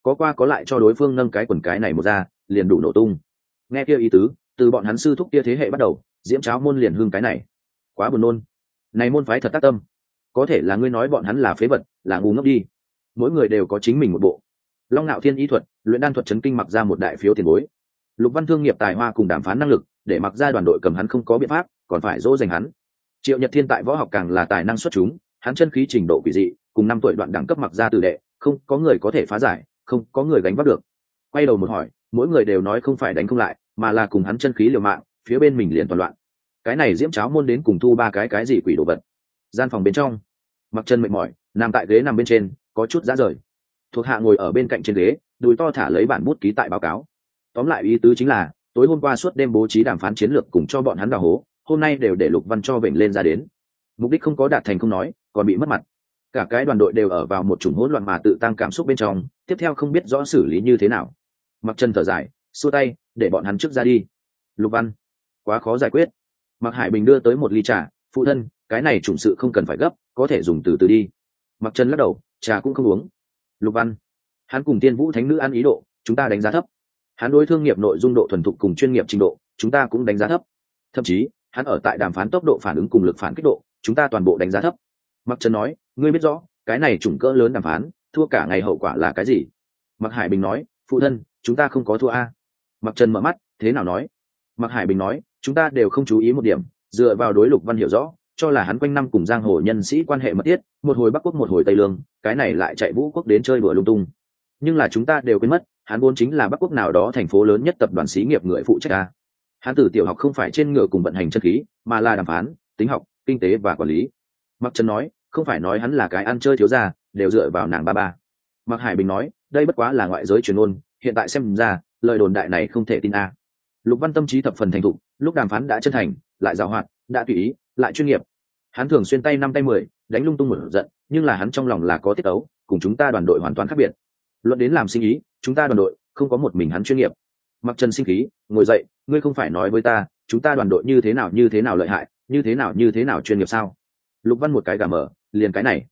có qua có lại cho đối phương nâng cái quần cái này một ra liền đủ nổ tung. Nghe kia ý tứ, từ bọn hắn sư thúc kia thế hệ bắt đầu, diễm cháo môn liền hương cái này. Quá buồn nôn. Này môn phái thật tác tâm. Có thể là ngươi nói bọn hắn là phế vật, là ngu ngốc đi. Mỗi người đều có chính mình một bộ. Long Nạo Thiên y thuật, luyện đan thuật chấn kinh Mặc ra một đại phiếu tiền bối. Lục Văn thương nghiệp tài hoa cùng đàm phán năng lực, để Mặc ra đoàn đội cầm hắn không có biện pháp, còn phải dỗ dành hắn. Triệu Nhật Thiên tại võ học càng là tài năng xuất chúng, hắn chân khí trình độ quỷ dị, cùng 5 tuổi đoạn đẳng cấp Mặc ra tử đệ, không có người có thể phá giải, không có người gánh vác được. Quay đầu một hỏi, mỗi người đều nói không phải đánh không lại, mà là cùng hắn chân khí liều mạng, phía bên mình liền toàn loạn. Cái này diễm cháo môn đến cùng thu ba cái gì quỷ đồ vật. Gian phòng bên trong, Mặc Chân mệt mỏi, nằm tại ghế nằm bên trên, có chút rã rời. Thuộc hạ ngồi ở bên cạnh trên ghế, đùi to thả lấy bản bút ký tại báo cáo. Tóm lại ý tứ chính là, tối hôm qua suốt đêm bố trí đàm phán chiến lược cùng cho bọn hắn đào hố, hôm nay đều để Lục Văn cho vểnh lên ra đến. Mục đích không có đạt thành không nói, còn bị mất mặt. Cả cái đoàn đội đều ở vào một chủng hỗn loạn mà tự tăng cảm xúc bên trong, tiếp theo không biết rõ xử lý như thế nào. Mặc Chân thở dài, xua tay, để bọn hắn trước ra đi. Lục Văn, quá khó giải quyết. Mặc Hải Bình đưa tới một ly trà, phụ thân, cái này chủng sự không cần phải gấp, có thể dùng từ từ đi. Mặc Chân lắc đầu, trà cũng không uống. Lục Văn, hắn cùng Tiên Vũ Thánh Nữ ăn ý độ, chúng ta đánh giá thấp. Hắn đối thương nghiệp nội dung độ thuần thục cùng chuyên nghiệp trình độ, chúng ta cũng đánh giá thấp. Thậm chí, hắn ở tại đàm phán tốc độ phản ứng cùng lực phản kích độ, chúng ta toàn bộ đánh giá thấp. Mặc Chân nói, ngươi biết rõ, cái này chủng cỡ lớn đàm phán, thua cả ngày hậu quả là cái gì? Mặc Hải Bình nói, phụ thân, chúng ta không có thua a. Mặc Chân mở mắt, thế nào nói? Mặc Hải Bình nói, chúng ta đều không chú ý một điểm, dựa vào đối Lục Văn hiểu rõ, cho là hắn quanh năm cùng giang hồ nhân sĩ quan hệ mật thiết, một hồi Bắc Quốc một hồi Tây Lương, cái này lại chạy Vũ Quốc đến chơi đùa lung tung. Nhưng là chúng ta đều quên mất, hắn vốn chính là Bắc Quốc nào đó thành phố lớn nhất tập đoàn xí nghiệp người phụ trách a. Hắn từ tiểu học không phải trên ngựa cùng vận hành chân khí, mà là đàm phán, tính học, kinh tế và quản lý. Mặc Chân nói, không phải nói hắn là cái ăn chơi thiếu gia, đều dựa vào nàng ba ba. Mặc Hải Bình nói, đây bất quá là ngoại giới truyền ngôn, hiện tại xem ra, lời đồn đại này không thể tin a. Lục Văn tâm trí thập phần thành thục, lúc đàm phán đã chân thành, lại giàu hoạt, đã tùy ý, lại chuyên nghiệp. Hắn thường xuyên tay 5 tay 10, đánh lung tung một giận, nhưng là hắn trong lòng là có tiết tấu, cùng chúng ta đoàn đội hoàn toàn khác biệt. Luận đến làm sinh ý, chúng ta đoàn đội không có một mình hắn chuyên nghiệp. Mặc Trần sinh khí, ngồi dậy, ngươi không phải nói với ta, chúng ta đoàn đội như thế nào lợi hại, như thế nào chuyên nghiệp sao? Lục Văn một cái gà mở, liền cái này.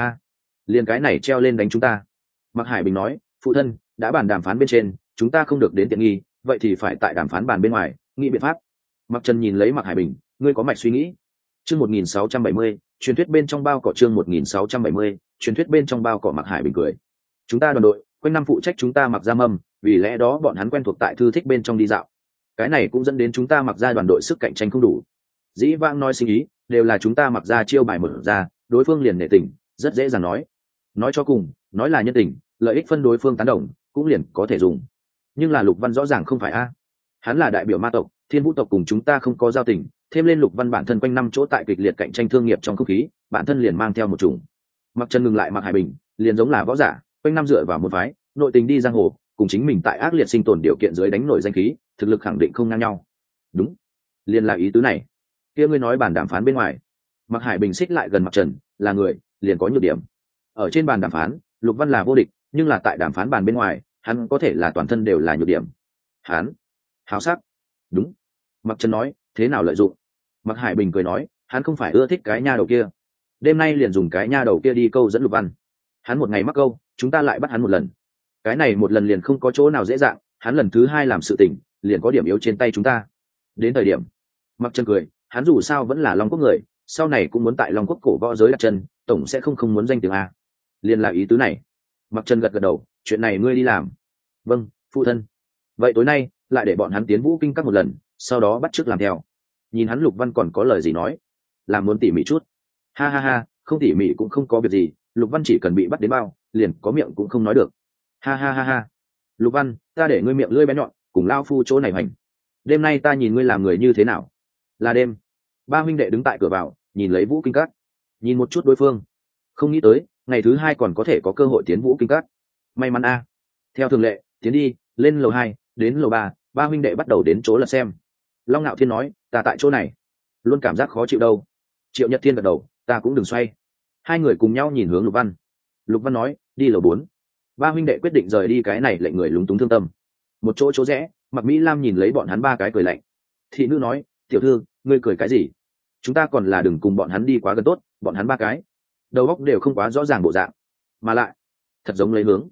Liền cái này treo lên đánh chúng ta. Mạc Hải Bình nói, phụ thân, đã bàn đàm phán bên trên, chúng ta không được đến tiện nghi, vậy thì phải tại đàm phán bàn bên ngoài, nghĩ biện pháp. Mạc Trần nhìn lấy Mạc Hải Bình, ngươi có mạch suy nghĩ. Chương 1670, truyền thuyết bên trong bao cỏ chương 1670, truyền thuyết bên trong bao cỏ. Mạc Hải Bình cười. Chúng ta đoàn đội, quanh năm phụ trách chúng ta mặc ra mâm, vì lẽ đó bọn hắn quen thuộc tại thư thích bên trong đi dạo. Cái này cũng dẫn đến chúng ta mặc ra đoàn đội sức cạnh tranh không đủ. Dĩ vãng nói sinh ý, đều là chúng ta mặc ra chiêu bài mở ra, đối phương liền nể tình, rất dễ dàng nói cho cùng, nói là nhân tình, lợi ích phân đối phương tán đồng, cũng liền có thể dùng. Nhưng là Lục Văn rõ ràng không phải a. Hắn là đại biểu ma tộc, Thiên Vũ tộc cùng chúng ta không có giao tình, thêm lên Lục Văn bản thân quanh năm chỗ tại kịch liệt cạnh tranh thương nghiệp trong không khí, bản thân liền mang theo một chủng. Mặc Trần ngừng lại Mạc Hải Bình, liền giống là võ giả, quanh năm dựa vào một phái, nội tình đi giang hồ, cùng chính mình tại ác liệt sinh tồn điều kiện dưới đánh nổi danh khí, thực lực khẳng định không ngang nhau. Đúng, liền là ý tứ này. Kia ngươi nói bàn đàm phán bên ngoài. Mạc Hải Bình xích lại gần Mặc Trần, là người, liền có nhược điểm. Ở trên bàn đàm phán, Lục Văn là vô địch, nhưng là tại đàm phán bàn bên ngoài, hắn có thể là toàn thân đều là nhược điểm. Hắn háo sắc. Đúng. Mặc Trần nói, thế nào lợi dụng? Mạc Hải Bình cười nói, hắn không phải ưa thích cái nha đầu kia. Đêm nay liền dùng cái nha đầu kia đi câu dẫn Lục Văn. Hắn một ngày mắc câu, chúng ta lại bắt hắn một lần. Cái này một lần liền không có chỗ nào dễ dàng, hắn lần thứ hai làm sự tình, liền có điểm yếu trên tay chúng ta. Đến thời điểm, Mặc Trần cười, hắn dù sao vẫn là Long Quốc người, sau này cũng muốn tại Long Quốc cổ võ giới đặt chân, tổng sẽ không muốn danh tiếng a. Liền là ý tứ này. Mặc Trần gật đầu, chuyện này ngươi đi làm. Vâng, phụ thân. Vậy tối nay lại để bọn hắn tiến Vũ Kinh các một lần, sau đó bắt chước làm theo. Nhìn hắn Lục Văn còn có lời gì nói, làm muốn tỉ mỉ chút. Ha ha ha, không tỉ mỉ cũng không có việc gì, Lục Văn chỉ cần bị bắt đến bao, liền có miệng cũng không nói được. Ha ha ha ha. Lục Văn, ta để ngươi miệng lưỡi bén nhọn, cùng lao phu chỗ này hành. Đêm nay ta nhìn ngươi làm người như thế nào. Là đêm. Ba huynh đệ đứng tại cửa vào, nhìn lấy Vũ Kinh các, nhìn một chút đối phương, không nghĩ tới ngày thứ hai còn có thể có cơ hội tiến Vũ Kinh các. May mắn a. Theo thường lệ, tiến đi, lên lầu 2, đến lầu 3, ba huynh đệ bắt đầu đến chỗ lật xem. Long Nạo Thiên nói, ta tại chỗ này luôn cảm giác khó chịu đâu. Triệu Nhật Thiên gật đầu, ta cũng đừng xoay. Hai người cùng nhau nhìn hướng Lục Văn. Lục Văn nói, đi lầu 4. Ba huynh đệ quyết định rời đi cái này lệnh người lúng túng thương tâm. Một chỗ rẽ, Mạc Mỹ Lam nhìn lấy bọn hắn ba cái cười lạnh. Thị nữ nói, tiểu thư, ngươi cười cái gì? Chúng ta còn là đừng cùng bọn hắn đi quá gần tốt, bọn hắn ba cái đầu óc đều không quá rõ ràng bộ dạng, mà lại thật giống lấy hướng.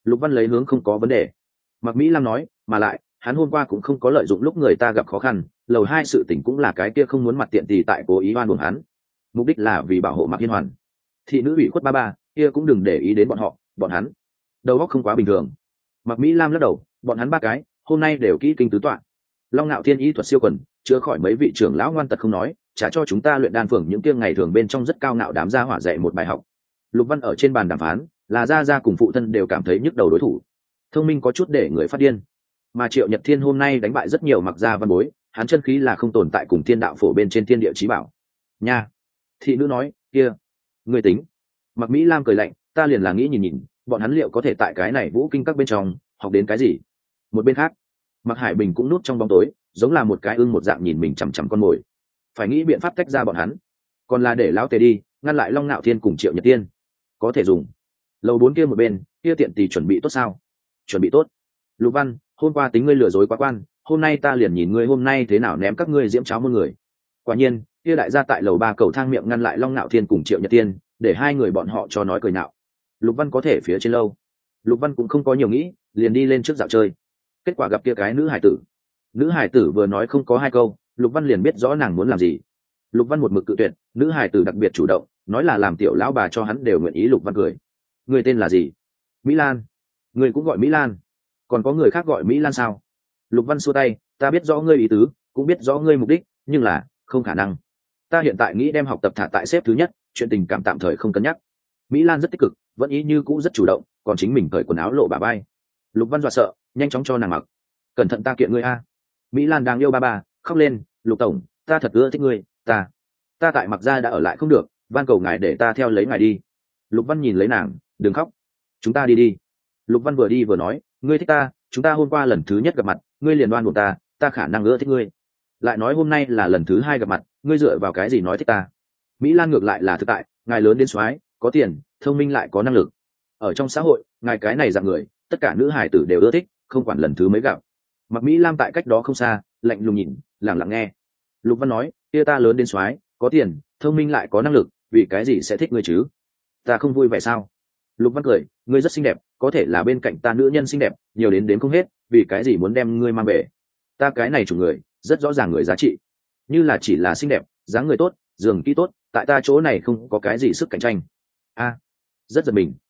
Lục Văn lấy hướng không có vấn đề. Mạc Mỹ Lam nói, mà lại hắn hôm qua cũng không có lợi dụng lúc người ta gặp khó khăn, lầu 2 sự tình cũng là cái kia không muốn mặt tiện tì tại cố ý oan uổng hắn, mục đích là vì bảo hộ Mạc Hiên Hoàn. Thị nữ ủy khuất ba ba kia cũng đừng để ý đến bọn hắn đầu óc không quá bình thường. Mạc Mỹ Lam lắc đầu, bọn hắn ba cái hôm nay đều kỹ kinh tứ tọa. Long Nạo Thiên y thuật siêu quần, chữa khỏi mấy vị trưởng lão ngoan tật không nói, trả cho chúng ta luyện đan phường những kia ngày thường bên trong rất cao ngạo đám gia hỏa dạy một bài học. Lục Văn ở trên bàn đàm phán, là gia cùng phụ thân đều cảm thấy nhức đầu đối thủ, thông minh có chút để người phát điên. Mà Triệu Nhật Thiên hôm nay đánh bại rất nhiều Mặc gia văn bối, hắn chân khí là không tồn tại cùng thiên đạo phổ bên trên thiên địa chí bảo. Nha. Thị nữ nói, kia, người tính. Mạc Mỹ Lam cười lạnh, ta liền là nghĩ nhìn nhìn, bọn hắn liệu có thể tại cái này vũ kinh các bên trong học đến cái gì. Một bên khác, Mạc Hải Bình cũng núp trong bóng tối, giống là một cái ưng một dạng nhìn mình chằm chằm con mồi. Phải nghĩ biện pháp tách ra bọn hắn, còn là để lão tề đi ngăn lại Long Nạo Thiên cùng Triệu Nhật Tiên. Có thể dùng. Lầu 4 kia một bên, kia tiện tỳ chuẩn bị tốt sao? Chuẩn bị tốt. Lục Văn, hôm qua tính ngươi lừa dối quá quan, hôm nay ta liền nhìn ngươi hôm nay thế nào ném các ngươi diễm cháo muôn người. Quả nhiên, kia đại gia tại lầu 3 cầu thang miệng ngăn lại Long Nạo Thiên cùng Triệu Nhật Tiên, để hai người bọn họ cho nói cười nạo. Lục Văn có thể phía trên lâu. Lục Văn cũng không có nhiều nghĩ, liền đi lên trước dạo chơi. Kết quả gặp kia cái nữ hải tử. Nữ hải tử vừa nói không có hai câu, Lục Văn liền biết rõ nàng muốn làm gì. Lục Văn một mực cự tuyệt, nữ hải tử đặc biệt chủ động, nói là làm tiểu lão bà cho hắn đều nguyện ý. Lục Văn cười. Người tên là gì? Mỹ Lan. Người cũng gọi Mỹ Lan. Còn có người khác gọi Mỹ Lan sao? Lục Văn xua tay, ta biết rõ ngươi ý tứ, cũng biết rõ ngươi mục đích, nhưng là không khả năng. Ta hiện tại nghĩ đem học tập thả tại xếp thứ nhất, chuyện tình cảm tạm thời không cân nhắc. Mỹ Lan rất tích cực, vẫn ý như cũ rất chủ động, còn chính mình cởi quần áo lộ bả vai. Lục Văn dọa sợ, nhanh chóng cho nàng mặc. Cẩn thận ta kiện ngươi a. Mỹ Lan đang yêu ba ba, khóc lên, Lục tổng, ta thật ưa thích ngươi, ta tại Mặc gia đã ở lại không được, van cầu ngài để ta theo lấy ngài đi. Lục Văn nhìn lấy nàng, đừng khóc, chúng ta đi đi. Lục Văn vừa đi vừa nói, ngươi thích ta, chúng ta hôm qua lần thứ nhất gặp mặt, ngươi liền đoan buộc ta khả năng ưa thích ngươi. Lại nói hôm nay là lần thứ hai gặp mặt, ngươi dựa vào cái gì nói thích ta? Mỹ Lan ngược lại là thực tại, ngài lớn đến soái, có tiền, thông minh lại có năng lực. Ở trong xã hội, ngài cái này dạng người, tất cả nữ hài tử đều ưa thích, không quản lần thứ mấy gặp. Mặc Mỹ Lam tại cách đó không xa, lạnh lùng nhìn, lặng lặng nghe. Lục Văn nói, kia ta lớn đến soái, có tiền, thông minh lại có năng lực, vì cái gì sẽ thích ngươi chứ? Ta không vui vẻ sao? Lục Văn cười, ngươi rất xinh đẹp, có thể là bên cạnh ta nữ nhân xinh đẹp, nhiều đến không hết, vì cái gì muốn đem ngươi mang về? Ta cái này chủ người, rất rõ ràng người giá trị. Như là chỉ là xinh đẹp, dáng người tốt, giường kỹ tốt, tại ta chỗ này không có cái gì sức cạnh tranh. A, rất giật mình.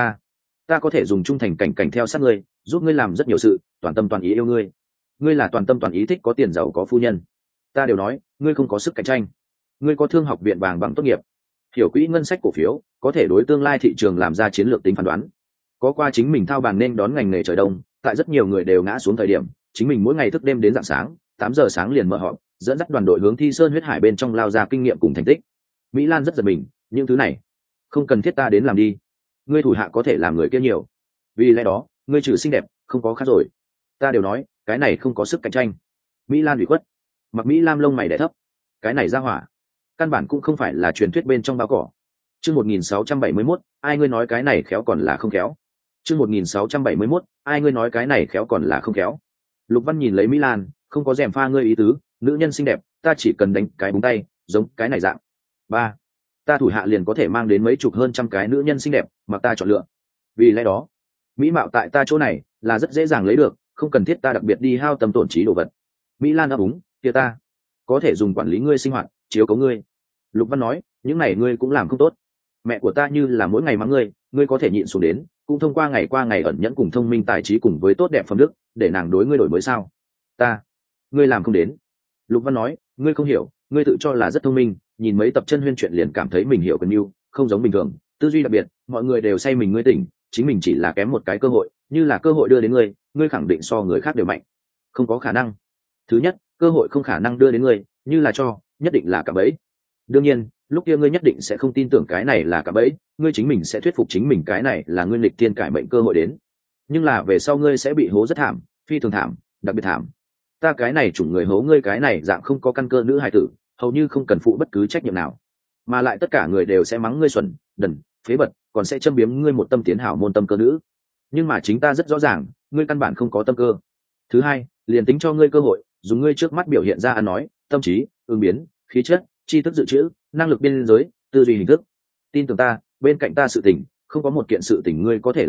Ta có thể dùng trung thành cảnh theo sát ngươi, giúp ngươi làm rất nhiều sự, toàn tâm toàn ý yêu ngươi. Ngươi là toàn tâm toàn ý thích có tiền giàu có phu nhân. Ta đều nói, ngươi không có sức cạnh tranh. Ngươi có thương học viện vàng bằng tốt nghiệp, hiểu quỹ ngân sách cổ phiếu, có thể đối tương lai thị trường làm ra chiến lược tính phán đoán. Có qua chính mình thao bàn nên đón ngành nghề trời đông, tại rất nhiều người đều ngã xuống thời điểm, chính mình mỗi ngày thức đêm đến rạng sáng, 8 giờ sáng liền mở họp, dẫn dắt đoàn đội hướng Thi Sơn huyết hải bên trong lao ra kinh nghiệm cùng thành tích. Mỹ Lan rất giật mình, những thứ này không cần thiết ta đến làm đi. Ngươi thủ hạ có thể làm người kia nhiều, vì lẽ đó ngươi trừ xinh đẹp không có khác rồi. Ta đều nói cái này không có sức cạnh tranh. Mỹ Lan ủy khuất. Mặc Mỹ Lam lông mày đè thấp, cái này ra hỏa căn bản cũng không phải là truyền thuyết bên trong bao cỏ. Chương 1671, ai ngươi nói cái này khéo còn là không khéo. Chương 1671, ai ngươi nói cái này khéo còn là không khéo. Lục Văn nhìn lấy Mỹ Lan, không có rèm pha ngươi ý tứ, nữ nhân xinh đẹp, ta chỉ cần đánh cái búng tay, giống cái này dạng. Ba, ta thủ hạ liền có thể mang đến mấy chục hơn trăm cái nữ nhân xinh đẹp, mà ta chọn lựa. Vì lẽ đó, mỹ mạo tại ta chỗ này là rất dễ dàng lấy được, không cần thiết ta đặc biệt đi hao tâm tổn trí đồ vật. Mỹ Lan ấp úng, kia ta có thể dùng quản lý ngươi sinh hoạt, chiếu cố ngươi. Lục Văn nói, những này ngươi cũng làm không tốt. Mẹ của ta như là mỗi ngày mắng ngươi có thể nhịn xuống đến, cũng thông qua ngày ẩn nhẫn cùng thông minh tài trí cùng với tốt đẹp phẩm đức, để nàng đối ngươi đổi mới sao? Ngươi làm không đến. Lục Văn nói, ngươi không hiểu, ngươi tự cho là rất thông minh, nhìn mấy tập chân huyên chuyện liền cảm thấy mình hiểu cần yêu, không giống bình thường, tư duy đặc biệt, mọi người đều say mình ngươi tỉnh, chính mình chỉ là kém một cái cơ hội, như là cơ hội đưa đến ngươi khẳng định so người khác đều mạnh. Không có khả năng. Thứ nhất, cơ hội không khả năng đưa đến ngươi, như là cho, nhất định là cả bẫy. Đương nhiên, lúc kia ngươi nhất định sẽ không tin tưởng cái này là cả bẫy, ngươi chính mình sẽ thuyết phục chính mình cái này là nguyên lịch tiên cải mệnh cơ hội đến. Nhưng là về sau ngươi sẽ bị hố rất thảm, phi thường thảm, đặc biệt thảm. Ta cái này chủng người hố ngươi cái này dạng không có căn cơ nữ hài tử, hầu như không cần phụ bất cứ trách nhiệm nào, mà lại tất cả người đều sẽ mắng ngươi xuẩn, đần, phế bật, còn sẽ châm biếm ngươi một tâm tiến hảo môn tâm cơ nữ. Nhưng mà chính ta rất rõ ràng, ngươi căn bản không có tâm cơ. Thứ hai, liền tính cho ngươi cơ hội, dùng ngươi trước mắt biểu hiện ra ăn nói, tâm trí, ứng biến, khí chất, tri thức dự trữ, năng lực biên giới, tư duy hình thức. Tin tưởng ta, bên cạnh ta sự tình, không có một kiện sự tình ngươi có thể làm tốt,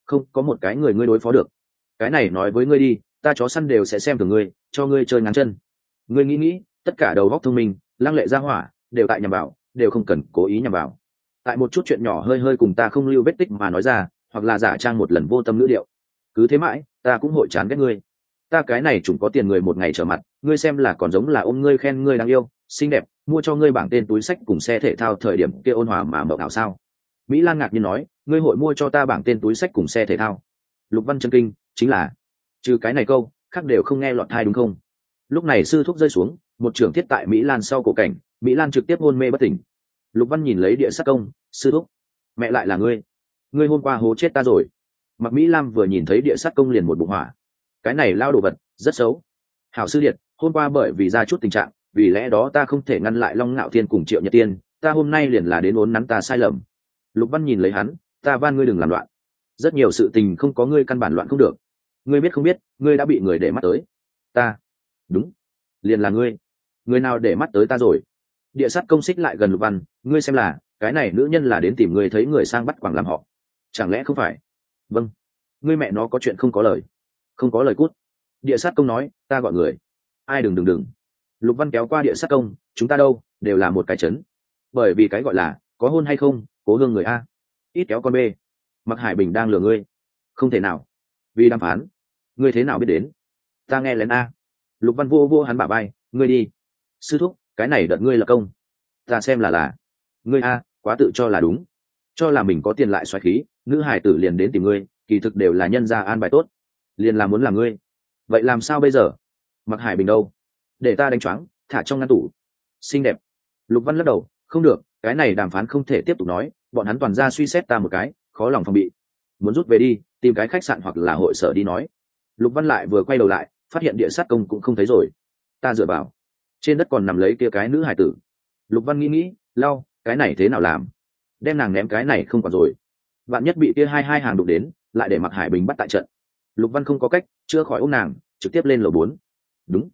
không có một cái người ngươi đối phó được. Cái này nói với ngươi đi, ta chó săn đều sẽ xem thường ngươi, cho ngươi chơi ngắn chân. Ngươi nghĩ, tất cả đầu óc thông minh lăng lệ ra hỏa đều tại nhằm vào, đều không cần cố ý nhằm vào. Tại một chút chuyện nhỏ hơi hơi cùng ta không lưu vết tích mà nói ra, hoặc là giả trang một lần vô tâm ngữ điệu, cứ thế mãi ta cũng hội chán ghét ngươi. Ta cái này chúng có tiền người một ngày trở mặt, ngươi xem là còn giống là ôm ngươi khen ngươi đáng yêu xinh đẹp, mua cho ngươi bảng tên túi sách cùng xe thể thao thời điểm kia ôn hòa mà mộng ảo sao? Mỹ Lan ngạc nhiên nói, ngươi hội mua cho ta bảng tên túi sách cùng xe thể thao? Lục Văn chân kinh, chính là trừ cái này câu khác đều không nghe lọt tai đúng không? Lúc này sư thúc rơi xuống, một trưởng thiết tại Mỹ Lan sau cổ cảnh, Mỹ Lan trực tiếp hôn mê bất tỉnh. Lục Văn nhìn lấy địa sát công, sư thúc, mẹ lại là ngươi hôm qua hố chết ta rồi. Mặc Mỹ Lam vừa nhìn thấy địa sát công liền một bụng hỏa, cái này lao đồ vật rất xấu. Hảo sư điện, hôm qua bởi vì ra chút tình trạng, vì lẽ đó ta không thể ngăn lại Long Ngạo Thiên cùng Triệu Nhật Tiên, ta hôm nay liền là đến uốn nắn ta sai lầm. Lục Văn nhìn lấy hắn, ta van ngươi đừng làm loạn, rất nhiều sự tình không có ngươi căn bản loạn không được. Ngươi biết không biết, ngươi đã bị người để mắt tới. Ta, đúng, liền là ngươi. Người nào để mắt tới ta rồi? Địa sát công xích lại gần Lục Văn, ngươi xem là cái này nữ nhân là đến tìm ngươi thấy người sang bắt quàng làm họ, chẳng lẽ không phải? Vâng, ngươi mẹ nó có chuyện không có lời, không có lời cút. Địa sát công nói, ta gọi người. Ai đừng. Lục Văn kéo qua địa sát công, chúng ta đâu đều là một cái chấn, bởi vì cái gọi là có hôn hay không cố hương người a, ít kéo con b. Mặc Hải Bình đang lừa ngươi? Không thể nào, vì đàm phán. Ngươi thế nào biết đến? Ta nghe lén a. Lục Văn vô hắn bả bay, ngươi đi. Sư thúc, cái này đợt ngươi là công, ta xem là ngươi a, quá tự cho là đúng, cho là mình có tiền lại xoáy khí, nữ hải tử liền đến tìm ngươi, kỳ thực đều là nhân gia an bài tốt, liền là muốn làm ngươi. Vậy làm sao bây giờ? Mặc Hải Bình đâu? Để ta đánh choáng, thả trong ngăn tủ. Xinh đẹp. Lục Văn lắc đầu, không được, cái này đàm phán không thể tiếp tục nói, bọn hắn toàn ra suy xét ta một cái, khó lòng phòng bị. Muốn rút về đi, tìm cái khách sạn hoặc là hội sở đi nói. Lục Văn lại vừa quay đầu lại, phát hiện địa sát công cũng không thấy rồi. Ta dựa vào, trên đất còn nằm lấy kia cái nữ hải tử. Lục Văn nghĩ, lau, cái này thế nào làm? Đem nàng ném cái này không còn rồi. Vạn nhất bị kia hai hàng đụng đến, lại để Mặc Hải Bình bắt tại trận. Lục Văn không có cách, chưa khỏi ôm nàng, trực tiếp lên lầu 4. Đúng,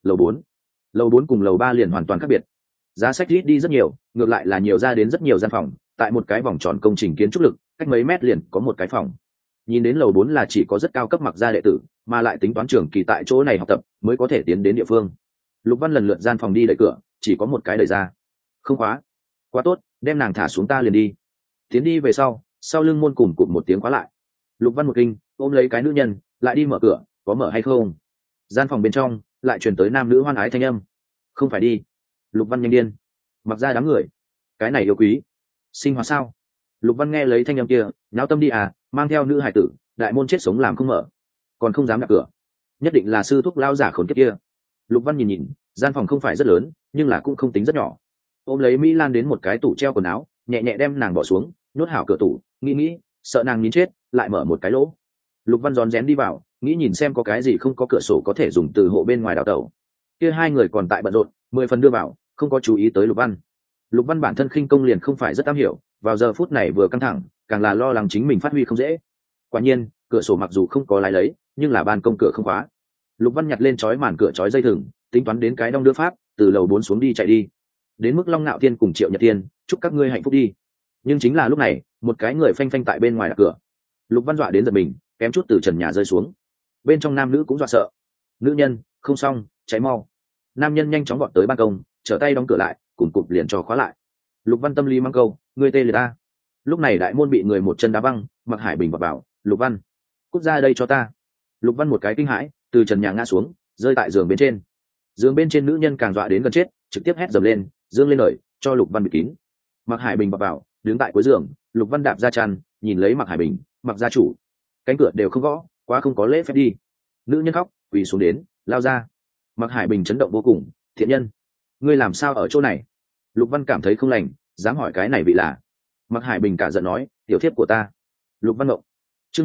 lầu 4 cùng lầu 3 liền hoàn toàn khác biệt. Giá sách ít đi rất nhiều, ngược lại là nhiều ra đến rất nhiều gian phòng, tại một cái vòng tròn công trình kiến trúc lực, cách mấy mét liền có một cái phòng. Nhìn đến lầu 4 là chỉ có rất cao cấp Mặc gia đệ tử, mà lại tính toán trường kỳ tại chỗ này học tập mới có thể tiến đến địa phương. Lục Văn lần lượt gian phòng đi đẩy cửa, chỉ có một cái đẩy ra. Không khóa. Quá tốt, đem nàng thả xuống ta liền đi. Tiến đi về sau lưng môn cùng cụm một tiếng khóa lại. Lục Văn một kinh, ôm lấy cái nữ nhân, lại đi mở cửa, có mở hay không? Gian phòng bên trong lại truyền tới nam nữ hoan ái thanh âm. Không phải đi. Lục Văn nhanh điên. Mặc ra đám người, cái này yêu quý sinh hoạt sao? Lục Văn nghe lấy thanh âm kia, nháo tâm đi à, mang theo nữ hải tử, đại môn chết sống làm không mở, còn không dám đạp cửa, nhất định là sư thúc lao giả khốn kiếp kia. Lục Văn nhìn, gian phòng không phải rất lớn, nhưng là cũng không tính rất nhỏ. Ôm lấy Mỹ Lan đến một cái tủ treo quần áo, nhẹ nhẹ đem nàng bỏ xuống, nhốt hảo cửa tủ, nghĩ, sợ nàng nín chết, lại mở một cái lỗ. Lục Văn rón rén đi vào, nghĩ nhìn xem có cái gì không có cửa sổ có thể dùng từ hộ bên ngoài đào tẩu. Kia hai người còn tại bận rộn, 10 phần đưa vào, không có chú ý tới Lục Văn. Lục Văn bản thân khinh công liền không phải rất am hiểu, vào giờ phút này vừa căng thẳng, càng là lo lắng chính mình phát huy không dễ. Quả nhiên, cửa sổ mặc dù không có lái lấy, nhưng là ban công cửa không khóa. Lục Văn nhặt lên chói màn cửa chói dây thừng, tính toán đến cái đong đưa pháp, từ lầu 4 xuống đi chạy đi. Đến mức Long Nạo Thiên cùng Triệu Nhật Tiên, chúc các ngươi hạnh phúc đi. Nhưng chính là lúc này, một cái người phanh phanh tại bên ngoài cửa. Lục Văn dọa đến giật mình, kém chút từ trần nhà rơi xuống. Bên trong nam nữ cũng dọa sợ. Nữ nhân, không xong, cháy mau. Nam nhân nhanh chóng vọt tới ban công, trở tay đóng cửa lại, cùng cụp liền cho khóa lại. Lục Văn tâm lý mang câu, ngươi tê liệt ta. Lúc này đại môn bị người một chân đá văng, Mặc Hải Bình vào bảo, Lục Văn, cút ra đây cho ta. Lục Văn một cái kinh hãi, từ trần nhà ngã xuống, rơi tại giường bên trên. Giường bên trên nữ nhân càng dọa đến gần chết, trực tiếp hét dầm lên, dương lên lời, cho Lục Văn bịt kín. Mặc Hải Bình vào bảo, đứng tại cuối giường, Lục Văn đạp ra chăn, nhìn lấy Mặc Hải Bình, Mặc gia chủ, cánh cửa đều không gõ, quá không có lễ phép đi. Nữ nhân khóc, quỳ xuống đến, lao ra. Mặc Hải Bình chấn động vô cùng, thiện nhân, ngươi làm sao ở chỗ này? Lục Văn cảm thấy không lành, dám hỏi cái này vị là? Mặc Hải Bình cả giận nói, tiểu thiếp của ta. Lục Văn ngộng. Chương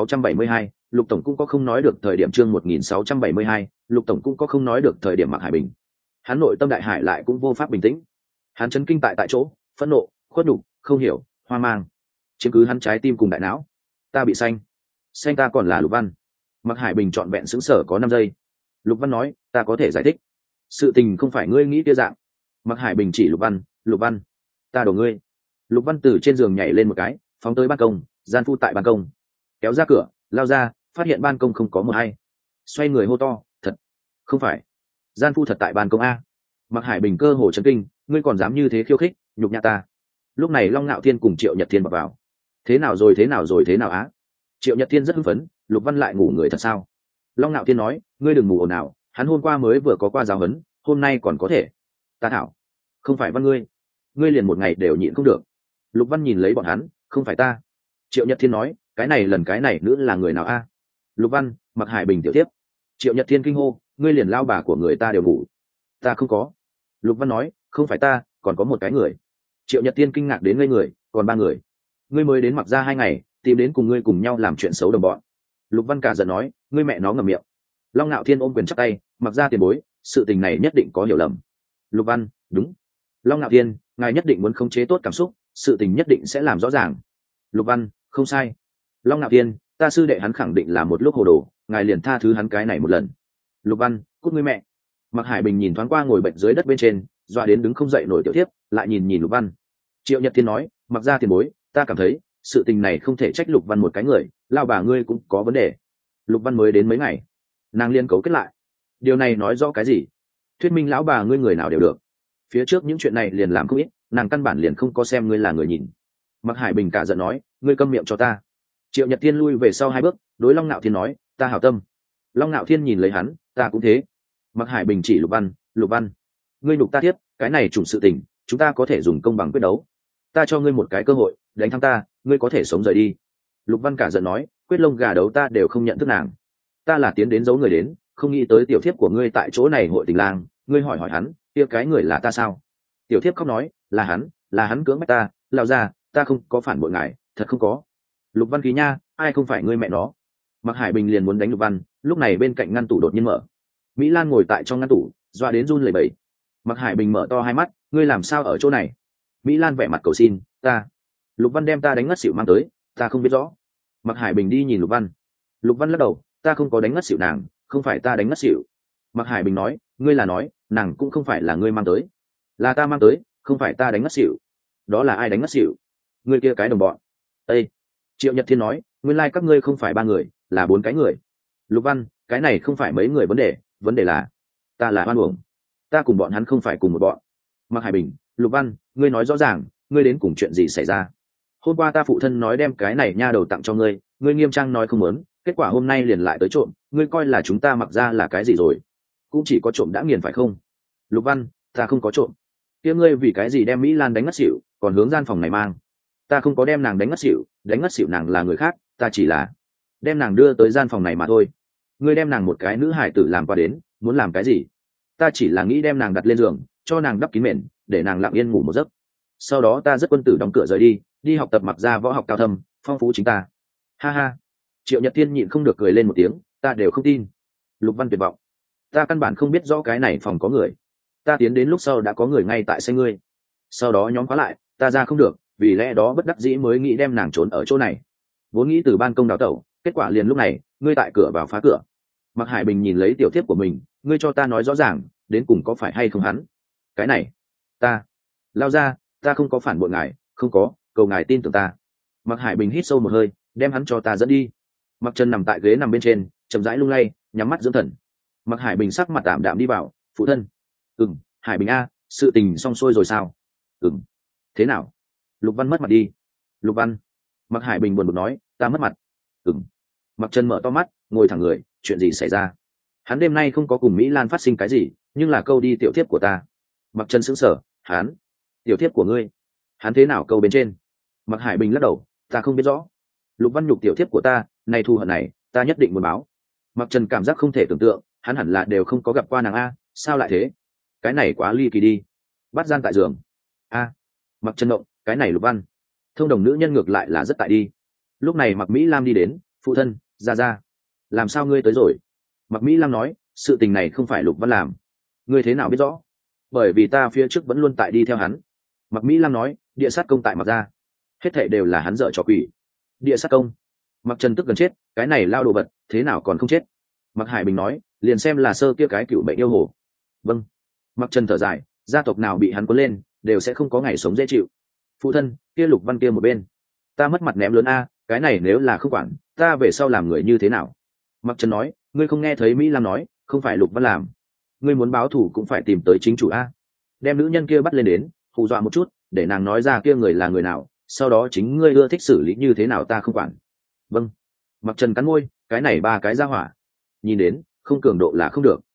1672, Lục tổng cũng có không nói được thời điểm. Chương 1672, Lục tổng cũng có không nói được thời điểm. Mặc Hải Bình, hắn nội tâm đại hải lại cũng vô pháp bình tĩnh. Hắn chấn kinh tại chỗ, phẫn nộ, khuất nhục, không hiểu, hoang mang, chiếm cứ hắn trái tim cùng đại não. Ta bị xanh ta còn là Lục Văn. Mặc Hải Bình trọn vẹn sững sờ có 5 giây. Lục Văn nói, ta có thể giải thích, sự tình không phải ngươi nghĩ kia dạng. Mặc Hải Bình chỉ Lục Văn, ta đổ ngươi. Lục Văn từ trên giường nhảy lên một cái, phóng tới ban công, gian phu tại ban công. kéo ra cửa lao ra, phát hiện ban công không có một hay, xoay người hô to, thật không phải gian phu thật tại ban công a. Mặc Hải Bình cơ hồ chấn kinh, ngươi còn dám như thế khiêu khích nhục nhã ta. Lúc này Long Nạo Thiên cùng Triệu Nhật Thiên bật vào. Thế nào rồi, thế nào rồi, thế nào á? Triệu Nhật Thiên rất hưng phấn, Lục Văn lại ngủ người thật sao? Long Nạo Thiên nói, ngươi đừng ngủ ồn ào, hắn hôm qua mới vừa có qua giáo huấn, hôm nay còn có thể. Ta thảo, không phải Văn ngươi liền một ngày đều nhịn không được. Lục Văn nhìn lấy bọn hắn, không phải ta. Triệu Nhật Thiên nói, cái này nữa là người nào a? Lục Văn, Mặc Hải Bình tiểu tiếp. Triệu Nhật Thiên kinh hô, ngươi liền lao bà của người ta đều ngủ. Ta không có. Lục Văn nói, không phải ta, còn có một cái người. Triệu Nhật Thiên kinh ngạc đến ngây người, còn ba người. Ngươi mới đến Mặc ra 2 ngày, tìm đến cùng ngươi cùng nhau làm chuyện xấu đồng bọn. Lục Văn cả giận nói, ngươi mẹ nó ngậm miệng. Long Nạo Thiên ôm quyền chắp tay, Mặc ra tiền bối, sự tình này nhất định có hiểu lầm. Lục Văn, đúng. Long Nạo Thiên, ngài nhất định muốn khống chế tốt cảm xúc, sự tình nhất định sẽ làm rõ ràng. Lục Văn, không sai. Long Nạo Thiên, ta sư đệ hắn khẳng định là một lúc hồ đồ, ngài liền tha thứ hắn cái này một lần. Lục Văn, cút ngươi mẹ. Mặc Hải Bình nhìn thoáng qua ngồi bệnh dưới đất bên trên, dọa đến đứng không dậy nổi tiểu thiếp, lại nhìn Lục Văn. Triệu Nhật Thiên nói, Mặc ra tiền bối, ta cảm thấy sự tình này không thể trách Lục Văn một cái người, lao bà ngươi cũng có vấn đề. Lục Văn mới đến mấy ngày, nàng liên cấu kết lại, điều này nói rõ cái gì? Thuyết minh lão bà ngươi người nào đều được. Phía trước những chuyện này liền làm không ít, nàng căn bản liền không có xem ngươi là người nhìn. Mặc Hải Bình cả giận nói, ngươi câm miệng cho ta. Triệu Nhật Thiên lui về sau 2 bước, đối Long Nạo Thiên nói, ta hảo tâm. Long Nạo Thiên nhìn lấy hắn, ta cũng thế. Mặc Hải Bình chỉ Lục Văn, ngươi nhục ta tiếp, cái này trùng sự tình, chúng ta có thể dùng công bằng quyết đấu. Ta cho ngươi một cái cơ hội, đánh thắng ta, ngươi có thể sống rời đi. Lục Văn cả giận nói, quyết lông gà đấu ta đều không nhận thức nàng, ta là tiến đến giấu người đến, không nghĩ tới tiểu thiếp của ngươi tại chỗ này hội tình lang, ngươi hỏi hắn, kia cái người là ta sao? Tiểu thiếp khóc nói, là hắn cưỡng bách ta, lao ra, ta không có phản bội ngài, thật không có. Lục Văn khí nha, ai không phải ngươi mẹ nó. Mặc Hải Bình liền muốn đánh Lục Văn, lúc này bên cạnh ngăn tủ đột nhiên mở, Mỹ Lan ngồi tại trong ngăn tủ, doa đến run lẩy bẩy. Mặc Hải Bình mở to 2 mắt, ngươi làm sao ở chỗ này? Mỹ Lan vẻ mặt cầu xin, ta. Lục Văn đem ta đánh ngất xỉu mang tới, ta không biết rõ. Mặc Hải Bình đi nhìn Lục Văn. Lục Văn lắc đầu, ta không có đánh ngất xỉu nàng, không phải ta đánh ngất xỉu. Mặc Hải Bình nói, ngươi là nói, nàng cũng không phải là ngươi mang tới, là ta mang tới, không phải ta đánh ngất xỉu. Đó là ai đánh ngất xỉu? Ngươi kia cái đồng bọn. Ê! Triệu Nhật Thiên nói, nguyên lai các ngươi không phải 3 người, là 4 cái người. Lục Văn, cái này không phải mấy người vấn đề là ta là oan uổng, ta cùng bọn hắn không phải cùng một bọn. Mặc Hải Bình, Lục Văn, ngươi nói rõ ràng, ngươi đến cùng chuyện gì xảy ra? Hôm qua ta phụ thân nói đem cái này nha đầu tặng cho ngươi, ngươi nghiêm trang nói không muốn, kết quả hôm nay liền lại tới trộm, ngươi coi là chúng ta Mặc ra là cái gì rồi? Cũng chỉ có trộm đã nghiền phải không? Lục Văn, ta không có trộm. Kia ngươi vì cái gì đem Mỹ Lan đánh ngất xỉu, còn hướng gian phòng này mang? Ta không có đem nàng đánh ngất xỉu nàng là người khác, ta chỉ là đem nàng đưa tới gian phòng này mà thôi. Ngươi đem nàng một cái nữ hải tử làm qua đến, muốn làm cái gì? Ta chỉ là nghĩ đem nàng đặt lên giường, cho nàng đắp kín mền, để nàng lặng yên ngủ một giấc. Sau đó ta rất quân tử đóng cửa rời đi học tập Mặc ra võ học cao thâm, phong phú chính ta. Ha ha. Triệu Nhật Thiên nhịn không được cười lên một tiếng, ta đều không tin. Lục Văn tuyệt vọng, ta căn bản không biết rõ cái này phòng có người, ta tiến đến lúc sau đã có người ngay tại xe ngươi, sau đó nhóm khóa lại, ta ra không được, vì lẽ đó bất đắc dĩ mới nghĩ đem nàng trốn ở chỗ này, vốn nghĩ từ ban công đào tẩu, kết quả liền lúc này ngươi tại cửa vào phá cửa. Mặc Hải Bình nhìn lấy tiểu thiếp của mình, ngươi cho ta nói rõ ràng, đến cùng có phải hay không hắn? Cái này, ta lao ra, ta không có phản bội ngài, không có, cầu ngài tin tưởng ta. Mặc Hải Bình hít sâu một hơi, đem hắn cho ta dẫn đi. Mặc Trần nằm tại ghế nằm bên trên, chậm rãi lung lay, nhắm mắt dưỡng thần. Mặc Hải Bình sắc mặt tạm đạm đi vào, phụ thân. Hải Bình a, sự tình xong xuôi rồi sao? Thế nào? Lục Văn mất mặt đi. Lục Văn. Mặc Hải Bình buồn bực nói, ta mất mặt. Mặc Trần mở to mắt, ngồi thẳng người, chuyện gì xảy ra? Hắn đêm nay không có cùng Mỹ Lan phát sinh cái gì, nhưng là câu đi tiểu thiếp của ta. Mặc Trần sững sờ, hắn, tiểu thiếp của ngươi, hắn thế nào câu bên trên? Mặc Hải Bình lắc đầu, ta không biết rõ. Lục Văn nhục tiểu thiếp của ta, này thù hận này, ta nhất định muốn báo. Mặc Trần cảm giác không thể tưởng tượng, hắn hẳn là đều không có gặp qua nàng a, sao lại thế? Cái này quá ly kỳ đi. Bắt gian tại giường. A. Mặc Trần động, cái này Lục Văn, thông đồng nữ nhân ngược lại là rất tại đi. Lúc này Mặc Mỹ Lam đi đến, phụ thân, ra, làm sao ngươi tới rồi? Mặc Mỹ Lam nói, sự tình này không phải Lục Văn làm. Ngươi thế nào biết rõ? Bởi vì ta phía trước vẫn luôn tại đi theo hắn. Mặc Mỹ Lam nói, địa sát công tại Mặc gia, hết thảy đều là hắn dợ trò quỷ. Địa sát công? Mặc Trần tức gần chết, cái này lao đồ vật, thế nào còn không chết? Mặc Hải Bình nói, liền xem là sơ kia cái cựu bệnh yêu hồ. Vâng. Mặc Trần thở dài, gia tộc nào bị hắn cuốn lên, đều sẽ không có ngày sống dễ chịu. Phụ thân, kia Lục Văn kia một bên, ta mất mặt ném lớn a, cái này nếu là không quản ta về sau làm người như thế nào? Mặc trần nói, ngươi không nghe thấy Mỹ Lam nói không phải Lục Văn làm, ngươi muốn báo thù cũng phải tìm tới chính chủ a. Đem nữ nhân kia bắt lên đến hù dọa một chút để nàng nói ra kia người là người nào, sau đó chính ngươi ưa thích xử lý như thế nào ta không quản. Vâng. Mặc trần cắn môi, cái này ba cái ra hỏa nhìn đến không cường độ là không được.